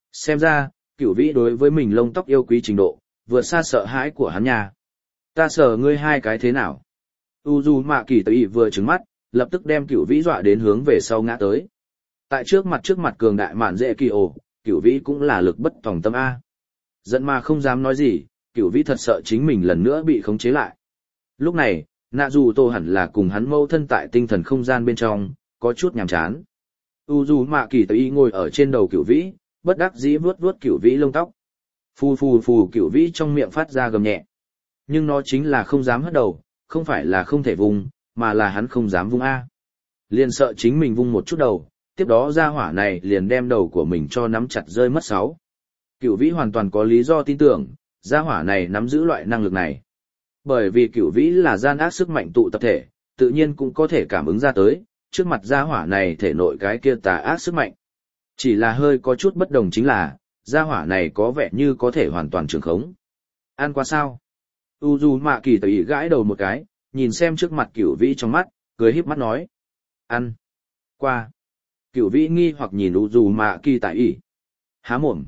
Xem ra, Cửu Vĩ đối với mình lông tóc yêu quý trình độ, vượt xa sợ hãi của hắn nha. Ta sờ ngươi hai cái thế nào? Uzumaki Tây vừa trừng mắt, lập tức đem Cửu Vĩ dọa đến hướng về sau ngã tới. Tại trước mặt cường đại mạn dễ kỳ ổ, Cửu Vĩ cũng là lực bất tòng tâm A. Giận mà không dám nói gì, Cửu Vĩ thật sợ chính mình lần nữa bị khống chế lại. Lúc này, nạ dù tô hẳn là cùng hắn mâu thân tại tinh thần không gian bên trong, có chút nhàm chán. Uzumaki Tây ngồi ở trên đầu Cửu Vĩ, bất đắc dĩ vuốt vuốt Cửu Vĩ lông tóc. Phù phù phù, Cửu Vĩ trong miệng phát ra gầm nhẹ. Nhưng nó chính là không dám hất đầu, không phải là không thể vùng, mà là hắn không dám vung A. Liền sợ chính mình vung một chút đầu, tiếp đó ra hỏa này liền đem đầu của mình cho nắm chặt rơi mất sáu. Cửu Vĩ hoàn toàn có lý do tin tưởng, ra hỏa này nắm giữ loại năng lực này. Bởi vì Cửu Vĩ là gian ác sức mạnh tụ tập thể, tự nhiên cũng có thể cảm ứng ra tới, trước mặt ra hỏa này thể nội cái kia tà ác sức mạnh. Chỉ là hơi có chút bất đồng chính là, ra hỏa này có vẻ như có thể hoàn toàn trường khống. Ăn qua sao? Uzumaki Tây gãi đầu một cái, nhìn xem trước mặt Cửu Vĩ trong mắt, cười híp mắt nói. Ăn. Qua. Cửu Vĩ nghi hoặc nhìn Uzumaki Tây. Há mồm.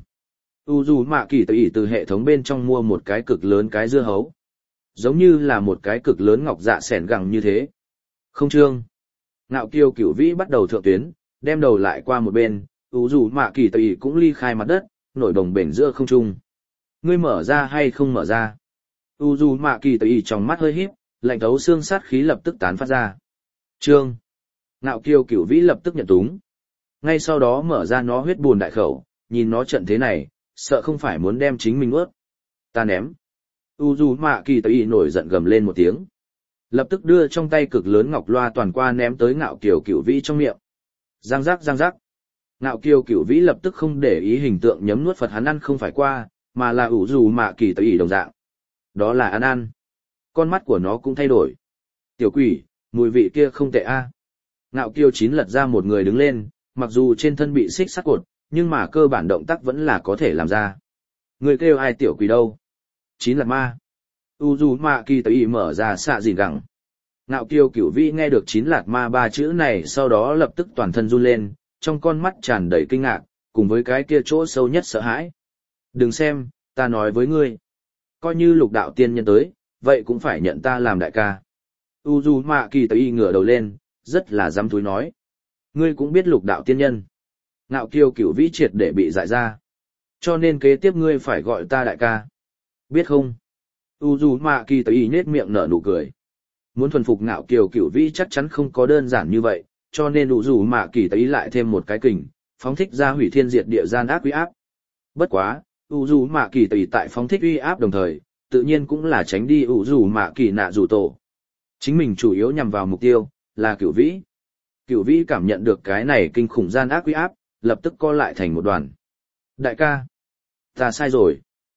Uzumaki Tây từ hệ thống bên trong mua một cái cực lớn cái dưa hấu. Giống như là một cái cực lớn ngọc dạ sẻn gẳng như thế. Không trương. Ngạo kiêu Cửu Vĩ bắt đầu thượng tuyến, đem đầu lại qua một bên, Uzumaki Tây cũng ly khai mặt đất, nổi đồng bền giữa không trung. Ngươi mở ra hay không mở ra? Uzumaki Tây trong mắt hơi híp, lạnh thấu xương sát khí lập tức tán phát ra. Trương. Ngạo kiêu Cửu Vĩ lập tức nhận túng. Ngay sau đó mở ra nó huyết buồn đại khẩu, nhìn nó trận thế này, sợ không phải muốn đem chính mình ướt. Ta ném. Uzumaki Tây nổi giận gầm lên một tiếng. Lập tức đưa trong tay cực lớn ngọc loa toàn qua ném tới ngạo kiều Cửu Vĩ trong miệng. Giang giác giang giác. Ngạo kiều Cửu Vĩ lập tức không để ý hình tượng nhấm nuốt Phật hắn ăn không phải qua, mà là Uzumaki Tây đồng dạng. Đó là ăn. Con mắt của nó cũng thay đổi. Tiểu quỷ, mùi vị kia không tệ a. Ngạo kiêu chín lật ra một người đứng lên, mặc dù trên thân bị xích sắt cột, nhưng mà cơ bản động tác vẫn là có thể làm ra. Người kêu ai tiểu quỷ đâu? Chín lật ma. Uzumaki Tây mở ra xạ dìn gẳng. Ngạo kiêu Cửu Vĩ nghe được chín lạt ma ba chữ này sau đó lập tức toàn thân run lên, trong con mắt tràn đầy kinh ngạc, cùng với cái kia chỗ sâu nhất sợ hãi. Đừng xem, ta nói với ngươi. Coi như lục đạo tiên nhân tới, vậy cũng phải nhận ta làm đại ca. Uzumaki Tây ngửa đầu lên, rất là dám túi nói. Ngươi cũng biết lục đạo tiên nhân. Ngạo kiêu Cửu Vĩ triệt để bị dại ra. Cho nên kế tiếp ngươi phải gọi ta đại ca. Biết không? Uzumaki Tây nhếch miệng nở nụ cười. Muốn thuần phục ngạo kiều Cửu Vĩ chắc chắn không có đơn giản như vậy, cho nên Uzumaki Tây lại thêm một cái kình, phóng thích ra hủy thiên diệt địa gian ác uy áp. Bất quá, Uzumaki Tây tại phóng thích uy áp đồng thời, tự nhiên cũng là tránh đi Uzumaki nạ rủ tổ. Chính mình chủ yếu nhằm vào mục tiêu, là Cửu Vĩ. Cửu Vĩ cảm nhận được cái này kinh khủng gian ác uy áp, lập tức co lại thành một đoàn. Đại ca, ta sai rồi.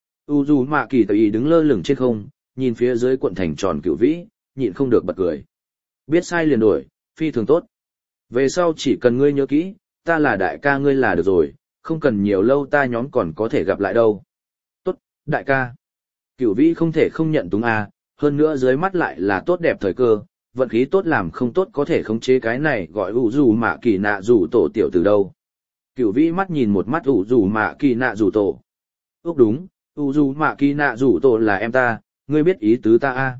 Uzumaki Tây đứng lơ lửng trên không, nhìn phía dưới cuộn thành tròn Cửu Vĩ, nhịn không được bật cười. Biết sai liền đổi, phi thường tốt. Về sau chỉ cần ngươi nhớ kỹ, ta là đại ca ngươi là được rồi, không cần nhiều lâu ta nhóm còn có thể gặp lại đâu. Tốt, đại ca. Cửu Vĩ không thể không nhận túng a, hơn nữa dưới mắt lại là tốt đẹp thời cơ, vận khí tốt làm không tốt có thể khống chế cái này gọi Uzumaki nạ rủ tổ tiểu từ đâu. Cửu Vĩ mắt nhìn một mắt Uzumaki nạ rủ tổ. Úc đúng, Uzumaki nạ rủ tổ là em ta, ngươi biết ý tứ ta a.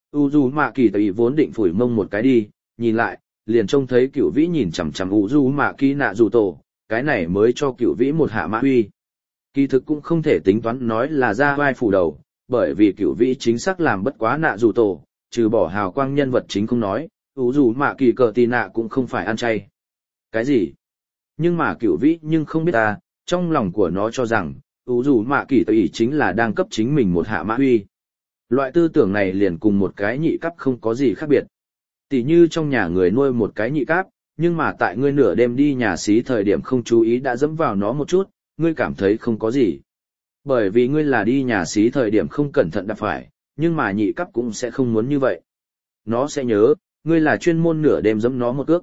Uzumaki Tây vốn định phủi mông một cái đi, nhìn lại, liền trông thấy Cửu Vĩ nhìn chằm chằm Uzumaki nạ rủ tổ, cái này mới cho Cửu Vĩ một hạ mã huy. Kỳ thực cũng không thể tính toán nói là ra vai phủ đầu, bởi vì Cửu Vĩ chính xác làm bất quá nạ rủ tổ, trừ bỏ hào quang nhân vật chính không nói, Uzumaki cờ tì nạ cũng không phải ăn chay. Cái gì? Nhưng mà Cửu Vĩ nhưng không biết ta, trong lòng của nó cho rằng, Uzumaki Tây chính là đang cấp chính mình một hạ mã huy. Loại tư tưởng này liền cùng một cái nhị cấp không có gì khác biệt. Tỷ như trong nhà người nuôi một cái nhị cấp, nhưng mà tại ngươi nửa đêm đi nhà xí thời điểm không chú ý đã dẫm vào nó một chút, ngươi cảm thấy không có gì. Bởi vì ngươi là đi nhà xí thời điểm không cẩn thận đạp phải, nhưng mà nhị cấp cũng sẽ không muốn như vậy. Nó sẽ nhớ, ngươi là chuyên môn nửa đêm dẫm nó một cước.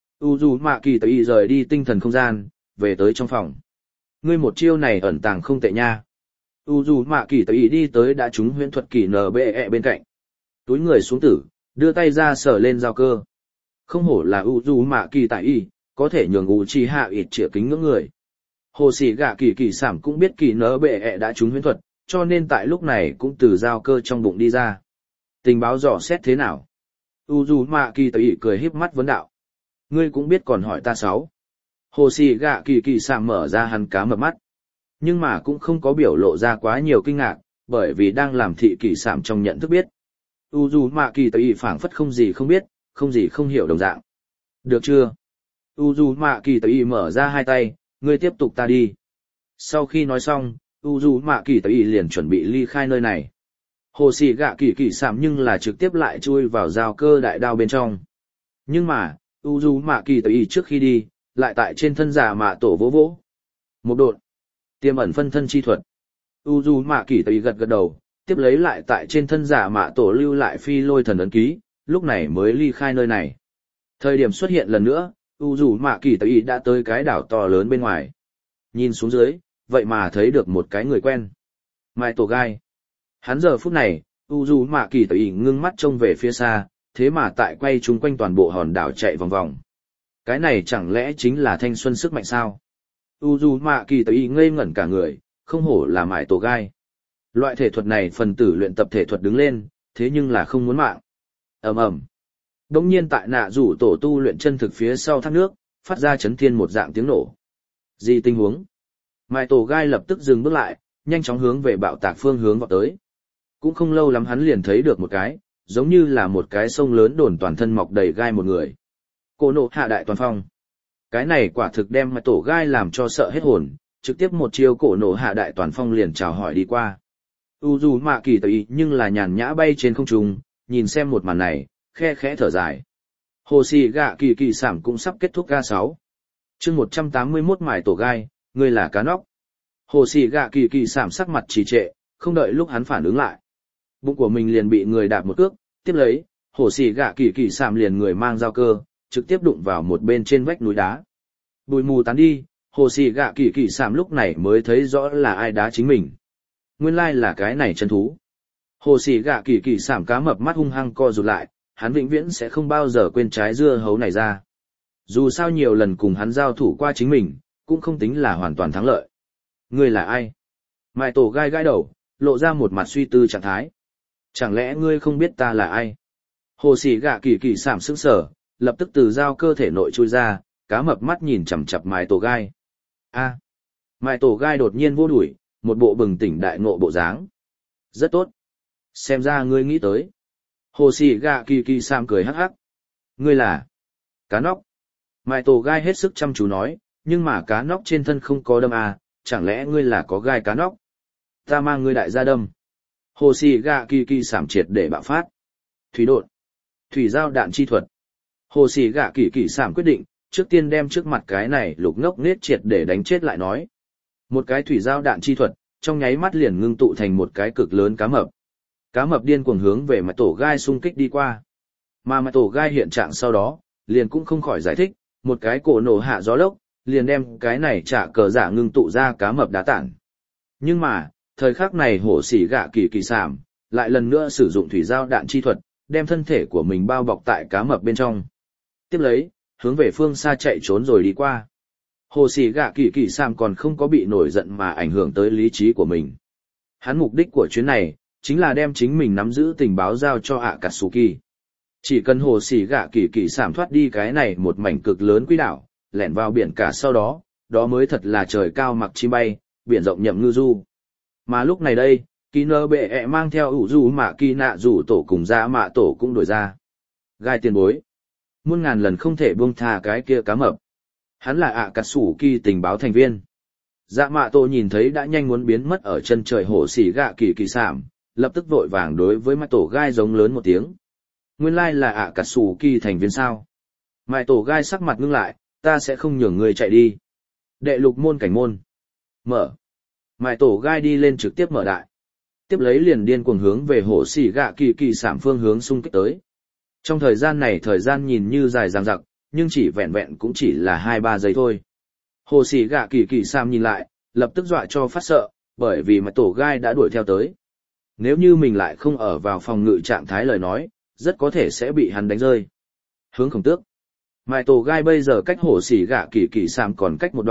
Uzumaki Tây rời đi tinh thần không gian, về tới trong phòng. Ngươi một chiêu này ẩn tàng không tệ nha. Uzumaki Tây đi tới đã trúng huyễn thuật kỳ NBE bên cạnh. Túi người xuống tử, đưa tay ra sờ lên dao cơ. Không hổ là Uzumaki Tây, có thể nhường Uchiha ít chĩa kính ngưỡng người. Hồ sĩ gạ kỳ kỳ sảm cũng biết kỳ nỡ bệ ẹ đã trúng huyễn thuật, cho nên tại lúc này cũng từ giao cơ trong bụng đi ra. Tình báo dò xét thế nào? Uzumaki Tây cười híp mắt vấn đạo. Ngươi cũng biết còn hỏi ta sáu. Hồ sĩ gạ kỳ kỳ sảm mở ra hắn cá mập mắt. Nhưng mà cũng không có biểu lộ ra quá nhiều kinh ngạc, bởi vì đang làm thị kỳ sảm trong nhận thức biết. Uzumaki Tây phảng phất không gì không biết, không gì không hiểu đồng dạng. Được chưa? Uzumaki Tây mở ra hai tay, ngươi tiếp tục ta đi. Sau khi nói xong, Uzumaki Tây liền chuẩn bị ly khai nơi này. Hồ sĩ gạ kỳ kỳ sảm nhưng là trực tiếp lại chui vào giao cơ đại đao bên trong. Nhưng mà, Uzumaki Tây trước khi đi, lại tại trên thân giả mạ tổ vỗ vỗ. Một độn, tiềm ẩn phân thân chi thuật. Uzumaki Tây gật gật đầu, tiếp lấy lại tại trên thân giả mạ tổ lưu lại phi lôi thần ấn ký, lúc này mới ly khai nơi này. Thời điểm xuất hiện lần nữa, Uzumaki Tây đã tới cái đảo to lớn bên ngoài. Nhìn xuống dưới, vậy mà thấy được một cái người quen. Mai Tổ Gai. Hắn giờ phút này, Uzumaki Tây ngưng mắt trông về phía xa, thế mà tại quay chúng quanh toàn bộ hòn đảo chạy vòng vòng. Cái này chẳng lẽ chính là thanh xuân sức mạnh sao? Uzumaki Tây ngây ngẩn cả người, không hổ là Mai Tổ Gai. Loại thể thuật này phần tử luyện tập thể thuật đứng lên, thế nhưng là không muốn mạng. Ầm ầm. Đống nhiên tại nạ rủ tổ tu luyện chân thực phía sau thác nước, phát ra chấn thiên một dạng tiếng nổ. Gì tình huống? Mai Tổ Gai lập tức dừng bước lại, nhanh chóng hướng về bạo tạc phương hướng vọt tới. Cũng không lâu lắm hắn liền thấy được một cái, giống như là một cái sông lớn đồn toàn thân mọc đầy gai một người. Cô nộ hạ đại toàn phong. Cái này quả thực đem Mai Tổ Gai làm cho sợ hết hồn, trực tiếp một chiêu cổ nộ hạ đại toàn phong liền chào hỏi đi qua. Uzumaki Tây nhưng là nhàn nhã bay trên không trung, nhìn xem một màn này, khe khẽ thở dài. Hồ sĩ gạ kỳ kỳ sảm cũng sắp kết thúc ga 6. chương 181 Mai Tổ Gai, ngươi là cá nóc. Hồ sĩ gạ kỳ kỳ sảm sắc mặt trì trệ, không đợi lúc hắn phản ứng lại. Bụng của mình liền bị người đạp một cước, tiếp lấy, hồ sĩ gạ kỳ kỳ sảm liền người mang dao cơ, trực tiếp đụng vào một bên trên vách núi đá. Bụi mù tán đi, hồ sĩ gạ kỳ kỳ sảm lúc này mới thấy rõ là ai đá chính mình. Nguyên lai là cái này chân thú. Hồ sĩ gạ kỳ kỳ sảm cá mập mắt hung hăng co rụt lại, hắn vĩnh viễn sẽ không bao giờ quên trái dưa hấu này ra. Dù sao nhiều lần cùng hắn giao thủ qua chính mình, cũng không tính là hoàn toàn thắng lợi. Ngươi là ai? Mai Tổ Gai gãi đầu, lộ ra một mặt suy tư trạng thái. Chẳng lẽ ngươi không biết ta là ai? Hồ sĩ gạ kỳ kỳ sảm sững sờ, lập tức từ dao cơ thể nội chui ra, cá mập mắt nhìn chằm chằm Mai Tổ Gai. A. Mai Tổ Gai đột nhiên vô đuổi, một bộ bừng tỉnh đại ngộ bộ dáng. Rất tốt. Xem ra ngươi nghĩ tới. Hồ sĩ gạ kỳ kỳ sảm cười hắc hắc. Ngươi là cá nóc. Mai Tổ Gai hết sức chăm chú nói, nhưng mà cá nóc trên thân không có đâm à, chẳng lẽ ngươi là có gai cá nóc? Ta mang ngươi đại gia đâm. Hồ sĩ gạ kỳ kỳ sảm triệt để bạo phát. Thủy đột. Thủy giao đạn chi thuật. Hồ sĩ gạ kỳ kỳ sảm quyết định, trước tiên đem trước mặt cái này lục ngốc nết triệt để đánh chết lại nói. Một cái thủy giao đạn chi thuật, trong nháy mắt liền ngưng tụ thành một cái cực lớn cá mập. Cá mập điên cuồng hướng về Mai Tổ Gai xung kích đi qua. Mà Mai Tổ Gai hiện trạng sau đó, liền cũng không khỏi giải thích, một cái cổ nổ hạ gió lốc, liền đem cái này trả cờ giả ngưng tụ ra cá mập đá tản. Nhưng mà, thời khắc này hổ sĩ gạ kỳ kỳ sảm, lại lần nữa sử dụng thủy giao đạn chi thuật, đem thân thể của mình bao bọc tại cá mập bên trong. Tiếp lấy, hướng về phương xa chạy trốn rồi đi qua. Hồ sĩ gạ kỳ kỳ sảm còn không có bị nổi giận mà ảnh hưởng tới lý trí của mình. Hắn mục đích của chuyến này, chính là đem chính mình nắm giữ tình báo giao cho Akatsuki. Chỉ cần hồ sĩ gạ kỳ kỳ sảm thoát đi cái này một mảnh cực lớn quỹ đảo, lẻn vào biển cả sau đó, đó mới thật là trời cao mặc chim bay, biển rộng nhậm ngư du. Mà lúc này đây, kỳ nơ bệ ẹ mang theo ủ du mà kỳ nạ rủ tổ cùng ra mạ tổ cũng đổi ra. Gai tiền bối. Muôn ngàn lần không thể buông tha cái kia cá mập. Hắn là Akatsuki tình báo thành viên. Dạ mạ tổ nhìn thấy đã nhanh muốn biến mất ở chân trời hổ xỉ gạ kỳ kỳ sảm, lập tức vội vàng đối với Mai Tổ Gai giống lớn một tiếng. Nguyên lai là Akatsuki thành viên sao? Mai Tổ Gai sắc mặt ngưng lại, ta sẽ không nhường người chạy đi. Đệ lục môn cảnh môn. Mở. Mai Tổ Gai đi lên trực tiếp mở đại. Tiếp lấy liền điên cuồng hướng về hổ xỉ gạ kỳ kỳ sảm phương hướng xung kích tới. Trong thời gian này thời gian nhìn như dài dằng dặc, nhưng chỉ vẹn vẹn cũng chỉ là 2-3 giây thôi. Hồ sĩ gạ kỳ kỳ sảm nhìn lại, lập tức dọa cho phát sợ, bởi vì Mai Tổ Gai đã đuổi theo tới. Nếu như mình lại không ở vào phòng ngự trạng thái lời nói, rất có thể sẽ bị hắn đánh rơi. Hướng khổng tước. Mai Tổ Gai bây giờ cách hồ sĩ gạ kỳ kỳ sảm còn cách một đoạn,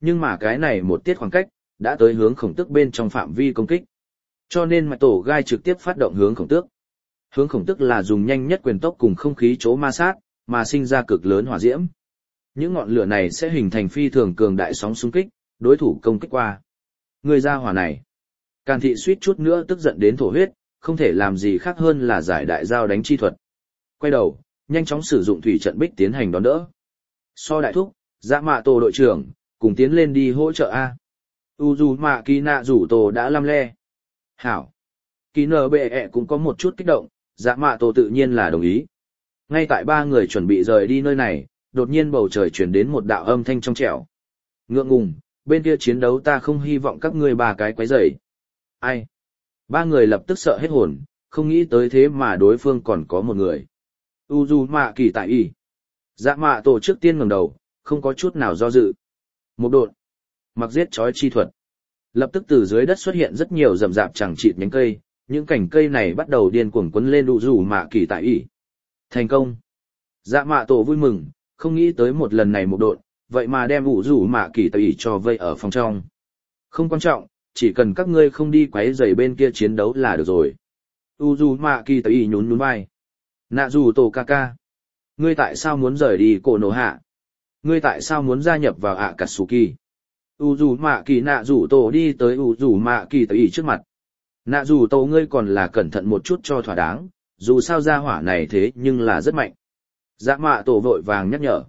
Nhưng mà cái này một tiết khoảng cách, đã tới hướng khổng tước bên trong phạm vi công kích. Cho nên mạch tổ gai trực tiếp phát động hướng khổng tước. Hướng khổng tước là dùng nhanh nhất quyền tốc cùng không khí chỗ ma sát, mà sinh ra cực lớn hỏa diễm. Những ngọn lửa này sẽ hình thành phi thường cường đại sóng xung kích, đối thủ công kích qua. Người ra hỏa này. Càn thị suýt chút nữa tức giận đến thổ huyết, không thể làm gì khác hơn là giải đại giao đánh chi thuật. Quay đầu, nhanh chóng sử dụng thủy trận bích tiến hành đón đỡ. So đại thúc, dạ mạ tổ đội trưởng, cùng tiến lên đi hỗ trợ A. Uzumaki Kỳ Nạ rủ tổ đã lăm le. Hảo. Kỳ nở bệ ẹ cũng có một chút kích động, dạ mạ tổ tự nhiên là đồng ý. Ngay tại ba người chuẩn bị rời đi nơi này, đột nhiên bầu trời chuyển đến một đạo âm thanh trong trẻo. Ngượng ngùng, bên kia chiến đấu ta không hy vọng các ngươi ba cái quấy rầy. Ai? Ba người lập tức sợ hết hồn, không nghĩ tới thế mà đối phương còn có một người. Uzumaki tại ý. Dạ mạ tổ trước tiên ngẩng đầu, không có chút nào do dự. Một độn. Mặc giết chói chi thuật. Lập tức từ dưới đất xuất hiện rất nhiều rậm rạp chẳng chịt nhánh cây, những cành cây này bắt đầu điên cuồng quấn lên Uzumaki tại ý. Thành công. Dạ mạ tổ vui mừng, không nghĩ tới một lần này một độn, vậy mà đem Uzumaki tại ý cho vây ở phòng trong. Không quan trọng, chỉ cần các ngươi không đi quấy rầy bên kia chiến đấu là được rồi. Uzumaki tại ý nhún nhún vai. Nạ dù tổ ca ca. Ngươi tại sao muốn rời đi cổ nổ hạ? Ngươi tại sao muốn gia nhập vào Akatsuki? Uzumaki nạ dù tổ đi tới Uzumaki tại ý trước mặt. Nạ dù tổ ngươi còn là cẩn thận một chút cho thỏa đáng, dù sao gia hỏa này thế nhưng là rất mạnh. Dạ mạ tổ vội vàng nhắc nhở.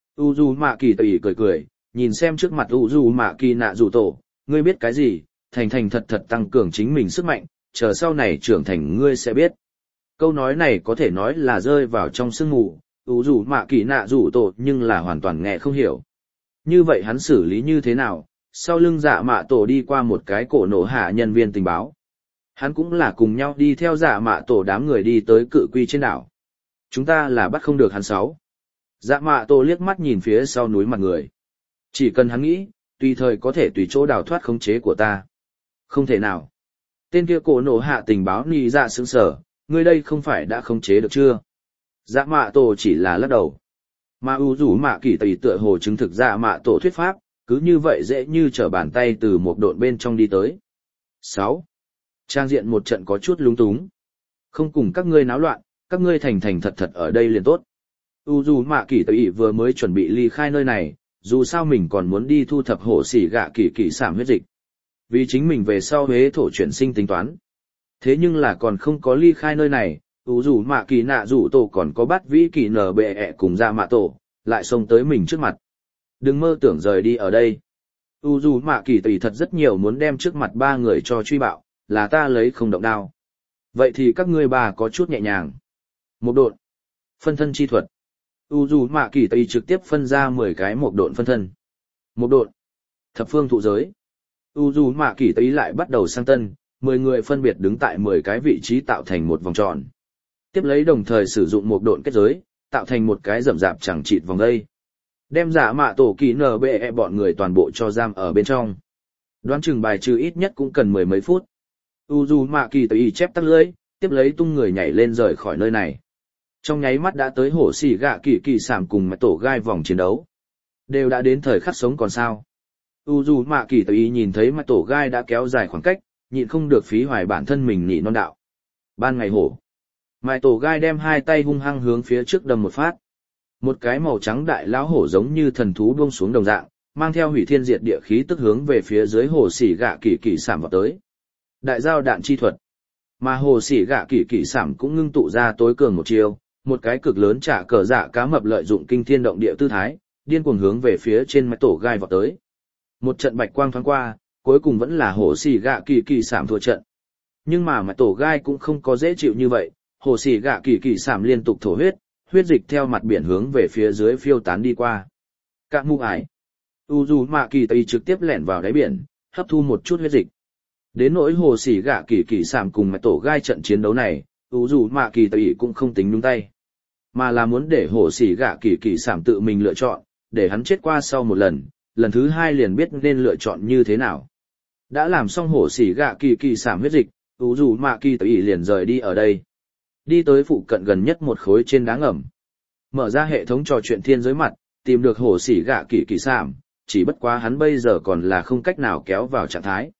Uzumaki tại ý cười cười, nhìn xem trước mặt Uzumaki nạ dù tổ, ngươi biết cái gì, thành thành thật thật tăng cường chính mình sức mạnh, chờ sau này trưởng thành ngươi sẽ biết. Câu nói này có thể nói là rơi vào trong sương mù, Uzumaki nạ dù tổ nhưng là hoàn toàn nghe không hiểu. Như vậy hắn xử lý như thế nào? Sau lưng dạ mạ tổ đi qua một cái cổ nổ hạ nhân viên tình báo. Hắn cũng là cùng nhau đi theo dạ mạ tổ đám người đi tới cự quy trên đảo. Chúng ta là bắt không được hắn sáu. Dạ mạ tổ liếc mắt nhìn phía sau núi mặt người. Chỉ cần hắn nghĩ, tùy thời có thể tùy chỗ đào thoát khống chế của ta. Không thể nào. Tên kia cổ nổ hạ tình báo nì dạ sững sờ, ngươi đây không phải đã khống chế được chưa? Dạ mạ tổ chỉ là lắc đầu. Mà Uzumaki tùy tựa hồ chứng thực dạ mạ tổ thuyết pháp, cứ như vậy dễ như trở bàn tay từ một độn bên trong đi tới. 6. Trang diện một trận có chút lúng túng. Không cùng các ngươi náo loạn, các ngươi thành thành thật thật ở đây liền tốt. Uzumaki tùy vừa mới chuẩn bị ly khai nơi này, dù sao mình còn muốn đi thu thập hổ xỉ gạ kỳ sảm huyết dịch. Vì chính mình về sau huế thổ chuyển sinh tính toán. Thế nhưng là còn không có ly khai nơi này, Uzumaki nạ rủ tổ còn có bắt vĩ kỳ nở bệ ẹ cùng ra mạ tổ, lại xông tới mình trước mặt. Đừng mơ tưởng rời đi ở đây. Uzumaki tùy thật rất nhiều muốn đem trước mặt ba người cho truy bạo, là ta lấy không động đao. Vậy thì các ngươi bà có chút nhẹ nhàng. Một độn. Phân thân chi thuật. Uzumaki tùy trực tiếp phân ra 10 cái một độn phân thân. Một độn. Thập phương thụ giới. Uzumaki tùy lại bắt đầu sang tân, 10 người phân biệt đứng tại 10 cái vị trí tạo thành một vòng tròn. Tiếp lấy đồng thời sử dụng một độn kết giới, tạo thành một cái rậm rạp chẳng chịt vòng đây. Đem giả mạ tổ kỳ nở bệ ẹ bọn người toàn bộ cho giam ở bên trong. Đoán chừng bài trừ ít nhất cũng cần 10 mấy phút. Uzumaki tùy chép tắt lưỡi, tiếp lấy tung người nhảy lên rời khỏi nơi này. Trong nháy mắt đã tới hổ xỉ gạ kỳ sảm cùng mạch tổ gai vòng chiến đấu. Đều đã đến thời khắc sống còn sao. Uzumaki tùy nhìn thấy mạch tổ gai đã kéo dài khoảng cách, nhịn không được phí hoài bản thân mình nị non đạo. Ban ngày hổ. Mạch tổ gai đem hai tay hung hăng hướng phía trước đâm một phát. Một cái màu trắng đại lão hổ giống như thần thú buông xuống đồng dạng, mang theo hủy thiên diệt địa khí tức hướng về phía dưới hồ xỉ gạ kỳ sảm vào tới. Đại giao đạn chi thuật. Mà hồ xỉ gạ kỳ sảm cũng ngưng tụ ra tối cường một chiêu, một cái cực lớn trả cờ dạ cá mập lợi dụng kinh thiên động địa tư thái, điên cuồng hướng về phía trên mạch tổ gai vào tới. Một trận bạch quang thoáng qua, cuối cùng vẫn là hồ xỉ gạ kỳ sảm thua trận. Nhưng mà mạch tổ gai cũng không có dễ chịu như vậy, hồ xỉ gạ kỳ sảm liên tục thổ huyết, huyết dịch theo mặt biển hướng về phía dưới phiêu tán đi qua. Cạn mụ ải. Uzumaki tùy trực tiếp lẻn vào đáy biển, hấp thu một chút huyết dịch. Đến nỗi hồ xỉ gạ kỳ sảm cùng mạch tổ gai trận chiến đấu này, Uzumaki tùy cũng không tính nhúng tay. Mà là muốn để hồ xỉ gạ kỳ sảm tự mình lựa chọn, để hắn chết qua sau một lần, lần thứ hai liền biết nên lựa chọn như thế nào. Đã làm xong hồ xỉ gạ kỳ sảm huyết dịch, Uzumaki tùy liền rời đi ở đây. Đi tới phụ cận gần nhất một khối trên đá ngầm. Mở ra hệ thống trò chuyện thiên giới mặt, tìm được hồ xỉ gạ kỳ sảm, chỉ bất quá hắn bây giờ còn là không cách nào kéo vào trạng thái.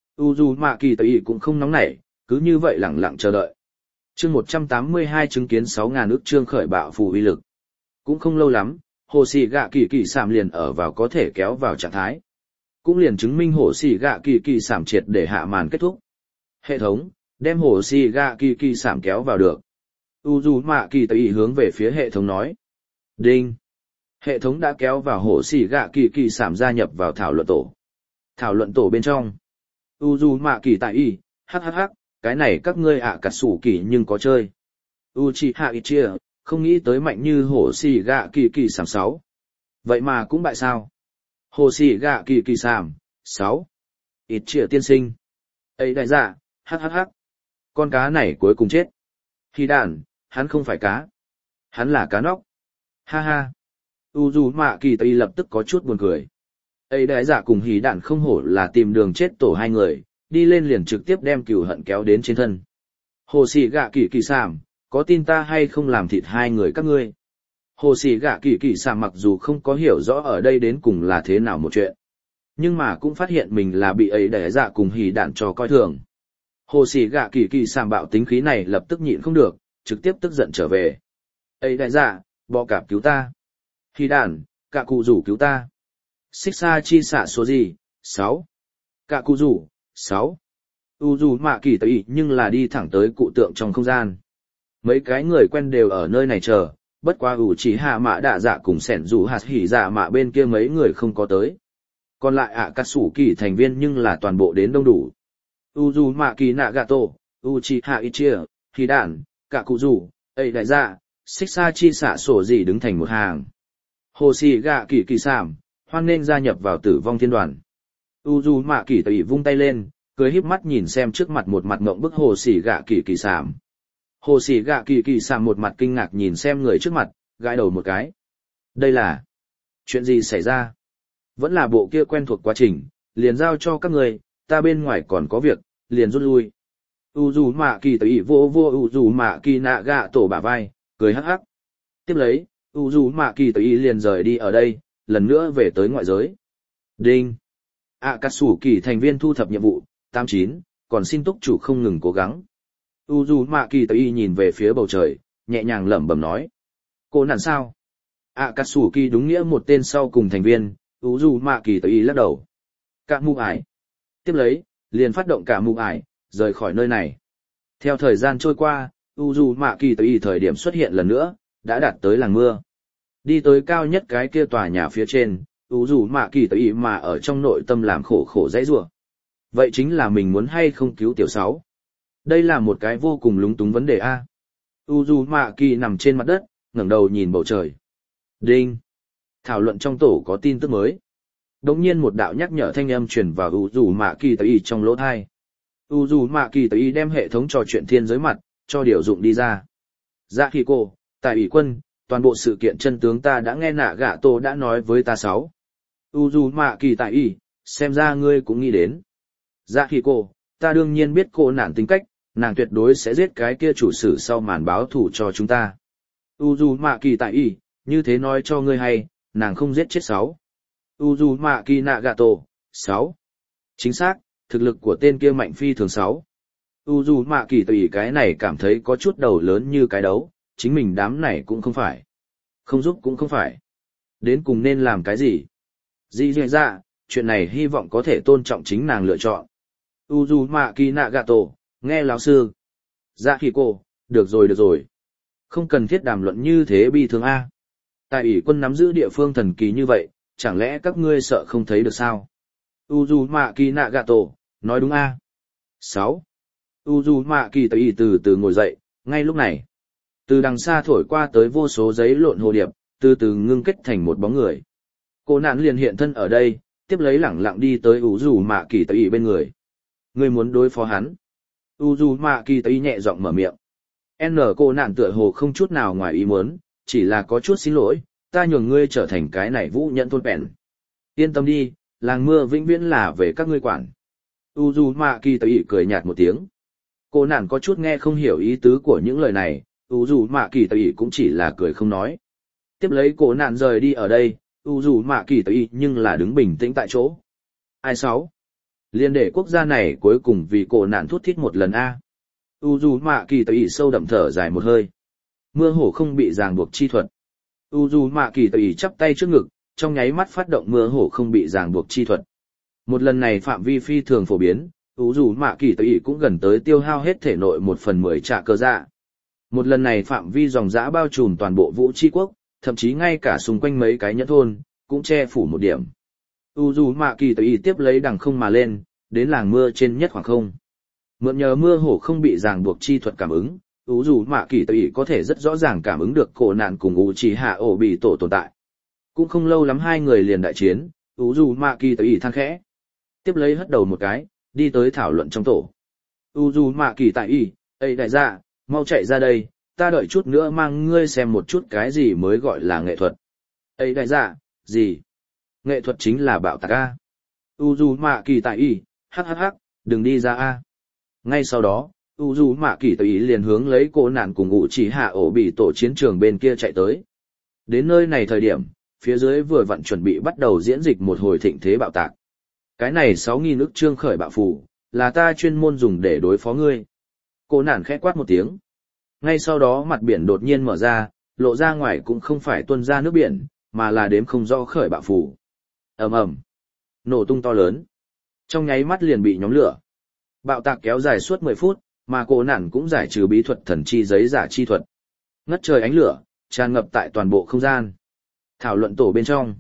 Uzumaki Tây cũng không nóng nảy, cứ như vậy lặng lặng chờ đợi. Chương 182 chứng kiến 6.000 ức chương khởi bạo phù uy lực. Cũng không lâu lắm, hồ xì gạ kỳ kỳ sảm liền ở vào có thể kéo vào trạng thái. Cũng liền chứng minh hồ xì gạ kỳ kỳ sảm triệt để hạ màn kết thúc. Hệ thống, đem hồ xì gạ kỳ kỳ sảm kéo vào được. Uzumaki Tây hướng về phía hệ thống nói. Đinh. Hệ thống đã kéo vào hồ xì gạ kỳ kỳ sảm gia nhập vào thảo luận tổ. Thảo luận tổ bên trong. Uzumaki Tây, hắc, cái này các ngươi ạ cà sủ kỳ nhưng có chơi. Uchiha Itachi, không nghĩ tới mạnh như hồ xì gạ kỳ kỳ sảm 6. Vậy mà cũng bại sao? Hồ xì gạ kỳ kỳ sảm 6. Itachi tiên sinh. Ấy đại dạ, hắc. Con cá này cuối cùng chết. Hỉ đản, hắn không phải cá. Hắn là cá nóc. Ha ha. Uzumaki Tây lập tức có chút buồn cười. Ấy đại dạ cùng hỉ đản không hổ là tìm đường chết tổ hai người, đi lên liền trực tiếp đem cừu hận kéo đến trên thân. Hồ xì gạ kỳ kỳ sảm, có tin ta hay không làm thịt hai người các ngươi? Hồ xì gạ kỳ kỳ sảm mặc dù không có hiểu rõ ở đây đến cùng là thế nào một chuyện, nhưng mà cũng phát hiện mình là bị ấy đại dạ cùng hỉ đản cho coi thường. Hồ xì gạ kỳ kỳ sảm bạo tính khí này lập tức nhịn không được, trực tiếp tức giận trở về. Ấy đại dạ, bọ cạp cứu ta. Hỉ đản, cả cụ rủ cứu ta. Xích xa chi xạ số gì? 6. Cả cụ rủ, 6. Uzumaki Tây nhưng là đi thẳng tới cụ tượng trong không gian. Mấy cái người quen đều ở nơi này chờ, bất quá Uchiha Mạ Đạ Dạ cùng Sẻn Dù Hạt Hỉ Dạ Mạ bên kia mấy người không có tới. Còn lại Akatsuki thành viên nhưng là toàn bộ đến đông đủ. Uzumaki Nagato, Uchiha Itachi, Hidan, Kakuzu, Ấy Đại Dạ, Xích Sa Chi Xạ Sổ gì đứng thành một hàng. Hồ Sĩ Gạ Kỳ Kỳ Sảm, hoan nên gia nhập vào Tử Vong Thiên Đoàn. Uzumaki Tây vung tay lên, cười híp mắt nhìn xem trước mặt một mặt ngộng bức Hồ Sĩ Gạ Kỳ Kỳ Sảm. Hồ Sĩ Gạ Kỳ Kỳ Sảm một mặt kinh ngạc nhìn xem người trước mặt, gãi đầu một cái. Đây là chuyện gì xảy ra? Vẫn là bộ kia quen thuộc quá trình, liền giao cho các người, ta bên ngoài còn có việc, liền rút lui. Uzumaki Tây vô Uzumaki Nagato bả vai, cười hắc hắc. Tiếp lấy, Uzumaki Tây liền rời đi ở đây, lần nữa về tới ngoại giới. Đinh. Akatsuki thành viên thu thập nhiệm vụ, 89, còn xin túc chủ không ngừng cố gắng. Uzumaki Tây nhìn về phía bầu trời, nhẹ nhàng lẩm bẩm nói. Cô nạn sao? Akatsuki đúng nghĩa một tên sau cùng thành viên, Uzumaki Tây lắc đầu. Cả mụ ải. Tiếp lấy, liền phát động cả mụ ải, rời khỏi nơi này. Theo thời gian trôi qua, Uzumaki Tây thời điểm xuất hiện lần nữa, đã đạt tới làng mưa. Đi tới cao nhất cái kia tòa nhà phía trên, Uzumaki Tây mà ở trong nội tâm làm khổ dãy rủa. Vậy chính là mình muốn hay không cứu tiểu 6. Đây là một cái vô cùng lúng túng vấn đề a. Uzumaki nằm trên mặt đất, ngẩng đầu nhìn bầu trời. Đinh. Thảo luận trong tổ có tin tức mới. Đột nhiên một đạo nhắc nhở thanh âm truyền vào Uzumaki Tây trong lỗ tai. Uzumaki Tây đem hệ thống trò chuyện thiên giới mặt, cho điều dụng đi ra. Dạ khi cô, tại ủy quân, toàn bộ sự kiện chân tướng ta đã nghe Nagato đã nói với ta 6. Uzumaki Tây, xem ra ngươi cũng nghĩ đến. Dạ khi cô, ta đương nhiên biết cô nạn tính cách, nàng tuyệt đối sẽ giết cái kia chủ sử sau màn báo thủ cho chúng ta. Uzumaki Tây, như thế nói cho ngươi hay, nàng không giết chết 6. Uzumaki Nagato, 6. Chính xác, thực lực của tên kia mạnh phi thường 6. Uzumaki Tây cái này cảm thấy có chút đầu lớn như cái đấu, chính mình đám này cũng không phải. Không giúp cũng không phải. Đến cùng nên làm cái gì? Dĩ dạ, chuyện này hy vọng có thể tôn trọng chính nàng lựa chọn. Uzumaki Nagato, nghe lão sư. Dạ khi cô, được rồi. Không cần thiết đàm luận như thế bi thương A. Tại ủy quân nắm giữ địa phương thần kỳ như vậy, chẳng lẽ các ngươi sợ không thấy được sao? Uzumaki Nagato, nói đúng A. 6. Uzumaki Tây từ từ ngồi dậy, ngay lúc này. Từ đằng xa thổi qua tới vô số giấy lộn hồ điệp, từ từ ngưng kết thành một bóng người. Cô nạn liền hiện thân ở đây, tiếp lấy lẳng lặng đi tới Uzumaki Tây bên người. Ngươi muốn đối phó hắn. Uzumaki Tây nhẹ giọng mở miệng. Cô nạn tựa hồ không chút nào ngoài ý muốn, chỉ là có chút xin lỗi, ta nhường ngươi trở thành cái này vũ nhẫn thôn bèn. Yên tâm đi, làng mưa vĩnh viễn là về các ngươi quản. Uzumaki Tây cười nhạt một tiếng. Cô nạn có chút nghe không hiểu ý tứ của những lời này, Uzumaki Tây cũng chỉ là cười không nói. Tiếp lấy cô nạn rời đi ở đây, Uzumaki Tây nhưng là đứng bình tĩnh tại chỗ. Ai sáu? Liên để quốc gia này cuối cùng vì cổ nạn thút thít một lần a. Uzumaki Tây sâu đậm thở dài một hơi. Mưa hổ không bị ràng buộc chi thuật. Uzumaki Tây chắp tay trước ngực, trong nháy mắt phát động mưa hổ không bị ràng buộc chi thuật. Một lần này phạm vi phi thường phổ biến, Uzumaki Tây cũng gần tới tiêu hao hết thể nội 1/10 trả cơ dạ. Một lần này phạm vi dòng dã bao trùm toàn bộ vũ tri quốc, thậm chí ngay cả xung quanh mấy cái nhẫn thôn, cũng che phủ một điểm. Uzumaki Tây tiếp lấy đằng không mà lên, đến làng mưa trên nhất khoảng không. Mượn nhờ mưa hổ không bị ràng buộc chi thuật cảm ứng, Uzumaki Tây có thể rất rõ ràng cảm ứng được cổ nạn cùng Uchiha Obito tồn tại. Cũng không lâu lắm hai người liền đại chiến, Uzumaki Tây than khẽ. Tiếp lấy hất đầu một cái, đi tới thảo luận trong tổ. Uzumaki Tây, "Ê đại gia, mau chạy ra đây, ta đợi chút nữa mang ngươi xem một chút cái gì mới gọi là nghệ thuật." "Ê đại gia, gì?" "Nghệ thuật chính là bạo tạc a." Uzumaki Tây, "Hắc hắc hắc, đừng đi ra a." Ngay sau đó, Uzumaki Tây liền hướng lấy cô nạn cùng Uchiha Obito chiến trường bên kia chạy tới. Đến nơi này thời điểm, phía dưới vừa vặn chuẩn bị bắt đầu diễn dịch một hồi thịnh thế bạo tạc. Cái này 6.000 ức trương khởi bạo phù, là ta chuyên môn dùng để đối phó ngươi. Cô nạn khẽ quát một tiếng. Ngay sau đó mặt biển đột nhiên mở ra, lộ ra ngoài cũng không phải tuôn ra nước biển, mà là đếm không rõ khởi bạo phù. Ầm ầm, nổ tung to lớn. Trong nháy mắt liền bị nhóm lửa. Bạo tạc kéo dài suốt 10 phút, mà cô nạn cũng giải trừ bí thuật thần chi giấy giả chi thuật. Ngất trời ánh lửa, tràn ngập tại toàn bộ không gian. Thảo luận tổ bên trong.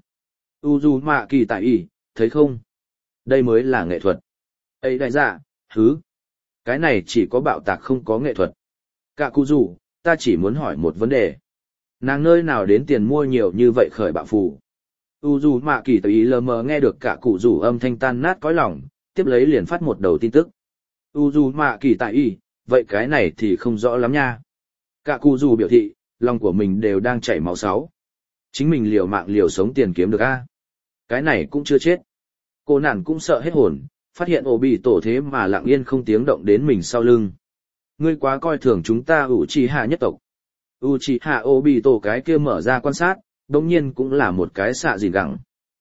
Uzumaki Tây, thấy không? Đây mới là nghệ thuật. Ấy đại dạ, hứ. Cái này chỉ có bạo tạc không có nghệ thuật. Cả cụ rủ, ta chỉ muốn hỏi một vấn đề. Nàng nơi nào đến tiền mua nhiều như vậy khởi bạo phù? Uzumaki Tây lờ mờ nghe được cả cụ rủ âm thanh tan nát cõi lòng, tiếp lấy liền phát một đầu tin tức. Uzumaki Tây, vậy cái này thì không rõ lắm nha. Cả cụ rủ biểu thị, lòng của mình đều đang chảy máu sáu. Chính mình liều mạng liều sống tiền kiếm được a. Cái này cũng chưa chết. Cô nạn cũng sợ hết hồn, phát hiện Obito thế mà lặng yên không tiếng động đến mình sau lưng. Ngươi quá coi thường chúng ta Uchiha nhất tộc. Uchiha Obito cái kia mở ra quan sát, đồng nhiên cũng là một cái xạ gìn gẳng.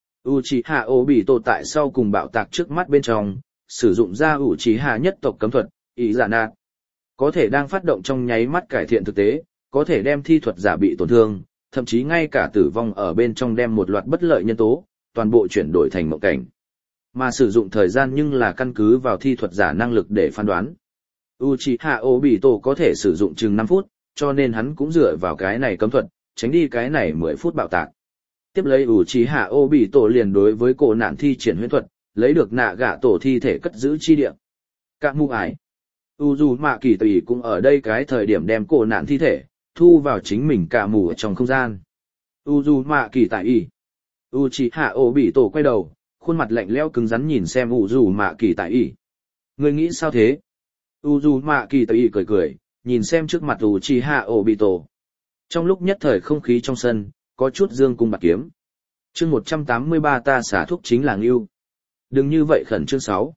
Uchiha Obito tại sau cùng bạo tạc trước mắt bên trong, sử dụng ra Uchiha nhất tộc cấm thuật, ý giả nạt. Có thể đang phát động trong nháy mắt cải thiện thực tế, có thể đem thi thuật giả bị tổn thương, thậm chí ngay cả tử vong ở bên trong đem một loạt bất lợi nhân tố, toàn bộ chuyển đổi thành mộng cảnh. Mà sử dụng thời gian nhưng là căn cứ vào thi thuật giả năng lực để phán đoán. Uchiha Obito có thể sử dụng chừng 5 phút, cho nên hắn cũng dựa vào cái này cấm thuật, tránh đi cái này 10 phút bạo tạc. Tiếp lấy Uchiha Obito liền đối với cổ nạn thi triển huyễn thuật, lấy được nạ gạ tổ thi thể cất giữ chi địa. Cả mù ải. Uzumaki Tây cũng ở đây cái thời điểm đem cổ nạn thi thể, thu vào chính mình cả mù ở trong không gian. Uzumaki Tây. Uchiha Obito quay đầu, khuôn mặt lạnh lẽo cứng rắn nhìn xem Uzumaki Tây. Ngươi nghĩ sao thế? Uzumaki Tây cười cười, nhìn xem trước mặt Uchiha Obito. Trong lúc nhất thời không khí trong sân, có chút dương cung bạc kiếm. Chương 183 ta xả thuốc chính là ngưu. Đừng như vậy khẩn chương 6.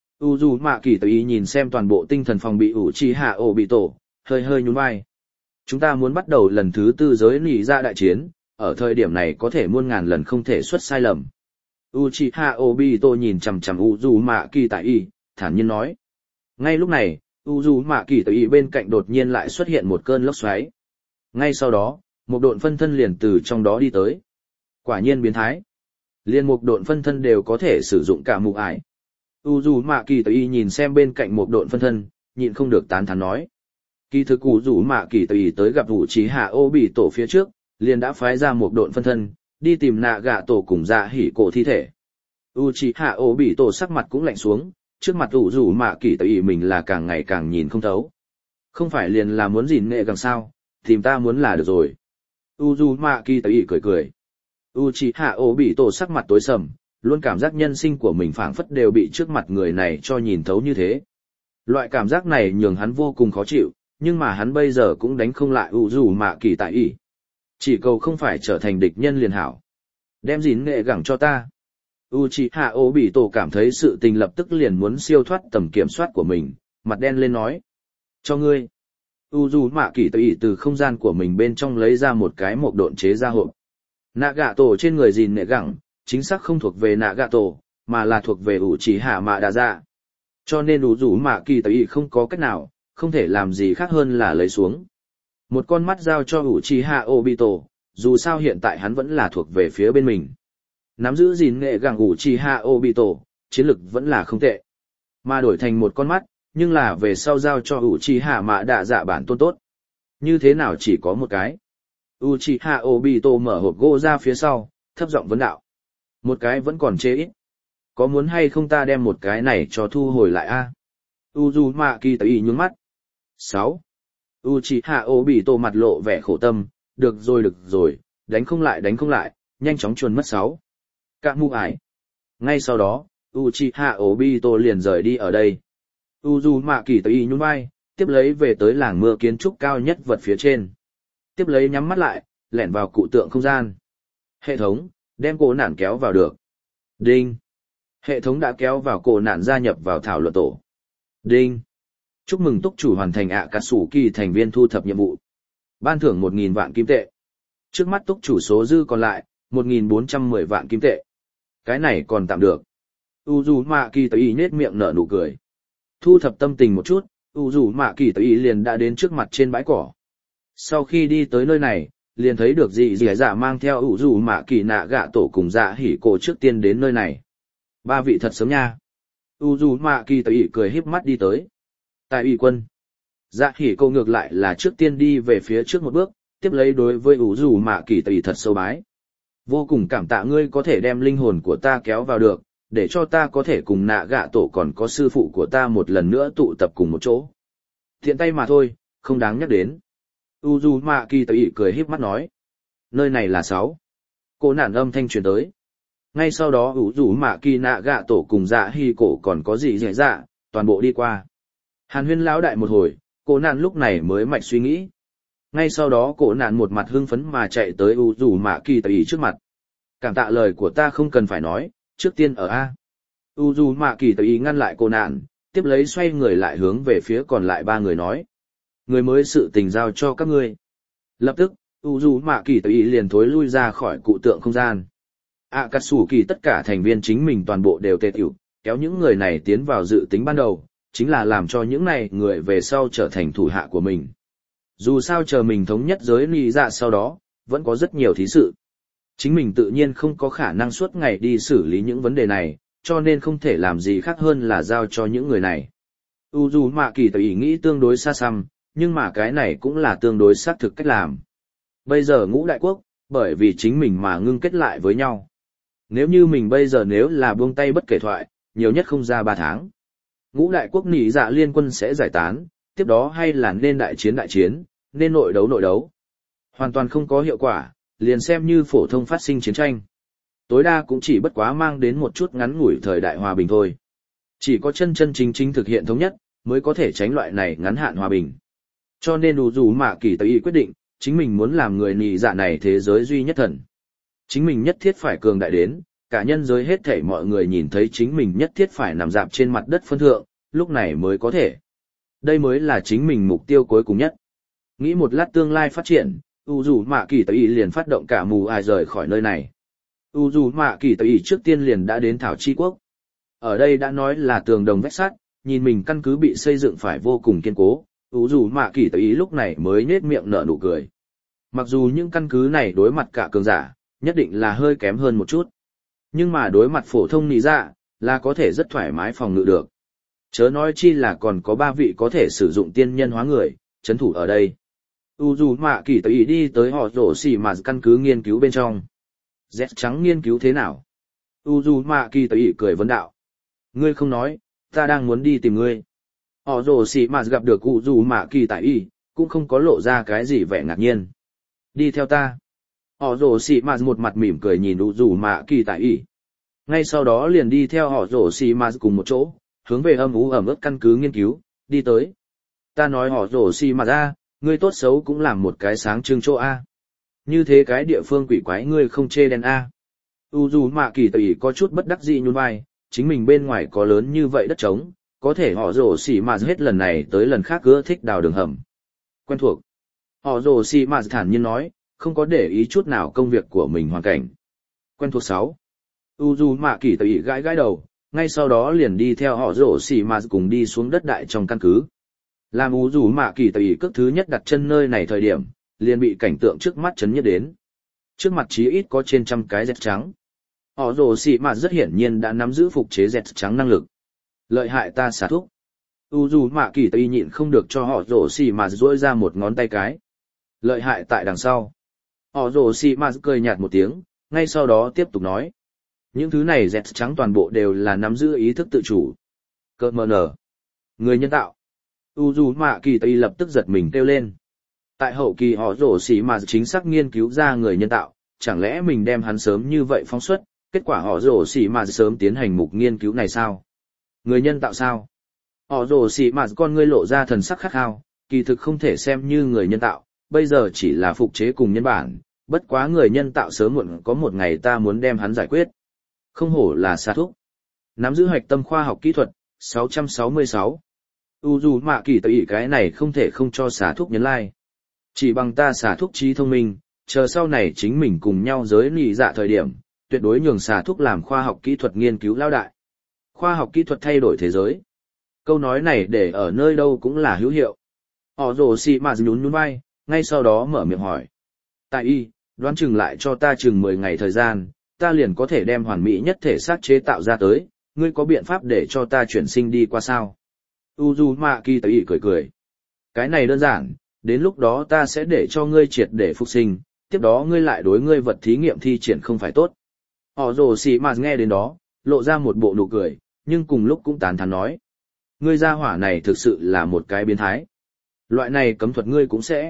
Uzumaki Tây nhìn xem toàn bộ tinh thần phòng bị Uchiha Obito, hơi hơi nhún vai. Chúng ta muốn bắt đầu lần thứ 4 giới nỉ ra đại chiến, ở thời điểm này có thể muôn ngàn lần không thể xuất sai lầm. Uchiha Obito nhìn chằm chằm Uzumaki Tây, thản nhiên nói. Ngay lúc này, Uzumaki Tây bên cạnh đột nhiên lại xuất hiện một cơn lốc xoáy. Ngay sau đó, một độn phân thân liền từ trong đó đi tới. Quả nhiên biến thái. Liên một độn phân thân đều có thể sử dụng cả mù ải. Uzumaki Tây nhìn xem bên cạnh một độn phân thân, nhịn không được tán thán nói. Kỳ thực Uzumaki Tây tới gặp Uchiha Obito phía trước, liền đã phái ra một độn phân thân, đi tìm nạ gạ tổ cùng dạ hỉ cổ thi thể. Uchiha Obito sắc mặt cũng lạnh xuống, trước mặt Uzumaki Tây mình là càng ngày càng nhìn không thấu. Không phải liền là muốn gìn nghệ gần sao, tìm ta muốn là được rồi. Uzumaki Tây cười cười. Uchiha Obito sắc mặt tối sầm, luôn cảm giác nhân sinh của mình phảng phất đều bị trước mặt người này cho nhìn thấu như thế. Loại cảm giác này nhường hắn vô cùng khó chịu, nhưng mà hắn bây giờ cũng đánh không lại Uzumaki Tây. Chỉ cầu không phải trở thành địch nhân liền hảo. Đem gìn nghệ gẳng cho ta. Uchiha Obito cảm thấy sự tình lập tức liền muốn siêu thoát tầm kiểm soát của mình, mặt đen lên nói. Cho ngươi. Uzumaki Tây từ không gian của mình bên trong lấy ra một cái mộc độn chế ra hộp. Nạ gạ tổ trên người gìn nệ gẳng, chính xác không thuộc về nạ gạ tổ, mà là thuộc về ủ chỉ hạ mạ đạ dạ. Cho nên ủ rủ mạ kỳ tờ ý không có cách nào, không thể làm gì khác hơn là lấy xuống. Một con mắt giao cho ủ chỉ hạ Obito, dù sao hiện tại hắn vẫn là thuộc về phía bên mình. Nắm giữ gìn nệ gẳng ủ chỉ hạ Obito, chiến lực vẫn là không tệ. Mà đổi thành một con mắt, nhưng là về sau giao cho ủ chỉ hạ mạ đạ dạ bản tôn tốt. Như thế nào chỉ có một cái? Uchiha Obito mở hộp gỗ ra phía sau, thấp giọng vấn đạo. Một cái vẫn còn chê ít. Có muốn hay không ta đem một cái này cho thu hồi lại a? Uzumaki Tây nhướng mắt. 6. Uchiha Obito mặt lộ vẻ khổ tâm, được rồi, đánh không lại, nhanh chóng chuồn mất 6. Cả mu ải. Ngay sau đó, Uchiha Obito liền rời đi ở đây. Uzumaki Tây nhún vai, tiếp lấy về tới làng mưa kiến trúc cao nhất vật phía trên. Tiếp lấy nhắm mắt lại, lẻn vào cụ tượng không gian. Hệ thống, đem cổ nạn kéo vào được. Đinh. Hệ thống đã kéo vào cổ nạn gia nhập vào thảo luận tổ. Đinh. Chúc mừng túc chủ hoàn thành Akatsuki thành viên thu thập nhiệm vụ. Ban thưởng 1.000 vạn kim tệ. Trước mắt túc chủ số dư còn lại, 1.410 vạn kim tệ. Cái này còn tạm được. Uzumaki Tây nhếch miệng nở nụ cười. Thu thập tâm tình một chút, Uzumaki Tây liền đã đến trước mặt trên bãi cỏ. Sau khi đi tới nơi này, liền thấy được dị dạ mang theo Uzumaki nạ gạ tổ cùng dạ hỉ cổ trước tiên đến nơi này. Ba vị thật sớm nha. Uzumaki Tây cười híp mắt đi tới. Tại ủy quân. Dạ hỉ cổ ngược lại là trước tiên đi về phía trước một bước, tiếp lấy đối với Uzumaki Tây thật sâu bái. Vô cùng cảm tạ ngươi có thể đem linh hồn của ta kéo vào được, để cho ta có thể cùng nạ gạ tổ còn có sư phụ của ta một lần nữa tụ tập cùng một chỗ. Thiện tay mà thôi, không đáng nhắc đến. Uzumaki Tây cười híp mắt nói. Nơi này là 6. Cô nạn âm thanh truyền tới. Ngay sau đó Uzumaki nạ gạ tổ cùng dạ hi cổ còn có gì dạ, toàn bộ đi qua. Hàn huyên lão đại một hồi, cô nạn lúc này mới mạch suy nghĩ. Ngay sau đó cô nạn một mặt hưng phấn mà chạy tới Uzumaki Tây trước mặt. Cảm tạ lời của ta không cần phải nói, trước tiên ở A. Uzumaki Tây ngăn lại cô nạn, tiếp lấy xoay người lại hướng về phía còn lại ba người nói. Người mới sự tình giao cho các ngươi. Lập tức, Uzumaki Tây liền thối lui ra khỏi cụ tượng không gian. Akatsuki tất cả thành viên chính mình toàn bộ đều tê tiểu, kéo những người này tiến vào dự tính ban đầu, chính là làm cho những này người về sau trở thành thủ hạ của mình. Dù sao chờ mình thống nhất giới nị dạ sau đó, vẫn có rất nhiều thí sự. Chính mình tự nhiên không có khả năng suốt ngày đi xử lý những vấn đề này, cho nên không thể làm gì khác hơn là giao cho những người này. Uzumaki Tây nghĩ tương đối xa xăm, nhưng mà cái này cũng là tương đối xác thực cách làm. Bây giờ ngũ đại quốc, bởi vì chính mình mà ngưng kết lại với nhau. Nếu như mình bây giờ nếu là buông tay bất kể thoại, nhiều nhất không ra 3 tháng. Ngũ đại quốc nỉ dạ liên quân sẽ giải tán, tiếp đó hay là nên đại chiến, nên nội đấu. Hoàn toàn không có hiệu quả, liền xem như phổ thông phát sinh chiến tranh. Tối đa cũng chỉ bất quá mang đến một chút ngắn ngủi thời đại hòa bình thôi. Chỉ có chân chính thực hiện thống nhất, mới có thể tránh loại này ngắn hạn hòa bình. Cho nên Uzumaki Tây quyết định, chính mình muốn làm người nỉ dạ này thế giới duy nhất thần. Chính mình nhất thiết phải cường đại đến, cả nhân giới hết thảy mọi người nhìn thấy chính mình nhất thiết phải nằm dạp trên mặt đất phân thượng, lúc này mới có thể. Đây mới là chính mình mục tiêu cuối cùng nhất. Nghĩ một lát tương lai phát triển, Uzumaki Tây liền phát động cả mù ai rời khỏi nơi này. Uzumaki Tây trước tiên liền đã đến Thảo Chi Quốc. Ở đây đã nói là tường đồng vách sắt, nhìn mình căn cứ bị xây dựng phải vô cùng kiên cố, Uzumaki Tây lúc này mới nhếch miệng nở nụ cười. Mặc dù những căn cứ này đối mặt cả cường giả, nhất định là hơi kém hơn một chút. Nhưng mà đối mặt phổ thông nị dạ, là có thể rất thoải mái phòng ngự được. Chớ nói chi là còn có 3 vị có thể sử dụng tiên nhân hóa người, chấn thủ ở đây. Uzumaki Tây đi tới họ rổ xì mà căn cứ nghiên cứu bên trong. Z trắng nghiên cứu thế nào? Uzumaki Tây cười vấn đạo. Ngươi không nói, ta đang muốn đi tìm ngươi. Họ rổ xì mà gặp được Uzumaki Tây, cũng không có lộ ra cái gì vẻ ngạc nhiên. Đi theo ta. Họ rổ xì mà một mặt mỉm cười nhìn Uzumaki Tây. Ngay sau đó liền đi theo họ rổ xì mà cùng một chỗ, hướng về ẩm ướt căn cứ nghiên cứu, đi tới. Ta nói họ rổ xì mà ra, ngươi tốt xấu cũng làm một cái sáng trưng chỗ A. Như thế cái địa phương quỷ quái ngươi không chê đen A. Uzumaki Tây có chút bất đắc dĩ nhún vai, chính mình bên ngoài có lớn như vậy đất trống, có thể họ rổ xì mà hết lần này tới lần khác ưa thích đào đường hầm. Quen thuộc. Họ rổ xì mà thản nhiên nói, không có để ý chút nào công việc của mình hoàn cảnh. Quen thuộc 6. Uzumaki tự ý gãi gãi đầu, ngay sau đó liền đi theo họ rổ xỉ mà cùng đi xuống đất đại trong căn cứ. Làm Uzumaki tự ý cước thứ nhất đặt chân nơi này thời điểm, liền bị cảnh tượng trước mắt chấn nhất đến. Trước mặt chí ít có trên trăm cái dẹt trắng. Họ rổ xỉ mà rất hiển nhiên đã nắm giữ phục chế dẹt trắng năng lực. Lợi hại ta xả thúc. Uzumaki tự ý nhịn không được cho họ rổ xỉ mà duỗi ra một ngón tay cái. Lợi hại tại đằng sau. Họ rổ xỉ mà cười nhạt một tiếng, ngay sau đó tiếp tục nói. Những thứ này dẹt trắng toàn bộ đều là nắm giữ ý thức tự chủ. Cơ mờ nở. Người nhân tạo. Uzumaki tự ý lập tức giật mình kêu lên. Tại hậu kỳ họ rổ xỉ mà chính xác nghiên cứu ra người nhân tạo, chẳng lẽ mình đem hắn sớm như vậy phóng xuất, kết quả họ rổ xỉ mà sớm tiến hành mục nghiên cứu này sao? Người nhân tạo sao? Họ rổ xỉ mà con ngươi lộ ra thần sắc khát khao, kỳ thực không thể xem như người nhân tạo, bây giờ chỉ là phục chế cùng nhân bản, bất quá người nhân tạo sớm muộn có một ngày ta muốn đem hắn giải quyết. Không hổ là xạ thúc. Nắm giữ hoạch tâm khoa học kỹ thuật, 666. Uzumaki tự ý cái này không thể không cho xạ thúc nhấn like. Chỉ bằng ta xả thúc trí thông minh, chờ sau này chính mình cùng nhau giới nị dạ thời điểm, tuyệt đối nhường xả thúc làm khoa học kỹ thuật nghiên cứu lao đại. Khoa học kỹ thuật thay đổi thế giới. Câu nói này để ở nơi đâu cũng là hữu hiệu. Họ rồ xì mà nhún nhún vai, ngay sau đó mở miệng hỏi. Tại y, đoán chừng lại cho ta chừng 10 ngày thời gian, ta liền có thể đem hoàn mỹ nhất thể xác chế tạo ra tới, ngươi có biện pháp để cho ta chuyển sinh đi qua sao? Uzumaki tự ý cười cười. Cái này đơn giản. Đến lúc đó ta sẽ để cho ngươi triệt để phục sinh, tiếp đó ngươi lại đối ngươi vật thí nghiệm thi triển không phải tốt. Họ rồ xì mà nghe đến đó, lộ ra một bộ nụ cười, nhưng cùng lúc cũng tán thán nói. Ngươi gia hỏa này thực sự là một cái biến thái. Loại này cấm thuật ngươi cũng sẽ.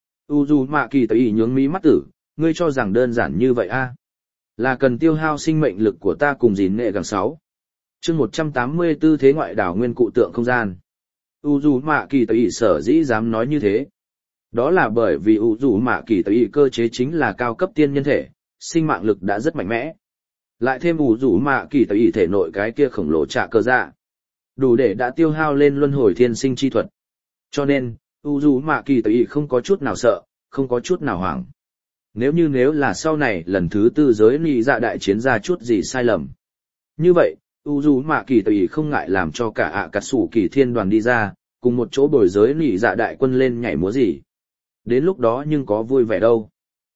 Uzumaki tự ý nhướng mí mắt tử, ngươi cho rằng đơn giản như vậy a? Là cần tiêu hao sinh mệnh lực của ta cùng gìn nệ gẳng 6. Chương 184 thế ngoại đảo nguyên cụ tượng không gian. Uzumaki tự ý sở dĩ dám nói như thế. Đó là bởi vì Uzumaki tự ý cơ chế chính là cao cấp tiên nhân thể, sinh mạng lực đã rất mạnh mẽ. Lại thêm Uzumaki tự ý thể nội cái kia khổng lồ trả cơ dạ. Đủ để đã tiêu hao lên luân hồi thiên sinh chi thuật. Cho nên, Uzumaki tự ý không có chút nào sợ, không có chút nào hoảng. Nếu là sau này lần thứ tư giới nị dạ đại chiến ra chút gì sai lầm. Như vậy, Uzumaki tự ý không ngại làm cho cả Akatsuki thiên đoàn đi ra, cùng một chỗ bồi giới nị dạ đại quân lên nhảy múa gì. Đến lúc đó nhưng có vui vẻ đâu.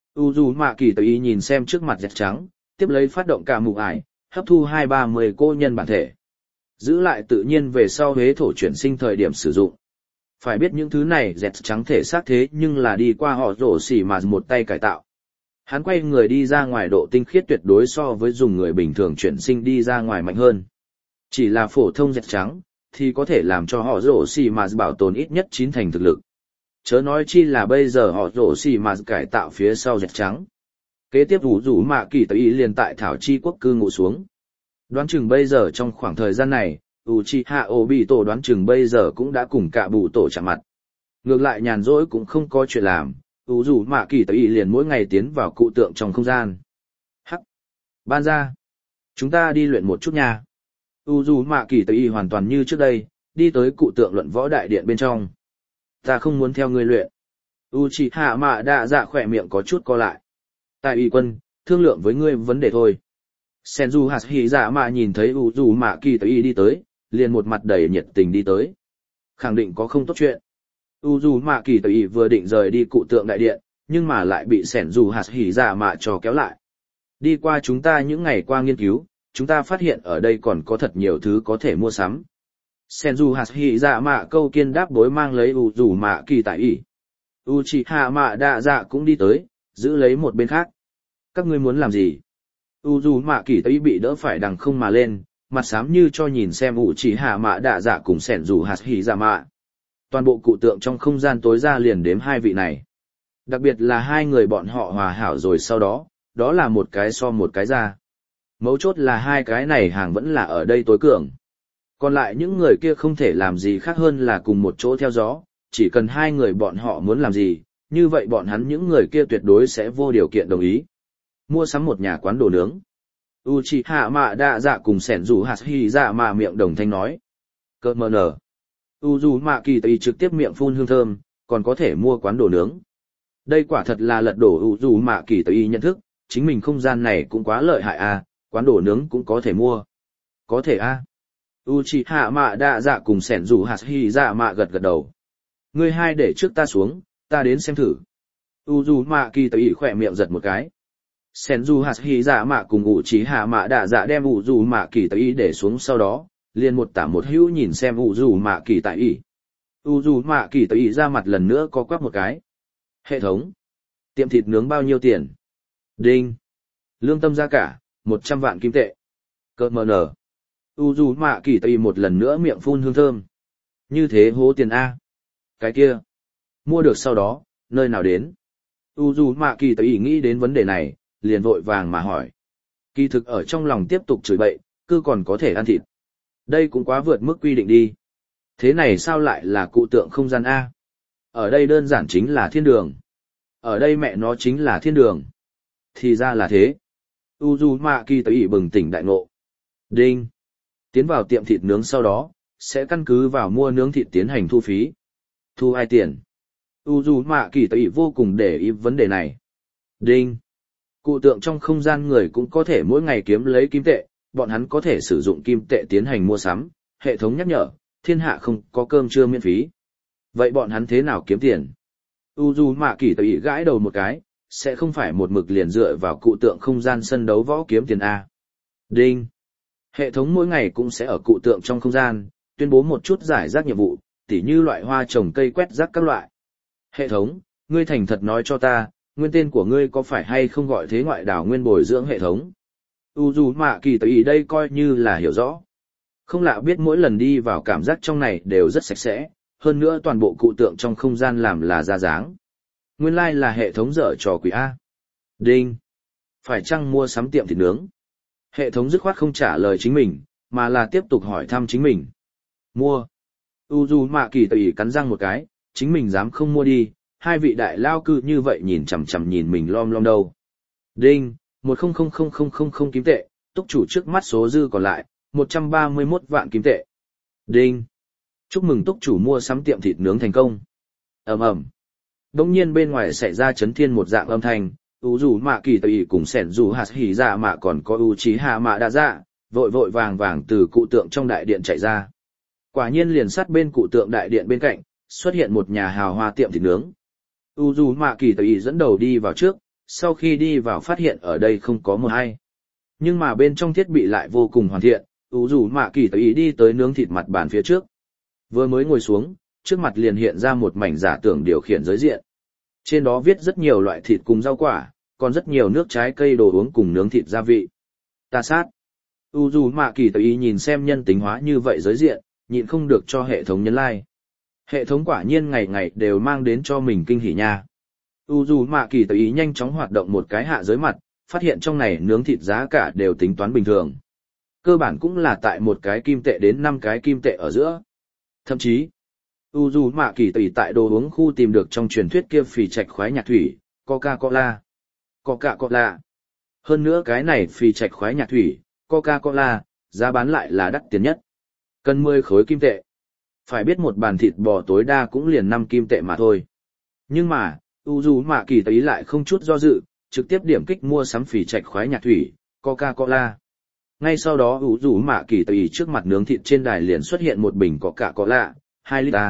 Uzumaki tự ý nhìn xem trước mặt dẹt trắng, tiếp lấy phát động cả mục ải, hấp thu 230 cô nhân bản thể. Giữ lại tự nhiên về sau huế thổ chuyển sinh thời điểm sử dụng. Phải biết những thứ này dẹt trắng thể xác thế nhưng là đi qua họ rổ xỉ mà một tay cải tạo. Hắn quay người đi ra ngoài độ tinh khiết tuyệt đối so với dùng người bình thường chuyển sinh đi ra ngoài mạnh hơn. Chỉ là phổ thông dẹt trắng, thì có thể làm cho họ rổ xỉ mà bảo tồn ít nhất 9 thành thực lực. Chớ nói chi là bây giờ họ rổ xỉ mà cải tạo phía sau dẹt trắng. Kế tiếp Uzumaki tự ý liền tại Thảo Chi quốc cư ngụ xuống. Đoán chừng bây giờ trong khoảng thời gian này, Uchiha Obito đoán chừng bây giờ cũng đã cùng cả bụ tổ chạm mặt. Ngược lại nhàn rỗi cũng không có chuyện làm, Uzumaki tự ý liền mỗi ngày tiến vào cụ tượng trong không gian. Hắc! Ban ra! Chúng ta đi luyện một chút nha. Uzumaki tự ý hoàn toàn như trước đây, đi tới cụ tượng luận võ đại điện bên trong. Ta không muốn theo ngươi luyện. Uchiha Mạ Đa Dạ khỏe miệng có chút co lại. Tại ủy quân, thương lượng với ngươi vấn đề thôi. Senju Hashirama nhìn thấy Uzumaki tự ý đi tới, liền một mặt đầy nhiệt tình đi tới. Khẳng định có không tốt chuyện. Uzumaki tự ý vừa định rời đi cụ tượng đại điện, nhưng mà lại bị Senju Hashirama cho kéo lại. Đi qua chúng ta những ngày qua nghiên cứu, chúng ta phát hiện ở đây còn có thật nhiều thứ có thể mua sắm. Senju Hashirama câu kiên đáp đối mang lấy Uzumaki tại ý. Uchiha Mạ Đa Dạ cũng đi tới, giữ lấy một bên khác. Các ngươi muốn làm gì? Uzumaki tự ý bị đỡ phải đằng không mà lên, mặt xám như cho nhìn xem Uchiha Mạ Đa Dạ cùng Senju Hashirama. Toàn bộ cụ tượng trong không gian tối ra liền đếm hai vị này. Đặc biệt là hai người bọn họ hòa hảo rồi sau đó, đó là một cái so một cái ra. Mấu chốt là hai cái này hàng vẫn là ở đây tối cường. Còn lại những người kia không thể làm gì khác hơn là cùng một chỗ theo gió, chỉ cần hai người bọn họ muốn làm gì, như vậy bọn hắn những người kia tuyệt đối sẽ vô điều kiện đồng ý. Mua sắm một nhà quán đồ nướng. Uchiha Mạ Đa Dạ cùng Senju Hashirama miệng đồng thanh nói. Cơ mờ nở. Uzumaki tự ý trực tiếp miệng phun hương thơm, còn có thể mua quán đồ nướng. Đây quả thật là lật đổ ủ dù mạ kỳ tới y nhận thức, chính mình không gian này cũng quá lợi hại à, quán đồ nướng cũng có thể mua. Có thể à. Uchiha Mạ Đa Dạ cùng Sẻn Dù Hạt Hy Dạ Mạ gật gật đầu. Ngươi hai để trước ta xuống, ta đến xem thử. Uzumaki tới y khỏe miệng giật một cái. Sẻn Dù Hạt Hy Dạ Mạ cùng Uchiha Mạ Đa Dạ đem Uzumaki tới y để xuống sau đó, liền một tả một hữu nhìn xem Uzumaki tại y. Uzumaki tới y ra mặt lần nữa có quắc một cái. Hệ thống. Tiệm thịt nướng bao nhiêu tiền? Đinh. Lương tâm giá cả, 100 vạn kim tệ. Cợt mờ nở. Uzumaki Tây một lần nữa miệng phun hương thơm. Như thế hố tiền A. Cái kia. Mua được sau đó, nơi nào đến? Uzumaki Tây nghĩ đến vấn đề này, liền vội vàng mà hỏi. Kỳ thực ở trong lòng tiếp tục chửi bậy, cứ còn có thể ăn thịt. Đây cũng quá vượt mức quy định đi. Thế này sao lại là cụ tượng không gian A? Ở đây đơn giản chính là thiên đường. Ở đây mẹ nó chính là thiên đường. Thì ra là thế. Uzumaki Tây bừng tỉnh đại ngộ. Đinh. Tiến vào tiệm thịt nướng sau đó, sẽ căn cứ vào mua nướng thịt tiến hành thu phí. Thu ai tiền? Uzumaki Tây vô cùng để ý vấn đề này. Đinh. Cụ tượng trong không gian người cũng có thể mỗi ngày kiếm lấy kim tệ, bọn hắn có thể sử dụng kim tệ tiến hành mua sắm, hệ thống nhắc nhở, thiên hạ không có cơm trưa miễn phí. Vậy bọn hắn thế nào kiếm tiền? Uzumaki Tây gãi đầu một cái, sẽ không phải một mực liền dựa vào cụ tượng không gian sân đấu võ kiếm tiền A. Đinh. Hệ thống mỗi ngày cũng sẽ ở cụ tượng trong không gian, tuyên bố một chút giải rác nhiệm vụ, tỉ như loại hoa trồng cây quét rác các loại. Hệ thống, ngươi thành thật nói cho ta, nguyên tên của ngươi có phải hay không gọi thế ngoại đảo nguyên bồi dưỡng hệ thống? Uzumaki Tây đây coi như là hiểu rõ. Không lạ biết mỗi lần đi vào cảm giác trong này đều rất sạch sẽ, hơn nữa toàn bộ cụ tượng trong không gian làm là ra dáng. Nguyên lai là hệ thống dở trò quỷ A. Đinh. Phải chăng mua sắm tiệm thịt nướng? Hệ thống dứt khoát không trả lời chính mình, mà là tiếp tục hỏi thăm chính mình. Mua. Uzumaki Tây cắn răng một cái, chính mình dám không mua đi, hai vị đại lao cư như vậy nhìn chằm chằm nhìn mình lom lom đâu. Đinh, 1000000 kim tệ, túc chủ trước mắt số dư còn lại, 131 vạn kim tệ. Đinh. Chúc mừng túc chủ mua sắm tiệm thịt nướng thành công. Ầm ầm. Đống nhiên bên ngoài xảy ra chấn thiên một dạng âm thanh, Uzumaki Tây cùng Sẻn Dù Hạt Hỉ Dạ Mạ còn có Uchiha Mạ Đa Dạ, vội vội vàng vàng từ cụ tượng trong đại điện chạy ra. Quả nhiên liền sát bên cụ tượng đại điện bên cạnh, xuất hiện một nhà hào hoa tiệm thịt nướng. Uzumaki Tây dẫn đầu đi vào trước, sau khi đi vào phát hiện ở đây không có một ai. Nhưng mà bên trong thiết bị lại vô cùng hoàn thiện, Uzumaki Tây đi tới nướng thịt mặt bàn phía trước. Vừa mới ngồi xuống, trước mặt liền hiện ra một mảnh giả tưởng điều khiển giới diện. Trên đó viết rất nhiều loại thịt cùng rau quả, còn rất nhiều nước trái cây đồ uống cùng nướng thịt gia vị. Ta sát. Uzumaki Tây nhìn xem nhân tính hóa như vậy giới diện, nhịn không được cho hệ thống nhấn like. Hệ thống quả nhiên ngày ngày đều mang đến cho mình kinh hỉ nha. Uzumaki Tây nhanh chóng hoạt động một cái hạ giới mặt, phát hiện trong này nướng thịt giá cả đều tính toán bình thường. Cơ bản cũng là tại một cái kim tệ đến 5 cái kim tệ ở giữa. Thậm chí, Uzumaki Tây tại đồ uống khu tìm được trong truyền thuyết kia phì trạch khoái nhạc thủy, Coca-Cola. Coca-Cola. Hơn nữa cái này phì trạch khoái nhạc thủy, Coca-Cola, giá bán lại là đắt tiền nhất. Cần 10 khối kim tệ. Phải biết một bàn thịt bò tối đa cũng liền 5 kim tệ mà thôi. Nhưng mà, Uzumaki Tây lại không chút do dự, trực tiếp điểm kích mua sắm phì trạch khoái nhạc thủy, Coca-Cola. Ngay sau đó Uzumaki Tây trước mặt nướng thịt trên đài liền xuất hiện một bình Coca-Cola, 2 lít.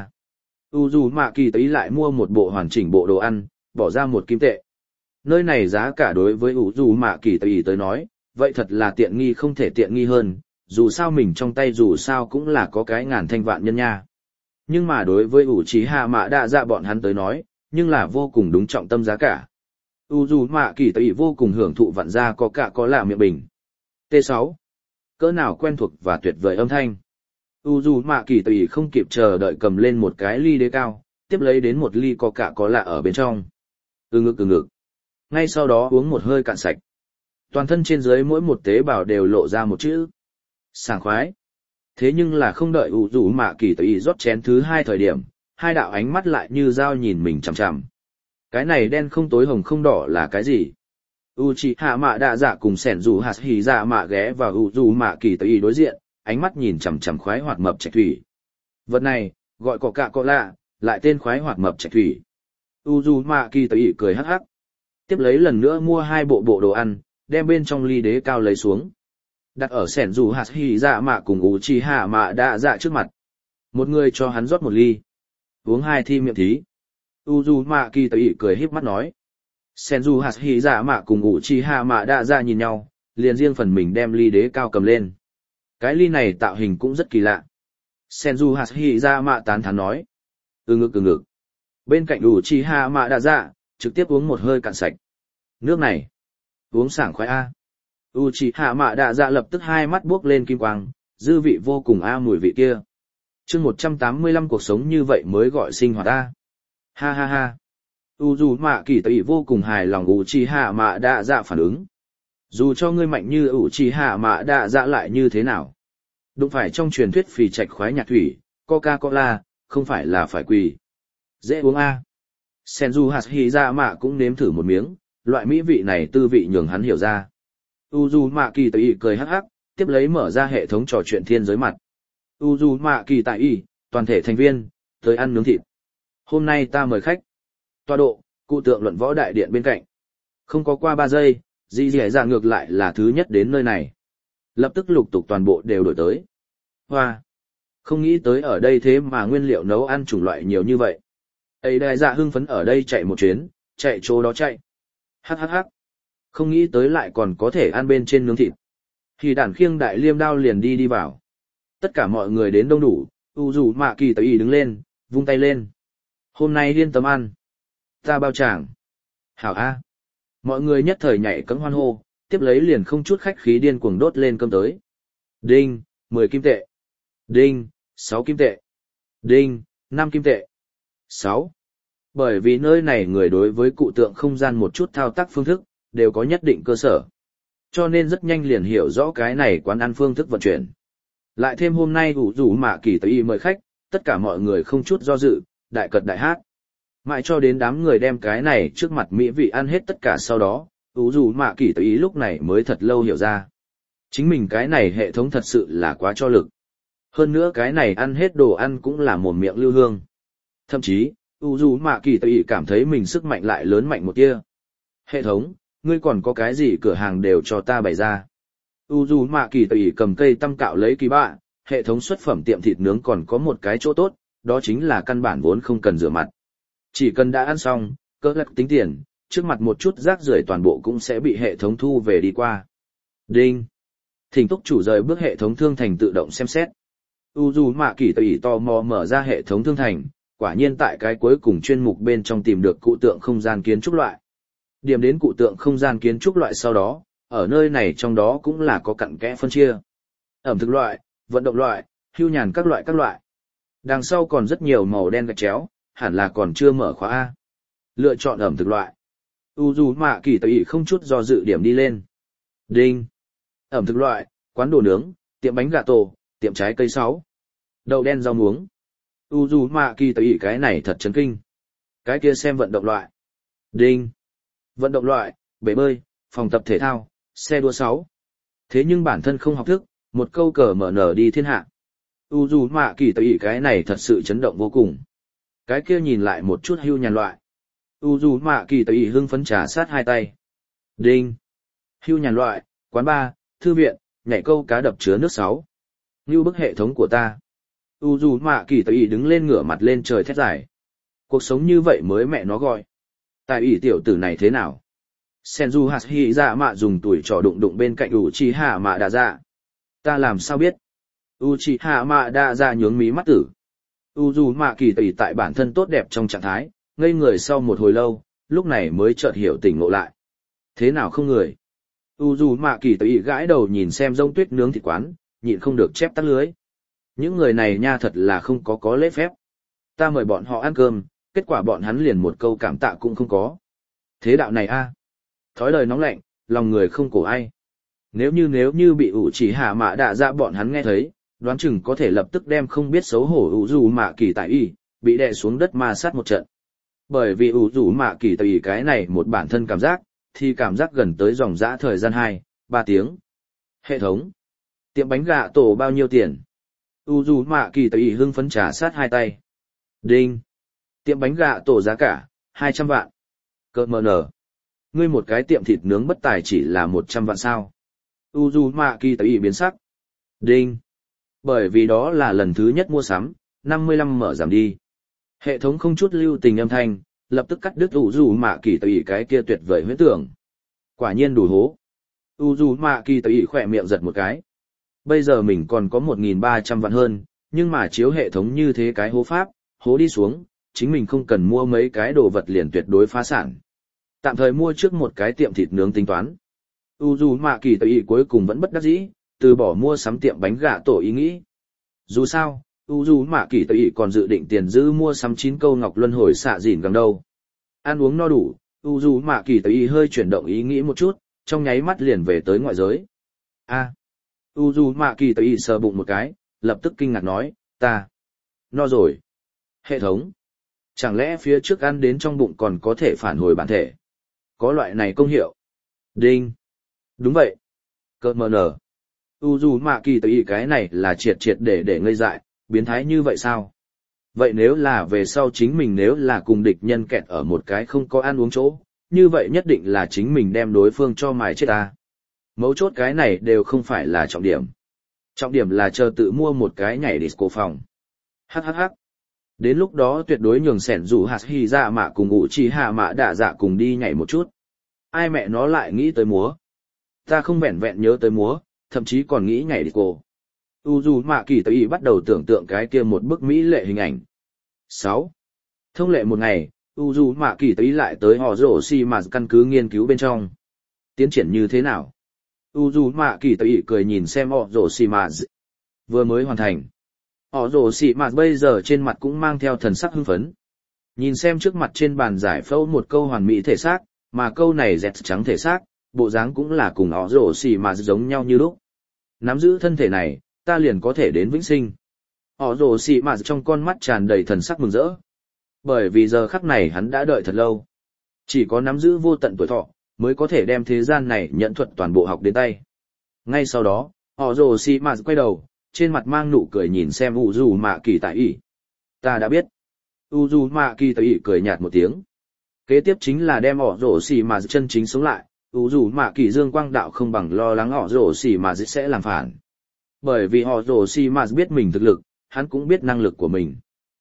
Uzumaki Tây lại mua một bộ hoàn chỉnh bộ đồ ăn, bỏ ra 1 kim tệ. Nơi này giá cả đối với Uzumaki Tây tới nói, vậy thật là tiện nghi không thể tiện nghi hơn, dù sao mình trong tay dù sao cũng là có cái ngàn thanh vạn nhân nha. Nhưng mà đối với Uchiha Mạ Đa Dạ bọn hắn tới nói, nhưng là vô cùng đúng trọng tâm giá cả. Uzumaki Tây vô cùng hưởng thụ vặn ra Coca-Cola miệng bình. T6. Cỡ nào quen thuộc và tuyệt vời âm thanh. Uzumaki Tây không kịp chờ đợi cầm lên một cái ly đế cao, tiếp lấy đến một ly Coca-Cola ở bên trong. Từ ngực. Ngay sau đó uống một hơi cạn sạch. Toàn thân trên dưới mỗi một tế bào đều lộ ra một chữ. Sảng khoái. Thế nhưng là không đợi Uzumaki Tây rót chén thứ 2 thời điểm, hai đạo ánh mắt lại như dao nhìn mình chằm chằm. Cái này đen không tối hồng không đỏ là cái gì? Uchiha Mạ Đa Dạ cùng Sẻn Dù Hạt Hỉ Dạ Mạ ghé vào Uzumaki Tây đối diện, ánh mắt nhìn chằm chằm khoái hoạt mập trạch thủy. Vật này, gọi Coca-Cola, lại tên khoái hoạt mập trạch thủy. Uzumaki tùy ý cười hắc hắc. Tiếp lấy lần nữa mua 2 bộ đồ ăn, đem bên trong ly đế cao lấy xuống. Đặt ở sẻn dù hạt hỉ dạ mạ cùng Uchiha mạ đạ dạ trước mặt. Một người cho hắn rót 1 ly. Uống 2 thi miệng thí. Uzumaki tùy ý cười híp mắt nói. Sẻn dù hạt hỉ dạ mạ cùng Uchiha mạ đạ dạ nhìn nhau, liền riêng phần mình đem ly đế cao cầm lên. Cái ly này tạo hình cũng rất kỳ lạ. Senju Hashirama tán thán nói. Ngực. Bên cạnh Uchiha Mạ Đa Dạ, trực tiếp uống một hơi cạn sạch. Nước này, uống sảng khoái a. Uchiha Mạ Đa Dạ lập tức 2 mắt buốc lên kim quang, dư vị vô cùng a mùi vị kia. Chương 185 cuộc sống như vậy mới gọi sinh hoạt a. Ha ha ha. Uzumaki Tùy vô cùng hài lòng Uchiha Mạ Đa Dạ phản ứng. Dù cho ngươi mạnh như Uchiha Mạ Đa Dạ lại như thế nào? Đụng phải trong truyền thuyết phì trạch khoái nhạc thủy, Coca-Cola, không phải là phải quỳ. Dễ uống a. Senju Hashirama cũng nếm thử một miếng, loại mỹ vị này tư vị nhường hắn hiểu ra. Uzumaki Tùy cười hắc hắc, tiếp lấy mở ra hệ thống trò chuyện thiên giới mặt. Uzumaki Tùy, toàn thể thành viên, tới ăn nướng thịt. Hôm nay ta mời khách. Tọa độ, cụ tượng luận võ đại điện bên cạnh. Không có qua 3 giây, Di Dẻ Dạ ngược lại là thứ nhất đến nơi này. Lập tức lục tục toàn bộ đều đổi tới. Hoa! Không nghĩ tới ở đây thế mà nguyên liệu nấu ăn chủng loại nhiều như vậy. Ấy đại dạ hưng phấn ở đây chạy một chuyến, chạy chỗ đó chạy. Hắc hắc hắc! Không nghĩ tới lại còn có thể ăn bên trên nướng thịt. Thì đàn khiêng đại liêm đao liền đi vào. Tất cả mọi người đến đông đủ, Uzumaki Tùy đứng lên, vung tay lên. Hôm nay điên tấm ăn. Ta bao tràng. Hảo A! Mọi người nhất thời nhảy cẫng hoan hô, tiếp lấy liền không chút khách khí điên cuồng đốt lên cơm tới. Đinh, 10 kim tệ. Đinh, 6 kim tệ. Đinh, 5 kim tệ. 6. Bởi vì nơi này người đối với cụ tượng không gian một chút thao tác phương thức, đều có nhất định cơ sở. Cho nên rất nhanh liền hiểu rõ cái này quán ăn phương thức vận chuyển. Lại thêm hôm nay Uzumaki Tùy mời khách, tất cả mọi người không chút do dự, đại cật đại hát. Mãi cho đến đám người đem cái này trước mặt mỹ vị ăn hết tất cả sau đó, Uzumaki Tùy lúc này mới thật lâu hiểu ra. Chính mình cái này hệ thống thật sự là quá cho lực. Hơn nữa cái này ăn hết đồ ăn cũng là mồm miệng lưu hương. Thậm chí, Uzumaki Tùy cảm thấy mình sức mạnh lại lớn mạnh một tia. Hệ thống, ngươi còn có cái gì cửa hàng đều cho ta bày ra. Uzumaki Tùy cầm cây tăm cạo lấy kỳ bạ, hệ thống xuất phẩm tiệm thịt nướng còn có một cái chỗ tốt, đó chính là căn bản vốn không cần rửa mặt. Chỉ cần đã ăn xong, cỡ lắc tính tiền, trước mặt một chút rác rưởi toàn bộ cũng sẽ bị hệ thống thu về đi qua. Đinh. Thỉnh túc chủ rời bước hệ thống thương thành tự động xem xét. Uzumaki Tùy tò mò mở ra hệ thống thương thành, quả nhiên tại cái cuối cùng chuyên mục bên trong tìm được cụ tượng không gian kiến trúc loại. Điểm đến cụ tượng không gian kiến trúc loại sau đó, ở nơi này trong đó cũng là có cặn kẽ phân chia. Ẩm thực loại, vận động loại, hưu nhàn các loại. Đằng sau còn rất nhiều màu đen gạch chéo, hẳn là còn chưa mở khóa A. Lựa chọn ẩm thực loại. Uzumaki Tùy không chút do dự điểm đi lên. Đinh. Ẩm thực loại, quán đồ nướng, tiệm bánh gà tổ, tiệm trái cây 6. Đậu đen rau muống. Uzumaki Tùy cái này thật chấn kinh. Cái kia xem vận động loại. Đinh. Vận động loại, bể bơi, phòng tập thể thao, xe đua 6. Thế nhưng bản thân không học thức, một câu cờ mở nở đi thiên hạ. Uzumaki Tùy cái này thật sự chấn động vô cùng. Cái kia nhìn lại một chút hưu nhàn loại. Uzumaki Tùy hưng phấn trà sát 2 tay. Đinh. Hưu nhàn loại, quán bar, thư viện, nhảy câu cá đập chứa nước 6. Như bức hệ thống của ta. Uzumaki Tùy đứng lên ngửa mặt lên trời thét dài. Cuộc sống như vậy mới mẹ nó gọi. Tài ủy tiểu tử này thế nào? Senju Hashirama dùng tuổi trò đụng bên cạnh Uchiha Mạ Đa Dạ. Ta làm sao biết? Uchiha Mạ Đa Dạ nhướng mí mắt tử. Uzumaki Tùy tại bản thân tốt đẹp trong trạng thái, ngây người sau một hồi lâu, lúc này mới chợt hiểu tỉnh ngộ lại. Thế nào không người? Uzumaki Tùy gãi đầu nhìn xem rông tuyết nướng thịt quán, nhịn không được chép tắt lưới. Những người này nha thật là không có lễ phép. Ta mời bọn họ ăn cơm, kết quả bọn hắn liền một câu cảm tạ cũng không có. Thế đạo này a, thói đời nóng lạnh, lòng người không cổ ai. Nếu như bị Uchiha Mạ Đa Dạ bọn hắn nghe thấy, đoán chừng có thể lập tức đem không biết xấu hổ Uzumaki Tùy bị đè xuống đất ma sát một trận. Bởi vì Uzumaki Tùy cái này một bản thân cảm giác, thì cảm giác gần tới dòng dã thời gian 2-3 tiếng. Hệ thống. Tiệm bánh gà tổ bao nhiêu tiền? Uzumaki Tùy hưng phấn trà sát 2 tay. Đinh. Tiệm bánh gà tổ giá cả, 200 vạn. Cợt mờ nở. Ngươi một cái tiệm thịt nướng bất tài chỉ là 100 vạn sao. Uzumaki Tây biến sắc. Đinh. Bởi vì đó là lần thứ nhất mua sắm, 55 mở giảm đi. Hệ thống không chút lưu tình âm thanh, lập tức cắt đứt Uzumaki Tây cái kia tuyệt vời huyễn tưởng. Quả nhiên đủ hố. Uzumaki Tây khỏe miệng giật một cái. Bây giờ mình còn có 1.300 vạn hơn, nhưng mà chiếu hệ thống như thế cái hố pháp, hố đi xuống, chính mình không cần mua mấy cái đồ vật liền tuyệt đối phá sản. Tạm thời mua trước một cái tiệm thịt nướng tính toán. Uzumaki Tây cuối cùng vẫn bất đắc dĩ, từ bỏ mua sắm tiệm bánh gà tổ ý nghĩ. Dù sao, Uzumaki Tây còn dự định tiền giữ mua sắm 9 câu ngọc luân hồi xạ dìn gần đâu. Ăn uống no đủ, Uzumaki Tây hơi chuyển động ý nghĩ một chút, trong nháy mắt liền về tới ngoại giới. Uzumaki Tây sờ bụng một cái, lập tức kinh ngạc nói, ta no rồi. Hệ thống. Chẳng lẽ phía trước ăn đến trong bụng còn có thể phản hồi bản thể? Có loại này công hiệu. Đinh. Đúng vậy. Cợt mờ nở. Uzumaki Tây cái này là triệt để ngây dại, biến thái như vậy sao? Vậy nếu là về sau chính mình nếu là cùng địch nhân kẹt ở một cái không có ăn uống chỗ, như vậy nhất định là chính mình đem đối phương cho mài chết ta. Mấu chốt cái này đều không phải là trọng điểm. Trọng điểm là chờ tự mua một cái nhảy disco phòng. Hắc. Đến lúc đó tuyệt đối nhường sẻn rủ hạt hy ra mạ cùng ngụ chi hạ mạ đạ dạ cùng đi nhảy một chút. Ai mẹ nó lại nghĩ tới múa. Ta không vẹn vẹn nhớ tới múa, thậm chí còn nghĩ nhảy disco. Uzumaki Tây bắt đầu tưởng tượng cái kia một bức mỹ lệ hình ảnh. 6. Thông lệ một ngày, Uzumaki Tây lại tới Orochimaru căn cứ nghiên cứu bên trong. Tiến triển như thế nào? Uzumaki Tây cười nhìn xem Orochimaru. Vừa mới hoàn thành. Orochimaru bây giờ trên mặt cũng mang theo thần sắc hưng phấn. Nhìn xem trước mặt trên bàn giải phẫu một câu hoàn mỹ thể xác, mà câu này dẹt trắng thể xác, bộ dáng cũng là cùng Orochimaru giống nhau như lúc. Nắm giữ thân thể này, ta liền có thể đến vĩnh sinh. Orochimaru trong con mắt tràn đầy thần sắc mừng rỡ. Bởi vì giờ khắc này hắn đã đợi thật lâu. Chỉ có nắm giữ vô tận tuổi thọ, mới có thể đem thế gian này nhận thuật toàn bộ học đến tay. Ngay sau đó, Orochimaru quay đầu, trên mặt mang nụ cười nhìn xem Uzumaki Tây. Ta đã biết. Uzumaki Tây cười nhạt một tiếng. Kế tiếp chính là đem Orochimaru chân chính sống lại. Uzumaki dương quang đạo không bằng lo lắng Orochimaru sẽ làm phản. Bởi vì Orochimaru biết mình thực lực, hắn cũng biết năng lực của mình.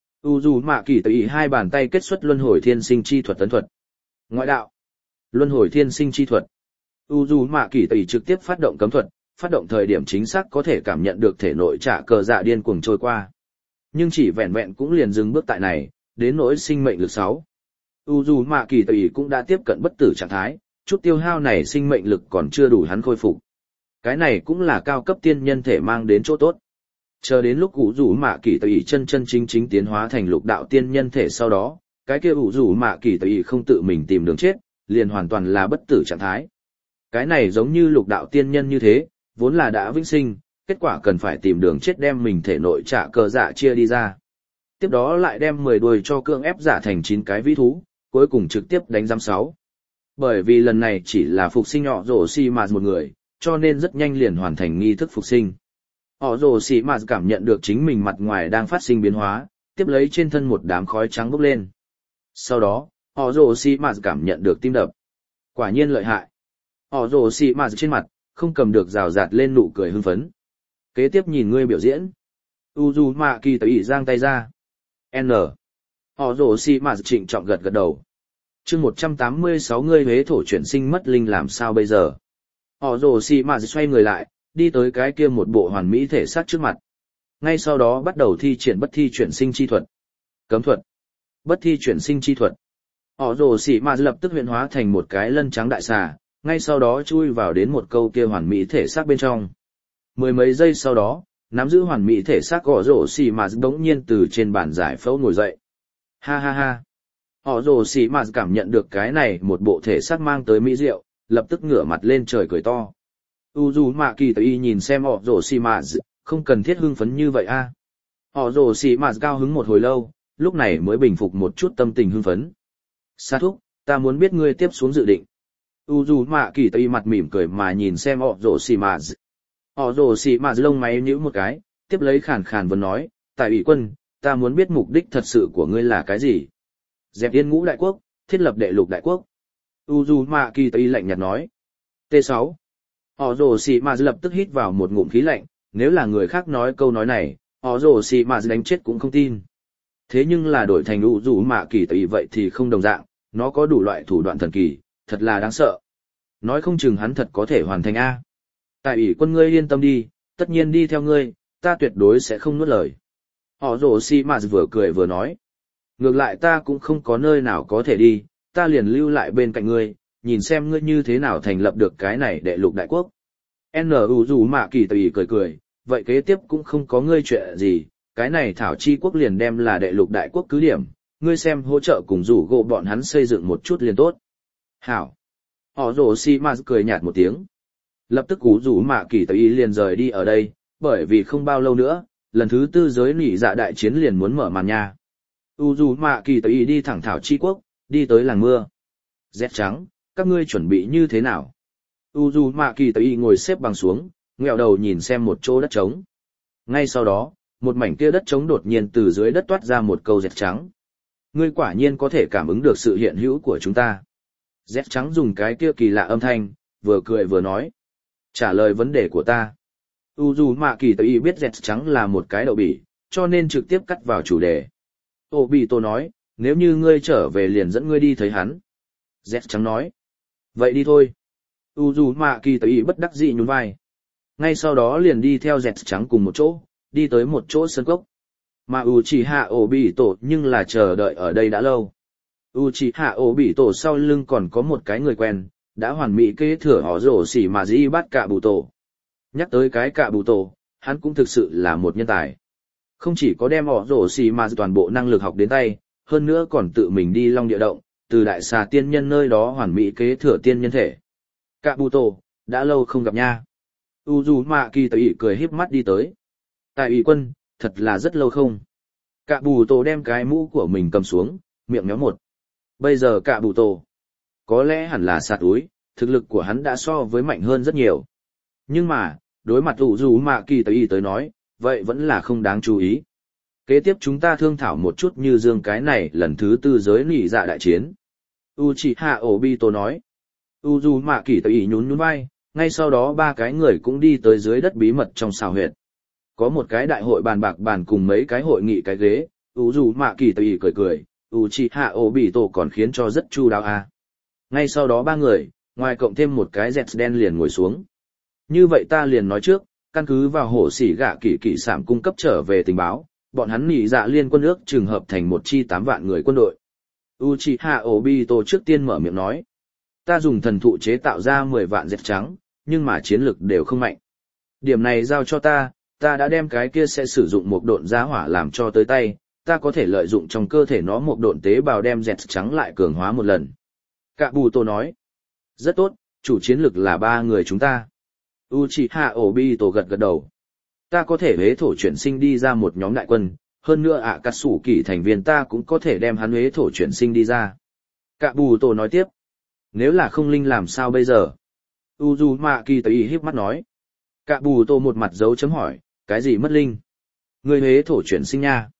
Uzumaki Tây hai bàn tay kết xuất luân hồi thiên sinh chi thuật tấn thuật. Ngoại đạo. Luân hồi thiên sinh chi thuật. Uzumaki Tây trực tiếp phát động cấm thuật, phát động thời điểm chính xác có thể cảm nhận được thể nội trả cờ dạ điên cuồng trôi qua. Nhưng chỉ vẹn vẹn cũng liền dừng bước tại này, đến nỗi sinh mệnh lực 6. Uzumaki Tây cũng đã tiếp cận bất tử trạng thái, chút tiêu hao này sinh mệnh lực còn chưa đủ hắn khôi phục. Cái này cũng là cao cấp tiên nhân thể mang đến chỗ tốt. Chờ đến lúc Uzumaki Tây chân chính tiến hóa thành lục đạo tiên nhân thể sau đó, cái kia Uzumaki Tây không tự mình tìm đường chết, liền hoàn toàn là bất tử trạng thái. Cái này giống như lục đạo tiên nhân như thế, vốn là đã vĩnh sinh, kết quả cần phải tìm đường chết đem mình thể nội trả cờ dạ chia đi ra. Tiếp đó lại đem 10 đuôi cho cưỡng ép giả thành 9 cái vĩ thú, cuối cùng trực tiếp đánh giam 6. Bởi vì lần này chỉ là phục sinh Orochimaru một người, cho nên rất nhanh liền hoàn thành nghi thức phục sinh. Orochimaru cảm nhận được chính mình mặt ngoài đang phát sinh biến hóa, tiếp lấy trên thân một đám khói trắng bốc lên. Sau đó, Orochimaru cảm nhận được tim đập. Quả nhiên lợi hại. Orochimaru trên mặt, không cầm được rào rạt lên nụ cười hưng phấn. Kế tiếp nhìn ngươi biểu diễn. Uzumaki Tây giang tay ra. N. Orochimaru trịnh trọng gật đầu. Chương 186 ngươi huế thổ chuyển sinh mất linh làm sao bây giờ? Orochimaru xoay người lại, đi tới cái kia một bộ hoàn mỹ thể xác trước mặt. Ngay sau đó bắt đầu thi triển bất thi chuyển sinh chi thuật. Cấm thuật. Bất thi chuyển sinh chi thuật. Orochimaru lập tức huyễn hóa thành một cái lân trắng đại xà, ngay sau đó chui vào đến một câu kia hoàn mỹ thể xác bên trong. Mười mấy giây sau đó, nắm giữ hoàn mỹ thể xác Orochimaru bỗng nhiên từ trên bàn giải phẫu ngồi dậy. Ha. Orochimaru cảm nhận được cái này một bộ thể xác mang tới mỹ diệu, lập tức ngửa mặt lên trời cười to. Uzumaki Tây nhìn xem Orochimaru, không cần thiết hưng phấn như vậy a. Orochimaru cao hứng một hồi lâu, lúc này mới bình phục một chút tâm tình hưng phấn. Sa thúc, ta muốn biết ngươi tiếp xuống dự định. Uzumaki Tây mặt mỉm cười mà nhìn xem Orochimaru. Orochimaru lông mày nhíu một cái, tiếp lấy khàn khàn vấn nói, tại ủy quân, ta muốn biết mục đích thật sự của ngươi là cái gì. Dẹp Yên Ngũ đại quốc, thiết lập đệ lục đại quốc. Uzumaki Tây lạnh nhạt nói. T6. Orochimaru lập tức hít vào một ngụm khí lạnh, nếu là người khác nói câu nói này, Orochimaru đánh chết cũng không tin. Thế nhưng là đổi thành Uzumaki Tây vậy thì không đồng dạng, nó có đủ loại thủ đoạn thần kỳ, thật là đáng sợ. Nói không chừng hắn thật có thể hoàn thành A. Tại ủy quân ngươi yên tâm đi, tất nhiên đi theo ngươi, ta tuyệt đối sẽ không nuốt lời. Orochimaru vừa cười vừa nói. Ngược lại ta cũng không có nơi nào có thể đi, ta liền lưu lại bên cạnh ngươi, nhìn xem ngươi như thế nào thành lập được cái này đệ lục đại quốc. Uzumaki Tây cười cười, vậy kế tiếp cũng không có ngươi chuyện gì, cái này Thảo Chi quốc liền đem là đệ lục đại quốc cứ điểm, ngươi xem hỗ trợ cùng rủ gỗ bọn hắn xây dựng một chút liền tốt. Hảo. Orochimaru cười nhạt một tiếng. Lập tức Uzumaki Tây liền rời đi ở đây, bởi vì không bao lâu nữa, lần thứ 4 giới nỉ dạ đại chiến liền muốn mở màn nha. Uzumaki Tây đi thẳng Thảo Chi quốc, đi tới làng mưa. Rét trắng, các ngươi chuẩn bị như thế nào? Uzumaki Tây ngồi xếp bằng xuống, ngẹo đầu nhìn xem một chỗ đất trống. Ngay sau đó, một mảnh kia đất trống đột nhiên từ dưới đất toát ra một câu rét trắng. Ngươi quả nhiên có thể cảm ứng được sự hiện hữu của chúng ta. Rét trắng dùng cái kia kỳ lạ âm thanh, vừa cười vừa nói. Trả lời vấn đề của ta. Uzumaki Tây biết rét trắng là một cái đậu bỉ, cho nên trực tiếp cắt vào chủ đề. Obito nói, nếu như ngươi trở về liền dẫn ngươi đi thấy hắn. Rét trắng nói. Vậy đi thôi. Uzumaki Tây bất đắc dĩ nhún vai. Ngay sau đó liền đi theo rét trắng cùng một chỗ, đi tới một chỗ sân cốc. Mà Uchiha Obito nhưng là chờ đợi ở đây đã lâu. Uchiha Obito sau lưng còn có một cái người quen, đã hoàn mỹ kế thừa họ rổ xỉ mà dĩ bắt cả bù tổ. Nhắc tới cái cả bù tổ, hắn cũng thực sự là một nhân tài. Không chỉ có đem họ rổ xỉ mà toàn bộ năng lực học đến tay, hơn nữa còn tự mình đi long địa động, từ đại xà tiên nhân nơi đó hoàn mỹ kế thừa tiên nhân thể. Cả bù tổ, đã lâu không gặp nha. Uzumaki Tây cười híp mắt đi tới. Tại ủy quân, thật là rất lâu không. Cả bù tổ đem cái mũ của mình cầm xuống, miệng méo một. Bây giờ cả bù tổ, có lẽ hẳn là sạt úi, thực lực của hắn đã so với mạnh hơn rất nhiều. Nhưng mà, đối mặt Uzumaki Tây tới nói, vậy vẫn là không đáng chú ý. Kế tiếp chúng ta thương thảo một chút như dương cái này lần thứ 4 giới nỉ dạ đại chiến. Uchiha Obito nói. Uzumaki Tây nhún vai, ngay sau đó 3 cái người cũng đi tới dưới đất bí mật trong xào huyệt. Có một cái đại hội bàn bạc bàn cùng mấy cái hội nghị cái ghế, Uzumaki Tây cười cười, Uchiha Obito còn khiến cho rất chu đáo a. Ngay sau đó 3 người, ngoài cộng thêm một cái dẹt đen liền ngồi xuống. Như vậy ta liền nói trước, căn cứ vào hổ sỉ gạ kỳ kỳ sảm cung cấp trở về tình báo, bọn hắn nỉ dạ liên quân ước trường hợp thành một chi 8 vạn người quân đội. Uchiha Obito trước tiên mở miệng nói, ta dùng thần thụ chế tạo ra 10 vạn dẹt trắng, nhưng mà chiến lực đều không mạnh. Điểm này giao cho ta đã đem cái kia sẽ sử dụng một độn giá hỏa làm cho tới tay, ta có thể lợi dụng trong cơ thể nó một độn tế bào đem dẹt trắng lại cường hóa một lần. Cả bù tô nói, rất tốt, chủ chiến lực là 3 người chúng ta. Uchiha Obito gật gật đầu. Ta có thể huế thổ chuyển sinh đi ra một nhóm đại quân, hơn nữa Akatsuki thành viên ta cũng có thể đem hắn huế thổ chuyển sinh đi ra. Cả bù tô nói tiếp, nếu là không linh làm sao bây giờ? Uzumaki Tây híp mắt nói. Cả bù tô một mặt dấu chấm hỏi, cái gì mất linh? Ngươi huế thổ chuyển sinh nha.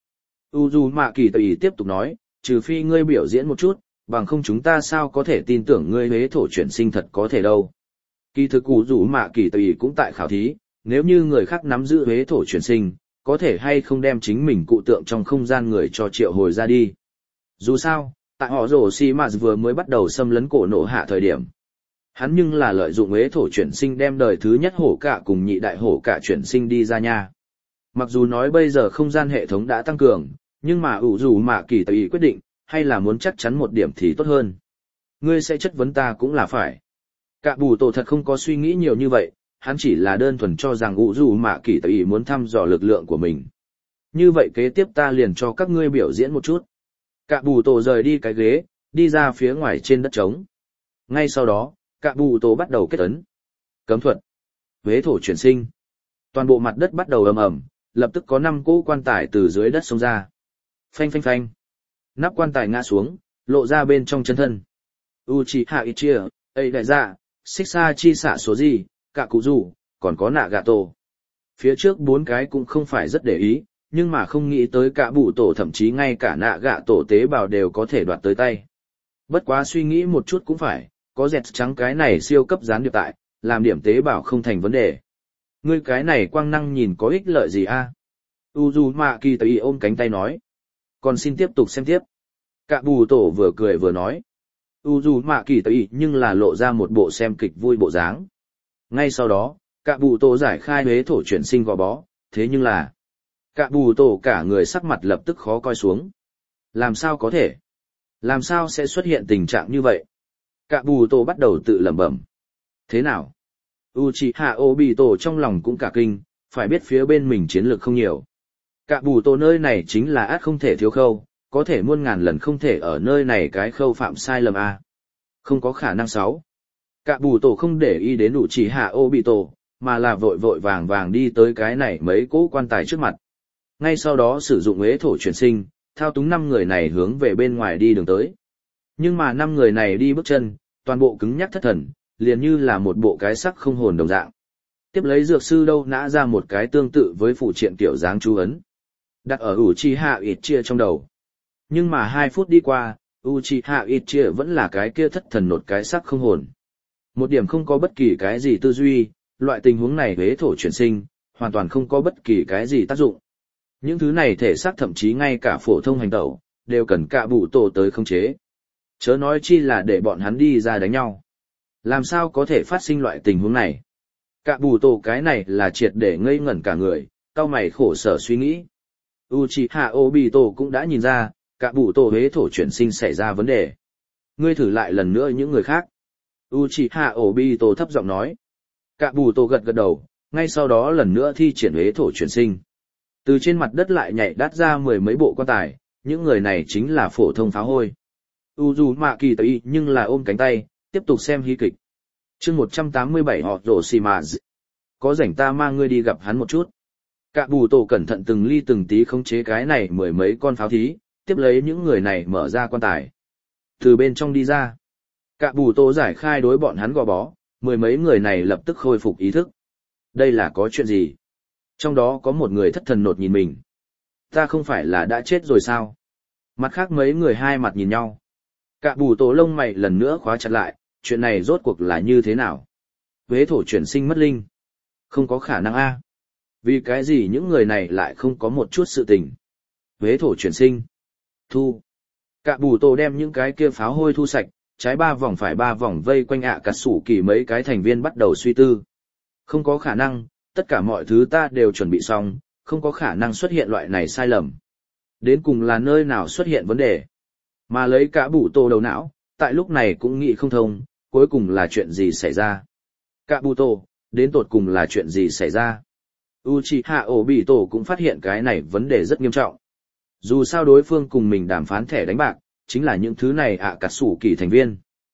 Uzumaki Tây tiếp tục nói, trừ phi ngươi biểu diễn một chút, bằng không chúng ta sao có thể tin tưởng ngươi huế thổ chuyển sinh thật có thể đâu. Kỳ thực Uzumaki Tây cũng tại khảo thí, nếu như người khác nắm giữ huế thổ chuyển sinh, có thể hay không đem chính mình cụ tượng trong không gian người cho triệu hồi ra đi. Dù sao, tại họ rổ xì mà vừa mới bắt đầu xâm lấn cổ nổ hạ thời điểm. Hắn nhưng là lợi dụng huế thổ chuyển sinh đem đời thứ nhất hổ cả cùng nhị đại hổ cả chuyển sinh đi ra nha. Mặc dù nói bây giờ không gian hệ thống đã tăng cường, nhưng mà Uzumaki Tây quyết định, hay là muốn chắc chắn một điểm thì tốt hơn. Ngươi sẽ chất vấn ta cũng là phải. Cả bù tổ thật không có suy nghĩ nhiều như vậy, hắn chỉ là đơn thuần cho rằng Uzumaki Tây muốn thăm dò lực lượng của mình. Như vậy kế tiếp ta liền cho các ngươi biểu diễn một chút. Cả bù tổ rời đi cái ghế, đi ra phía ngoài trên đất trống. Ngay sau đó, cả bù tổ bắt đầu kết ấn. Cấm thuật. Huế thổ chuyển sinh. Toàn bộ mặt đất bắt đầu ầm ầm, lập tức có 5 cỗ quan tài từ dưới đất xông ra. Phanh phanh phanh. Nắp quan tài ngã xuống, lộ ra bên trong chân thân. Uchiha Itachi, ấy đại dạ, xích xa chi xạ số gì, cả cụ rủ, còn có Nagato. Phía trước 4 cái cũng không phải rất để ý, nhưng mà không nghĩ tới cả bụ tổ thậm chí ngay cả nạ gạ tổ tế bào đều có thể đoạt tới tay. Bất quá suy nghĩ một chút cũng phải, có dẹt trắng cái này siêu cấp gián điệp tại, làm điểm tế bào không thành vấn đề. Ngươi cái này quang năng nhìn có ích lợi gì a? Uzumaki Tây ôm cánh tay nói. Còn xin tiếp tục xem tiếp. Cả bù tổ vừa cười vừa nói. Uzumaki Tây nhưng là lộ ra một bộ xem kịch vui bộ dáng. Ngay sau đó, cả bù tổ giải khai huế thổ chuyển sinh gò bó, thế nhưng là... Cả bù tổ cả người sắc mặt lập tức khó coi xuống. Làm sao có thể? Làm sao sẽ xuất hiện tình trạng như vậy? Cả bù tổ bắt đầu tự lẩm bẩm. Thế nào? Uchiha Obito trong lòng cũng cả kinh, phải biết phía bên mình chiến lược không nhiều. Cả bù tổ nơi này chính là át không thể thiếu khâu, có thể muôn ngàn lần không thể ở nơi này cái khâu phạm sai lầm a. Không có khả năng sáu. Cả bù tổ không để ý đến Uchiha Obito, mà là vội vội vàng vàng đi tới cái này mấy cỗ quan tài trước mặt. Ngay sau đó sử dụng huế thổ chuyển sinh, thao túng 5 người này hướng về bên ngoài đi đường tới. Nhưng mà 5 người này đi bước chân, toàn bộ cứng nhắc thất thần, liền như là một bộ cái sắc không hồn đồng dạng. Tiếp lấy dược sư đâu nã ra một cái tương tự với phụ triện kiểu dáng chú ấn, đặt ở Uchiha Itchia trong đầu. Nhưng mà 2 phút đi qua, Uchiha Itchia vẫn là cái kia thất thần nột cái sắc không hồn. Một điểm không có bất kỳ cái gì tư duy, loại tình huống này huế thổ chuyển sinh, hoàn toàn không có bất kỳ cái gì tác dụng. Những thứ này thể xác thậm chí ngay cả phổ thông hành tẩu, đều cần cả bụ tổ tới khống chế. Chớ nói chi là để bọn hắn đi ra đánh nhau. Làm sao có thể phát sinh loại tình huống này? Cả bù tổ cái này là triệt để ngây ngẩn cả người, cau mày khổ sở suy nghĩ. Uchiha Obito cũng đã nhìn ra, cả bù tổ huế thổ chuyển sinh xảy ra vấn đề. Ngươi thử lại lần nữa những người khác. Uchiha Obito thấp giọng nói. Cả bù tổ gật gật đầu, ngay sau đó lần nữa thi triển huế thổ chuyển sinh. Từ trên mặt đất lại nhảy đát ra 10 mấy bộ quan tài, những người này chính là phổ thông pháo hôi. Uzumaki Tây nhưng là ôm cánh tay, tiếp tục xem hí kịch. Chương 187 họ Orochimaru. Có rảnh ta mang ngươi đi gặp hắn một chút. Cả bù tổ cẩn thận từng ly từng tí khống chế cái này 10 mấy con pháo thí, tiếp lấy những người này mở ra quan tài. Từ bên trong đi ra. Cả bù tổ giải khai đối bọn hắn gò bó, 10 mấy người này lập tức khôi phục ý thức. Đây là có chuyện gì? Trong đó có một người thất thần nột nhìn mình. Ta không phải là đã chết rồi sao? Mặt khác mấy người hai mặt nhìn nhau. Cả bù tổ lông mày lần nữa khóa chặt lại, chuyện này rốt cuộc là như thế nào? Huế thổ chuyển sinh mất linh. Không có khả năng a. Vì cái gì những người này lại không có một chút sự tình? Huế thổ chuyển sinh. Thu. Cả bù tổ đem những cái kia pháo hôi thu sạch, trái 3 vòng phải 3 vòng vây quanh cả sủ kỳ mấy cái thành viên bắt đầu suy tư. Không có khả năng, tất cả mọi thứ ta đều chuẩn bị xong, không có khả năng xuất hiện loại này sai lầm. Đến cùng là nơi nào xuất hiện vấn đề? Mà lấy cả bù tổ đầu não, tại lúc này cũng nghĩ không thông, cuối cùng là chuyện gì xảy ra? Cả bù tổ, đến tột cùng là chuyện gì xảy ra? Uchiha Obito cũng phát hiện cái này vấn đề rất nghiêm trọng. Dù sao đối phương cùng mình đàm phán thẻ đánh bạc, chính là những thứ này cả sủ kỳ thành viên.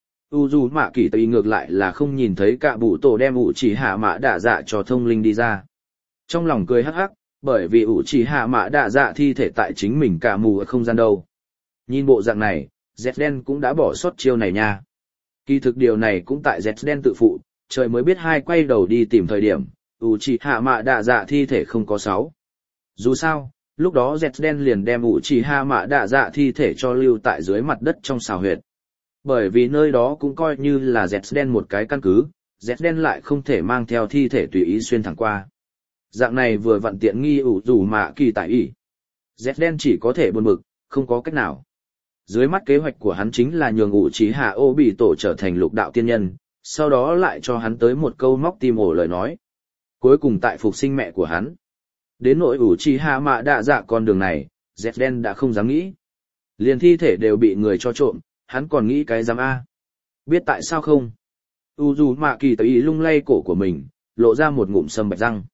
Uzumaki Tây ngược lại là không nhìn thấy cả bụ tổ đem Uchiha Mã Đạ Dạ cho thông linh đi ra. Trong lòng cười hắc hắc, bởi vì Uchiha Mã Đạ Dạ thi thể tại chính mình cả mù ở không gian đâu. Nhìn bộ dạng này, Zden cũng đã bỏ sót chiêu này nha. Kỳ thực điều này cũng tại Zden tự phụ, trời mới biết hai quay đầu đi tìm thời điểm, Uchiha Mã Đạ Dạ thi thể không có 6. Dù sao, lúc đó Zden liền đem Uchiha Mã Đạ Dạ thi thể cho lưu tại dưới mặt đất trong xào huyệt. Bởi vì nơi đó cũng coi như là Zden một cái căn cứ, Zden lại không thể mang theo thi thể tùy ý xuyên thẳng qua. Dạng này vừa vặn tiện nghi Uzumaki tại ý. Zden chỉ có thể buồn bực, không có cách nào. Dưới mắt kế hoạch của hắn chính là nhường Uchiha Obito trở thành lục đạo tiên nhân, sau đó lại cho hắn tới một câu móc tim ổ lời nói. Cuối cùng tại phục sinh mẹ của hắn. Đến nỗi Uchiha Mã Đạ Dạ con đường này, Zden đã không dám nghĩ. Liền thi thể đều bị người cho trộm, hắn còn nghĩ cái dám A. Biết tại sao không? Uzumaki Tây lung lay cổ của mình, lộ ra một ngụm sâm bạch răng.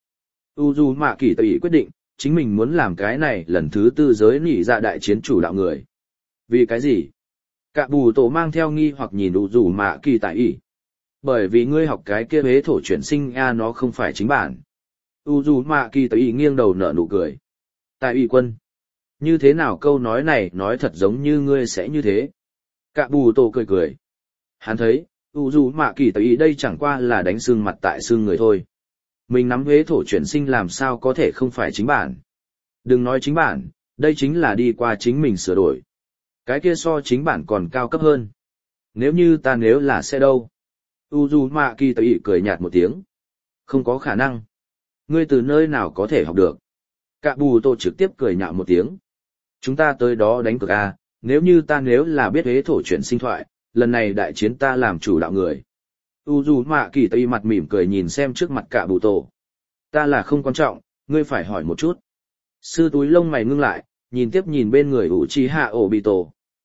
Uzumaki Tây quyết định, chính mình muốn làm cái này lần thứ 4 giới nỉ dạ đại chiến chủ đạo người. Vì cái gì? Cả bù tổ mang theo nghi hoặc nhìn Uzumaki Tây. Bởi vì ngươi học cái kia huế thổ chuyển sinh A nó không phải chính bản. Uzumaki Tây nghiêng đầu nở nụ cười. Tại ủy quân. Như thế nào câu nói này nói thật giống như ngươi sẽ như thế. Cả bù tổ cười cười. Hắn thấy, Uzumaki Tây đây chẳng qua là đánh xương mặt tại xương người thôi. Mình nắm huế thổ chuyển sinh làm sao có thể không phải chính bản. Đừng nói chính bản, đây chính là đi qua chính mình sửa đổi. Cái kia so chính bản còn cao cấp hơn. Nếu là sẽ đâu? Uzumaki Tây cười nhạt một tiếng. Không có khả năng. Ngươi từ nơi nào có thể học được? Cả bù tổ trực tiếp cười nhạo một tiếng. Chúng ta tới đó đánh cược à, nếu là biết hế thổ chuyển sinh thoại, lần này đại chiến ta làm chủ đạo người. Uzumaki Tây mặt mỉm cười nhìn xem trước mặt cả bù tổ. Ta là không quan trọng, ngươi phải hỏi một chút. Sư túi lông mày ngưng lại, nhìn bên người Uchiha Obito.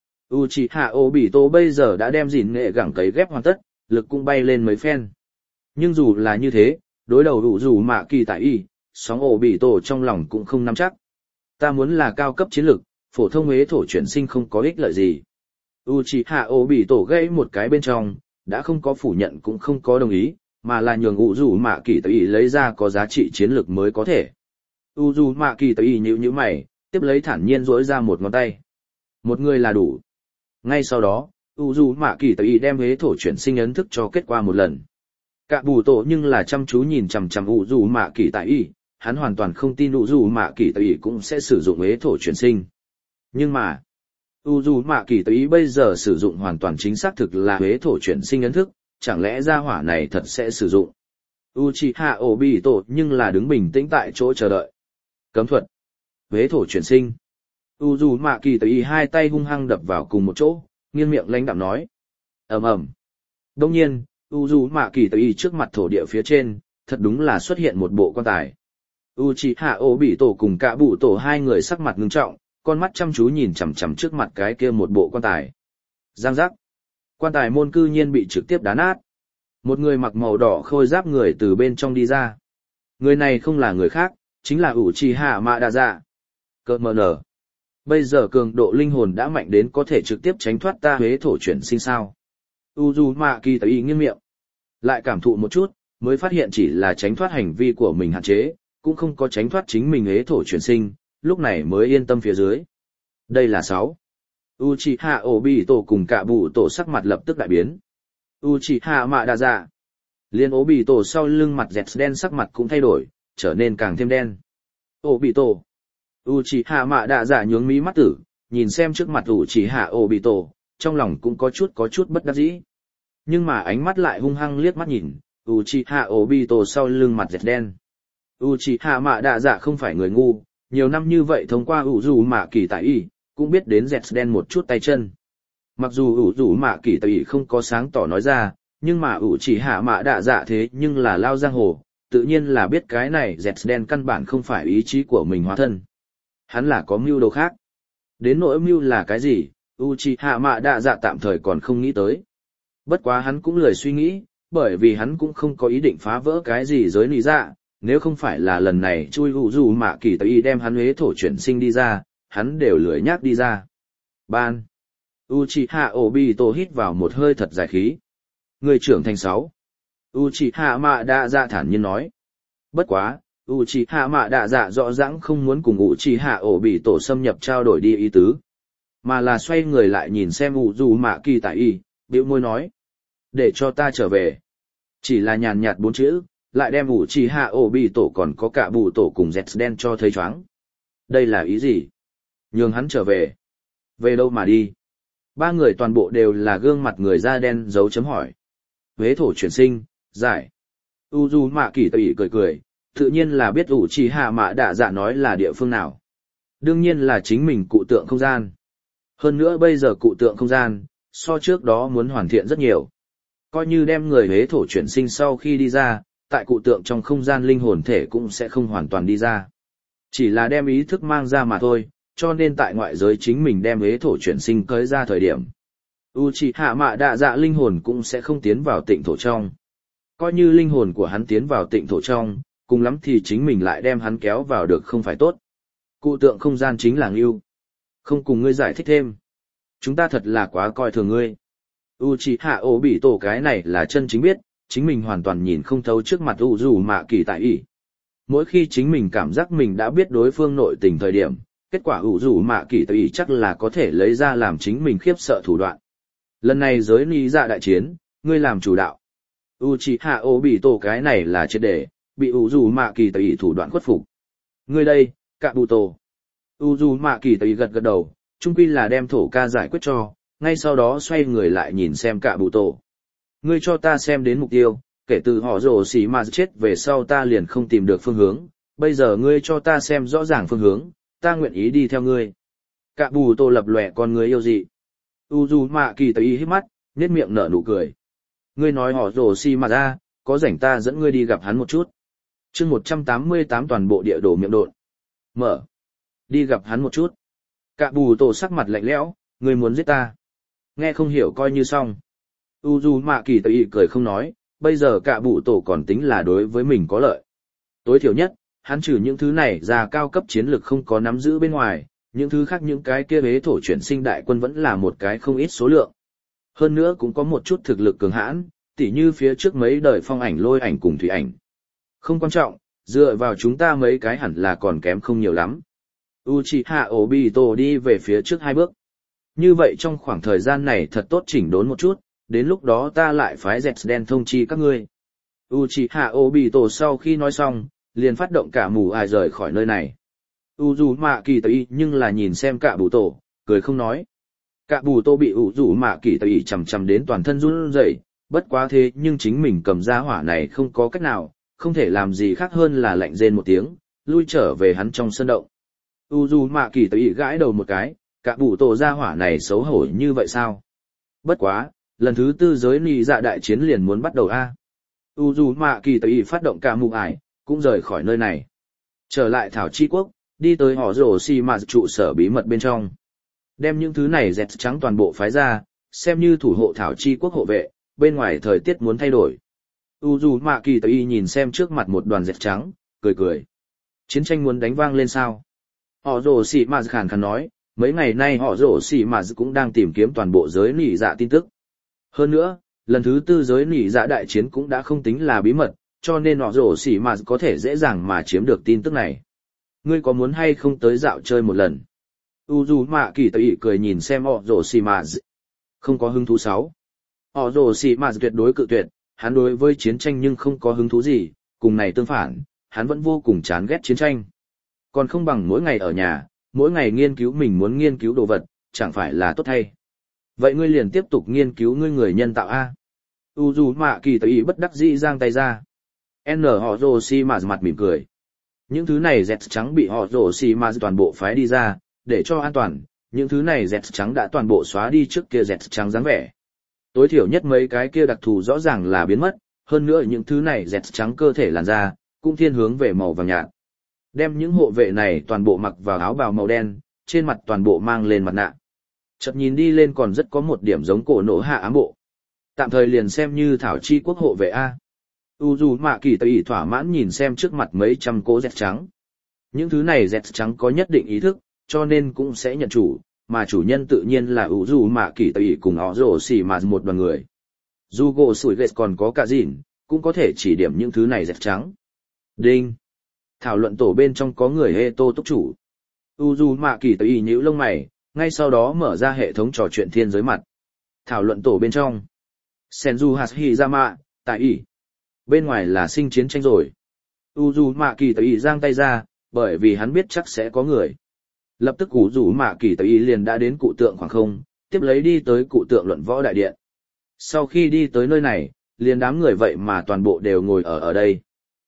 Uchiha Obito bây giờ đã đem gìn nghệ gẳng cấy ghép hoàn tất, lực cũng bay lên mấy phen. Nhưng dù là như thế, đối đầu Uzumaki Tây, sóng Obito trong lòng cũng không nắm chắc. Ta muốn là cao cấp chiến lực, phổ thông hế thổ chuyển sinh không có ích lợi gì. Uchiha Obito gãy một cái bên trong, đã không có phủ nhận cũng không có đồng ý, mà là nhường Uzumaki Tây lấy ra có giá trị chiến lược mới có thể. Uzumaki Tây nhíu mày, tiếp lấy thản nhiên duỗi ra một ngón tay. Một người là đủ. Ngay sau đó, Uzumaki Tây đem hế thổ chuyển sinh ấn thức cho kết quả một lần. Cả bù tổ nhưng là chăm chú nhìn chằm chằm Uzumaki Tây, hắn hoàn toàn không tin Uzumaki Tây cũng sẽ sử dụng hế thổ chuyển sinh. Nhưng mà, Uzumaki Tây bây giờ sử dụng hoàn toàn chính xác thực là hế thổ chuyển sinh ấn thức, chẳng lẽ gia hỏa này thật sẽ sử dụng. Uchiha Obito nhưng là đứng bình tĩnh tại chỗ chờ đợi. Cấm thuật. Hế thổ chuyển sinh. Uzumaki Tây hai tay hung hăng đập vào cùng một chỗ, nghiêng miệng lãnh đạm nói. Ầm ầm. Đông nhiên, Uzumaki Tây trước mặt thổ địa phía trên, thật đúng là xuất hiện một bộ quan tài. Uchiha Obito cùng cả bụ tổ hai người sắc mặt ngưng trọng, con mắt chăm chú nhìn chằm chằm trước mặt cái kia một bộ quan tài. Giang giác. Quan tài môn cư nhiên bị trực tiếp đá nát. Một người mặc màu đỏ khôi giáp người từ bên trong đi ra. Người này không là người khác, chính là Uchiha Madara. Cơ mờ nở. Bây giờ cường độ linh hồn đã mạnh đến có thể trực tiếp tránh thoát ta hế thổ chuyển sinh sao. Uzumaki Tây nghiêng miệng. Lại cảm thụ một chút, mới phát hiện chỉ là tránh thoát hành vi của mình hạn chế, cũng không có tránh thoát chính mình hế thổ chuyển sinh, lúc này mới yên tâm phía dưới. Đây là 6. Uchiha Obito cùng cả bụ tổ sắc mặt lập tức đại biến. Uchiha Madara. Liên Obito sau lưng mặt dẹt đen sắc mặt cũng thay đổi, trở nên càng thêm đen. Obito. Uchiha Madara nhướng mí mắt tử, nhìn xem trước mặt Uchiha Obito, trong lòng cũng có chút bất đắc dĩ. Nhưng mà ánh mắt lại hung hăng liếc mắt nhìn, Uchiha Obito sau lưng mặt dẹt đen. Uchiha Madara không phải người ngu, nhiều năm như vậy thông qua Uzumaki Tây, cũng biết đến dẹt đen một chút tay chân. Mặc dù Uzumaki Tây không có sáng tỏ nói ra, nhưng mà Uchiha Madara thế nhưng là lao giang hồ, tự nhiên là biết cái này dẹt đen căn bản không phải ý chí của mình hóa thân. Hắn là có mưu đồ khác. Đến nỗi mưu là cái gì, Uchiha Madara tạm thời còn không nghĩ tới. Bất quá hắn cũng lười suy nghĩ, bởi vì hắn cũng không có ý định phá vỡ cái gì giới lý dạ, nếu không phải là lần này chui Uzumaki Tây đem hắn hế thổ chuyển sinh đi ra, hắn đều lười nhác đi ra. Ban. Uchiha Obito hít vào một hơi thật dài khí. Người trưởng thành 6. Uchiha Madara thản nhiên nói. Bất quá, Uchiha Madara rõ ràng không muốn cùng Uchiha Obito xâm nhập trao đổi đi ý tứ, mà là xoay người lại nhìn xem Uzumaki Tây, bĩu môi nói. Để cho ta trở về. Chỉ là nhàn nhạt 4 chữ, lại đem Uchiha Obito còn có cả bụ tổ cùng Zden cho thấy choáng. Đây là ý gì? Nhường hắn trở về. Về đâu mà đi? Ba người toàn bộ đều là gương mặt người da đen dấu chấm hỏi. Hế thổ chuyển sinh, giải. Uzumaki Tây cười, tự nhiên là biết Uchiha Madara nói là địa phương nào. Đương nhiên là chính mình cụ tượng không gian. Hơn nữa bây giờ cụ tượng không gian, so trước đó muốn hoàn thiện rất nhiều. Coi như đem người hế thổ chuyển sinh sau khi đi ra, tại cụ tượng trong không gian linh hồn thể cũng sẽ không hoàn toàn đi ra. Chỉ là đem ý thức mang ra mà thôi, cho nên tại ngoại giới chính mình đem hế thổ chuyển sinh tới ra thời điểm. Uchiha Madara linh hồn cũng sẽ không tiến vào tịnh thổ trong. Coi như linh hồn của hắn tiến vào tịnh thổ trong, cùng lắm thì chính mình lại đem hắn kéo vào được không phải tốt. Cụ tượng không gian chính là ngưu. Không cùng ngươi giải thích thêm. Chúng ta thật là quá coi thường ngươi. Uchiha Obito cái này là chân chính biết, chính mình hoàn toàn nhìn không thấu trước mặt Uzumaki Tây. Mỗi khi chính mình cảm giác mình đã biết đối phương nội tình thời điểm, kết quả Uzumaki Tây chắc là có thể lấy ra làm chính mình khiếp sợ thủ đoạn. Lần này giới ni dạ đại chiến, ngươi làm chủ đạo. Uchiha Obito cái này là triệt để, bị Uzumaki Tây thủ đoạn khuất phục. Ngươi đây, Kabuto. Uzumaki Tây gật gật đầu, chung quy là đem thổ ca giải quyết cho, ngay sau đó xoay người lại nhìn xem cả bụ tổ. Ngươi cho ta xem đến mục tiêu, kể từ họ rồ xỉ mà chết về sau ta liền không tìm được phương hướng, bây giờ ngươi cho ta xem rõ ràng phương hướng, ta nguyện ý đi theo ngươi. Cả bù tổ lập lòe con người yêu dị. Uzumaki tới hít mắt, nhếch miệng nở nụ cười. Ngươi nói họ rồ xỉ mà ra, có rảnh ta dẫn ngươi đi gặp hắn một chút. Chương 188 toàn bộ địa đồ miệng độn. Mở. Đi gặp hắn một chút. Cả bù tổ sắc mặt lạnh lẽo, ngươi muốn giết ta. Nghe không hiểu coi như xong. Uzumaki tới cười không nói, bây giờ cả bụ tổ còn tính là đối với mình có lợi. Tối thiểu nhất, hắn trừ những thứ này ra cao cấp chiến lược không có nắm giữ bên ngoài, những thứ khác những cái kia hế thổ chuyển sinh đại quân vẫn là một cái không ít số lượng. Hơn nữa cũng có một chút thực lực cường hãn, tỉ như phía trước mấy đời phong ảnh lôi ảnh cùng thủy ảnh. Không quan trọng, dựa vào chúng ta mấy cái hẳn là còn kém không nhiều lắm. Uchiha Obito đi về phía trước 2 bước. Như vậy trong khoảng thời gian này thật tốt chỉnh đốn một chút, đến lúc đó ta lại phái dẹt đen thông chi các ngươi. Uchiha Obito sau khi nói xong, liền phát động cả mù ai rời khỏi nơi này. Uzumaki tới nhưng là nhìn xem cả bù tổ, cười không nói. Cả bù tổ bị Uzumaki tới chầm chầm đến toàn thân run rẩy, bất quá thế nhưng chính mình cầm ra hỏa này không có cách nào, không thể làm gì khác hơn là lạnh rên một tiếng, lui trở về hắn trong sân động. Uzumaki tới gãi đầu một cái, cả bù tổ ra hỏa này xấu hổ như vậy sao? Bất quá, lần thứ 4 giới nị dạ đại chiến liền muốn bắt đầu a. Uzumaki tới phát động cả mù ải, cũng rời khỏi nơi này. Trở lại Thảo Chi Quốc, đi tới họ rổ xì mà trụ sở bí mật bên trong. Đem những thứ này dẹt trắng toàn bộ phái ra, xem như thủ hộ Thảo Chi Quốc hộ vệ, bên ngoài thời tiết muốn thay đổi. Uzumaki tới nhìn xem trước mặt một đoàn dẹt trắng, cười cười. Chiến tranh muốn đánh vang lên sao? Họ rổ xì mà khàn khàn nói, mấy ngày nay họ rổ xì mà cũng đang tìm kiếm toàn bộ giới nị dạ tin tức. Hơn nữa, lần thứ 4 giới nị dạ đại chiến cũng đã không tính là bí mật, cho nên họ rổ xỉ mà có thể dễ dàng mà chiếm được tin tức này. Ngươi có muốn hay không tới dạo chơi một lần? Uzumaki tới cười nhìn xem họ rổ xỉ mà. Không có hứng thú 6. Họ rổ xỉ mà tuyệt đối cự tuyệt, hắn đối với chiến tranh nhưng không có hứng thú gì, cùng này tương phản, hắn vẫn vô cùng chán ghét chiến tranh. Còn không bằng mỗi ngày ở nhà, mỗi ngày nghiên cứu mình muốn nghiên cứu đồ vật, chẳng phải là tốt hay. Vậy ngươi liền tiếp tục nghiên cứu ngươi người nhân tạo A. Uzumaki tới bất đắc dĩ giang tay ra. Họ rồ xì mà mặt mỉm cười. Những thứ này dẹt trắng bị họ rồ xì mà toàn bộ phái đi ra, để cho an toàn, những thứ này dẹt trắng đã toàn bộ xóa đi trước kia dẹt trắng dáng vẻ. Tối thiểu nhất mấy cái kia đặc thù rõ ràng là biến mất, hơn nữa những thứ này dẹt trắng cơ thể làn da, cũng thiên hướng về màu vàng nhạt. Đem những hộ vệ này toàn bộ mặc vào áo bào màu đen, trên mặt toàn bộ mang lên mặt nạ. Chợt nhìn đi lên còn rất có một điểm giống cổ nổ hạ ám bộ. Tạm thời liền xem như Thảo Chi Quốc hộ vệ A. Uzumaki tới thỏa mãn nhìn xem trước mặt mấy trăm cỗ dẹt trắng. Những thứ này dẹt trắng có nhất định ý thức, cho nên cũng sẽ nhận chủ, mà chủ nhân tự nhiên là Uzumaki tới cùng họ rổ xỉ mà một đoàn người. Dù gỗ sủi ghét còn có cả dịn, cũng có thể chỉ điểm những thứ này dẹt trắng. Đinh! Thảo luận tổ bên trong có người Heto túc chủ. Uzumaki tới nhíu lông mày, ngay sau đó mở ra hệ thống trò chuyện thiên giới mặt. Thảo luận tổ bên trong. Senju Hashirama, tại ỷ. Bên ngoài là sinh chiến tranh rồi. Uzumaki tới ỷ giang tay ra, bởi vì hắn biết chắc sẽ có người. Lập tức Uzumaki tới ỷ liền đã đến cụ tượng khoảng không, tiếp lấy đi tới cụ tượng luận võ đại điện. Sau khi đi tới nơi này, liền đám người vậy mà toàn bộ đều ngồi ở đây.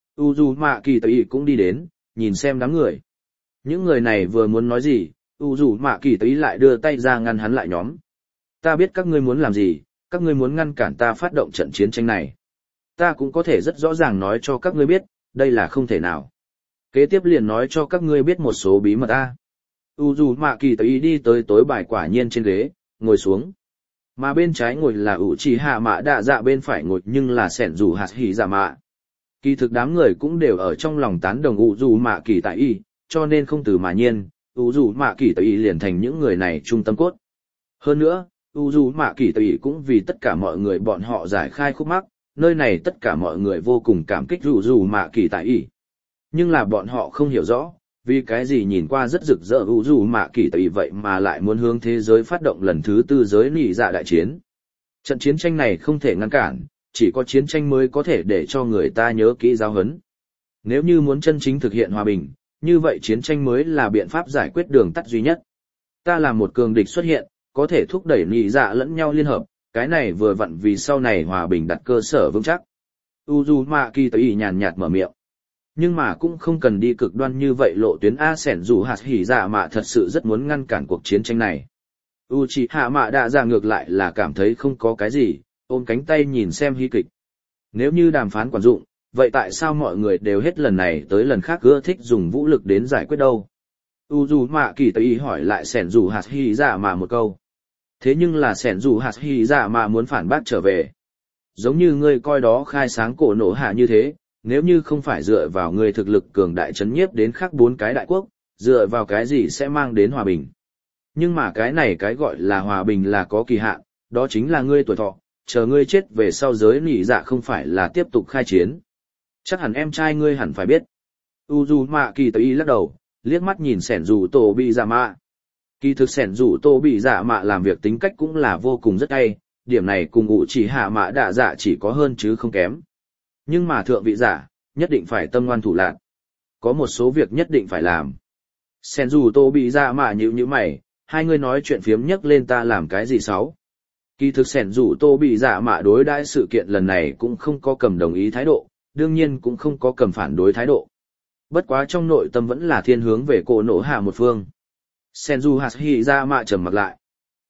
Uzumaki tới ỷ cũng đi đến, nhìn xem đám người. Những người này vừa muốn nói gì, Uzumaki tới ỷ lại đưa tay ra ngăn hắn lại nhóm. Ta biết các ngươi muốn làm gì, các ngươi muốn ngăn cản ta phát động trận chiến tranh này. Ta cũng có thể rất rõ ràng nói cho các ngươi biết, đây là không thể nào. Kế tiếp liền nói cho các ngươi biết một số bí mật a. Uzumaki tới đi tới tối bài quả nhiên trên ghế, ngồi xuống. Mà bên trái ngồi là Uchiha Mạ Đạ Dạ, bên phải ngồi nhưng là Senju Hashirama. Kỳ thực đám người cũng đều ở trong lòng tán đồng Uzumaki tại y, cho nên không từ mà nhiên, Uzumaki tại y liền thành những người này trung tâm cốt. Hơn nữa, Uzumaki tại y cũng vì tất cả mọi người bọn họ giải khai khúc mắc, nơi này tất cả mọi người vô cùng cảm kích Uzumaki tại y. Nhưng là bọn họ không hiểu rõ, vì cái gì nhìn qua rất rực rỡ Uzumaki tại y vậy mà lại muốn hướng thế giới phát động lần thứ 4 giới nị dạ đại chiến. Trận chiến tranh này không thể ngăn cản, chỉ có chiến tranh mới có thể để cho người ta nhớ kỹ giáo huấn. Nếu như muốn chân chính thực hiện hòa bình, như vậy chiến tranh mới là biện pháp giải quyết đường tắt duy nhất. Ta là một cường địch xuất hiện, có thể thúc đẩy nhị dạ lẫn nhau liên hợp, cái này vừa vặn vì sau này hòa bình đặt cơ sở vững chắc. Uzumaki Tây nhàn nhạt mở miệng. Nhưng mà cũng không cần đi cực đoan như vậy lộ tuyến A Sẻn dù hạt hỉ dạ mạ thật sự rất muốn ngăn cản cuộc chiến tranh này. Uchiha Mạ Đạ Dạ ngược lại là cảm thấy không có cái gì, ôm cánh tay nhìn xem hí kịch. Nếu như đàm phán quản dụng, vậy tại sao mọi người đều hết lần này tới lần khác ưa thích dùng vũ lực đến giải quyết đâu? Uzumaki Tây hỏi lại Sẻn dù hạt hỉ dạ mạ một câu. Thế nhưng là Sẻn dù hạt hỉ dạ mạ muốn phản bác trở về. Giống như ngươi coi đó khai sáng cổ nổ hạ như thế, nếu như không phải dựa vào ngươi thực lực cường đại chấn nhiếp đến khác 4 cái đại quốc, dựa vào cái gì sẽ mang đến hòa bình. Nhưng mà cái này cái gọi là hòa bình là có kỳ hạn, đó chính là ngươi tuổi thọ, chờ ngươi chết về sau giới nỉ dạ không phải là tiếp tục khai chiến. Chắc hẳn em trai ngươi hẳn phải biết. Uzumaki Tây lắc đầu, liếc mắt nhìn Sẻn dù tổ bị dạ mạ. Kỳ thực Sẻn dù tổ bị dạ mạ làm việc tính cách cũng là vô cùng rất hay, điểm này cùng Uchiha Mạ Đạ Dạ chỉ có hơn chứ không kém. Nhưng mà thượng vị giả, nhất định phải tâm ngoan thủ lạn. Có một số việc nhất định phải làm. Sẻn dù tô bị dạ mạ nhíu mày, hai người nói chuyện phiếm nhắc lên ta làm cái gì xấu. Kỳ thực Sẻn dù tô bị dạ mạ đối đãi sự kiện lần này cũng không có cầm đồng ý thái độ, đương nhiên cũng không có cầm phản đối thái độ. Bất quá trong nội tâm vẫn là thiên hướng về cổ nổ hạ một phương. Sẻn dù hạt hỉ dạ mạ trầm mặc lại.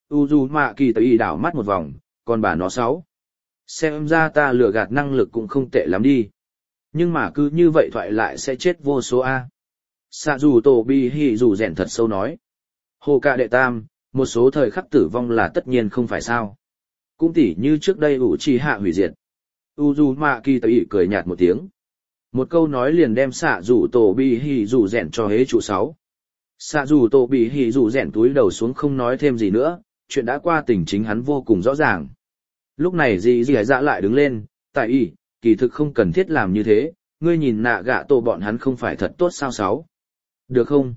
Uzumaki Tây đảo mắt một vòng, còn bà nó xấu. Xem ra ta lừa gạt năng lực cũng không tệ lắm đi. Nhưng mà cứ như vậy thoại lại sẽ chết vô số A. Sạ dù tổ bi hỉ dù rèn thật sâu nói. Hồ cạ đệ tam, một số thời khắc tử vong là tất nhiên không phải sao. Cũng tỉ như trước đây Uchiha hủy diệt. Uzumaki Tây cười nhạt một tiếng. Một câu nói liền đem sạ dù tổ bi hỉ dù rèn cho hế trụ 6. Sạ dù tổ bi hỉ dù rèn túi đầu xuống không nói thêm gì nữa, chuyện đã qua tình chính hắn vô cùng rõ ràng. Lúc này dì dạ lại đứng lên, tại ý, kỳ thực không cần thiết làm như thế, ngươi nhìn nạ gạ tổ bọn hắn không phải thật tốt sao sáu. Được không?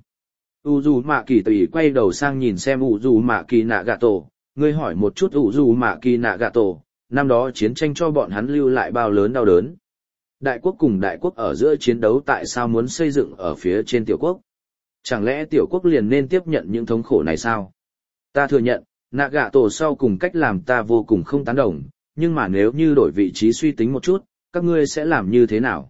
Uzumaki Tây quay đầu sang nhìn xem Uzumaki nạ gạ tổ, ngươi hỏi một chút Uzumaki nạ gạ tổ, năm đó chiến tranh cho bọn hắn lưu lại bao lớn đau đớn. Đại quốc cùng đại quốc ở giữa chiến đấu tại sao muốn xây dựng ở phía trên tiểu quốc? Chẳng lẽ tiểu quốc liền nên tiếp nhận những thống khổ này sao? Ta thừa nhận, nạ gạ tổ sau cùng cách làm ta vô cùng không tán đồng, nhưng mà nếu như đổi vị trí suy tính một chút, các ngươi sẽ làm như thế nào?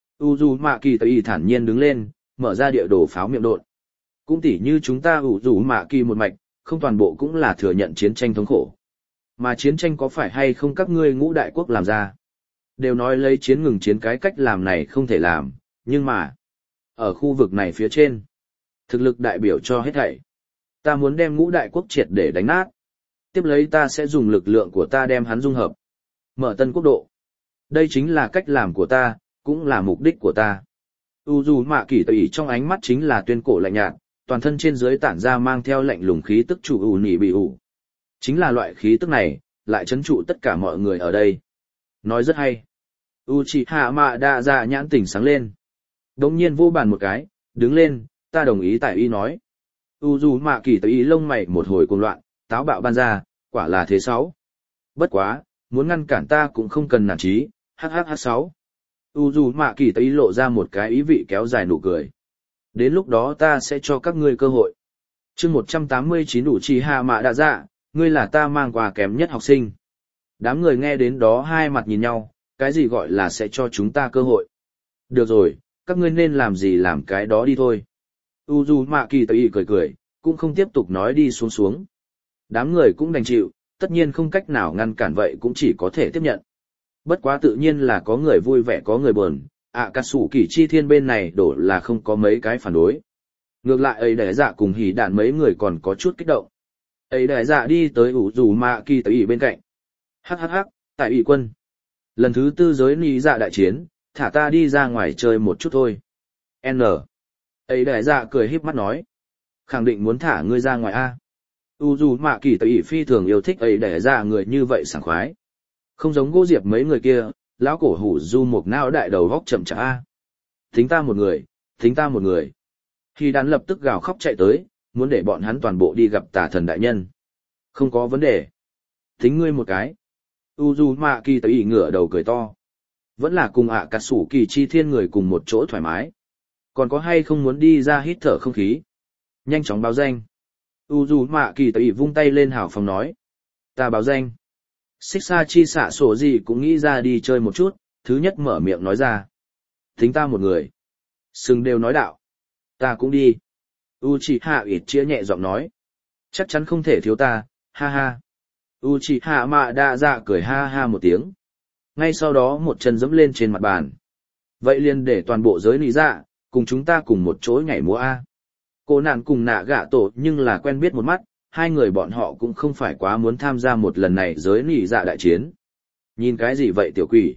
Uzumaki Tây thản nhiên đứng lên, mở ra địa đồ pháo miệng độn. Cũng tỉ như chúng ta Uzumaki một mạch, không toàn bộ cũng là thừa nhận chiến tranh thống khổ. Mà chiến tranh có phải hay không các ngươi ngũ đại quốc làm ra? Đều nói lấy chiến ngừng chiến cái cách làm này không thể làm, nhưng mà, ở khu vực này phía trên, thực lực đại biểu cho hết thảy. Ta muốn đem ngũ đại quốc triệt để đánh nát. Tiếp lấy ta sẽ dùng lực lượng của ta đem hắn dung hợp. Mở tân quốc độ. Đây chính là cách làm của ta, cũng là mục đích của ta. Uzumaki Tây trong ánh mắt chính là tuyên cổ lạnh nhạt, toàn thân trên dưới tản ra mang theo lạnh lùng khí tức chủ nỉ bị ủ. Chính là loại khí tức này, lại trấn trụ tất cả mọi người ở đây. Nói rất hay. Uchiha Mạ Đạ Dạ nhãn tỉnh sáng lên. Đống nhiên vô bàn một cái, đứng lên, ta đồng ý tại y nói. Uzumaki Tây lông mày một hồi cuồng loạn, táo bạo ban ra, quả là thế 6. Bất quá, muốn ngăn cản ta cũng không cần nản chí, hhh 6. Uzumaki Tây lộ ra một cái ý vị kéo dài nụ cười. Đến lúc đó ta sẽ cho các ngươi cơ hội. Chương 189 Uchiha Mạ Đạ Dạ, ngươi là ta mang quà kém nhất học sinh. Đám người nghe đến đó hai mặt nhìn nhau, cái gì gọi là sẽ cho chúng ta cơ hội. Được rồi, các ngươi nên làm gì làm cái đó đi thôi. Uzumaki Tây cười, cũng không tiếp tục nói đi xuống. Đám người cũng đành chịu, tất nhiên không cách nào ngăn cản vậy cũng chỉ có thể tiếp nhận. Bất quá tự nhiên là có người vui vẻ có người buồn, Akatsuki chi thiên bên này đổ là không có mấy cái phản đối. Ngược lại ấy đại dạ cùng hỉ đạn mấy người còn có chút kích động. Ấy đại dạ đi tới Uzumaki Tây bên cạnh. Hắc, tại ủy quân. Lần thứ 4 giới nỉ dạ đại chiến, thả ta đi ra ngoài chơi một chút thôi. N. Ấy đại dạ cười híp mắt nói. Khẳng định muốn thả ngươi ra ngoài A. Uzumaki Tây phi thường yêu thích ấy đại dạ người như vậy sảng khoái. Không giống Gỗ Diệp mấy người kia, lão cổ hủ du một não đại đầu góc chậm chạp A. Tính ta một người. Khi đàn lập tức gào khóc chạy tới, muốn để bọn hắn toàn bộ đi gặp tà thần đại nhân. Không có vấn đề. Tính ngươi một cái. Uzumaki Tây ngửa đầu cười to. Vẫn là cùng Akatsuki chi thiên người cùng một chỗ thoải mái. Còn có hay không muốn đi ra hít thở không khí? Nhanh chóng báo danh. Uzumaki Tây vung tay lên hào phóng nói. Ta báo danh. Xích xa chi xạ sổ gì cũng nghĩ ra đi chơi một chút, thứ nhất mở miệng nói ra. Tính ta một người. Sừng đều nói đạo. Ta cũng đi. Uchiha ít chia nhẹ giọng nói. Chắc chắn không thể thiếu ta, ha ha. Uchiha mạ đa dạ cười ha ha một tiếng. Ngay sau đó một chân dẫm lên trên mặt bàn. Vậy liền để toàn bộ giới nị dạ, cùng chúng ta cùng một chỗ nhảy múa A. Cô nạn cùng nạ gạ tổ nhưng là quen biết một mắt, hai người bọn họ cũng không phải quá muốn tham gia một lần này giới nị dạ đại chiến. Nhìn cái gì vậy tiểu quỷ?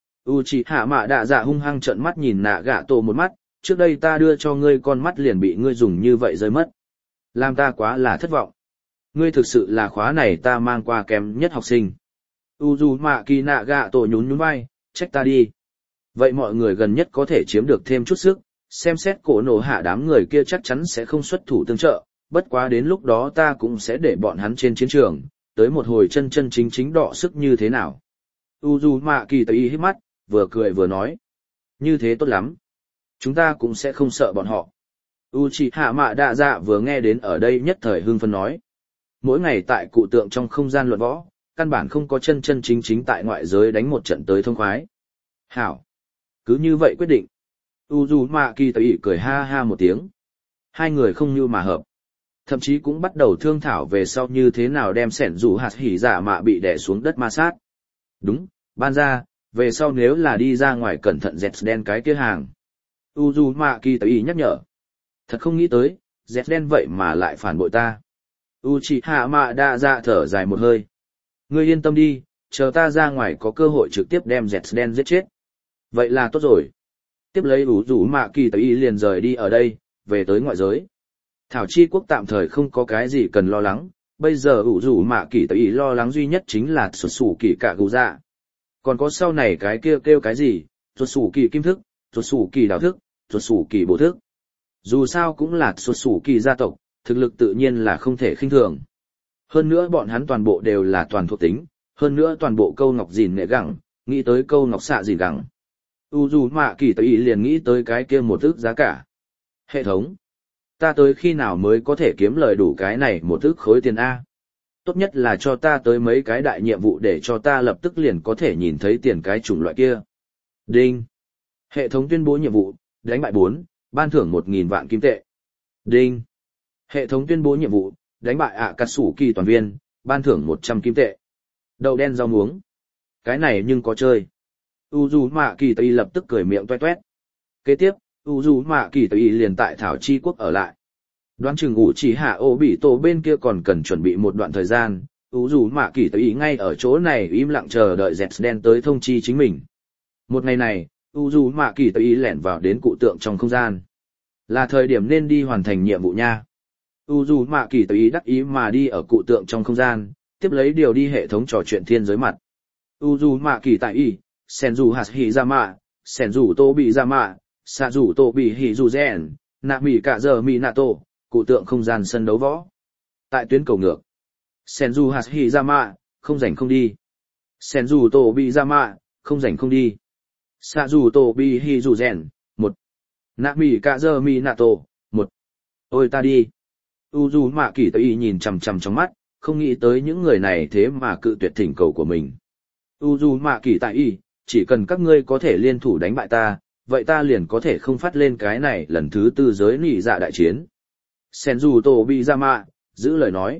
Uchiha mạ đa dạ hung hăng trợn mắt nhìn nạ gạ tổ một mắt, trước đây ta đưa cho ngươi con mắt liền bị ngươi dùng như vậy rơi mất. Làm ta quá là thất vọng. Ngươi thực sự là khóa này ta mang qua kém nhất học sinh. Uzumaki nạ gạ tổ nhún nhún vai, trách ta đi. Vậy mọi người gần nhất có thể chiếm được thêm chút sức, xem xét cổ nổ hạ đám người kia chắc chắn sẽ không xuất thủ tương trợ, bất quá đến lúc đó ta cũng sẽ để bọn hắn trên chiến trường, tới một hồi chân chân chính chính đọ sức như thế nào. Uzumaki Tây hít mắt, vừa cười vừa nói. Như thế tốt lắm. Chúng ta cũng sẽ không sợ bọn họ. Uchiha mạ đa dạ vừa nghe đến ở đây nhất thời hưng phấn nói. Mỗi ngày tại cụ tượng trong không gian luận võ, căn bản không có chân chân chính chính tại ngoại giới đánh một trận tới thông khoái. Hảo. Cứ như vậy quyết định. Uzumaki Tây cười ha ha một tiếng. Hai người không như mà hợp. Thậm chí cũng bắt đầu thương thảo về sau như thế nào đem sẻn rủ hạt hỉ giả mạ bị đè xuống đất ma sát. Đúng, ban ra, về sau nếu là đi ra ngoài cẩn thận dẹt đen cái kia hàng. Uzumaki Tây nhắc nhở. Thật không nghĩ tới, dẹt đen vậy mà lại phản bội ta. Uchiha mạ đa dạ thở dài một hơi. Ngươi yên tâm đi, chờ ta ra ngoài có cơ hội trực tiếp đem dẹt đen giết chết. Vậy là tốt rồi. Tiếp lấy Uzumaki Tây liền rời đi ở đây, về tới ngoại giới. Thảo Chi Quốc tạm thời không có cái gì cần lo lắng, bây giờ Uzumaki Tây lo lắng duy nhất chính là Tsutsuki cả gù dạ. Còn có sau này cái kia kêu cái gì, Tsutsuki kim thức, Tsutsuki đào thức, Tsutsuki bổ thức. Dù sao cũng là Tsutsuki gia tộc, thực lực tự nhiên là không thể khinh thường. Hơn nữa bọn hắn toàn bộ đều là toàn thuộc tính, hơn nữa toàn bộ câu ngọc gìn nệ gẳng, nghĩ tới câu ngọc xạ gìn gẳng. Uzumaki Tây liền nghĩ tới cái kia một ức giá cả. Hệ thống. Ta tới khi nào mới có thể kiếm lời đủ cái này một ức khối tiền A? Tốt nhất là cho ta tới mấy cái đại nhiệm vụ để cho ta lập tức liền có thể nhìn thấy tiền cái chủng loại kia. Đinh. Hệ thống tuyên bố nhiệm vụ, đánh bại 4, ban thưởng 1.000 vạn kim tệ. Đinh. Hệ thống tuyên bố nhiệm vụ, đánh bại Akatsuki toàn viên, ban thưởng 100 kim tệ. Đậu đen rau muống. Cái này nhưng có chơi. Uzumaki Tây lập tức cười miệng toét toét. Kế tiếp, Uzumaki Tây liền tại Thảo Chi Quốc ở lại. Đoán chừng Uchiha Obito bên kia còn cần chuẩn bị một đoạn thời gian, Uzumaki Tây ngay ở chỗ này im lặng chờ đợi Zets đen tới thông chi chính mình. Một ngày này, Uzumaki Tây lẻn vào đến cụ tượng trong không gian. Là thời điểm nên đi hoàn thành nhiệm vụ nha. Uzumaki Tây đắc ý mà đi ở cụ tượng trong không gian, tiếp lấy điều đi hệ thống trò chuyện thiên giới mặt. Uzumaki Tây, Senju Hashizama, Senju Tobizama, Sazu Tobi Hizuzen, Nami cả giờ Minato, cụ tượng không gian sân đấu võ. Tại tuyến cầu ngược. Senju Hashizama, không rảnh không đi. Senju Tobizama, không rảnh không đi. Sazu Tobi Hizuzen, 1. Nami cả giờ Minato, 1. Ôi ta đi. Uzumaki Tây nhìn chằm chằm trong mắt, không nghĩ tới những người này thế mà cự tuyệt thỉnh cầu của mình. Uzumaki Tây, chỉ cần các ngươi có thể liên thủ đánh bại ta, vậy ta liền có thể không phát lên cái này lần thứ 4 giới nỉ dạ đại chiến. Senju Tobizama, giữ lời nói.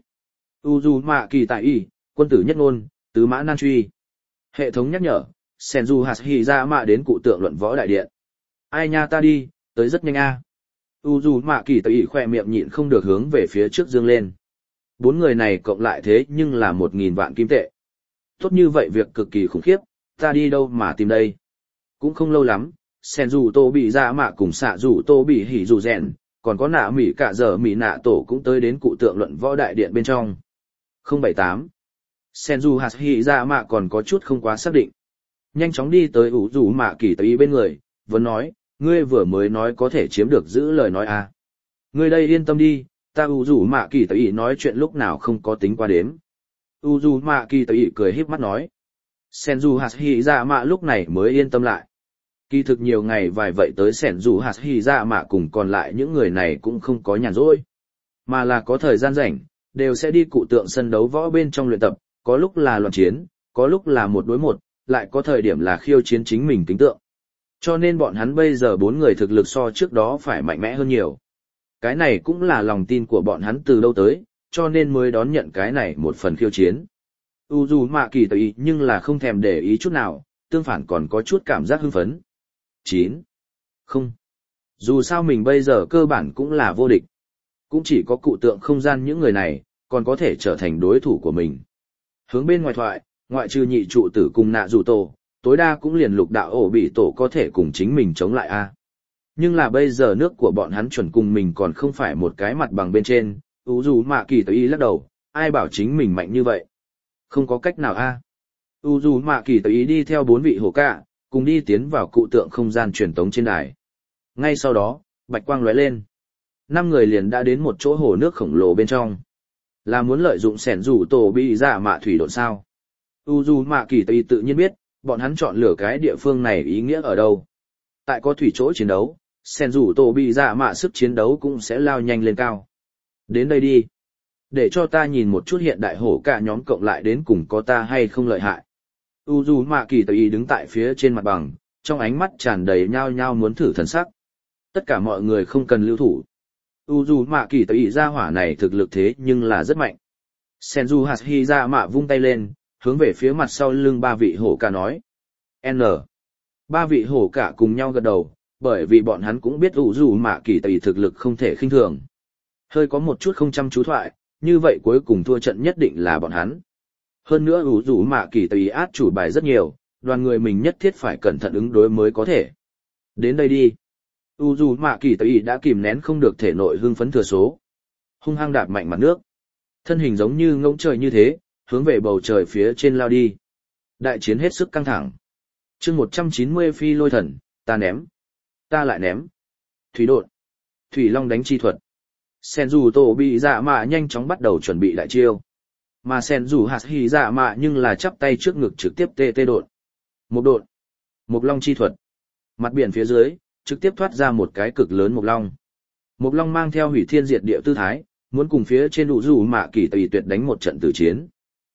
Uzumaki Tây, quân tử nhất ngôn, tứ mã nan truy. Hệ thống nhắc nhở, Senju Hashizama đến cụ tượng luận võ đại điện. Ai nha ta đi, tới rất nhanh a. Uzumaki Tây khoe miệng nhịn không được hướng về phía trước dương lên. 4 người này cộng lại thế nhưng là 1.000 vạn kim tệ. Tốt như vậy việc cực kỳ khủng khiếp, ta đi đâu mà tìm đây. Cũng không lâu lắm, Senju Tobizama cùng xạ rủ Tobi Hizuzen, còn có nạ mỉ cả giờ mỉ nạ tổ cũng tới đến cụ tượng luận võ đại điện bên trong. 078. Senju Hashizama còn có chút không quá xác định. Nhanh chóng đi tới Uzumaki Tây bên người, vẫn nói, ngươi vừa mới nói có thể chiếm được giữ lời nói à. Ngươi đây yên tâm đi, ta Uzumaki Tây nói chuyện lúc nào không có tính qua đếm. Uzumaki Tây cười híp mắt nói. Senju Hashizama lúc này mới yên tâm lại. Kỳ thực nhiều ngày vài vậy tới Senju Hashizama cùng còn lại những người này cũng không có nhàn rỗi. mà là có thời gian rảnh, đều sẽ đi cụ tượng sân đấu võ bên trong luyện tập, có lúc là loạn chiến, có lúc là một đối một, lại có thời điểm là khiêu chiến chính mình kính tượng. Cho nên bọn hắn bây giờ 4 người thực lực so trước đó phải mạnh mẽ hơn nhiều. Cái này cũng là lòng tin của bọn hắn từ đâu tới, cho nên mới đón nhận cái này một phần khiêu chiến. Uzumaki tùy ý nhưng là không thèm để ý chút nào, tương phản còn có chút cảm giác hưng phấn. 9. Không. Dù sao mình bây giờ cơ bản cũng là vô địch. Cũng chỉ có cụ tượng không gian những người này, còn có thể trở thành đối thủ của mình. Hướng bên ngoài thoại, ngoại trừ nhị trụ tử cùng nạ dù tổ, tối đa cũng liền lục đạo ổ bị tổ có thể cùng chính mình chống lại a. Nhưng là bây giờ nước của bọn hắn chuẩn cùng mình còn không phải một cái mặt bằng bên trên, Uzumaki tùy ý lắc đầu, ai bảo chính mình mạnh như vậy. Không có cách nào a. Uzumaki tùy ý đi theo 4 vị hổ cạ, cùng đi tiến vào cụ tượng không gian truyền tống trên đài. Ngay sau đó, bạch quang lóe lên. 5 người liền đã đến một chỗ hồ nước khổng lồ bên trong. Là muốn lợi dụng sẻn rủ tổ bị dạ mạ thủy độn sao. Uzumaki tùy tự nhiên biết, bọn hắn chọn lựa cái địa phương này ý nghĩa ở đâu. Tại có thủy chỗ chiến đấu, sẻn rủ tổ bị dạ mạ sức chiến đấu cũng sẽ lao nhanh lên cao. Đến đây đi. Để cho ta nhìn một chút hiện đại hổ cả nhóm cộng lại đến cùng có ta hay không lợi hại. Uzumaki tùy ý đứng tại phía trên mặt bằng, trong ánh mắt tràn đầy nhao nhao muốn thử thần sắc. Tất cả mọi người không cần lưu thủ. Uzumaki tùy ý ra hỏa này thực lực thế nhưng là rất mạnh. Senju Hashirama vung tay lên, hướng về phía mặt sau lưng 3 vị hổ cả nói. N. 3 vị hổ cả cùng nhau gật đầu, bởi vì bọn hắn cũng biết Uzumaki tùy ý thực lực không thể khinh thường. Hơi có một chút không chăm chú thoại, như vậy cuối cùng thua trận nhất định là bọn hắn. Hơn nữa Uzumaki tùy ý át chủ bài rất nhiều, đoàn người mình nhất thiết phải cẩn thận ứng đối mới có thể. Đến đây đi. Uzumaki tùy ý đã kìm nén không được thể nội hưng phấn thừa số. Hung hăng đạp mạnh mặt nước. Thân hình giống như ngỗng trời như thế, hướng về bầu trời phía trên lao đi. Đại chiến hết sức căng thẳng. Chương 190 phi lôi thần, ta ném. Ta lại ném. Thủy độn. Thủy long đánh chi thuật. Senju tổ bị dạ mạ nhanh chóng bắt đầu chuẩn bị đại chiêu. Mà Senju hạt hỉ dạ mạ nhưng là chắp tay trước ngực trực tiếp tê độn. Một độn. Mộc long chi thuật. Mặt biển phía dưới, trực tiếp thoát ra một cái cực lớn mộc long. Mộc long mang theo hủy thiên diệt địa tư thái, muốn cùng phía trên Uzumaki tùy tuyệt đánh một trận tử chiến.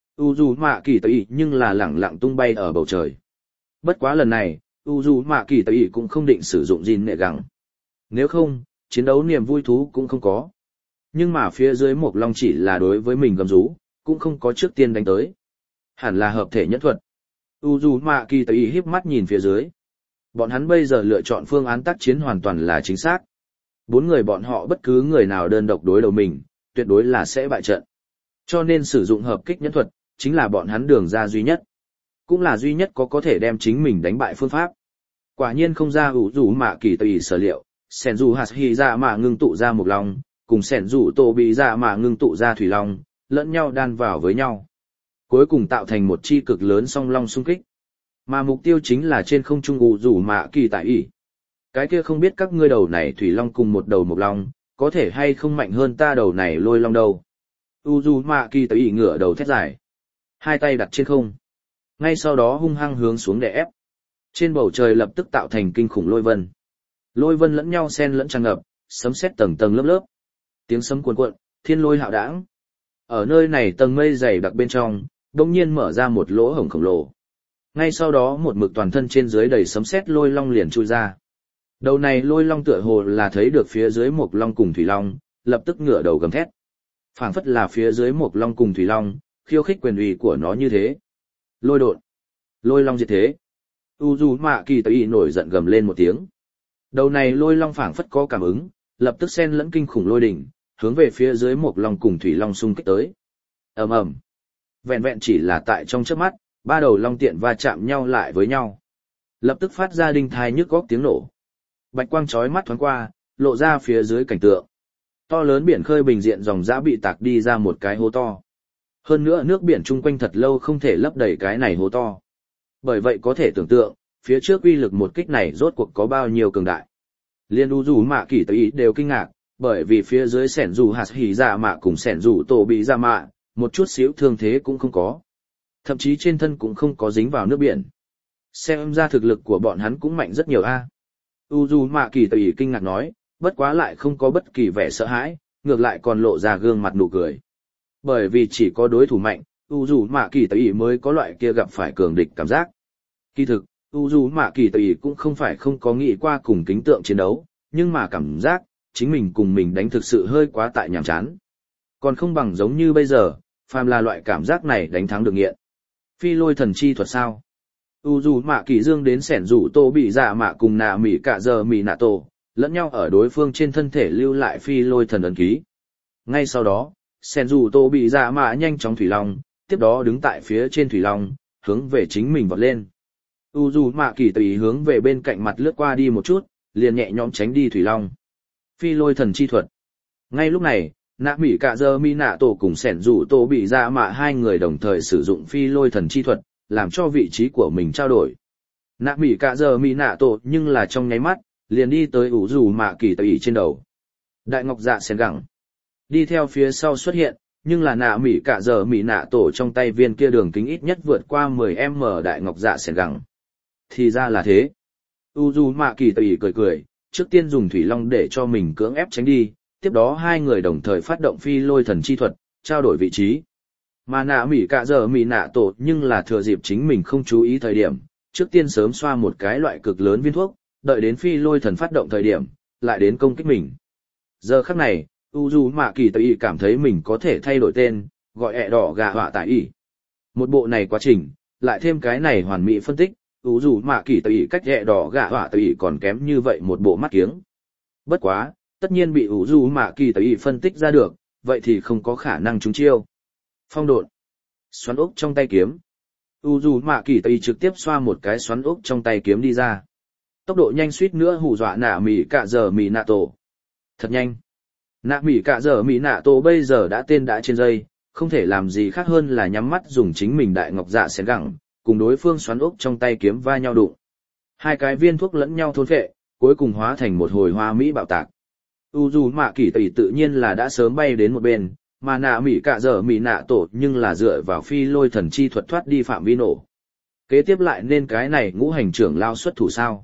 Uzumaki tùy nhưng là lẳng lặng tung bay ở bầu trời. Bất quá lần này, Uzumaki tùy cũng không định sử dụng gìn nệ gẳng. Nếu không, chiến đấu niềm vui thú cũng không có. Nhưng mà phía dưới mộc long chỉ là đối với mình gầm rú, cũng không có trước tiên đánh tới. Hẳn là hợp thể nhất thuật. Uzumaki tùy híp mắt nhìn phía dưới. Bọn hắn bây giờ lựa chọn phương án tác chiến hoàn toàn là chính xác. 4 người bọn họ bất cứ người nào đơn độc đối đầu mình, tuyệt đối là sẽ bại trận. Cho nên sử dụng hợp kích nhẫn thuật, chính là bọn hắn đường ra duy nhất. Cũng là duy nhất có thể đem chính mình đánh bại phương pháp. Quả nhiên không ra Uzumaki tùy sở liệu, Senju Hashirama ngưng tụ ra một long, cùng Senju Tobirama ngưng tụ ra thủy long, lẫn nhau đan vào với nhau. Cuối cùng tạo thành một chi cực lớn song long xung kích. Mà mục tiêu chính là trên không trung Uzumaki tại ỷ. Cái kia không biết các ngươi đầu này thủy long cùng một đầu mộc long, có thể hay không mạnh hơn ta đầu này lôi long đâu. Uzumaki tại ỷ ngửa đầu thét dài. 2 tay đặt trên không. Ngay sau đó hung hăng hướng xuống đè ép. Trên bầu trời lập tức tạo thành kinh khủng lôi vân. Lôi vân lẫn nhau xen lẫn tràn ngập, sấm sét tầng tầng lớp lớp. Tiếng sấm cuồn cuộn, thiên lôi hạo đãng. Ở nơi này tầng mây dày đặc bên trong, đột nhiên mở ra một lỗ hổng khổng lồ. Ngay sau đó một mực toàn thân trên dưới đầy sấm sét lôi long liền chui ra. Đầu này lôi long tựa hồ là thấy được phía dưới một long cùng thủy long, lập tức ngửa đầu gầm thét. Phảng phất là phía dưới một long cùng thủy long, khiêu khích quyền uy của nó như thế. Lôi độn, lôi long diệt thế. Uzumaki tùy nổi giận gầm lên một tiếng. Đầu này lôi long phảng phất có cảm ứng, lập tức xen lẫn kinh khủng lôi đỉnh, hướng về phía dưới một long cùng thủy long xung kích tới. Ầm ầm. Vẹn vẹn chỉ là tại trong chớp mắt, 3 đầu long tiện va chạm nhau lại với nhau. Lập tức phát ra đinh thai nhức góc tiếng nổ. Bạch quang chói mắt thoáng qua, lộ ra phía dưới cảnh tượng. To lớn biển khơi bình diện dòng dã bị tạc đi ra một cái hố to. Hơn nữa nước biển chung quanh thật lâu không thể lấp đầy cái này hố to. Bởi vậy có thể tưởng tượng, phía trước uy lực một kích này rốt cuộc có bao nhiêu cường đại. Liên Uzumaki tùy đều kinh ngạc, bởi vì phía dưới Senju Hashirama cùng Senju Tobirama, một chút xíu thương thế cũng không có. Thậm chí trên thân cũng không có dính vào nước biển. Xem ra thực lực của bọn hắn cũng mạnh rất nhiều a. Uzumaki tùy kinh ngạc nói, bất quá lại không có bất kỳ vẻ sợ hãi, ngược lại còn lộ ra gương mặt nụ cười. Bởi vì chỉ có đối thủ mạnh, Uzumaki mới có loại kia gặp phải cường địch cảm giác. Kỳ thực, Uzumaki cũng không phải không có nghĩ qua cùng kính tượng chiến đấu, nhưng mà cảm giác, chính mình cùng mình đánh thực sự hơi quá tại nhàm chán. Còn không bằng giống như bây giờ, phàm là loại cảm giác này đánh thắng được nghiện. Phi lôi thần chi thuật sao? Uzumaki dương đến sẻn rủ tô bị dạ mạ cùng nạ mỉ cả giờ mỉ nạ tổ, lẫn nhau ở đối phương trên thân thể lưu lại phi lôi thần ấn ký. Ngay sau đó, sẻn rủ tô bị dạ mạ nhanh chóng thủy long, tiếp đó đứng tại phía trên thủy long, hướng về chính mình vọt lên. Uzumaki tùy hướng về bên cạnh mặt lướt qua đi một chút, liền nhẹ nhõm tránh đi thủy long. Phi lôi thần chi thuật. Ngay lúc này, nạ mỉ cả giờ mi nạ tổ cùng sẻn rủ tổ bị ra mạ hai người đồng thời sử dụng phi lôi thần chi thuật, làm cho vị trí của mình trao đổi. Nạ mỉ cả giờ mi nạ tổ nhưng là trong nháy mắt, liền đi tới ủ rủ mạ kỳ tùy trên đầu. Đại ngọc dạ sen gẳng. Đi theo phía sau xuất hiện, nhưng là nạ mỉ cả giờ mi nạ tổ trong tay viên kia đường kính ít nhất vượt qua 10m đại ngọc dạ sen gẳng. Thì ra là thế. Uzumaki tùy cười cười, trước tiên dùng thủy long để cho mình cưỡng ép tránh đi, tiếp đó hai người đồng thời phát động phi lôi thần chi thuật, trao đổi vị trí. Mà nạ mỉ cả giờ mỉ nạ tổ nhưng là thừa dịp chính mình không chú ý thời điểm, trước tiên sớm xoa một cái loại cực lớn viên thuốc, đợi đến phi lôi thần phát động thời điểm, lại đến công kích mình. Giờ khắc này, Uzumaki tùy cảm thấy mình có thể thay đổi tên, gọi ẹ đỏ gà họa tại ỉ. Một bộ này quá trình, lại thêm cái này hoàn mỹ phân tích, Uzumaki tùy cách ẹ đỏ gà họa tùy còn kém như vậy một bộ mắt kiếng. Bất quá, tất nhiên bị Uzumaki tùy phân tích ra được, vậy thì không có khả năng trúng chiêu. Phong độn, xoắn ốc trong tay kiếm. Uzumaki tùy trực tiếp xoa một cái xoắn ốc trong tay kiếm đi ra. Tốc độ nhanh suýt nữa hù dọa nạ mỉ cả giờ mỉ nạ tổ. Thật nhanh. Nạ mỉ cả giờ mỉ nạ tổ bây giờ đã tên đã trên dây, không thể làm gì khác hơn là nhắm mắt dùng chính mình đại ngọc dạ xén gẳng, cùng đối phương xoắn ốc trong tay kiếm va nhau đụng. Hai cái viên thuốc lẫn nhau thôn phệ, cuối cùng hóa thành một hồi hoa mỹ bạo tạc. Uzumaki tùy tự nhiên là đã sớm bay đến một bên, mà nạ mỉ cả giờ mỉ nạ tổ nhưng là dựa vào phi lôi thần chi thuật thoát đi phạm vi nổ. Kế tiếp lại nên cái này ngũ hành trưởng lao xuất thủ sao?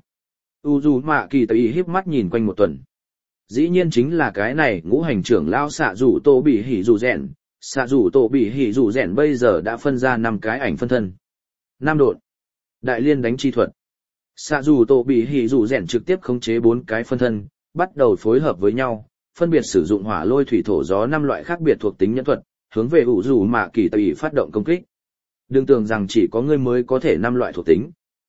Uzumaki tùy híp mắt nhìn quanh một tuần. Dĩ nhiên chính là cái này ngũ hành trưởng lao xạ rủ tổ bị hỉ rủ rèn. Xạ rủ tổ bị hỉ rủ rèn bây giờ đã phân ra 5 cái ảnh phân thân. 5 độn. Đại liên đánh chi thuật. Xạ rủ tổ bị hỉ rủ rèn trực tiếp khống chế 4 cái phân thân, bắt đầu phối hợp với nhau, phân biệt sử dụng hỏa lôi thủy thổ gió 5 loại khác biệt thuộc tính nhẫn thuật, hướng về Uzumaki tùy phát động công kích. Đừng tưởng rằng chỉ có ngươi mới có thể 5 loại thuộc tính.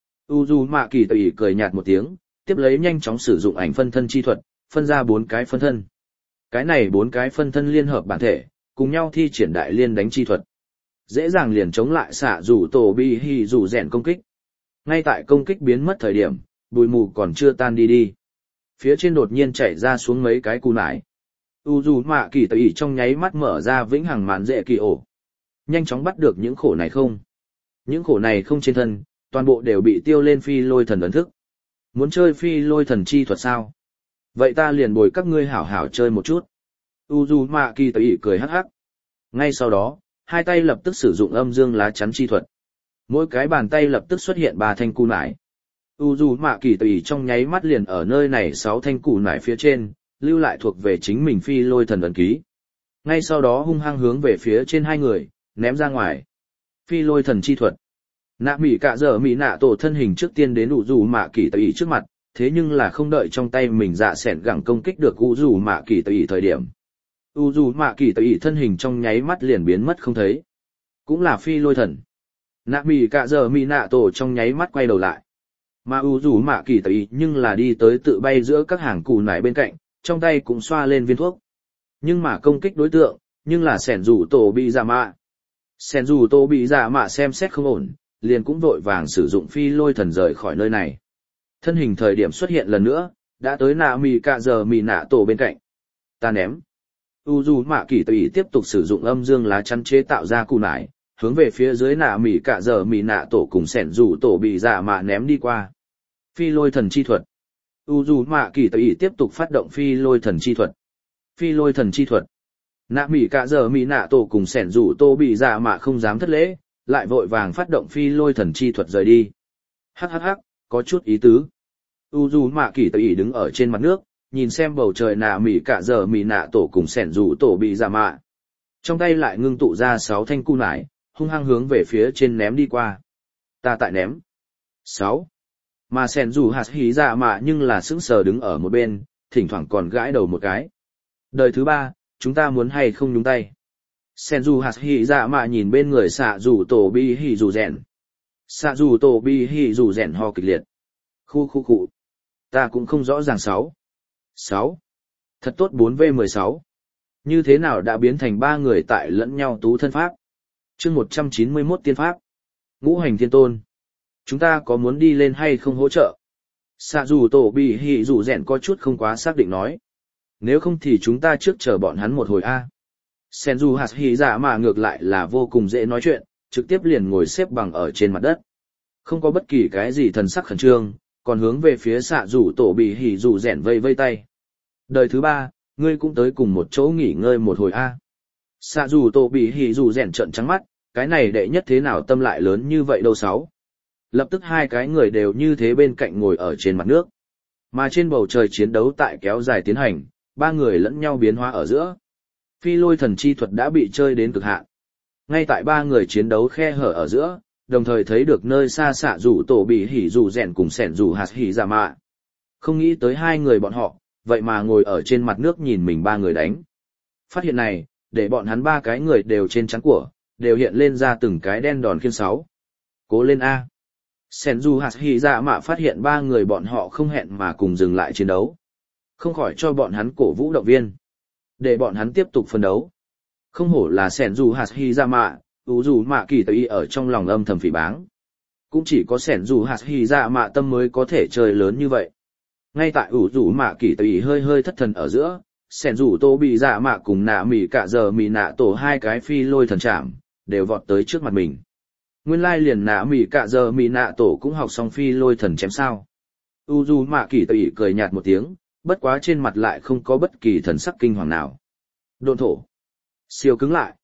Uzumaki tùy cười nhạt một tiếng, tiếp lấy nhanh chóng sử dụng ảnh phân thân chi thuật, phân ra 4 cái phân thân. Cái này 4 cái phân thân liên hợp bản thể, cùng nhau thi triển đại liên đánh chi thuật. Dễ dàng liền chống lại xạ rủ tổ bi hi rủ rèn công kích. Ngay tại công kích biến mất thời điểm, bụi mù còn chưa tan đi. Phía trên đột nhiên chảy ra xuống mấy cái cù nải. Uzumaki tùy trong nháy mắt mở ra vĩnh hằng màn dễ kỳ ổ. Nhanh chóng bắt được những khổ này không. Những khổ này không trên thân, toàn bộ đều bị tiêu lên phi lôi thần ấn thức. Muốn chơi phi lôi thần chi thuật sao? Vậy ta liền bồi các ngươi hảo hảo chơi một chút. Uzumaki tùy cười hắc hắc. Ngay sau đó, hai tay lập tức sử dụng âm dương lá chắn chi thuật. Mỗi cái bàn tay lập tức xuất hiện 3 thanh cù nải. Uzumaki tùy trong nháy mắt liền ở nơi này 6 thanh cù nải phía trên, lưu lại thuộc về chính mình phi lôi thần ấn ký. Ngay sau đó hung hăng hướng về phía trên hai người, ném ra ngoài. Phi lôi thần chi thuật. Nạ mỉ cả giờ mỉ nạ tổ thân hình trước tiên đến Uzumaki tùy trước mặt, thế nhưng là không đợi trong tay mình dạ xẻn gẳng công kích được Uzumaki tùy thời điểm. Uzumaki tùy thân hình trong nháy mắt liền biến mất không thấy. Cũng là phi lôi thần. Nạ mỉ cả giờ mỉ nạ tổ trong nháy mắt quay đầu lại. Mà Uzumaki tùy nhưng là đi tới tự bay giữa các hàng cù nải bên cạnh, trong tay cũng xoa lên viên thuốc. Nhưng mà công kích đối tượng, nhưng là sẻn rủ tổ bị giả mạ. Sẻn rủ tổ bị giả mạ xem xét không ổn, liền cũng vội vàng sử dụng phi lôi thần rời khỏi nơi này. Thân hình thời điểm xuất hiện lần nữa, đã tới nạ mỉ cả giờ mỉ nạ tổ bên cạnh. Ta ném. Uzumaki tùy tiếp tục sử dụng âm dương lá chắn chế tạo ra cù nải, hướng về phía dưới nạ mỉ cả giờ mỉ nạ tổ cùng sẻn rủ tổ bị giả mạ ném đi qua. Phi lôi thần chi thuật. Uzumaki tùy tiếp tục phát động phi lôi thần chi thuật. Phi lôi thần chi thuật. Nạ mỉ cả giờ mỉ nạ tổ cùng sẻn rủ tổ bị giả mạ không dám thất lễ, lại vội vàng phát động phi lôi thần chi thuật rời đi. Hắc, có chút ý tứ. Uzumaki tùy đứng ở trên mặt nước, nhìn xem bầu trời nạ mỉ cả giờ mỉ nạ tổ cùng sẻn rủ tổ bị giả mạ. Trong tay lại ngưng tụ ra 6 thanh cu nải, hung hăng hướng về phía trên ném đi qua. Ta tại ném. 6. Mà sẻn rủ hạt hí giả mạ nhưng là sững sờ đứng ở một bên, thỉnh thoảng còn gãi đầu một cái. Đời thứ 3, chúng ta muốn hay không nhúng tay. Sẻn rủ hạt hí giả mạ nhìn bên người xạ rủ tổ bị hỉ rủ rèn. Xạ rủ tổ bị hỉ rủ rèn ho kịch liệt. Khu. Ta cũng không rõ ràng 6. 6. Thật tốt 4v16. Như thế nào đã biến thành 3 người tại lẫn nhau tú thân pháp. Chương 191 tiên pháp. Ngũ hành thiên tôn. Chúng ta có muốn đi lên hay không hỗ trợ? Xạ dù tổ bị hỉ dù rèn có chút không quá xác định nói. Nếu không thì chúng ta trước chờ bọn hắn một hồi a. Sen dù hạt hỉ dạ mà ngược lại là vô cùng dễ nói chuyện, trực tiếp liền ngồi xếp bằng ở trên mặt đất. Không có bất kỳ cái gì thần sắc khẩn trương, còn hướng về phía xạ dù tổ bị hỉ dù rèn vây vây tay. Đời thứ 3, ngươi cũng tới cùng một chỗ nghỉ ngơi một hồi a. Xạ dù tổ bị hỉ dù rèn trợn trắng mắt, cái này đệ nhất thế nào tâm lại lớn như vậy đâu 6. Lập tức 2 cái người đều như thế bên cạnh ngồi ở trên mặt nước. Mà trên bầu trời chiến đấu tại kéo dài tiến hành, 3 người lẫn nhau biến hóa ở giữa. Phi lôi thần chi thuật đã bị chơi đến cực hạn. Ngay tại 3 người chiến đấu khe hở ở giữa, đồng thời thấy được nơi xa xạ rủ tổ bị hỉ rủ rèn cùng sẻn rủ hạt hỉ giả mạ. Không nghĩ tới 2 người bọn họ, vậy mà ngồi ở trên mặt nước nhìn mình 3 người đánh. Phát hiện này, để bọn hắn 3 cái người đều trên trán của, đều hiện lên ra từng cái đen đòn khiên 6. Cố lên A. Sẻn rủ hạt hỉ giả mạ phát hiện 3 người bọn họ không hẹn mà cùng dừng lại chiến đấu. Không khỏi cho bọn hắn cổ vũ động viên. Để bọn hắn tiếp tục phân đấu. Không hổ là sẻn rủ hạt hỉ giả mạ. Dù mạ kỳ tây ở trong lòng âm thầm phỉ báng. Cũng chỉ có sẻn dù hạt hỉ dạ mạ tâm mới có thể chơi lớn như vậy. Ngay tại dù mạ kỳ tây hơi hơi thất thần ở giữa, sẻn dù tô bị dạ mạ cùng nạ mỉ cả giờ mỉ nạ tổ 2 cái phi lôi thần chạm, đều vọt tới trước mặt mình. Nguyên lai liền nạ mỉ cả giờ mỉ nạ tổ cũng học xong phi lôi thần chém sao. Dù mạ kỳ tây cười nhạt một tiếng, bất quá trên mặt lại không có bất kỳ thần sắc kinh hoàng nào. Độn thổ. Siêu cứng lại.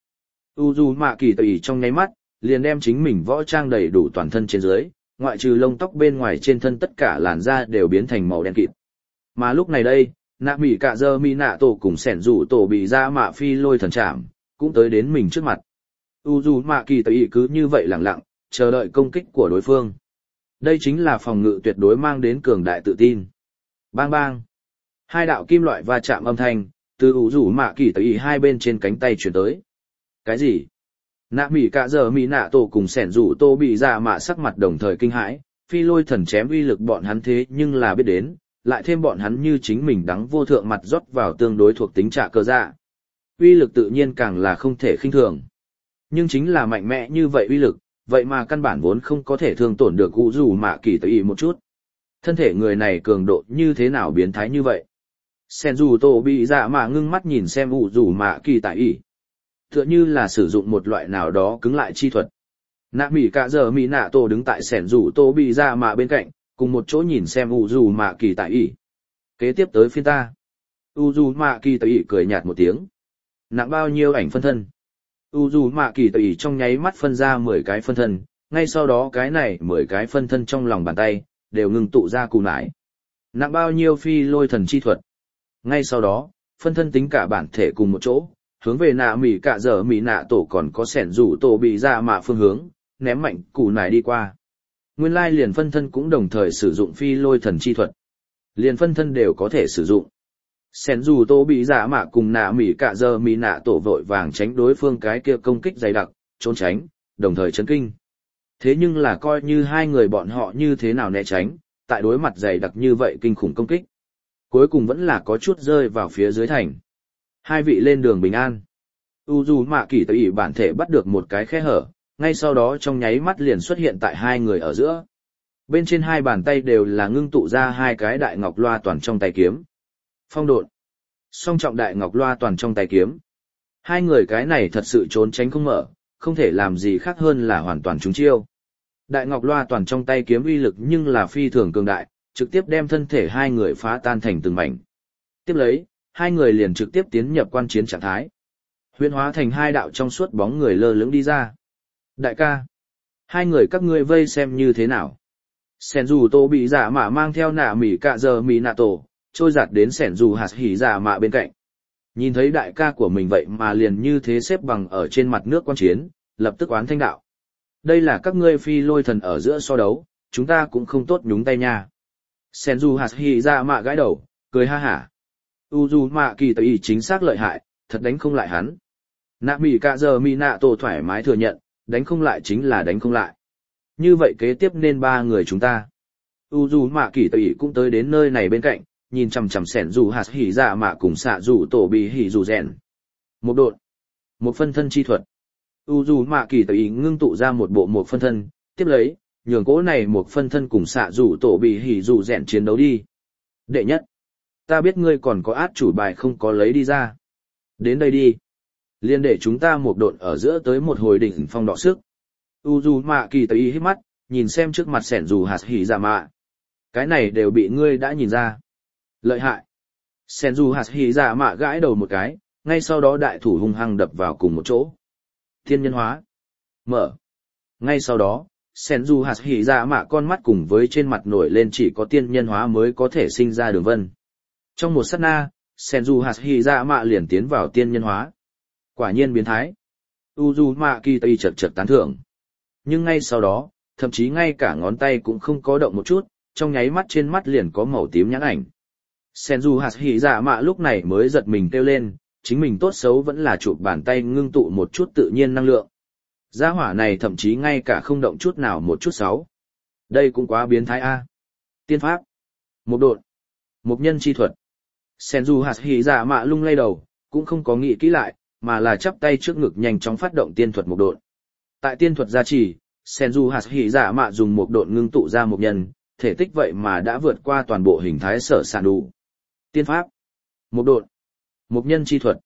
Dù mạ kỳ tùy trong nháy mắt, liền đem chính mình võ trang đầy đủ toàn thân trên dưới, ngoại trừ lông tóc bên ngoài trên thân tất cả làn da đều biến thành màu đen kịt. Mà lúc này đây, nạ mỉ cả giờ mi nạ tổ cùng sẻn rủ tổ bị ra mạ phi lôi thần chạm, cũng tới đến mình trước mặt. Dù mạ kỳ tùy cứ như vậy lặng lặng, chờ đợi công kích của đối phương. Đây chính là phòng ngự tuyệt đối mang đến cường đại tự tin. Bang bang. 2 đạo kim loại va chạm âm thanh, từ dù mạ kỳ tùy 2 bên trên cánh tay chuyển tới. Cái gì? Nạ mỉ cả giờ mỉ nạ tổ cùng sẻn rủ tô bị ra mạ sắc mặt đồng thời kinh hãi, phi lôi thần chém uy lực bọn hắn thế nhưng là biết đến, lại thêm bọn hắn như chính mình đắng vô thượng mặt rót vào tương đối thuộc tính trạ cơ dạ. Uy lực tự nhiên càng là không thể khinh thường. Nhưng chính là mạnh mẽ như vậy uy lực, vậy mà căn bản vốn không có thể thương tổn được cụ dù mạ kỳ tùy một chút. Thân thể người này cường độ như thế nào biến thái như vậy? Sẻn rủ tô bị ra mạ ngưng mắt nhìn xem cụ dù mạ kỳ tùy. Tựa như là sử dụng một loại nào đó cứng lại chi thuật. Nạ mỉ cả giờ mỉ nạ tổ đứng tại sẻn rủ tô bị ra mạ bên cạnh, cùng một chỗ nhìn xem dù mạ kỳ tại ỉ. Kế tiếp tới phiên ta. Dù mạ kỳ tại ỉ cười nhạt một tiếng. Nặng bao nhiêu ảnh phân thân. Dù mạ kỳ tại ỉ trong nháy mắt phân ra 10 cái phân thân, ngay sau đó cái này 10 cái phân thân trong lòng bàn tay, đều ngừng tụ ra cù nải. Nặng bao nhiêu phi lôi thần chi thuật. Ngay sau đó, phân thân tính cả bản thể cùng một chỗ, hướng về nạ mỉ cả giờ mỉ nạ tổ còn có sẻn rủ tổ bị ra mạ phương hướng, ném mạnh củ nải đi qua. Nguyên lai liền phân thân cũng đồng thời sử dụng phi lôi thần chi thuật. Liền phân thân đều có thể sử dụng. Sẻn rủ tổ bị ra mạ cùng nạ mỉ cả giờ mỉ nạ tổ vội vàng tránh đối phương cái kia công kích dày đặc, trốn tránh, đồng thời chấn kinh. Thế nhưng là coi như 2 người bọn họ như thế nào né tránh, tại đối mặt dày đặc như vậy kinh khủng công kích. Cuối cùng vẫn là có chút rơi vào phía dưới thành. 2 vị lên đường bình an. Dù mạ kỳ tùy bản thể bắt được một cái khe hở, ngay sau đó trong nháy mắt liền xuất hiện tại 2 người ở giữa. Bên trên 2 bàn tay đều là ngưng tụ ra 2 cái đại ngọc loa toàn trong tay kiếm. Phong độn. Song trọng đại ngọc loa toàn trong tay kiếm. 2 người cái này thật sự trốn tránh không mở, không thể làm gì khác hơn là hoàn toàn trúng chiêu. Đại ngọc loa toàn trong tay kiếm uy lực nhưng là phi thường cường đại, trực tiếp đem thân thể 2 người phá tan thành từng mảnh. Tiếp lấy, 2 người liền trực tiếp tiến nhập quan chiến trạng thái. Huyễn hóa thành 2 đạo trong suốt bóng người lơ lửng đi ra. Đại ca, 2 người các ngươi vây xem như thế nào? Sẻn dù tô bị giả mạ mang theo nạ mỉ cả giờ mỉ nạ tổ, trôi giạt đến sẻn dù hạt hỉ dạ mạ bên cạnh. Nhìn thấy đại ca của mình vậy mà liền như thế xếp bằng ở trên mặt nước quan chiến, lập tức oán thanh đạo. Đây là các ngươi phi lôi thần ở giữa so đấu, chúng ta cũng không tốt nhúng tay nha. Sẻn dù hạt hỉ dạ mạ gãi đầu, cười ha hả. Uzumaki Tây chính xác lợi hại, thật đánh không lại hắn. Nạ mỉ cả giờ Minato thoải mái thừa nhận, đánh không lại chính là đánh không lại. Như vậy kế tiếp nên ba người chúng ta. Uzumaki Tây cũng tới đến nơi này bên cạnh, nhìn chằm chằm sẻn dù hạt hỉ dạ mạ cùng xạ dù tổ bị hỉ dù rèn. Một độn, một phân thân chi thuật. Uzumaki Tây ngưng tụ ra một bộ một phân thân, tiếp lấy, nhường cỗ này một phân thân cùng xạ dù tổ bị hỉ dù rèn chiến đấu đi. Đệ nhất, ta biết ngươi còn có át chủ bài không có lấy đi ra. Đến đây đi. Liên để chúng ta một độn ở giữa tới một hồi đỉnh phong đọ sức. Uzumaki Tây hít mắt, nhìn xem trước mặt sẻn dù hạt hỉ dạ mạ. Cái này đều bị ngươi đã nhìn ra. Lợi hại. Sẻn dù hạt hỉ dạ mạ gãi đầu một cái, ngay sau đó đại thủ hung hăng đập vào cùng một chỗ. Thiên nhân hóa. Mở. Ngay sau đó, sẻn dù hạt hỉ dạ mạ con mắt cùng với trên mặt nổi lên chỉ có tiên nhân hóa mới có thể sinh ra đường vân. Trong một sát na, sẻn dù hạt hỉ dạ mạ liền tiến vào tiên nhân hóa. Quả nhiên biến thái. Uzumaki Tây chật chật tán thưởng. Nhưng ngay sau đó, thậm chí ngay cả ngón tay cũng không có động một chút, trong nháy mắt trên mắt liền có màu tím nhãn ảnh. Senju hạt hỉ dạ mạ lúc này mới giật mình kêu lên, chính mình tốt xấu vẫn là chụp bàn tay ngưng tụ một chút tự nhiên năng lượng. Gia hỏa này thậm chí ngay cả không động chút nào một chút sáu. Đây cũng quá biến thái a. Tiên pháp. Một độn. Một nhân chi thuật. Senju hạt hỉ dạ mạ lung lay đầu, cũng không có nghĩ kỹ lại, mà là chắp tay trước ngực nhanh chóng phát động tiên thuật một độn. Tại tiên thuật gia trì, Senju hạt hỉ dạ mạ dùng một độn ngưng tụ ra một nhân, thể tích vậy mà đã vượt qua toàn bộ hình thái sở sản đủ. Tiên pháp. Một độn. Một nhân chi thuật.